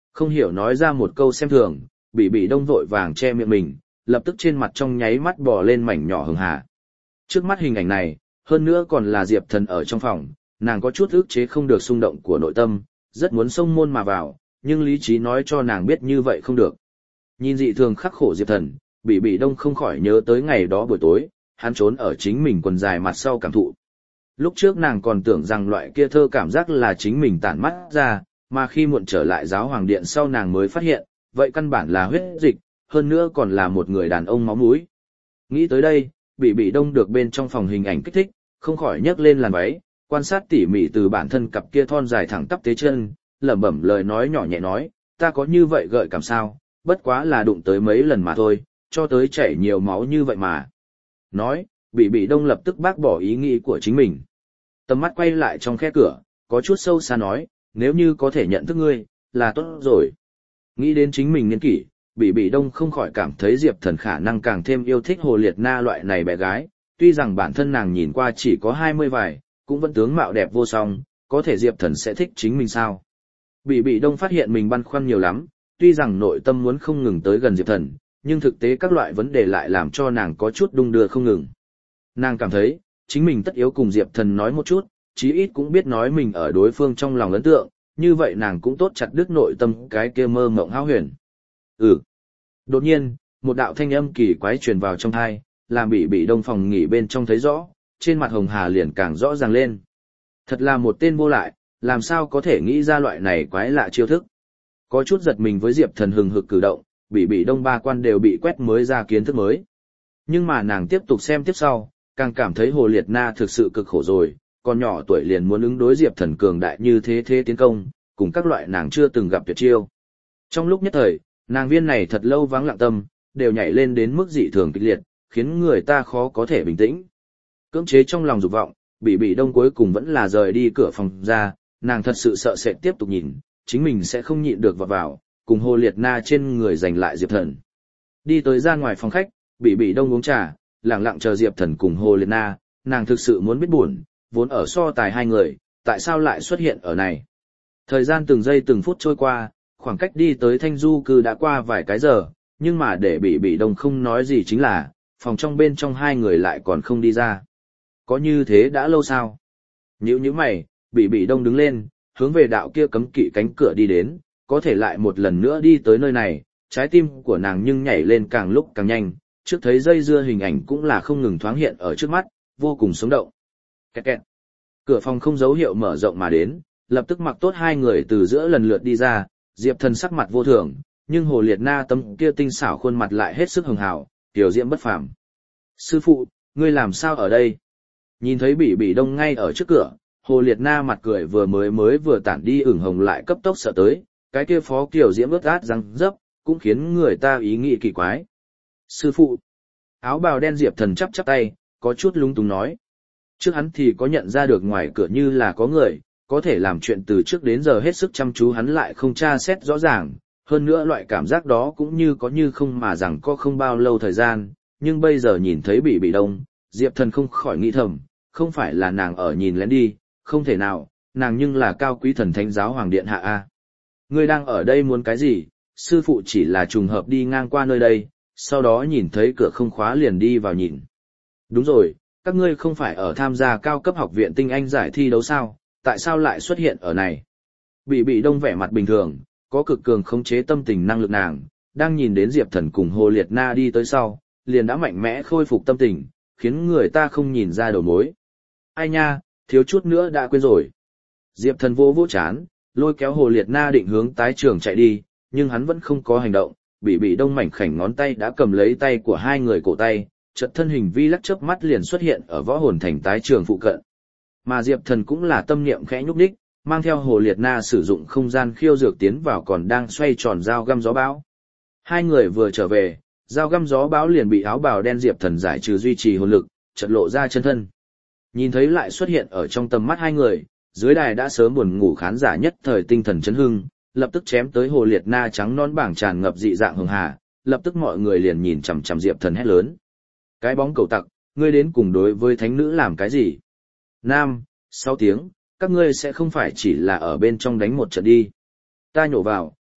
S1: Không hiểu nói ra một câu xem thường, bị bị đông vội vàng che miệng mình, lập tức trên mặt trong nháy mắt bò lên mảnh nhỏ hường hà. Trước mắt hình ảnh này, hơn nữa còn là Diệp Thần ở trong phòng, nàng có chút ức chế không được xung động của nội tâm, rất muốn xông môn mà vào, nhưng lý trí nói cho nàng biết như vậy không được. Nhìn dị thường khắc khổ Diệp Thần, bị bị đông không khỏi nhớ tới ngày đó buổi tối, hắn trốn ở chính mình quần dài mặt sau cảm thụ. Lúc trước nàng còn tưởng rằng loại kia thơ cảm giác là chính mình tản mắt ra, mà khi muộn trở lại giáo hoàng điện sau nàng mới phát hiện, vậy căn bản là huyết dịch, hơn nữa còn là một người đàn ông máu mũi. Nghĩ tới đây, bị bị đông được bên trong phòng hình ảnh kích thích, không khỏi nhấc lên làn váy, quan sát tỉ mỉ từ bản thân cặp kia thon dài thẳng tắp tế chân, lẩm bẩm lời nói nhỏ nhẹ nói, ta có như vậy gợi cảm sao, bất quá là đụng tới mấy lần mà thôi, cho tới chảy nhiều máu như vậy mà. Nói, bị bị đông lập tức bác bỏ ý nghĩ của chính mình. Tầm mắt quay lại trong khe cửa, có chút sâu xa nói, nếu như có thể nhận thức ngươi, là tốt rồi. Nghĩ đến chính mình niên kỷ, bị bị đông không khỏi cảm thấy Diệp Thần khả năng càng thêm yêu thích Hồ Liệt Na loại này bé gái, tuy rằng bản thân nàng nhìn qua chỉ có hai mươi vài, cũng vẫn tướng mạo đẹp vô song, có thể Diệp Thần sẽ thích chính mình sao. Bị bị đông phát hiện mình băn khoăn nhiều lắm, tuy rằng nội tâm muốn không ngừng tới gần Diệp Thần, nhưng thực tế các loại vấn đề lại làm cho nàng có chút đung đưa không ngừng. Nàng cảm thấy, chính mình tất yếu cùng Diệp Thần nói một chút, chí ít cũng biết nói mình ở đối phương trong lòng ấn tượng, như vậy nàng cũng tốt chặt đứt nội tâm cái kia mơ mộng hão huyền. Ừ. Đột nhiên, một đạo thanh âm kỳ quái truyền vào trong tai, làm bị bị đông phòng nghỉ bên trong thấy rõ, trên mặt Hồng Hà liền càng rõ ràng lên. Thật là một tên vô lại, làm sao có thể nghĩ ra loại này quái lạ chiêu thức. Có chút giật mình với Diệp Thần hừng hực cử động, bị bị đông ba quan đều bị quét mới ra kiến thức mới. Nhưng mà nàng tiếp tục xem tiếp sau, càng cảm thấy Hồ Liệt Na thực sự cực khổ rồi, còn nhỏ tuổi liền muốn ứng đối Diệp Thần cường đại như thế thế tiến công, cùng các loại nàng chưa từng gặp tuyệt chiêu. Trong lúc nhất thời, nàng viên này thật lâu vắng lặng tâm, đều nhảy lên đến mức dị thường kịch liệt, khiến người ta khó có thể bình tĩnh. Cưỡng chế trong lòng dục vọng, bị bị đông cuối cùng vẫn là rời đi cửa phòng ra, nàng thật sự sợ sẽ tiếp tục nhìn, chính mình sẽ không nhịn được vào vào, cùng Hồ Liệt Na trên người giành lại Diệp Thần. Đi tới ra ngoài phòng khách, bị bị đông uống trà, lặng lặng chờ Diệp Thần cùng Hồ Liệt Na, nàng thực sự muốn biết buồn, vốn ở so tài hai người, tại sao lại xuất hiện ở này. Thời gian từng giây từng phút trôi qua, khoảng cách đi tới Thanh Du cư đã qua vài cái giờ, nhưng mà để bị bị đông không nói gì chính là, phòng trong bên trong hai người lại còn không đi ra. Có như thế đã lâu sao? Nhữ như mày, bị bị đông đứng lên, hướng về đạo kia cấm kỵ cánh cửa đi đến, có thể lại một lần nữa đi tới nơi này, trái tim của nàng nhưng nhảy lên càng lúc càng nhanh, trước thấy dây dưa hình ảnh cũng là không ngừng thoáng hiện ở trước mắt, vô cùng sống động. Kẹt kẹt. Cửa phòng không dấu hiệu mở rộng mà đến, lập tức mặc tốt hai người từ giữa lần lượt đi ra, Diệp Thần sắc mặt vô thường, nhưng Hồ Liệt Na tấm kia tinh xảo khuôn mặt lại hết sức hường hào, tiểu diễm bất phàm. Sư phụ, ngươi làm sao ở đây? Nhìn thấy bị bị đông ngay ở trước cửa, Hồ Liệt Na mặt cười vừa mới mới vừa tản đi ửng hồng lại cấp tốc sợ tới, cái kia phó kiểu diễm ướt át răng dấp, cũng khiến người ta ý nghĩ kỳ quái. Sư phụ, áo bào đen Diệp Thần chắp chắp tay, có chút lung túng nói. Trước hắn thì có nhận ra được ngoài cửa như là có người, có thể làm chuyện từ trước đến giờ hết sức chăm chú hắn lại không tra xét rõ ràng, hơn nữa loại cảm giác đó cũng như có như không mà rằng có không bao lâu thời gian, nhưng bây giờ nhìn thấy bị bị đông, Diệp Thần không khỏi nghĩ thầm, không phải là nàng ở nhìn lén đi, không thể nào, nàng nhưng là cao quý thần thánh giáo hoàng điện hạ a. Ngươi đang ở đây muốn cái gì? Sư phụ chỉ là trùng hợp đi ngang qua nơi đây, sau đó nhìn thấy cửa không khóa liền đi vào nhìn. Đúng rồi, các ngươi không phải ở tham gia cao cấp học viện tinh anh giải thi đấu sao, tại sao lại xuất hiện ở này? Bị bị đông vẻ mặt bình thường, có cực cường khống chế tâm tình năng lực nàng, đang nhìn đến Diệp Thần cùng Hồ Liệt Na đi tới sau, liền đã mạnh mẽ khôi phục tâm tình, khiến người ta không nhìn ra đầu mối. Ai nha, thiếu chút nữa đã quên rồi. Diệp Thần vô vô chán, lôi kéo Hồ Liệt Na định hướng tái trường chạy đi, nhưng hắn vẫn không có hành động, bị bị đông mảnh khảnh ngón tay đã cầm lấy tay của hai người cổ tay, chợt thân hình vi lắc chớp mắt liền xuất hiện ở võ hồn thành tái trường phụ cận. Mà Diệp Thần cũng là tâm niệm khẽ nhúc nhích, mang theo Hồ Liệt Na sử dụng không gian khiêu dược tiến vào còn đang xoay tròn dao găm gió bão. Hai người vừa trở về, dao găm gió bão liền bị áo bào đen Diệp Thần giải trừ duy trì hồn lực, chợt lộ ra chân thân. Nhìn thấy lại xuất hiện ở trong tầm mắt hai người, dưới đài đã sớm buồn ngủ khán giả nhất thời tinh thần chấn hưng, lập tức chém tới Hồ Liệt Na trắng non bảng tràn ngập dị dạng hường hà, lập tức mọi người liền nhìn chằm chằm Diệp Thần hét lớn. Cái bóng cầu tặc, ngươi đến cùng đối với thánh nữ làm cái gì? Nam, sáu tiếng, các ngươi sẽ không phải chỉ là ở bên trong đánh một trận đi. Ta nhổ vào,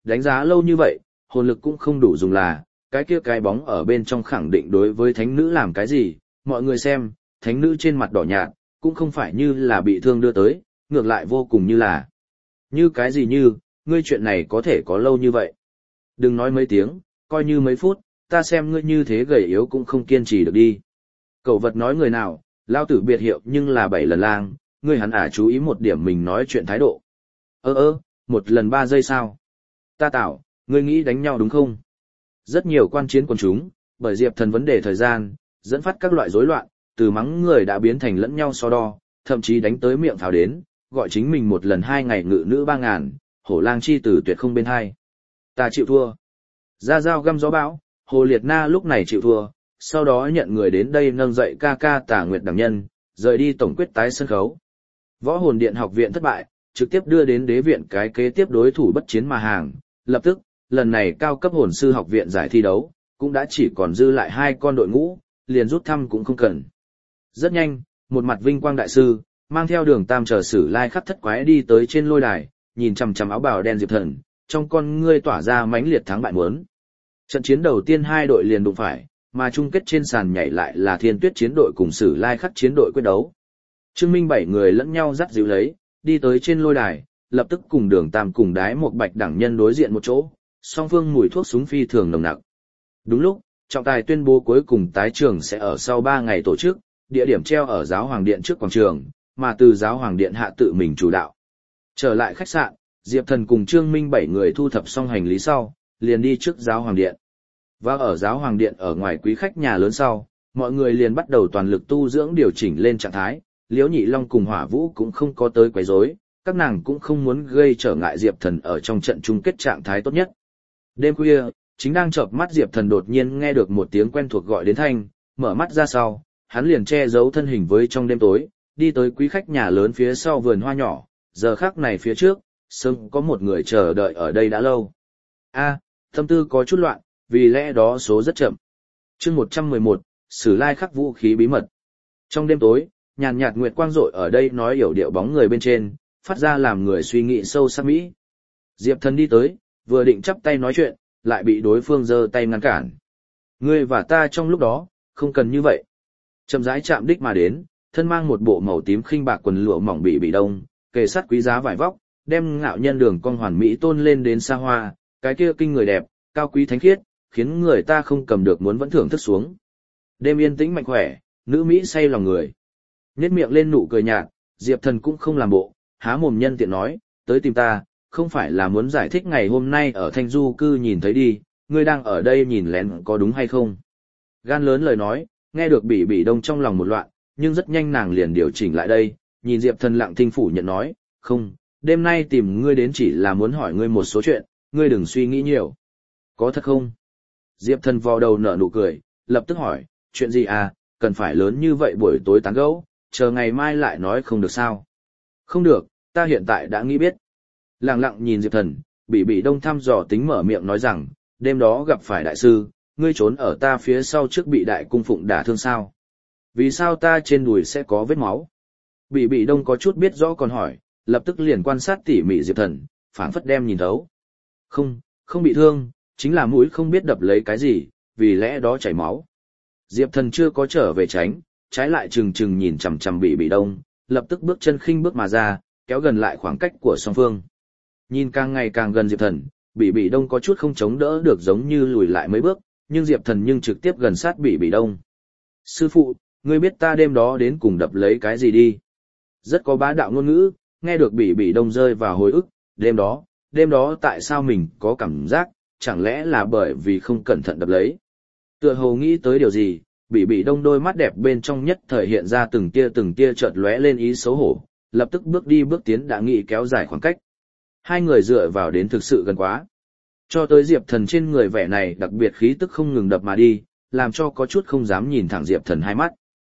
S1: đánh giá lâu như vậy, hồn lực cũng không đủ dùng là, cái kia cái bóng ở bên trong khẳng định đối với thánh nữ làm cái gì, mọi người xem, thánh nữ trên mặt đỏ nhạt, cũng không phải như là bị thương đưa tới, ngược lại vô cùng như là. Như cái gì như, ngươi chuyện này có thể có lâu như vậy. Đừng nói mấy tiếng, coi như mấy phút, ta xem ngươi như thế gầy yếu cũng không kiên trì được đi. Cậu vật nói người nào, lao tử biệt hiệu nhưng là bảy lần lang, ngươi hắn ả chú ý một điểm mình nói chuyện thái độ. Ơ ơ, một lần ba giây sao? Ta tạo, ngươi nghĩ đánh nhau đúng không? Rất nhiều quan chiến quần chúng, bởi Diệp Thần vấn đề thời gian, dẫn phát các loại rối loạn, từ mắng người đã biến thành lẫn nhau so đo, thậm chí đánh tới miệng thảo đến, gọi chính mình một lần hai ngày ngự nữ ba ngàn, hổ lang chi tử tuyệt không bên hai. Ta chịu thua. Ra dao găm gió bão, Hồ Liệt Na lúc này chịu thua, sau đó nhận người đến đây nâng dậy ca ca Tà Nguyệt Đẳng Nhân, rời đi tổng quyết tái sân khấu. Võ Hồn Điện học viện thất bại, trực tiếp đưa đến đế viện cái kế tiếp đối thủ bất chiến mà hàng, lập tức, lần này cao cấp hồn sư học viện giải thi đấu, cũng đã chỉ còn dư lại hai con đội ngũ, liền rút thăm cũng không cần. Rất nhanh, một mặt vinh quang đại sư, mang theo Đường Tam chờ Sử Lai Khắc thất quái đi tới trên lôi đài, nhìn chằm chằm áo bào đen Diệp Thần, trong con ngươi tỏa ra mãnh liệt thắng bại muốn. Trận chiến đầu tiên hai đội liền đụng phải, mà chung kết trên sàn nhảy lại là Thiên Tuyết chiến đội cùng Sử Lai Khắc chiến đội quyết đấu. Trương Minh bảy người lẫn nhau dắt dịu lấy, đi tới trên lôi đài, lập tức cùng Đường Tam cùng Đái một Bạch Đẳng Nhân đối diện một chỗ, song phương mùi thuốc súng phi thường nồng nặc. Đúng lúc, trọng tài tuyên bố cuối cùng tái trường sẽ ở sau ba ngày tổ chức, địa điểm treo ở Giáo Hoàng Điện trước quảng trường, mà từ Giáo Hoàng Điện hạ tự mình chủ đạo. Trở lại khách sạn, Diệp Thần cùng Trương Minh bảy người thu thập xong hành lý sau, liền đi trước Giáo Hoàng Điện. Và ở Giáo Hoàng Điện ở ngoài quý khách nhà lớn sau, mọi người liền bắt đầu toàn lực tu dưỡng điều chỉnh lên trạng thái, Liễu Nhị Long cùng Hỏa Vũ cũng không có tới quấy rối, các nàng cũng không muốn gây trở ngại Diệp Thần ở trong trận chung kết trạng thái tốt nhất. Đêm khuya, chính đang chợp mắt Diệp Thần đột nhiên nghe được một tiếng quen thuộc gọi đến thanh, mở mắt ra sau, hắn liền che giấu thân hình với trong đêm tối, đi tới quý khách nhà lớn phía sau vườn hoa nhỏ, giờ khắc này phía trước, sớm có một người chờ đợi ở đây đã lâu. A, tâm tư có chút loạn, vì lẽ đó số rất chậm. Chương một trăm mười một, Sử Lai Khắc vũ khí bí mật. Trong đêm tối, nhàn nhạt nguyệt quang rọi ở đây nói hiểu điệu bóng người bên trên, phát ra làm người suy nghĩ sâu sắc mỹ. Diệp Thần đi tới, vừa định chắp tay nói chuyện, lại bị đối phương giơ tay ngăn cản. Ngươi và ta trong lúc đó, không cần như vậy. Chậm rãi chạm đích mà đến, thân mang một bộ màu tím khinh bạc quần lụa mỏng bị bị đông, kề sát quý giá vải vóc, đem ngạo nhân đường cong hoàn mỹ tôn lên đến xa hoa, cái kia kinh người đẹp, cao quý thánh khiết, khiến người ta không cầm được muốn vẫn thưởng thức xuống. Đêm yên tĩnh mạnh khỏe, nữ mỹ say lòng người. Nhếch miệng lên nụ cười nhạt, Diệp Thần cũng không làm bộ, há mồm nhân tiện nói, tới tìm ta, không phải là muốn giải thích ngày hôm nay ở Thanh Du cư nhìn thấy đi, ngươi đang ở đây nhìn lén có đúng hay không? Gan lớn lời nói, nghe được Bỉ Bỉ Đông trong lòng một loạn, nhưng rất nhanh nàng liền điều chỉnh lại đây, nhìn Diệp Thần lặng thinh phủ nhận nói, không, đêm nay tìm ngươi đến chỉ là muốn hỏi ngươi một số chuyện, ngươi đừng suy nghĩ nhiều. Có thật không? Diệp Thần vò đầu nở nụ cười, lập tức hỏi, chuyện gì à, cần phải lớn như vậy buổi tối tán gẫu, chờ ngày mai lại nói không được sao? Không được, ta hiện tại đã nghĩ biết. Lặng lặng nhìn Diệp Thần, Bỉ Bỉ Đông thăm dò tính mở miệng nói rằng, đêm đó gặp phải đại sư, ngươi trốn ở ta phía sau trước bị đại cung phụng đả thương sao? Vì sao ta trên đùi sẽ có vết máu? Bỉ Bỉ Đông có chút biết rõ còn hỏi, lập tức liền quan sát tỉ mỉ Diệp Thần, phảng phất đem nhìn thấu. Không, không bị thương, chính là mũi không biết đập lấy cái gì, vì lẽ đó chảy máu. Diệp Thần chưa có trở về tránh, trái lại trừng trừng nhìn chằm chằm Bỉ Bỉ Đông, lập tức bước chân khinh bước mà ra, kéo gần lại khoảng cách của song phương. Nhìn càng ngày càng gần Diệp Thần, Bỉ Bỉ Đông có chút không chống đỡ được giống như lùi lại mấy bước, nhưng Diệp Thần nhưng trực tiếp gần sát Bỉ Bỉ Đông. Sư phụ, ngươi biết ta đêm đó đến cùng đập lấy cái gì đi? Rất có bá đạo ngôn ngữ, nghe được Bỉ Bỉ Đông rơi vào hồi ức, đêm đó, đêm đó tại sao mình có cảm giác, chẳng lẽ là bởi vì không cẩn thận đập lấy? Tựa hồ nghĩ tới điều gì, Bỉ Bỉ Đông đôi mắt đẹp bên trong nhất thời hiện ra từng tia từng tia chợt lóe lên ý xấu hổ, lập tức bước đi bước tiến đã nghĩ kéo dài khoảng cách. Hai người dựa vào đến thực sự gần quá. Cho tới Diệp Thần trên người vẻ này đặc biệt khí tức không ngừng đập mà đi, làm cho có chút không dám nhìn thẳng Diệp Thần hai mắt.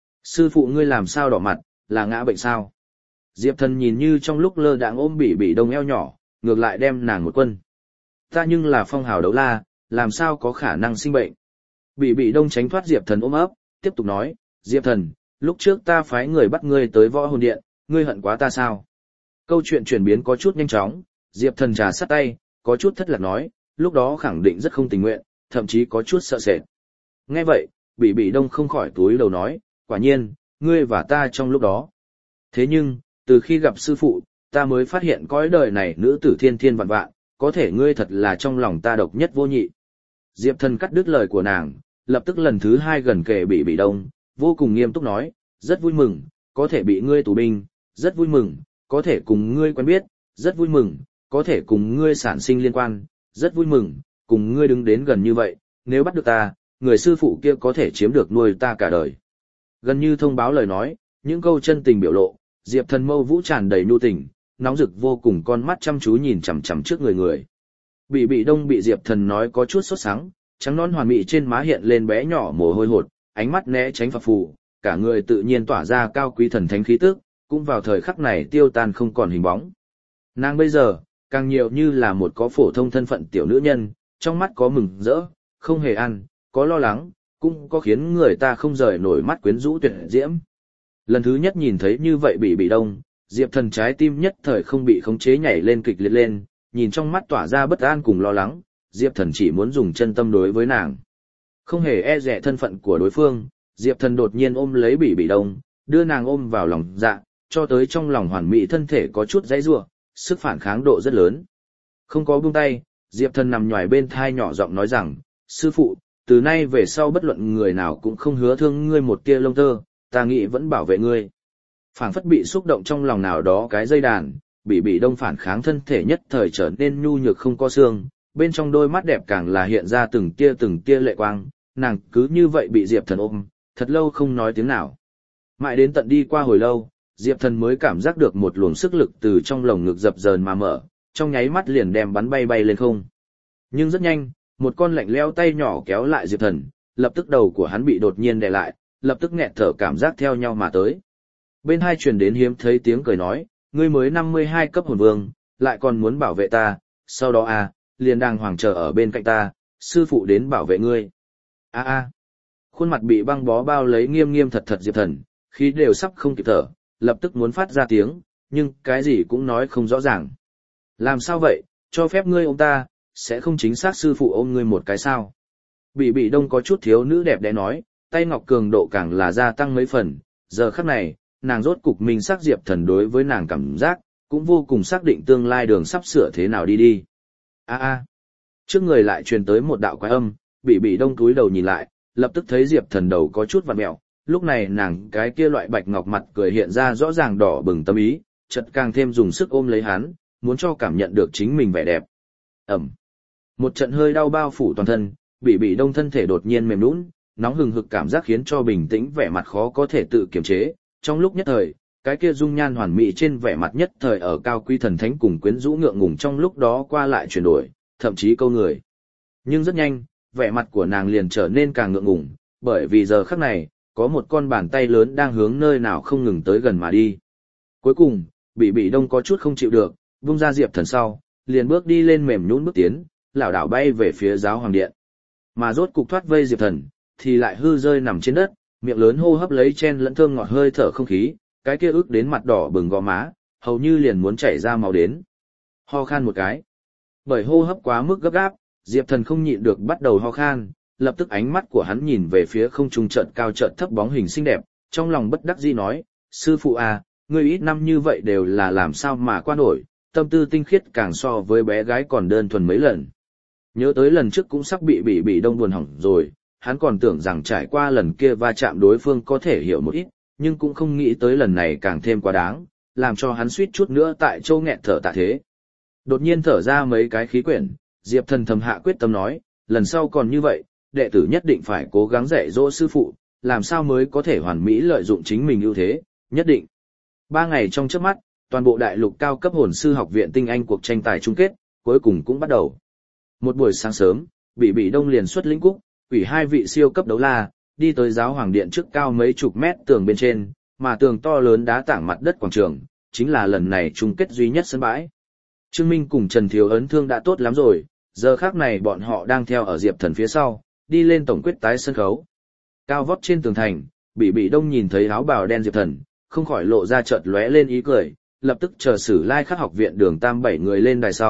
S1: Sư phụ ngươi làm sao đỏ mặt, là ngã bệnh sao? Diệp Thần nhìn như trong lúc lơ đãng ôm Bỉ Bỉ Đông eo nhỏ, ngược lại đem nàng một quân. Ta nhưng là phong hào đấu la, làm sao có khả năng sinh bệnh? Bỉ Bỉ Đông tránh thoát Diệp Thần ôm ấp, tiếp tục nói, Diệp Thần, lúc trước ta phái người bắt ngươi tới Võ Hồn Điện, ngươi hận quá ta sao? Câu chuyện chuyển biến có chút nhanh chóng, Diệp Thần trà sát tay, có chút thất lạc nói, lúc đó khẳng định rất không tình nguyện, thậm chí có chút sợ sệt. Nghe vậy, Bỉ Bỉ Đông không khỏi túi đầu nói, quả nhiên, ngươi và ta trong lúc đó. Thế nhưng, từ khi gặp sư phụ, ta mới phát hiện cõi đời này nữ tử thiên thiên vạn vạn, có thể ngươi thật là trong lòng ta độc nhất vô nhị. Diệp Thần cắt đứt lời của nàng, lập tức lần thứ hai gần kề Bỉ Bỉ Đông, vô cùng nghiêm túc nói, rất vui mừng, có thể bị ngươi tù binh, rất vui mừng, có thể cùng ngươi quen biết, rất vui mừng, có thể cùng ngươi sản sinh liên quan, rất vui mừng, cùng ngươi đứng đến gần như vậy, nếu bắt được ta, người sư phụ kia có thể chiếm được nuôi ta cả đời. Gần như thông báo lời nói, những câu chân tình biểu lộ, Diệp Thần mâu vũ tràn đầy nhu tình, nóng rực vô cùng, con mắt chăm chú nhìn chằm chằm trước người người. Bỉ Bỉ Đông bị Diệp Thần nói có chút sốt sắng, trắng non hoàn mỹ trên má hiện lên bé nhỏ mồ hôi hột, ánh mắt né tránh phập phù, cả người tự nhiên tỏa ra cao quý thần thánh khí tức, cũng vào thời khắc này tiêu tan không còn hình bóng. Nàng bây giờ, càng nhiều như là một có phổ thông thân phận tiểu nữ nhân, trong mắt có mừng rỡ, không hề ăn, có lo lắng, cũng có khiến người ta không rời nổi mắt quyến rũ tuyệt diễm. Lần thứ nhất nhìn thấy như vậy Bỉ Bỉ Đông, Diệp Thần trái tim nhất thời không bị khống chế nhảy lên kịch liệt lên, nhìn trong mắt tỏa ra bất an cùng lo lắng, Diệp Thần chỉ muốn dùng chân tâm đối với nàng. Không hề e dè thân phận của đối phương, Diệp Thần đột nhiên ôm lấy Bỉ Bỉ Đông, đưa nàng ôm vào lòng dạ, cho tới trong lòng hoàn mỹ thân thể có chút dãy rủa, sức phản kháng độ rất lớn. Không có buông tay, Diệp Thần nằm nhòi bên thai nhỏ giọng nói rằng, sư phụ, từ nay về sau bất luận người nào cũng không hứa thương ngươi một tia lông tơ, ta nghĩ vẫn bảo vệ ngươi. Phảng phất bị xúc động trong lòng nào đó cái dây đàn, Bỉ Bỉ Đông phản kháng thân thể nhất thời trở nên nhu nhược không có xương, bên trong đôi mắt đẹp càng là hiện ra từng tia từng tia lệ quang, nàng cứ như vậy bị Diệp Thần ôm, thật lâu không nói tiếng nào. Mãi đến tận đi qua hồi lâu, Diệp Thần mới cảm giác được một luồng sức lực từ trong lồng ngực dập dờn mà mở, trong nháy mắt liền đem bắn bay bay lên không. Nhưng rất nhanh, một con lạnh lẽo tay nhỏ kéo lại Diệp Thần, lập tức đầu của hắn bị đột nhiên đè lại, lập tức nghẹt thở cảm giác theo nhau mà tới. Bên hai truyền đến hiếm thấy tiếng cười nói, ngươi mới năm mươi hai cấp hồn vương, lại còn muốn bảo vệ ta, sau đó à, liền đang hoàng chờ ở bên cạnh ta, sư phụ đến bảo vệ ngươi. A a. Khuôn mặt bị băng bó bao lấy nghiêm nghiêm thật thật Diệp Thần, khí đều sắp không kịp thở, lập tức muốn phát ra tiếng, nhưng cái gì cũng nói không rõ ràng. Làm sao vậy, cho phép ngươi ôm ta, sẽ không chính xác sư phụ ôm ngươi một cái sao? Bỉ Bỉ Đông có chút thiếu nữ đẹp đẽ nói, tay ngọc cường độ càng là gia tăng mấy phần, giờ khắc này, nàng rốt cục minh xác Diệp Thần đối với nàng cảm giác, cũng vô cùng xác định tương lai đường sắp sửa thế nào đi đi. A a. Trước người lại truyền tới một đạo quái âm, Bỉ Bỉ Đông cúi đầu nhìn lại, lập tức thấy Diệp Thần đầu có chút vặn mẹo, lúc này nàng cái kia loại bạch ngọc mặt cười hiện ra rõ ràng đỏ bừng tâm ý, chợt càng thêm dùng sức ôm lấy hắn, muốn cho cảm nhận được chính mình vẻ đẹp. Ẩm. Một trận hơi đau bao phủ toàn thân, Bỉ Bỉ Đông thân thể đột nhiên mềm nhũn, nóng hừng hực cảm giác khiến cho bình tĩnh vẻ mặt khó có thể tự kiềm chế, trong lúc nhất thời, cái kia dung nhan hoàn mỹ trên vẻ mặt nhất thời ở cao quý thần thánh cùng quyến rũ ngượng ngùng trong lúc đó qua lại chuyển đổi, thậm chí câu người. Nhưng rất nhanh, vẻ mặt của nàng liền trở nên càng ngượng ngùng, bởi vì giờ khắc này, có một con bàn tay lớn đang hướng nơi nào không ngừng tới gần mà đi. Cuối cùng, Bỉ Bỉ Đông có chút không chịu được, vung ra Diệp Thần sau, liền bước đi lên mềm nhũn bước tiến, lảo đảo bay về phía giáo hoàng điện. Mà rốt cục thoát vây Diệp Thần, thì lại hư rơi nằm trên đất, miệng lớn hô hấp lấy chen lẫn thơm ngọt hơi thở không khí, cái kia ức đến mặt đỏ bừng gò má, hầu như liền muốn chảy ra máu đến. Ho khan một cái. Bởi hô hấp quá mức gấp gáp, Diệp Thần không nhịn được bắt đầu ho khan, lập tức ánh mắt của hắn nhìn về phía không trung chợt cao chợt thấp bóng hình xinh đẹp, trong lòng bất đắc dĩ nói, sư phụ à, ngươi ít năm như vậy đều là làm sao mà qua nổi, tâm tư tinh khiết càng so với bé gái còn đơn thuần mấy lần. Nhớ tới lần trước cũng sắp bị Bỉ Bỉ Đông buồn hỏng rồi, hắn còn tưởng rằng trải qua lần kia va chạm đối phương có thể hiểu một ít, nhưng cũng không nghĩ tới lần này càng thêm quá đáng, làm cho hắn suýt chút nữa tại châu nghẹt thở tạ thế. Đột nhiên thở ra mấy cái khí quyển, Diệp Thần thầm hạ quyết tâm nói, lần sau còn như vậy, đệ tử nhất định phải cố gắng dạy dỗ sư phụ, làm sao mới có thể hoàn mỹ lợi dụng chính mình ưu thế, nhất định. Ba ngày trong chớp mắt, toàn bộ đại lục cao cấp hồn sư học viện tinh anh cuộc tranh tài chung kết, cuối cùng cũng bắt đầu. Một buổi sáng sớm, Bỉ Bỉ Đông liền xuất lĩnh cúc, quỷ hai vị siêu cấp đấu la, đi tới giáo hoàng điện trước cao mấy chục mét tường bên trên, mà tường to lớn đá tảng mặt đất quảng trường, chính là lần này chung kết duy nhất sân bãi. Trương Minh cùng Trần Thiếu ấn thương đã tốt lắm rồi, giờ khác này bọn họ đang theo ở Diệp Thần phía sau, đi lên tổng quyết tái sân khấu. Cao vót trên tường thành, Bỉ Bỉ Đông nhìn thấy áo bào đen Diệp Thần, không khỏi lộ ra chợt lóe lên ý cười, lập tức chờ Sử Lai Khắc học viện đường tam bảy người lên đài sau,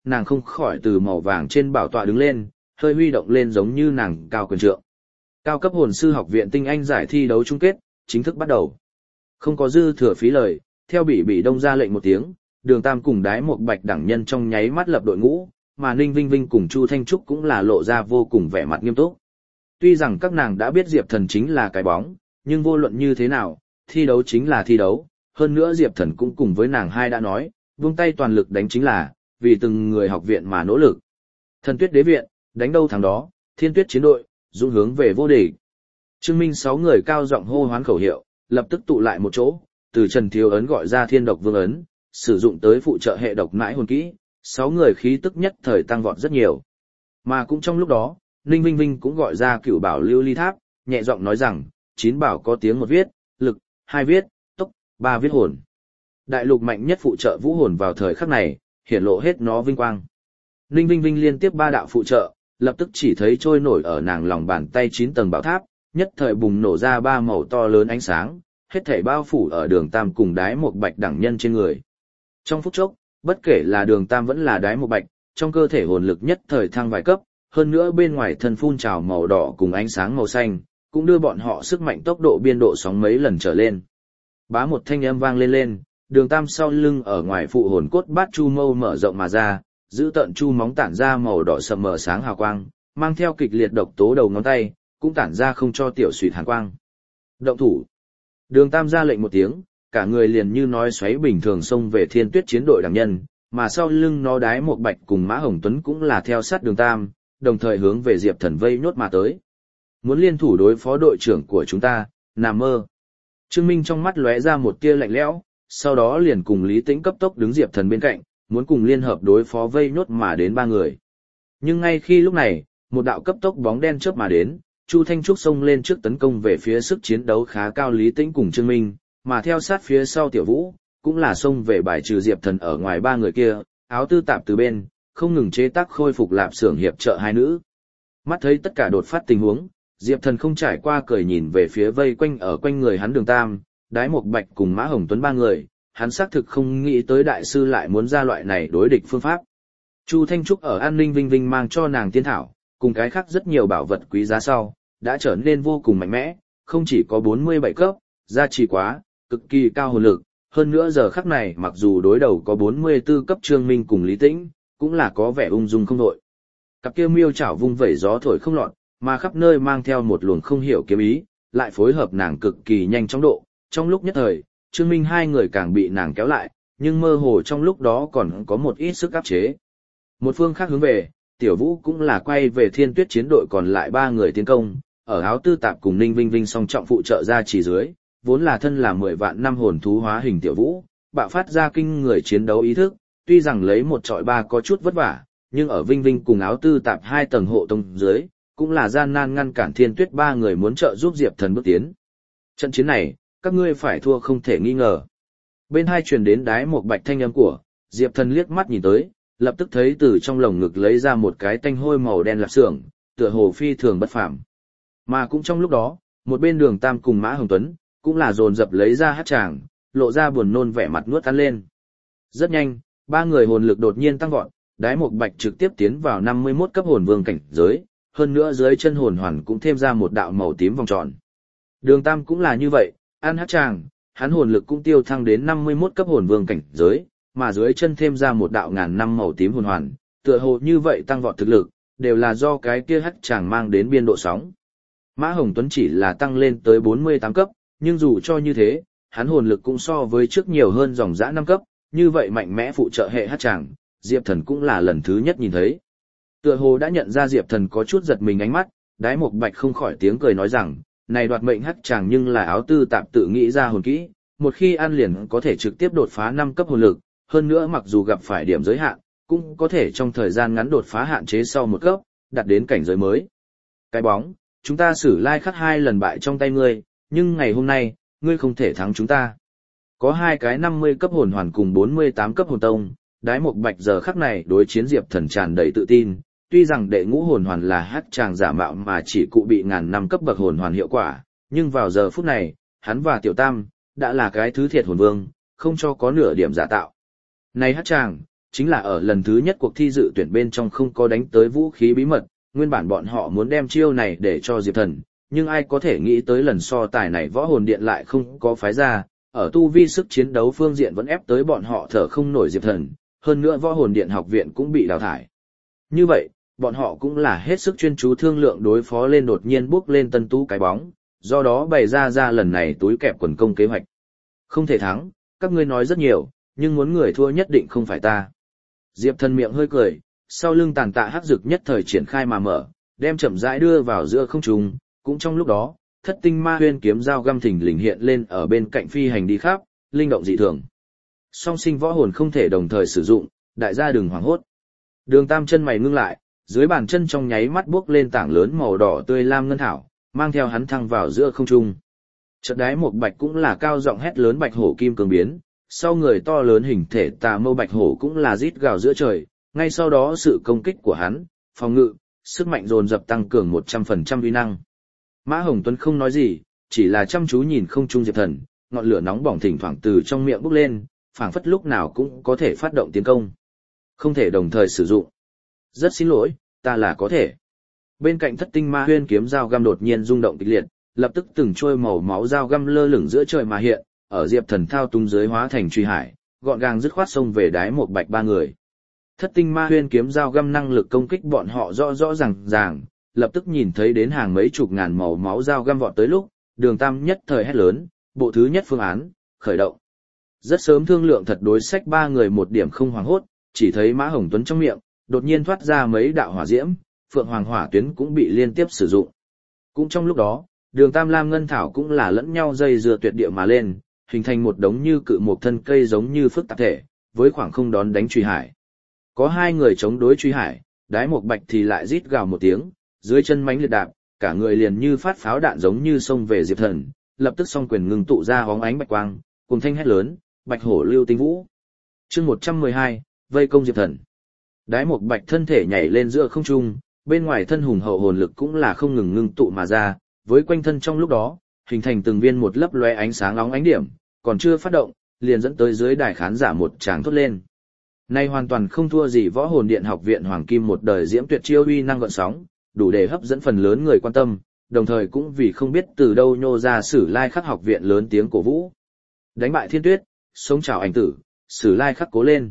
S1: nàng không khỏi từ màu vàng trên bảo tọa đứng lên, hơi huy động lên giống như nàng cao quyền trượng. Cao cấp hồn sư học viện tinh anh giải thi đấu chung kết, chính thức bắt đầu. Không có dư thừa phí lời, theo Bỉ Bỉ Đông ra lệnh một tiếng, Đường Tam cùng Đái Một Bạch đẳng nhân trong nháy mắt lập đội ngũ, mà Ninh Vinh Vinh cùng Chu Thanh Trúc cũng là lộ ra vô cùng vẻ mặt nghiêm túc. Tuy rằng các nàng đã biết Diệp Thần chính là cái bóng, nhưng vô luận như thế nào, thi đấu chính là thi đấu, hơn nữa Diệp Thần cũng cùng với nàng hai đã nói, vung tay toàn lực đánh chính là, vì từng người học viện mà nỗ lực. Thần Tuyết Đế viện, đánh đâu thắng đó, Thiên Tuyết chiến đội, dũng hướng về vô địch. Trương Minh sáu người cao giọng hô hoán khẩu hiệu, lập tức tụ lại một chỗ, từ Trần Thiếu ấn gọi ra Thiên Độc Vương ấn, sử dụng tới phụ trợ hệ độc mãi hồn kỹ, sáu người khí tức nhất thời tăng vọt rất nhiều. Mà cũng trong lúc đó, Ninh Vinh Vinh cũng gọi ra Cửu Bảo Lưu Ly Tháp, nhẹ giọng nói rằng, chín bảo có tiếng một viết, lực, hai viết, tốc, ba viết hồn. Đại lục mạnh nhất phụ trợ vũ hồn vào thời khắc này, hiển lộ hết nó vinh quang. Ninh Vinh Vinh liên tiếp ba đạo phụ trợ, lập tức chỉ thấy trôi nổi ở nàng lòng bàn tay chín tầng bảo tháp, nhất thời bùng nổ ra ba màu to lớn ánh sáng, hết thảy bao phủ ở Đường Tam cùng Đái Một Bạch đẳng nhân trên người. Trong phút chốc, bất kể là Đường Tam vẫn là Đái Một Bạch, trong cơ thể hồn lực nhất thời thăng vài cấp, hơn nữa bên ngoài thân phun trào màu đỏ cùng ánh sáng màu xanh, cũng đưa bọn họ sức mạnh tốc độ biên độ sóng mấy lần trở lên. Bá một thanh âm vang lên lên, Đường Tam sau lưng ở ngoài phụ hồn cốt bát chu mâu mở rộng mà ra, giữ tận chu móng tản ra màu đỏ sầm mờ sáng hào quang, mang theo kịch liệt độc tố đầu ngón tay, cũng tản ra không cho tiểu suýt hàn quang. Động thủ. Đường Tam ra lệnh một tiếng, cả người liền như nói xoáy bình thường xông về Thiên Tuyết chiến đội đẳng nhân, mà sau lưng nó Đái Một Bạch cùng Mã Hồng Tuấn cũng là theo sát Đường Tam, đồng thời hướng về Diệp Thần vây nhốt mà tới. Muốn liên thủ đối phó đội trưởng của chúng ta, nằm mơ. Trương Minh trong mắt lóe ra một tia lạnh lẽo, sau đó liền cùng Lý Tĩnh cấp tốc đứng Diệp Thần bên cạnh, muốn cùng liên hợp đối phó vây nhốt mà đến ba người. Nhưng ngay khi lúc này, một đạo cấp tốc bóng đen chớp mà đến, Chu Thanh Trúc xông lên trước tấn công về phía sức chiến đấu khá cao Lý Tĩnh cùng Trương Minh, mà theo sát phía sau Tiểu Vũ, cũng là xông về bài trừ Diệp Thần ở ngoài ba người kia, áo tư tạp từ bên, không ngừng chế tác khôi phục lạp xưởng hiệp trợ hai nữ. Mắt thấy tất cả đột phát tình huống, Diệp Thần không trải qua cười nhìn về phía vây quanh ở quanh người hắn Đường Tam, Đái Một Bạch cùng Mã Hồng Tuấn ba người, hắn xác thực không nghĩ tới đại sư lại muốn ra loại này đối địch phương pháp. Chu Thanh Trúc ở An Ninh Vinh Vinh mang cho nàng tiên thảo, cùng cái khác rất nhiều bảo vật quý giá sau, đã trở nên vô cùng mạnh mẽ, không chỉ có bốn mươi bảy cấp, gia trì quá, cực kỳ cao hồn lực, hơn nữa giờ khắc này mặc dù đối đầu có bốn mươi tư cấp Trương Minh cùng Lý Tĩnh, cũng là có vẻ ung dung không đội. Cặp kia miêu chảo vung vẩy gió thổi không lọt, mà khắp nơi mang theo một luồng không hiểu kiếm ý, lại phối hợp nàng cực kỳ nhanh chóng độ, trong lúc nhất thời, Trương Minh hai người càng bị nàng kéo lại, nhưng mơ hồ trong lúc đó còn có một ít sức áp chế. Một phương khác hướng về, Tiểu Vũ cũng là quay về Thiên Tuyết chiến đội còn lại ba người tiến công, ở áo tư tạp cùng Ninh Vinh Vinh song trọng phụ trợ ra chỉ dưới, vốn là thân là mười vạn năm hồn thú hóa hình Tiểu Vũ, bạo phát ra kinh người chiến đấu ý thức, tuy rằng lấy một trọi ba có chút vất vả, nhưng ở Vinh Vinh cùng áo tư tạp hai tầng hộ tông dưới, cũng là gian nan ngăn cản Thiên Tuyết ba người muốn trợ giúp Diệp Thần bước tiến. Trận chiến này, các ngươi phải thua không thể nghi ngờ. Bên hai truyền đến Đái Một Bạch thanh âm của, Diệp Thần liếc mắt nhìn tới, lập tức thấy từ trong lồng ngực lấy ra một cái tanh hôi màu đen lạp xưởng, tựa hồ phi thường bất phàm. Mà cũng trong lúc đó, một bên Đường Tam cùng Mã Hồng Tuấn, cũng là dồn dập lấy ra hát tràng, lộ ra buồn nôn vẻ mặt nuốt ăn lên. Rất nhanh, ba người hồn lực đột nhiên tăng vọt, Đái Một Bạch trực tiếp tiến vào năm mươi mốt cấp hồn vương cảnh giới, hơn nữa dưới chân hồn hoàn cũng thêm ra một đạo màu tím vòng tròn. Đường Tam cũng là như vậy, ăn hát tràng, hắn hồn lực cũng tiêu thăng đến năm mươi mốt cấp hồn vương cảnh giới, mà dưới chân thêm ra một đạo ngàn năm màu tím hồn hoàn, tựa hồ như vậy tăng vọt thực lực, đều là do cái kia hát tràng mang đến biên độ sóng. Mã Hồng Tuấn chỉ là tăng lên tới bốn mươi tám cấp, nhưng dù cho như thế, hắn hồn lực cũng so với trước nhiều hơn dòng dã năm cấp, như vậy mạnh mẽ phụ trợ hệ hát tràng, Diệp Thần cũng là lần thứ nhất nhìn thấy. Tựa hồ đã nhận ra Diệp Thần có chút giật mình ánh mắt, Đái Một Bạch không khỏi tiếng cười nói rằng, này đoạt mệnh hắc chàng nhưng là áo tư tạp tự nghĩ ra hồn kỹ, một khi ăn liền có thể trực tiếp đột phá năm cấp hồn lực, hơn nữa mặc dù gặp phải điểm giới hạn, cũng có thể trong thời gian ngắn đột phá hạn chế sau một cấp, đạt đến cảnh giới mới. Cái bóng, chúng ta xử lai khắc hai lần bại trong tay ngươi, nhưng ngày hôm nay, ngươi không thể thắng chúng ta. Có hai cái năm mươi cấp hồn hoàn cùng bốn mươi tám cấp hồn tông, Đái Một Bạch giờ khắc này đối chiến Diệp Thần tràn đầy tự tin, tuy rằng đệ ngũ hồn hoàn là hắc tràng giả mạo mà chỉ cụ bị ngàn năm cấp bậc hồn hoàn hiệu quả, nhưng vào giờ phút này, hắn và Tiểu Tam đã là cái thứ thiệt hồn vương, không cho có nửa điểm giả tạo. Này hắc tràng, chính là ở lần thứ nhất cuộc thi dự tuyển bên trong không có đánh tới vũ khí bí mật, nguyên bản bọn họ muốn đem chiêu này để cho Diệp Thần, nhưng ai có thể nghĩ tới lần so tài này võ hồn điện lại không có phái ra, ở tu vi sức chiến đấu phương diện vẫn ép tới bọn họ thở không nổi Diệp Thần, hơn nữa võ hồn điện học viện cũng bị đào thải. Như vậy, bọn họ cũng là hết sức chuyên chú thương lượng đối phó lên đột nhiên bước lên tân tú cái bóng, do đó bày ra ra lần này túi kẹp quần công kế hoạch. Không thể thắng, các ngươi nói rất nhiều, nhưng muốn người thua nhất định không phải ta. Diệp Thần miệng hơi cười, sau lưng tàn tạ hắc dực nhất thời triển khai mà mở, đem chậm rãi đưa vào giữa không trung, cũng trong lúc đó, thất tinh ma huyên kiếm dao găm thình lình hiện lên ở bên cạnh phi hành đi khắp, linh động dị thường. Song sinh võ hồn không thể đồng thời sử dụng, đại gia đừng hoảng hốt. Đường Tam chân mày ngưng lại, dưới bàn chân trong nháy mắt bước lên tảng lớn màu đỏ tươi lam ngân thảo, mang theo hắn thăng vào giữa không trung. Chợt đái một bạch cũng là cao giọng hét lớn bạch hổ kim cường biến, sau người to lớn hình thể tà mâu bạch hổ cũng là rít gào giữa trời, ngay sau đó sự công kích của hắn, phòng ngự, sức mạnh dồn dập tăng cường một trăm phần trăm uy năng. Mã Hồng Tuấn không nói gì, chỉ là chăm chú nhìn không trung Diệp Thần, ngọn lửa nóng bỏng thỉnh thoảng từ trong miệng bốc lên, phảng phất lúc nào cũng có thể phát động tiến công. Không thể đồng thời sử dụng. Rất xin lỗi, ta là có thể. Bên cạnh thất tinh ma huyên kiếm dao găm đột nhiên rung động kịch liệt, lập tức từng trôi màu máu dao găm lơ lửng giữa trời mà hiện, ở Diệp Thần thao túng dưới hóa thành truy hải, gọn gàng dứt khoát xông về đái một bạch ba người. Thất tinh ma huyên kiếm dao găm năng lực công kích bọn họ rõ rõ ràng ràng, lập tức nhìn thấy đến hàng mấy chục ngàn màu máu dao găm vọt tới lúc, Đường Tam nhất thời hét lớn, bộ thứ nhất phương án, khởi động. Rất sớm thương lượng thật đối sách ba người một điểm không hoảng hốt, chỉ thấy Mã Hồng Tuấn trong miệng, đột nhiên thoát ra mấy đạo hỏa diễm, phượng hoàng hỏa tuyến cũng bị liên tiếp sử dụng. Cũng trong lúc đó, Đường Tam Lam Ngân Thảo cũng là lẫn nhau dây dưa tuyệt địa mà lên, hình thành một đống như cự một thân cây giống như phức tạp thể, với khoảng không đón đánh truy hải. Có hai người chống đối truy hải, đái một bạch thì lại rít gào một tiếng, dưới chân mánh liệt đạp, cả người liền như phát pháo đạn giống như xông về Diệp Thần, lập tức song quyền ngưng tụ ra hóng ánh bạch quang, cùng thanh hét lớn, bạch hổ lưu tinh vũ. Chương một trăm mười hai, vây công Diệp Thần. Đái một bạch thân thể nhảy lên giữa không trung, bên ngoài thân hùng hậu hồn lực cũng là không ngừng ngưng tụ mà ra, với quanh thân trong lúc đó, hình thành từng viên một lấp loe ánh sáng óng ánh điểm, còn chưa phát động, liền dẫn tới dưới đài khán giả một tràng thốt lên. Nay hoàn toàn không thua gì võ hồn điện học viện Hoàng Kim một đời diễm tuyệt chiêu uy năng gợn sóng, đủ để hấp dẫn phần lớn người quan tâm, đồng thời cũng vì không biết từ đâu nhô ra Sử Lai Khắc học viện lớn tiếng cổ vũ. Đánh bại Thiên Tuyết, sống chào ảnh tử, Sử Lai Khắc cố lên.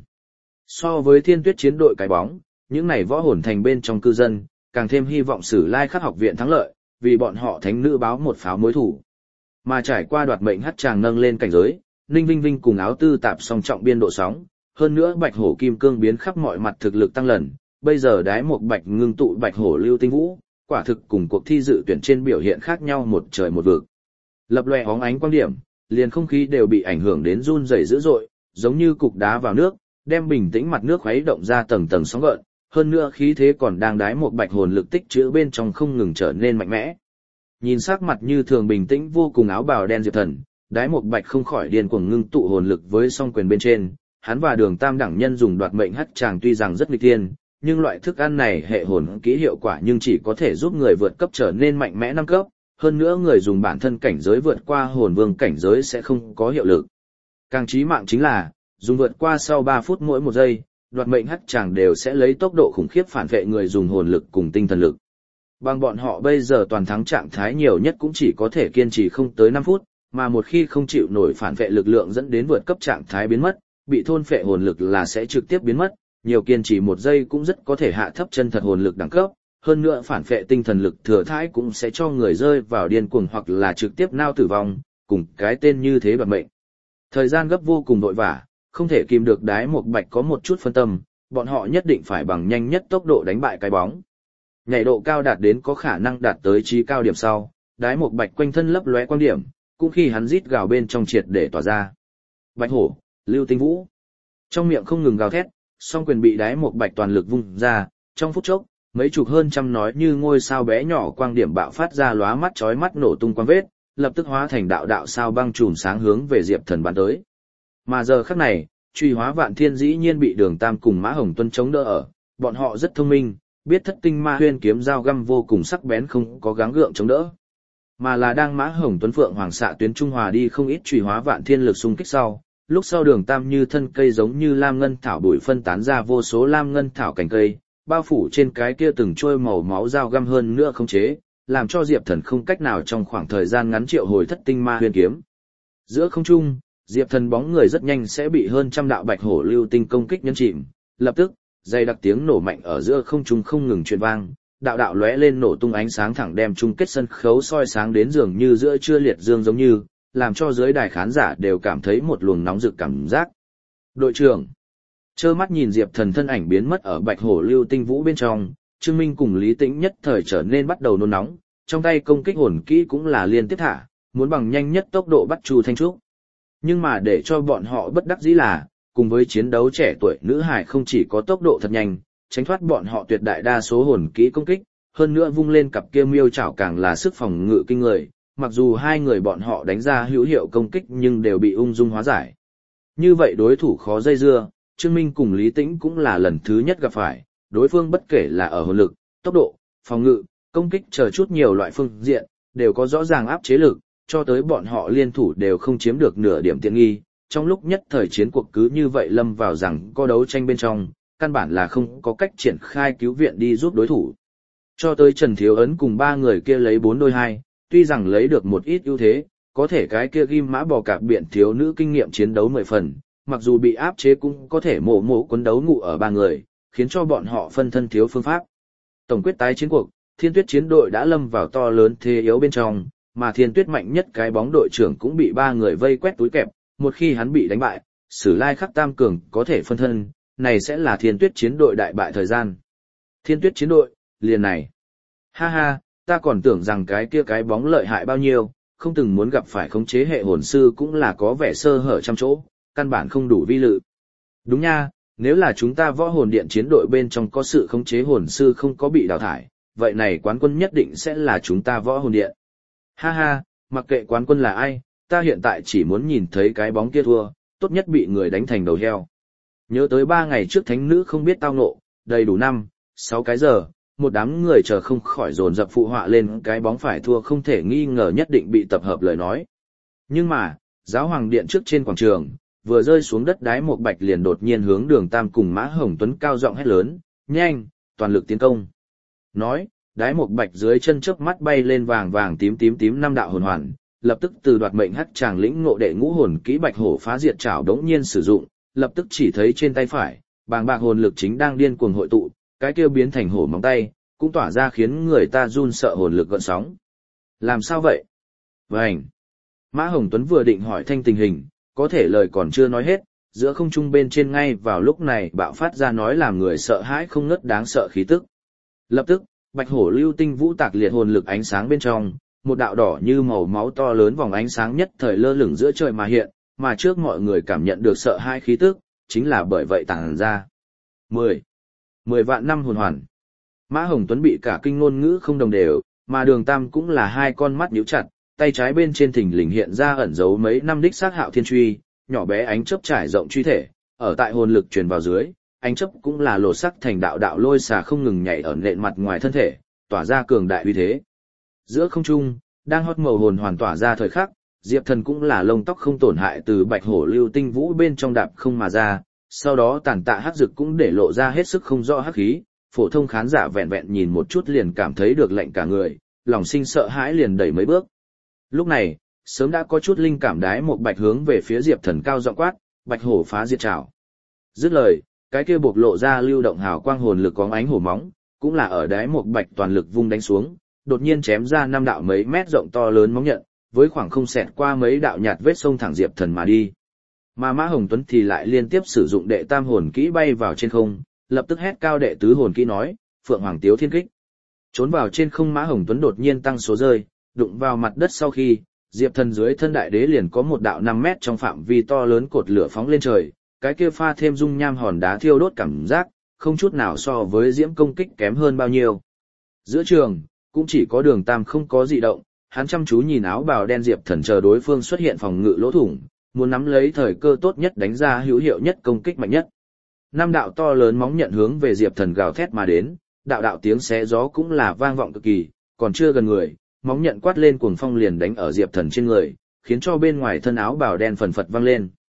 S1: So với Thiên Tuyết chiến đội cái bóng, những này võ hồn thành bên trong cư dân, càng thêm hy vọng Sử Lai Khắc học viện thắng lợi, vì bọn họ thánh nữ báo một pháo mối thủ. Mà trải qua đoạt mệnh hắc tràng nâng lên cảnh giới, Ninh Vinh Vinh cùng áo tư tạp song trọng biên độ sóng, hơn nữa bạch hổ kim cương biến khắp mọi mặt thực lực tăng lần, bây giờ đái một bạch ngưng tụ bạch hổ lưu tinh vũ, quả thực cùng cuộc thi dự tuyển trên biểu hiện khác nhau một trời một vực. Lập loè hóng ánh quang điểm, liền không khí đều bị ảnh hưởng đến run rẩy dữ dội, giống như cục đá vào nước, đem bình tĩnh mặt nước khuấy động ra tầng tầng sóng gợn, hơn nữa khí thế còn đang đái một bạch hồn lực tích trữ bên trong không ngừng trở nên mạnh mẽ. Nhìn sắc mặt như thường bình tĩnh vô cùng áo bào đen Diệp Thần, đái một bạch không khỏi điên cuồng ngưng tụ hồn lực với song quyền bên trên, hắn và Đường Tam đẳng nhân dùng đoạt mệnh hắc tràng tuy rằng rất nghịch thiên, nhưng loại thức ăn này hệ hồn kỹ hiệu quả nhưng chỉ có thể giúp người vượt cấp trở nên mạnh mẽ năm cấp, hơn nữa người dùng bản thân cảnh giới vượt qua hồn vương cảnh giới sẽ không có hiệu lực. Càng chí mạng chính là, dùng vượt qua sau ba phút mỗi một giây, đoạt mệnh hắc tràng đều sẽ lấy tốc độ khủng khiếp phản vệ người dùng hồn lực cùng tinh thần lực. Bằng bọn họ bây giờ toàn thắng trạng thái nhiều nhất cũng chỉ có thể kiên trì không tới năm phút, mà một khi không chịu nổi phản vệ lực lượng dẫn đến vượt cấp trạng thái biến mất, bị thôn phệ hồn lực là sẽ trực tiếp biến mất, nhiều kiên trì một giây cũng rất có thể hạ thấp chân thật hồn lực đẳng cấp, hơn nữa phản phệ tinh thần lực thừa thãi cũng sẽ cho người rơi vào điên cuồng hoặc là trực tiếp nao tử vong, cùng cái tên như thế đoạt mệnh. Thời gian gấp vô cùng vội vã, không thể kìm được đái một bạch có một chút phân tâm, bọn họ nhất định phải bằng nhanh nhất tốc độ đánh bại cái bóng. Nhảy độ cao đạt đến có khả năng đạt tới trí cao điểm sau, đái một bạch quanh thân lấp lóe quang điểm, cũng khi hắn rít gào bên trong triệt để tỏa ra. Bạch hổ, lưu tinh vũ. Trong miệng không ngừng gào thét, song quyền bị đái một bạch toàn lực vung ra, trong phút chốc, mấy chục hơn trăm nói như ngôi sao bé nhỏ quang điểm bạo phát ra lóa mắt chói mắt nổ tung quang vết, lập tức hóa thành đạo đạo sao băng chùm sáng hướng về Diệp Thần bắn tới. Mà giờ khắc này, truy hóa vạn thiên dĩ nhiên bị Đường Tam cùng Mã Hồng Tuân chống đỡ ở, bọn họ rất thông minh, biết thất tinh ma huyên kiếm dao găm vô cùng sắc bén không có gắng gượng chống đỡ, mà là đang Mã Hồng Tuấn Phượng Hoàng xạ tuyến trung hòa đi không ít truy hóa vạn thiên lực xung kích sau, lúc sau đường tam như thân cây giống như lam ngân thảo bụi phân tán ra vô số lam ngân thảo cành cây, bao phủ trên cái kia từng trôi màu máu dao găm hơn nữa không chế, làm cho Diệp Thần không cách nào trong khoảng thời gian ngắn triệu hồi thất tinh ma huyền kiếm. Giữa không trung, Diệp Thần bóng người rất nhanh sẽ bị hơn trăm đạo bạch hổ lưu tinh công kích nhấn chìm, lập tức, dày đặc tiếng nổ mạnh ở giữa không trung không ngừng truyền vang, đạo đạo lóe lên nổ tung ánh sáng thẳng đem chung kết sân khấu soi sáng đến dường như giữa trưa liệt dương giống như, làm cho dưới đài khán giả đều cảm thấy một luồng nóng rực cảm giác. Đội trưởng, trơ mắt nhìn Diệp Thần thân ảnh biến mất ở bạch hổ lưu tinh vũ bên trong, Trương Minh cùng Lý Tĩnh nhất thời trở nên bắt đầu nôn nóng, trong tay công kích hồn kỹ cũng là liên tiếp thả, muốn bằng nhanh nhất tốc độ bắt Chu Thanh Trúc. Nhưng mà để cho bọn họ bất đắc dĩ là, cùng với chiến đấu trẻ tuổi nữ hải không chỉ có tốc độ thật nhanh, tránh thoát bọn họ tuyệt đại đa số hồn kỹ công kích, hơn nữa vung lên cặp kia miêu chảo càng là sức phòng ngự kinh người, mặc dù hai người bọn họ đánh ra hữu hiệu công kích nhưng đều bị ung dung hóa giải. Như vậy đối thủ khó dây dưa, Trương Minh cùng Lý Tĩnh cũng là lần thứ nhất gặp phải, đối phương bất kể là ở hồn lực, tốc độ, phòng ngự, công kích chờ chút nhiều loại phương diện, đều có rõ ràng áp chế lực, cho tới bọn họ liên thủ đều không chiếm được nửa điểm tiện nghi. Trong lúc nhất thời chiến cuộc cứ như vậy lâm vào rằng có đấu tranh bên trong, căn bản là không có cách triển khai cứu viện đi giúp đối thủ. Cho tới Trần Thiếu Ấn cùng ba người kia lấy bốn đôi hai, tuy rằng lấy được một ít ưu thế, có thể cái kia ghim mã bò cạp biện thiếu nữ kinh nghiệm chiến đấu mười phần, mặc dù bị áp chế cũng có thể mổ mổ quấn đấu ngụ ở ba người, khiến cho bọn họ phân thân thiếu phương pháp. Tổng quyết tái chiến cuộc, Thiên Tuyết chiến đội đã lâm vào to lớn thế yếu bên trong, mà Thiên Tuyết mạnh nhất cái bóng đội trưởng cũng bị ba người vây quét túi kẹp, một khi hắn bị đánh bại, Sử Lai Khắc Tam Cường có thể phân thân, này sẽ là Thiên Tuyết chiến đội đại bại thời gian. Thiên Tuyết chiến đội, liền này. Ha ha, ta còn tưởng rằng cái kia cái bóng lợi hại bao nhiêu, không từng muốn gặp phải khống chế hệ hồn sư cũng là có vẻ sơ hở trăm chỗ, căn bản không đủ vi lự. Đúng nha, nếu là chúng ta võ hồn điện chiến đội bên trong có sự khống chế hồn sư không có bị đào thải, vậy này quán quân nhất định sẽ là chúng ta võ hồn điện. Ha ha, mặc kệ quán quân là ai, ta hiện tại chỉ muốn nhìn thấy cái bóng kia thua, tốt nhất bị người đánh thành đầu heo. Nhớ tới ba ngày trước thánh nữ không biết tao nộ, đầy đủ năm, sáu cái giờ, một đám người chờ không khỏi dồn dập phụ họa lên cái bóng phải thua không thể nghi ngờ nhất định bị tập hợp lời nói. Nhưng mà, giáo hoàng điện trước trên quảng trường, vừa rơi xuống đất đái một bạch liền đột nhiên hướng đường Tam cùng Mã Hồng Tuấn cao giọng hét lớn, nhanh, toàn lực tiến công. Nói, đái một bạch dưới chân chớp mắt bay lên vàng vàng tím tím tím năm đạo hồn hoàn, lập tức từ đoạt mệnh hắc tràng lĩnh ngộ đệ ngũ hồn kỹ bạch hổ phá diệt trảo đống nhiên sử dụng, lập tức chỉ thấy trên tay phải, bàng bạc hồn lực chính đang điên cuồng hội tụ, cái kia biến thành hổ móng tay, cũng tỏa ra khiến người ta run sợ hồn lực gợn sóng. Làm sao vậy? Vành. Mã Hồng Tuấn vừa định hỏi thanh tình hình, có thể lời còn chưa nói hết, giữa không trung bên trên ngay vào lúc này bạo phát ra nói làm người sợ hãi không ngớt đáng sợ khí tức. Lập tức, bạch hổ lưu tinh vũ tạc liệt hồn lực ánh sáng bên trong, một đạo đỏ như màu máu to lớn vòng ánh sáng nhất thời lơ lửng giữa trời mà hiện, mà trước mọi người cảm nhận được sợ hãi khí tức, chính là bởi vậy tàng ra. mười. mười vạn năm hồn hoàn. Mã Hồng Tuấn bị cả kinh ngôn ngữ không đồng đều, mà đường Tam cũng là hai con mắt nhíu chặt, tay trái bên trên thình lình hiện ra ẩn dấu mấy năm đích sát hạo thiên truy, nhỏ bé ánh chớp trải rộng truy thể, ở tại hồn lực truyền vào dưới, ánh chớp cũng là lột sắc thành đạo đạo lôi xà không ngừng nhảy ở nền mặt ngoài thân thể, tỏa ra cường đại uy thế. Giữa không trung, đang hót màu hồn hoàn tỏa ra thời khắc, Diệp Thần cũng là lông tóc không tổn hại từ bạch hổ lưu tinh vũ bên trong đạp không mà ra, sau đó tàn tạ hắc dực cũng để lộ ra hết sức không rõ hắc khí, phổ thông khán giả vẹn vẹn nhìn một chút liền cảm thấy được lạnh cả người, lòng sinh sợ hãi liền đẩy mấy bước. Lúc này, sớm đã có chút linh cảm đái một bạch hướng về phía Diệp Thần cao giọng quát, bạch hổ phá diệt trảo. Dứt lời, cái kia bộc lộ ra lưu động hào quang hồn lực có ánh hổ móng, cũng là ở đái một bạch toàn lực vung đánh xuống, đột nhiên chém ra năm đạo mấy mét rộng to lớn móng nhận, với khoảng không xẹt qua mấy đạo nhạt vết sông thẳng Diệp Thần mà đi. Mà Mã Hồng Tuấn thì lại liên tiếp sử dụng đệ tam hồn kỹ bay vào trên không, lập tức hét cao đệ tứ hồn kỹ nói, Phượng Hoàng Tiếu Thiên Kích. Trốn vào trên không Mã Hồng Tuấn đột nhiên tăng số rơi, đụng vào mặt đất sau khi, Diệp Thần dưới thân đại đế liền có một đạo năm mét trong phạm vi to lớn cột lửa phóng lên trời, cái kia pha thêm dung nham hòn đá thiêu đốt cảm giác, không chút nào so với diễm công kích kém hơn bao nhiêu. Giữa trường, cũng chỉ có đường Tam không có dị động, hắn chăm chú nhìn áo bào đen Diệp Thần chờ đối phương xuất hiện phòng ngự lỗ thủng, muốn nắm lấy thời cơ tốt nhất đánh ra hữu hiệu nhất công kích mạnh nhất. Năm đạo to lớn móng nhận hướng về Diệp Thần gào thét mà đến, đạo đạo tiếng xé gió cũng là vang vọng cực kỳ, còn chưa gần người, móng nhận quát lên cuồng phong liền đánh ở Diệp Thần trên người, khiến cho bên ngoài thân áo bào đen phần phật vang lên.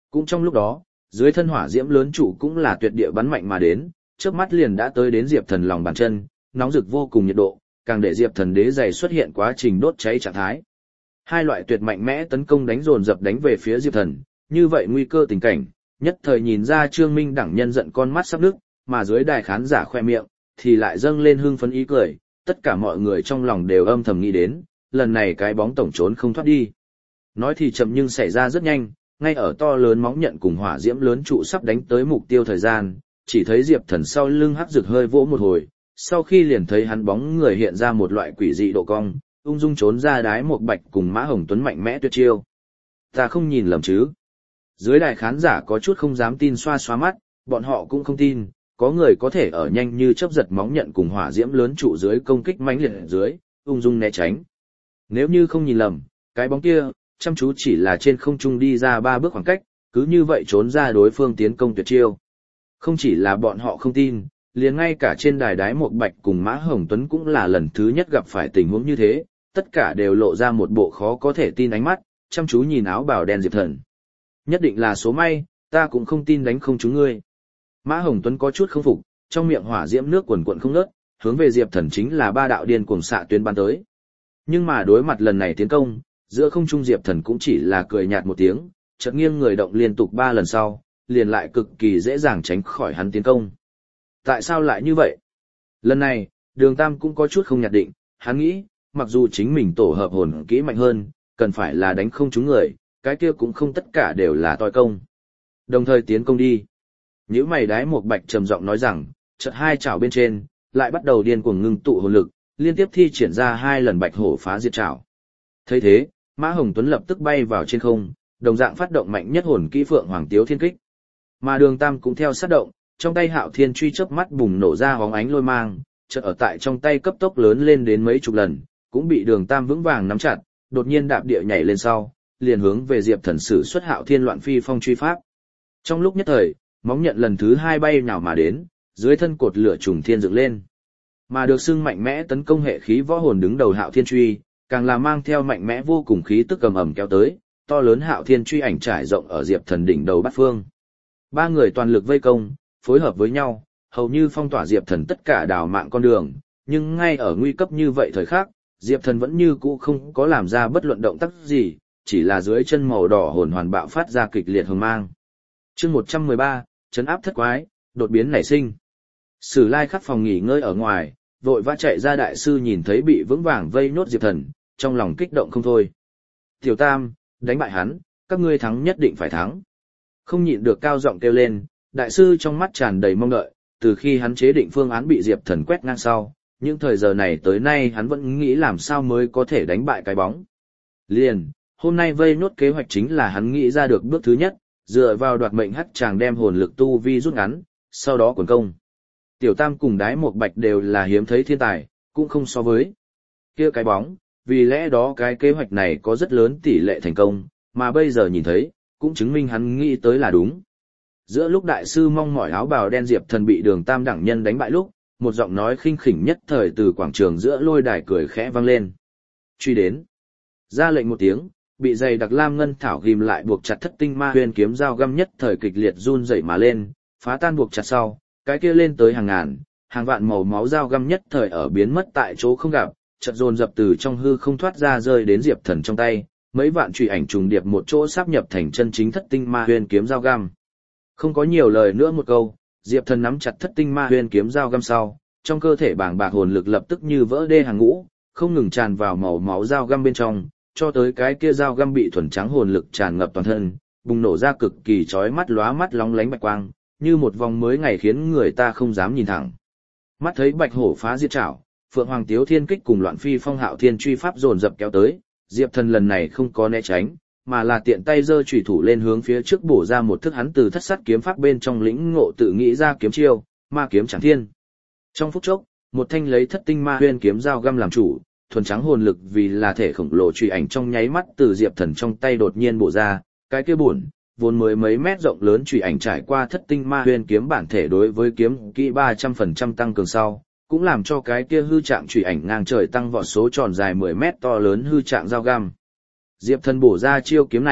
S1: Cũng trong lúc đó, dưới thân hỏa diễm lớn trụ cũng là tuyệt địa bắn mạnh mà đến, chớp mắt liền đã tới đến Diệp Thần lòng bàn chân, nóng rực vô cùng nhiệt độ, càng để Diệp Thần đế giày xuất hiện quá trình đốt cháy trạng thái. Hai loại tuyệt mạnh mẽ tấn công đánh dồn dập đánh về phía Diệp Thần, như vậy nguy cơ tình cảnh, nhất thời nhìn ra Trương Minh đẳng nhân giận con mắt sắp nứt, mà dưới đài khán giả khoe miệng thì lại dâng lên hưng phấn ý cười, tất cả mọi người trong lòng đều âm thầm nghĩ đến, lần này cái bóng tổng trốn không thoát đi. Nói thì chậm nhưng xảy ra rất nhanh, ngay ở to lớn móng nhận cùng hỏa diễm lớn trụ sắp đánh tới mục tiêu thời gian, chỉ thấy Diệp Thần sau lưng hắc rực hơi vỗ một hồi, sau khi liền thấy hắn bóng người hiện ra một loại quỷ dị độ cong, ung dung trốn ra đái một bạch cùng Mã Hồng Tuấn mạnh mẽ tuyệt chiêu. Ta không nhìn lầm chứ? Dưới đài khán giả có chút không dám tin xoa xoa mắt, bọn họ cũng không tin, có người có thể ở nhanh như chớp giật móng nhận cùng hỏa diễm lớn trụ dưới công kích mãnh liệt dưới, ung dung né tránh. Nếu như không nhìn lầm, cái bóng kia, chăm chú chỉ là trên không trung đi ra ba bước khoảng cách, cứ như vậy trốn ra đối phương tiến công tuyệt chiêu. Không chỉ là bọn họ không tin, liền ngay cả trên đài đái một bạch cùng Mã Hồng Tuấn cũng là lần thứ nhất gặp phải tình huống như thế, tất cả đều lộ ra một bộ khó có thể tin ánh mắt, chăm chú nhìn áo bào đen Diệp Thần. Nhất định là số may, ta cũng không tin đánh không trúng ngươi. Mã Hồng Tuấn có chút không phục, trong miệng hỏa diễm nước quần quần không ngớt, hướng về Diệp Thần chính là ba đạo điên cuồng xạ tuyến bắn tới. Nhưng mà đối mặt lần này tiến công, giữa không trung Diệp Thần cũng chỉ là cười nhạt một tiếng, chợt nghiêng người động liên tục ba lần sau, liền lại cực kỳ dễ dàng tránh khỏi hắn tiến công. Tại sao lại như vậy? Lần này, Đường Tam cũng có chút không nhạt định, hắn nghĩ, mặc dù chính mình tổ hợp hồn kỹ mạnh hơn, cần phải là đánh không trúng người, cái kia cũng không tất cả đều là toi công. Đồng thời tiến công đi. Nhữ mày đái một bạch trầm giọng nói rằng, chợt hai chảo bên trên, lại bắt đầu điên cuồng ngưng tụ hồn lực, liên tiếp thi triển ra hai lần bạch hổ phá diệt chảo. Thấy thế, Mã Hồng Tuấn lập tức bay vào trên không, đồng dạng phát động mạnh nhất hồn kỹ Phượng Hoàng Tiếu Thiên Kích. Mà Đường Tam cũng theo sát động, trong tay Hạo Thiên truy chớp mắt bùng nổ ra hóng ánh lôi mang, chợt ở tại trong tay cấp tốc lớn lên đến mấy chục lần, cũng bị Đường Tam vững vàng nắm chặt, đột nhiên đạp địa nhảy lên sau, liền hướng về Diệp Thần sử xuất Hạo Thiên Loạn Phi Phong truy pháp. Trong lúc nhất thời, móng nhận lần thứ hai bay nhào mà đến, dưới thân cột lửa trùng thiên dựng lên. Mà được xưng mạnh mẽ tấn công hệ khí võ hồn đứng đầu Hạo Thiên truy, càng là mang theo mạnh mẽ vô cùng khí tức cầm ẩm kéo tới, to lớn Hạo Thiên truy ảnh trải rộng ở Diệp Thần đỉnh đầu bát phương. Ba người toàn lực vây công, phối hợp với nhau, hầu như phong tỏa Diệp Thần tất cả đào mạng con đường, nhưng ngay ở nguy cấp như vậy thời khắc, Diệp Thần vẫn như cũ không có làm ra bất luận động tác gì, chỉ là dưới chân màu đỏ hồn hoàn bạo phát ra kịch liệt hồng mang. Chương một trăm mười ba, trấn áp thất quái, đột biến nảy sinh. Sử Lai khắc phòng nghỉ ngơi ở ngoài, vội vã chạy ra đại sư nhìn thấy bị vững vàng vây nhốt Diệp Thần, trong lòng kích động không thôi. Tiểu Tam, đánh bại hắn, các ngươi thắng nhất định phải thắng. Không nhịn được cao giọng kêu lên, đại sư trong mắt tràn đầy mong đợi, từ khi hắn chế định phương án bị Diệp Thần quét ngang sau, những thời giờ này tới nay hắn vẫn nghĩ làm sao mới có thể đánh bại cái bóng. Liền, hôm nay vây nốt kế hoạch chính là hắn nghĩ ra được bước thứ nhất, dựa vào đoạt mệnh hắc chàng đem hồn lực tu vi rút ngắn, sau đó quần công. Tiểu Tam cùng đái một bạch đều là hiếm thấy thiên tài, cũng không so với kia cái bóng, vì lẽ đó cái kế hoạch này có rất lớn tỷ lệ thành công, mà bây giờ nhìn thấy, cũng chứng minh hắn nghĩ tới là đúng. Giữa lúc đại sư mong mỏi áo bào đen Diệp Thần bị Đường Tam đẳng nhân đánh bại lúc, một giọng nói khinh khỉnh nhất thời từ quảng trường giữa lôi đài cười khẽ vang lên. Truy đến. Ra lệnh một tiếng, bị dày đặc lam ngân thảo ghim lại buộc chặt thất tinh ma huyền kiếm dao găm nhất thời kịch liệt run rẩy mà lên, phá tan buộc chặt sau, cái kia lên tới hàng ngàn, hàng vạn màu máu dao găm nhất thời ở biến mất tại chỗ không gặp, chợt dồn dập từ trong hư không thoát ra rơi đến Diệp Thần trong tay, mấy vạn chùy ảnh trùng điệp một chỗ sáp nhập thành chân chính thất tinh ma huyền kiếm dao găm. Không có nhiều lời nữa một câu, Diệp Thần nắm chặt thất tinh ma huyền kiếm dao găm sau, trong cơ thể bàng bạc hồn lực lập tức như vỡ đê hàng ngũ, không ngừng tràn vào màu máu dao găm bên trong, cho tới cái kia dao găm bị thuần trắng hồn lực tràn ngập toàn thân, bùng nổ ra cực kỳ chói mắt lóa mắt lóng lánh bạch quang, như một vòng mới ngày khiến người ta không dám nhìn thẳng. Mắt thấy bạch hổ phá diệt trảo, Phượng Hoàng Tiếu Thiên Kích cùng Loạn Phi Phong Hạo Thiên truy pháp dồn dập kéo tới, Diệp Thần lần này không có né tránh, mà là tiện tay giơ chủy thủ lên hướng phía trước bổ ra một thức hắn từ thất sát kiếm pháp bên trong lĩnh ngộ tự nghĩ ra kiếm chiêu, Ma kiếm Trảm Thiên. Trong phút chốc, một thanh lấy thất tinh ma huyền kiếm dao găm làm chủ, thuần trắng hồn lực vì là thể khổng lồ chủy ảnh trong nháy mắt từ Diệp Thần trong tay đột nhiên bổ ra, cái kia buồn, vốn mới mấy mét rộng lớn chủy ảnh trải qua thất tinh ma huyền kiếm bản thể đối với kiếm kỹ ba trăm phần trăm tăng cường sau, cũng làm cho cái kia hư trạng chủy ảnh ngang trời tăng vọt số tròn dài mười mét to lớn hư trạng dao găm. Diệp Thần bổ ra chiêu kiếm này,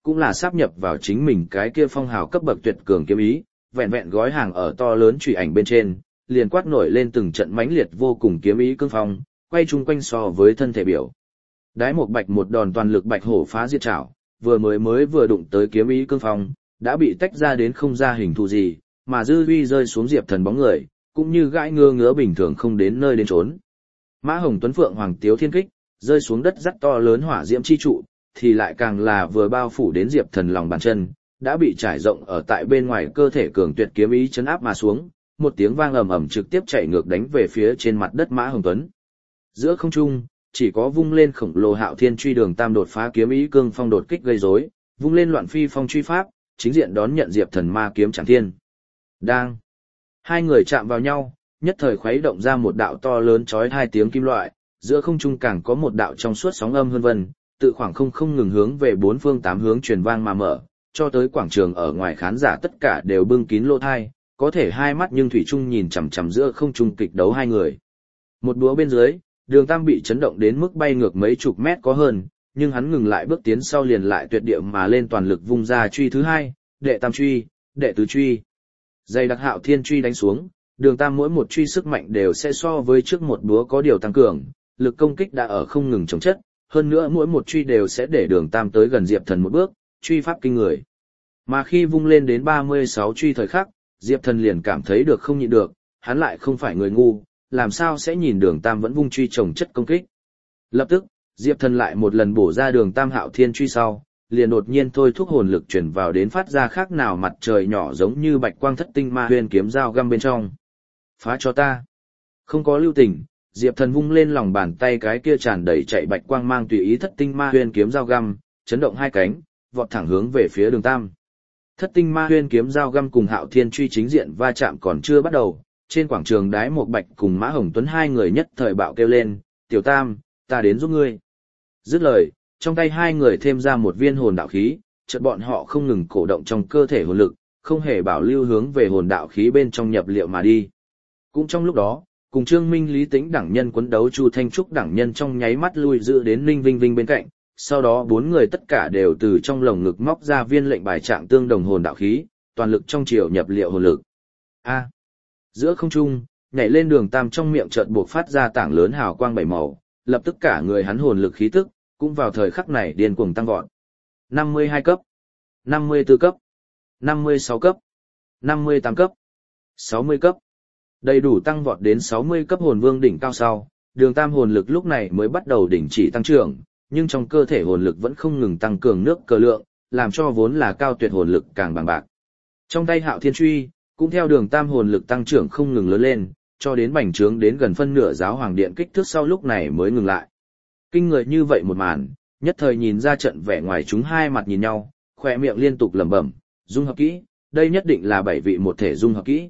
S1: cũng là sáp nhập vào chính mình cái kia phong hào cấp bậc tuyệt cường kiếm ý, vẹn vẹn gói hàng ở to lớn chùy ảnh bên trên, liền quát nổi lên từng trận mãnh liệt vô cùng kiếm ý cương phong, quay chung quanh so với thân thể biểu. Đái một bạch một đòn toàn lực bạch hổ phá diệt trảo, vừa mới mới vừa đụng tới kiếm ý cương phong, đã bị tách ra đến không ra hình thù gì, mà dư uy rơi xuống Diệp Thần bóng người, cũng như gãi ngơ ngứa bình thường không đến nơi đến trốn. Mã Hồng Tuấn Phượng Hoàng Tiếu Thiên Kích, rơi xuống đất rất to lớn hỏa diễm chi trụ, thì lại càng là vừa bao phủ đến Diệp Thần lòng bàn chân, đã bị trải rộng ở tại bên ngoài cơ thể cường tuyệt kiếm ý chấn áp mà xuống, một tiếng vang ầm ầm trực tiếp chạy ngược đánh về phía trên mặt đất Mã Hồng Tuấn. Giữa không trung, chỉ có vung lên khổng lồ Hạo Thiên Truy Đường Tam đột phá kiếm ý cương phong đột kích gây rối, vung lên Loạn Phi Phong truy pháp, chính diện đón nhận Diệp Thần ma kiếm Trảm Thiên. Đang, hai người chạm vào nhau, nhất thời khuấy động ra một đạo to lớn chói hai tiếng kim loại, giữa không trung càng có một đạo trong suốt sóng âm hơn vân, tự khoảng không không ngừng hướng về bốn phương tám hướng truyền vang mà mở, cho tới quảng trường ở ngoài khán giả tất cả đều bưng kín lỗ tai, có thể hai mắt nhưng thủy chung nhìn chằm chằm giữa không trung kịch đấu hai người. Một búa bên dưới, Đường Tam bị chấn động đến mức bay ngược mấy chục mét có hơn, nhưng hắn ngừng lại bước tiến sau liền lại tuyệt địa mà lên toàn lực vung ra truy thứ hai, đệ tam truy, đệ tứ truy. Dày đặc Hạo Thiên truy đánh xuống, Đường Tam mỗi một truy sức mạnh đều sẽ so với trước một búa có điều tăng cường, lực công kích đã ở không ngừng chống chất, hơn nữa mỗi một truy đều sẽ để Đường Tam tới gần Diệp Thần một bước, truy pháp kinh người. Mà khi vung lên đến ba mươi sáu truy thời khắc, Diệp Thần liền cảm thấy được không nhịn được, hắn lại không phải người ngu, làm sao sẽ nhìn Đường Tam vẫn vung truy chồng chất công kích. Lập tức, Diệp Thần lại một lần bổ ra Đường Tam Hạo Thiên truy sau, liền đột nhiên thôi thúc hồn lực chuyển vào đến phát ra khác nào mặt trời nhỏ giống như bạch quang thất tinh ma huyền kiếm dao găm bên trong. Phá cho ta. Không có lưu tình, Diệp Thần vung lên lòng bàn tay cái kia tràn đầy chạy bạch quang mang tùy ý thất tinh ma huyền kiếm dao găm, chấn động hai cánh, vọt thẳng hướng về phía Đường Tam. Thất tinh ma huyền kiếm dao găm cùng Hạo Thiên truy chính diện va chạm còn chưa bắt đầu, trên quảng trường Đái Một Bạch cùng Mã Hồng Tuấn hai người nhất thời bạo kêu lên, "Tiểu Tam, ta đến giúp ngươi." Dứt lời, trong tay hai người thêm ra một viên hồn đạo khí, chợt bọn họ không ngừng cổ động trong cơ thể hồn lực, không hề bảo lưu hướng về hồn đạo khí bên trong nhập liệu mà đi. Cũng trong lúc đó, cùng Trương Minh Lý Tĩnh đẳng nhân quấn đấu Chu Thanh Trúc đẳng nhân trong nháy mắt lui dự đến Ninh Vinh Vinh bên cạnh, sau đó bốn người tất cả đều từ trong lồng ngực móc ra viên lệnh bài trạng tương đồng hồn đạo khí, toàn lực trong chiều nhập liệu hồn lực. A. Giữa không trung, nhảy lên Đường Tam trong miệng chợt buộc phát ra tảng lớn hào quang bảy màu, lập tức cả người hắn hồn lực khí tức cũng vào thời khắc này điên cuồng tăng vọt. năm mươi hai cấp, năm mươi tư cấp, năm mươi sáu cấp, năm mươi tám cấp, sáu mươi cấp. Đầy đủ tăng vọt đến sáu mươi cấp hồn vương đỉnh cao sau, Đường Tam hồn lực lúc này mới bắt đầu đỉnh chỉ tăng trưởng, nhưng trong cơ thể hồn lực vẫn không ngừng tăng cường nước cờ lượng, làm cho vốn là cao tuyệt hồn lực càng bằng bạc. Trong tay Hạo Thiên truy, cũng theo Đường Tam hồn lực tăng trưởng không ngừng lớn lên, cho đến bành trướng đến gần phân nửa giáo hoàng điện kích thước sau lúc này mới ngừng lại. Kinh người như vậy một màn, nhất thời nhìn ra trận vẻ ngoài chúng hai mặt nhìn nhau, khỏe miệng liên tục lẩm bẩm, dung hợp kỹ, đây nhất định là bảy vị một thể dung hợp kỹ.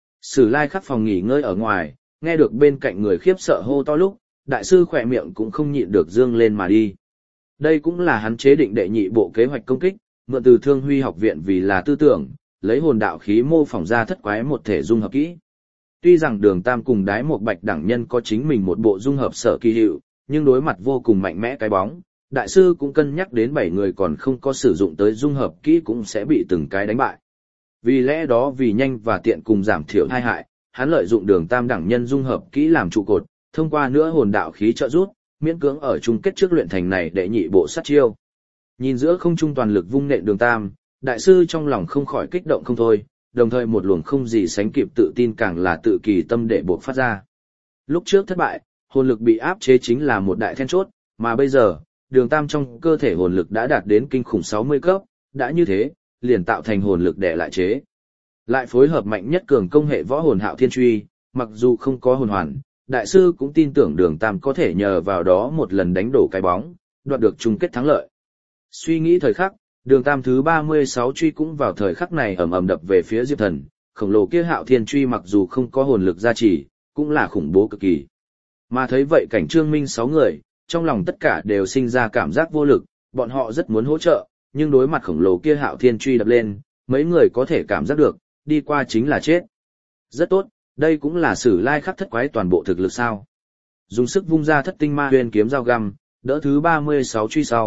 S1: Sử Lai khắc phòng nghỉ ngơi ở ngoài, nghe được bên cạnh người khiếp sợ hô to lúc, đại sư khỏe miệng cũng không nhịn được dương lên mà đi. Đây cũng là hắn chế định đệ nhị bộ kế hoạch công kích, mượn từ Thương Huy học viện vì là tư tưởng, lấy hồn đạo khí mô phỏng ra thất quái một thể dung hợp kỹ. Tuy rằng Đường Tam cùng Đái Một Bạch đẳng nhân có chính mình một bộ dung hợp sở kỳ hiệu, nhưng đối mặt vô cùng mạnh mẽ cái bóng, đại sư cũng cân nhắc đến bảy người còn không có sử dụng tới dung hợp kỹ cũng sẽ bị từng cái đánh bại. Vì lẽ đó vì nhanh và tiện cùng giảm thiểu tai hại, hắn lợi dụng Đường Tam đẳng nhân dung hợp kỹ làm trụ cột, thông qua nữa hồn đạo khí trợ giúp, miễn cưỡng ở chung kết trước luyện thành này đệ nhị bộ sát chiêu. Nhìn giữa không trung toàn lực vung nện Đường Tam, đại sư trong lòng không khỏi kích động không thôi, đồng thời một luồng không gì sánh kịp tự tin càng là tự kỳ tâm để buộc phát ra. Lúc trước thất bại, hồn lực bị áp chế chính là một đại then chốt, mà bây giờ, Đường Tam trong cơ thể hồn lực đã đạt đến kinh khủng sáu mươi cấp, đã như thế, liền tạo thành hồn lực để lại chế. Lại phối hợp mạnh nhất cường công hệ võ hồn Hạo Thiên truy, mặc dù không có hồn hoàn, đại sư cũng tin tưởng Đường Tam có thể nhờ vào đó một lần đánh đổ cái bóng, đoạt được chung kết thắng lợi. Suy nghĩ thời khắc, Đường Tam thứ ba mươi sáu truy cũng vào thời khắc này ầm ầm đập về phía Diệp Thần, khổng lồ kia Hạo Thiên truy mặc dù không có hồn lực gia trì, cũng là khủng bố cực kỳ. Mà thấy vậy cảnh Trương Minh sáu người, trong lòng tất cả đều sinh ra cảm giác vô lực, bọn họ rất muốn hỗ trợ, nhưng đối mặt khổng lồ kia Hạo Thiên truy đập lên, mấy người có thể cảm giác được, đi qua chính là chết. Rất tốt, đây cũng là Sử Lai khắc thất quái toàn bộ thực lực sao. Dùng sức vung ra thất tinh ma huyền kiếm dao găm, đỡ thứ ba mươi sáu truy sau,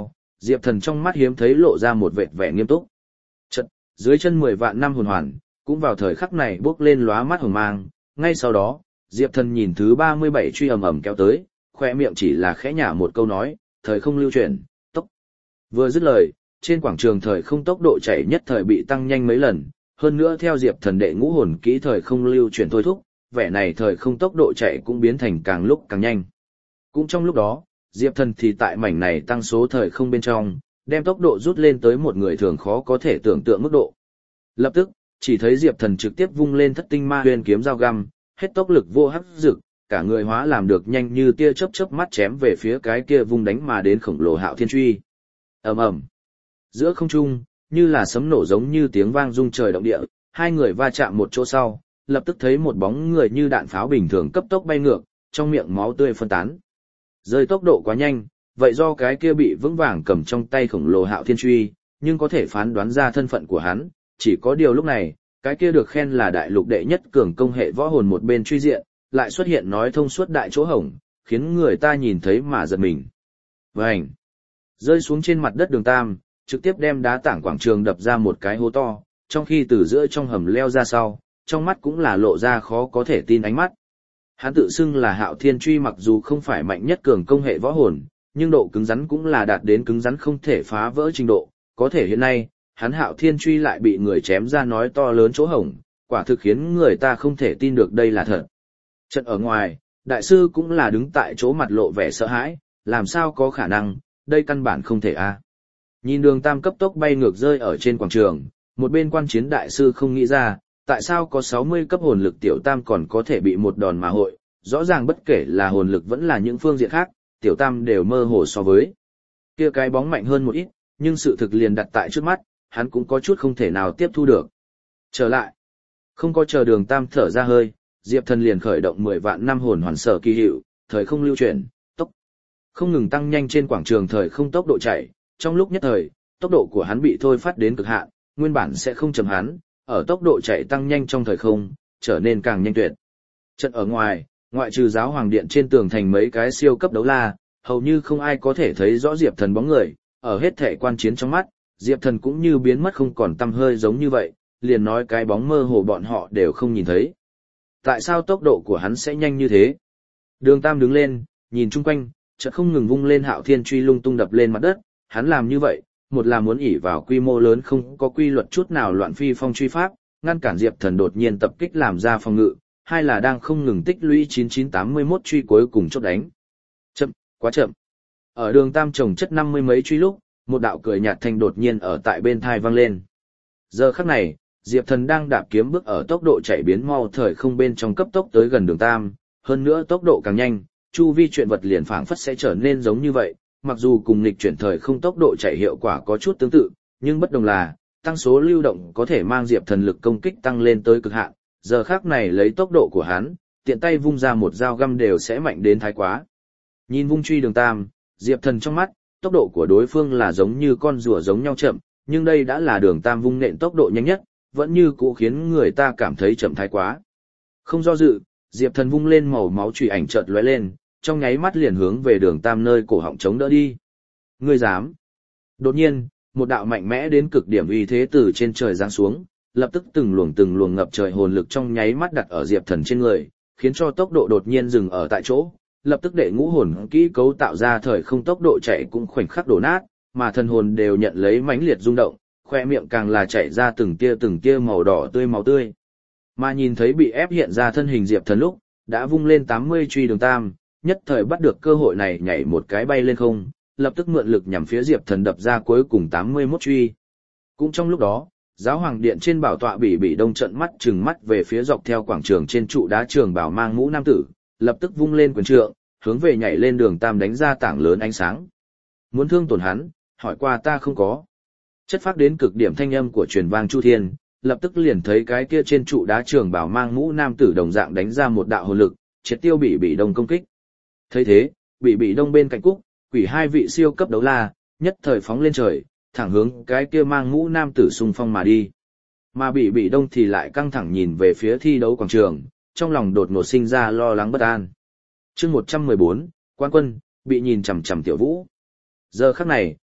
S1: Diệp Thần trong mắt hiếm thấy lộ ra một vệt vẻ nghiêm túc. Chợt, dưới chân mười vạn năm hồn hoàn, cũng vào thời khắc này bước lên lóa mắt hồng mang, ngay sau đó, Diệp Thần nhìn thứ ba mươi bảy truy ầm ầm kéo tới, khoe miệng chỉ là khẽ nhả một câu nói, thời không lưu chuyển, tốc. Vừa dứt lời, trên quảng trường thời không tốc độ chạy nhất thời bị tăng nhanh mấy lần, hơn nữa theo Diệp Thần đệ ngũ hồn kỹ thời không lưu chuyển thôi thúc, vẻ này thời không tốc độ chạy cũng biến thành càng lúc càng nhanh. Cũng trong lúc đó, Diệp Thần thì tại mảnh này tăng số thời không bên trong, đem tốc độ rút lên tới một người thường khó có thể tưởng tượng mức độ. Lập tức, chỉ thấy Diệp Thần trực tiếp vung lên thất tinh ma huyền kiếm dao găm, hết tốc lực vô hấp dực, cả người hóa làm được nhanh như tia chớp chớp mắt chém về phía cái kia vung đánh mà đến khổng lồ Hạo Thiên truy. Ầm ầm. Giữa không trung, như là sấm nổ giống như tiếng vang rung trời động địa, hai người va chạm một chỗ sau, lập tức thấy một bóng người như đạn pháo bình thường cấp tốc bay ngược, trong miệng máu tươi phân tán. Rơi tốc độ quá nhanh, vậy do cái kia bị vững vàng cầm trong tay khổng lồ Hạo Thiên truy, nhưng có thể phán đoán ra thân phận của hắn, chỉ có điều lúc này, cái kia được khen là đại lục đệ nhất cường công hệ võ hồn một bên truy diện, lại xuất hiện nói thông suốt đại chỗ hổng, khiến người ta nhìn thấy mà giật mình. Vành! Rơi xuống trên mặt đất Đường Tam, trực tiếp đem đá tảng quảng trường đập ra một cái hố to, trong khi từ giữa trong hầm leo ra sau, trong mắt cũng là lộ ra khó có thể tin ánh mắt. Hắn tự xưng là Hạo Thiên truy mặc dù không phải mạnh nhất cường công hệ võ hồn, nhưng độ cứng rắn cũng là đạt đến cứng rắn không thể phá vỡ trình độ, có thể hiện nay, hắn Hạo Thiên truy lại bị người chém ra nói to lớn chỗ hổng, quả thực khiến người ta không thể tin được đây là thật. Trận ở ngoài, đại sư cũng là đứng tại chỗ mặt lộ vẻ sợ hãi, làm sao có khả năng, đây căn bản không thể a. Nhìn Đường Tam cấp tốc bay ngược rơi ở trên quảng trường, một bên quan chiến đại sư không nghĩ ra, tại sao có sáu mươi cấp hồn lực tiểu tam còn có thể bị một đòn mà hội, rõ ràng bất kể là hồn lực vẫn là những phương diện khác, tiểu tam đều mơ hồ so với. Kia cái bóng mạnh hơn một ít, nhưng sự thực liền đặt tại trước mắt, hắn cũng có chút không thể nào tiếp thu được. Trở lại, không có chờ Đường Tam thở ra hơi, Diệp Thần liền khởi động mười vạn năm hồn hoàn sở kỳ hiệu, thời không lưu chuyển, tốc. Không ngừng tăng nhanh trên quảng trường thời không tốc độ chạy, trong lúc nhất thời, tốc độ của hắn bị thôi phát đến cực hạn, nguyên bản sẽ không chậm hắn, ở tốc độ chạy tăng nhanh trong thời không, trở nên càng nhanh tuyệt. Trận ở ngoài, ngoại trừ giáo hoàng điện trên tường thành mấy cái siêu cấp đấu la, hầu như không ai có thể thấy rõ Diệp Thần bóng người, ở hết thể quan chiến trong mắt, Diệp Thần cũng như biến mất không còn tăm hơi giống như vậy, liền nói cái bóng mơ hồ bọn họ đều không nhìn thấy. Tại sao tốc độ của hắn sẽ nhanh như thế? Đường Tam đứng lên, nhìn chung quanh, chợt không ngừng vung lên Hạo Thiên truy lung tung đập lên mặt đất, hắn làm như vậy, một là muốn ỷ vào quy mô lớn không có quy luật chút nào loạn phi phong truy pháp, ngăn cản Diệp Thần đột nhiên tập kích làm ra phòng ngự, hai là đang không ngừng tích lũy chín chín tám mươi mốt truy cuối cùng chốt đánh. Chậm, quá chậm. Ở Đường Tam trồng chất năm mươi mấy truy lúc, một đạo cười nhạt thanh đột nhiên ở tại bên thai vang lên. Giờ khắc này, Diệp Thần đang đạp kiếm bước ở tốc độ chạy biến mau thời không bên trong cấp tốc tới gần Đường Tam, hơn nữa tốc độ càng nhanh, chu vi chuyện vật liền phảng phất sẽ trở nên giống như vậy, mặc dù cùng nghịch chuyển thời không tốc độ chạy hiệu quả có chút tương tự, nhưng bất đồng là, tăng số lưu động có thể mang Diệp Thần lực công kích tăng lên tới cực hạn, giờ khắc này lấy tốc độ của hắn, tiện tay vung ra một dao găm đều sẽ mạnh đến thái quá. Nhìn vung truy Đường Tam, Diệp Thần trong mắt, tốc độ của đối phương là giống như con rùa giống nhau chậm, nhưng đây đã là Đường Tam vung nện tốc độ nhanh nhất, vẫn như cũ khiến người ta cảm thấy chậm thái quá. Không do dự, Diệp Thần vung lên màu máu chùy ảnh chợt lóe lên, trong nháy mắt liền hướng về Đường Tam nơi cổ họng chống đỡ đi. Ngươi dám? Đột nhiên, một đạo mạnh mẽ đến cực điểm uy thế từ trên trời giáng xuống, lập tức từng luồng từng luồng ngập trời hồn lực trong nháy mắt đặt ở Diệp Thần trên người, khiến cho tốc độ đột nhiên dừng ở tại chỗ, lập tức đệ ngũ hồn kỹ cấu tạo ra thời không tốc độ chạy cũng khoảnh khắc đổ nát, mà thần hồn đều nhận lấy mãnh liệt rung động, khoe miệng càng là chảy ra từng tia từng tia màu đỏ tươi máu tươi. Mà nhìn thấy bị ép hiện ra thân hình Diệp Thần lúc, đã vung lên tám mươi truy Đường Tam, nhất thời bắt được cơ hội này nhảy một cái bay lên không, lập tức mượn lực nhằm phía Diệp Thần đập ra cuối cùng tám mươi mốt truy. Cũng trong lúc đó, giáo hoàng điện trên bảo tọa Bỉ Bỉ Đông trận mắt trừng mắt về phía dọc theo quảng trường trên trụ đá trường bảo mang mũ nam tử, lập tức vung lên quyền trượng, hướng về nhảy lên Đường Tam đánh ra tảng lớn ánh sáng. Muốn thương tổn hắn, hỏi qua ta không có. Chất phác đến cực điểm thanh âm của truyền vang chu thiên, lập tức liền thấy cái kia trên trụ đá trường bảo mang mũ nam tử đồng dạng đánh ra một đạo hồn lực, triệt tiêu Bỉ Bỉ Đông công kích. Thấy thế, Bỉ Bỉ Đông bên cạnh Cúc, Quỷ hai vị siêu cấp đấu la, nhất thời phóng lên trời, thẳng hướng cái kia mang mũ nam tử xung phong mà đi. Mà Bỉ Bỉ Đông thì lại căng thẳng nhìn về phía thi đấu quảng trường, trong lòng đột ngột sinh ra lo lắng bất an. Chương một trăm mười bốn, Quan Quân, bị nhìn chằm chằm Tiểu Vũ. Giờ khắc này,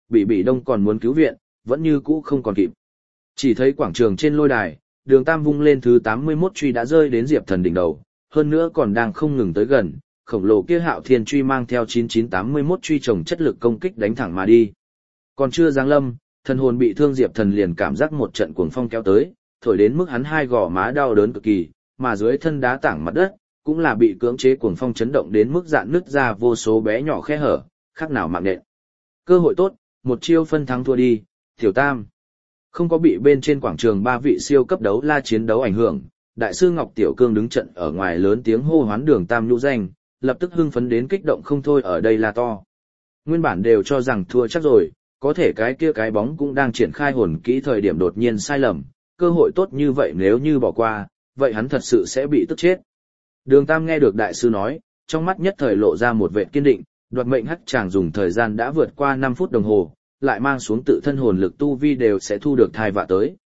S1: bị bị đông còn muốn cứu viện, vẫn như cũ không còn kịp. Chỉ thấy quảng trường trên lôi đài, Đường Tam vung lên thứ tám mươi mốt truy đã rơi đến Diệp Thần đỉnh đầu, hơn nữa còn đang không ngừng tới gần, khổng lồ kia Hạo Thiên truy mang theo chín chín tám mươi mốt truy chồng chất lực công kích đánh thẳng mà đi. Còn chưa giáng lâm, thần hồn bị thương Diệp Thần liền cảm giác một trận cuồng phong kéo tới, thổi đến mức hắn hai gò má đau đớn cực kỳ, mà dưới thân đá tảng mặt đất cũng là bị cưỡng chế cuồng phong chấn động đến mức dạn nứt ra vô số bé nhỏ khe hở, khác nào mạng nện. Cơ hội tốt, một chiêu phân thắng thua đi, Tiểu Tam. Không có bị bên trên quảng trường ba vị siêu cấp đấu la chiến đấu ảnh hưởng, đại sư Ngọc Tiểu Cương đứng trận ở ngoài lớn tiếng hô hoán Đường Tam nhũ danh, lập tức hưng phấn đến kích động không thôi ở đây là to. Nguyên bản đều cho rằng thua chắc rồi, có thể cái kia cái bóng cũng đang triển khai hồn kỹ thời điểm đột nhiên sai lầm, cơ hội tốt như vậy nếu như bỏ qua, vậy hắn thật sự sẽ bị tức chết. Đường Tam nghe được đại sư nói, trong mắt nhất thời lộ ra một vẻ kiên định, đoạt mệnh hắc chàng dùng thời gian đã vượt qua năm phút đồng hồ, lại mang xuống tự thân hồn lực tu vi đều sẽ thu được thai vạ tới.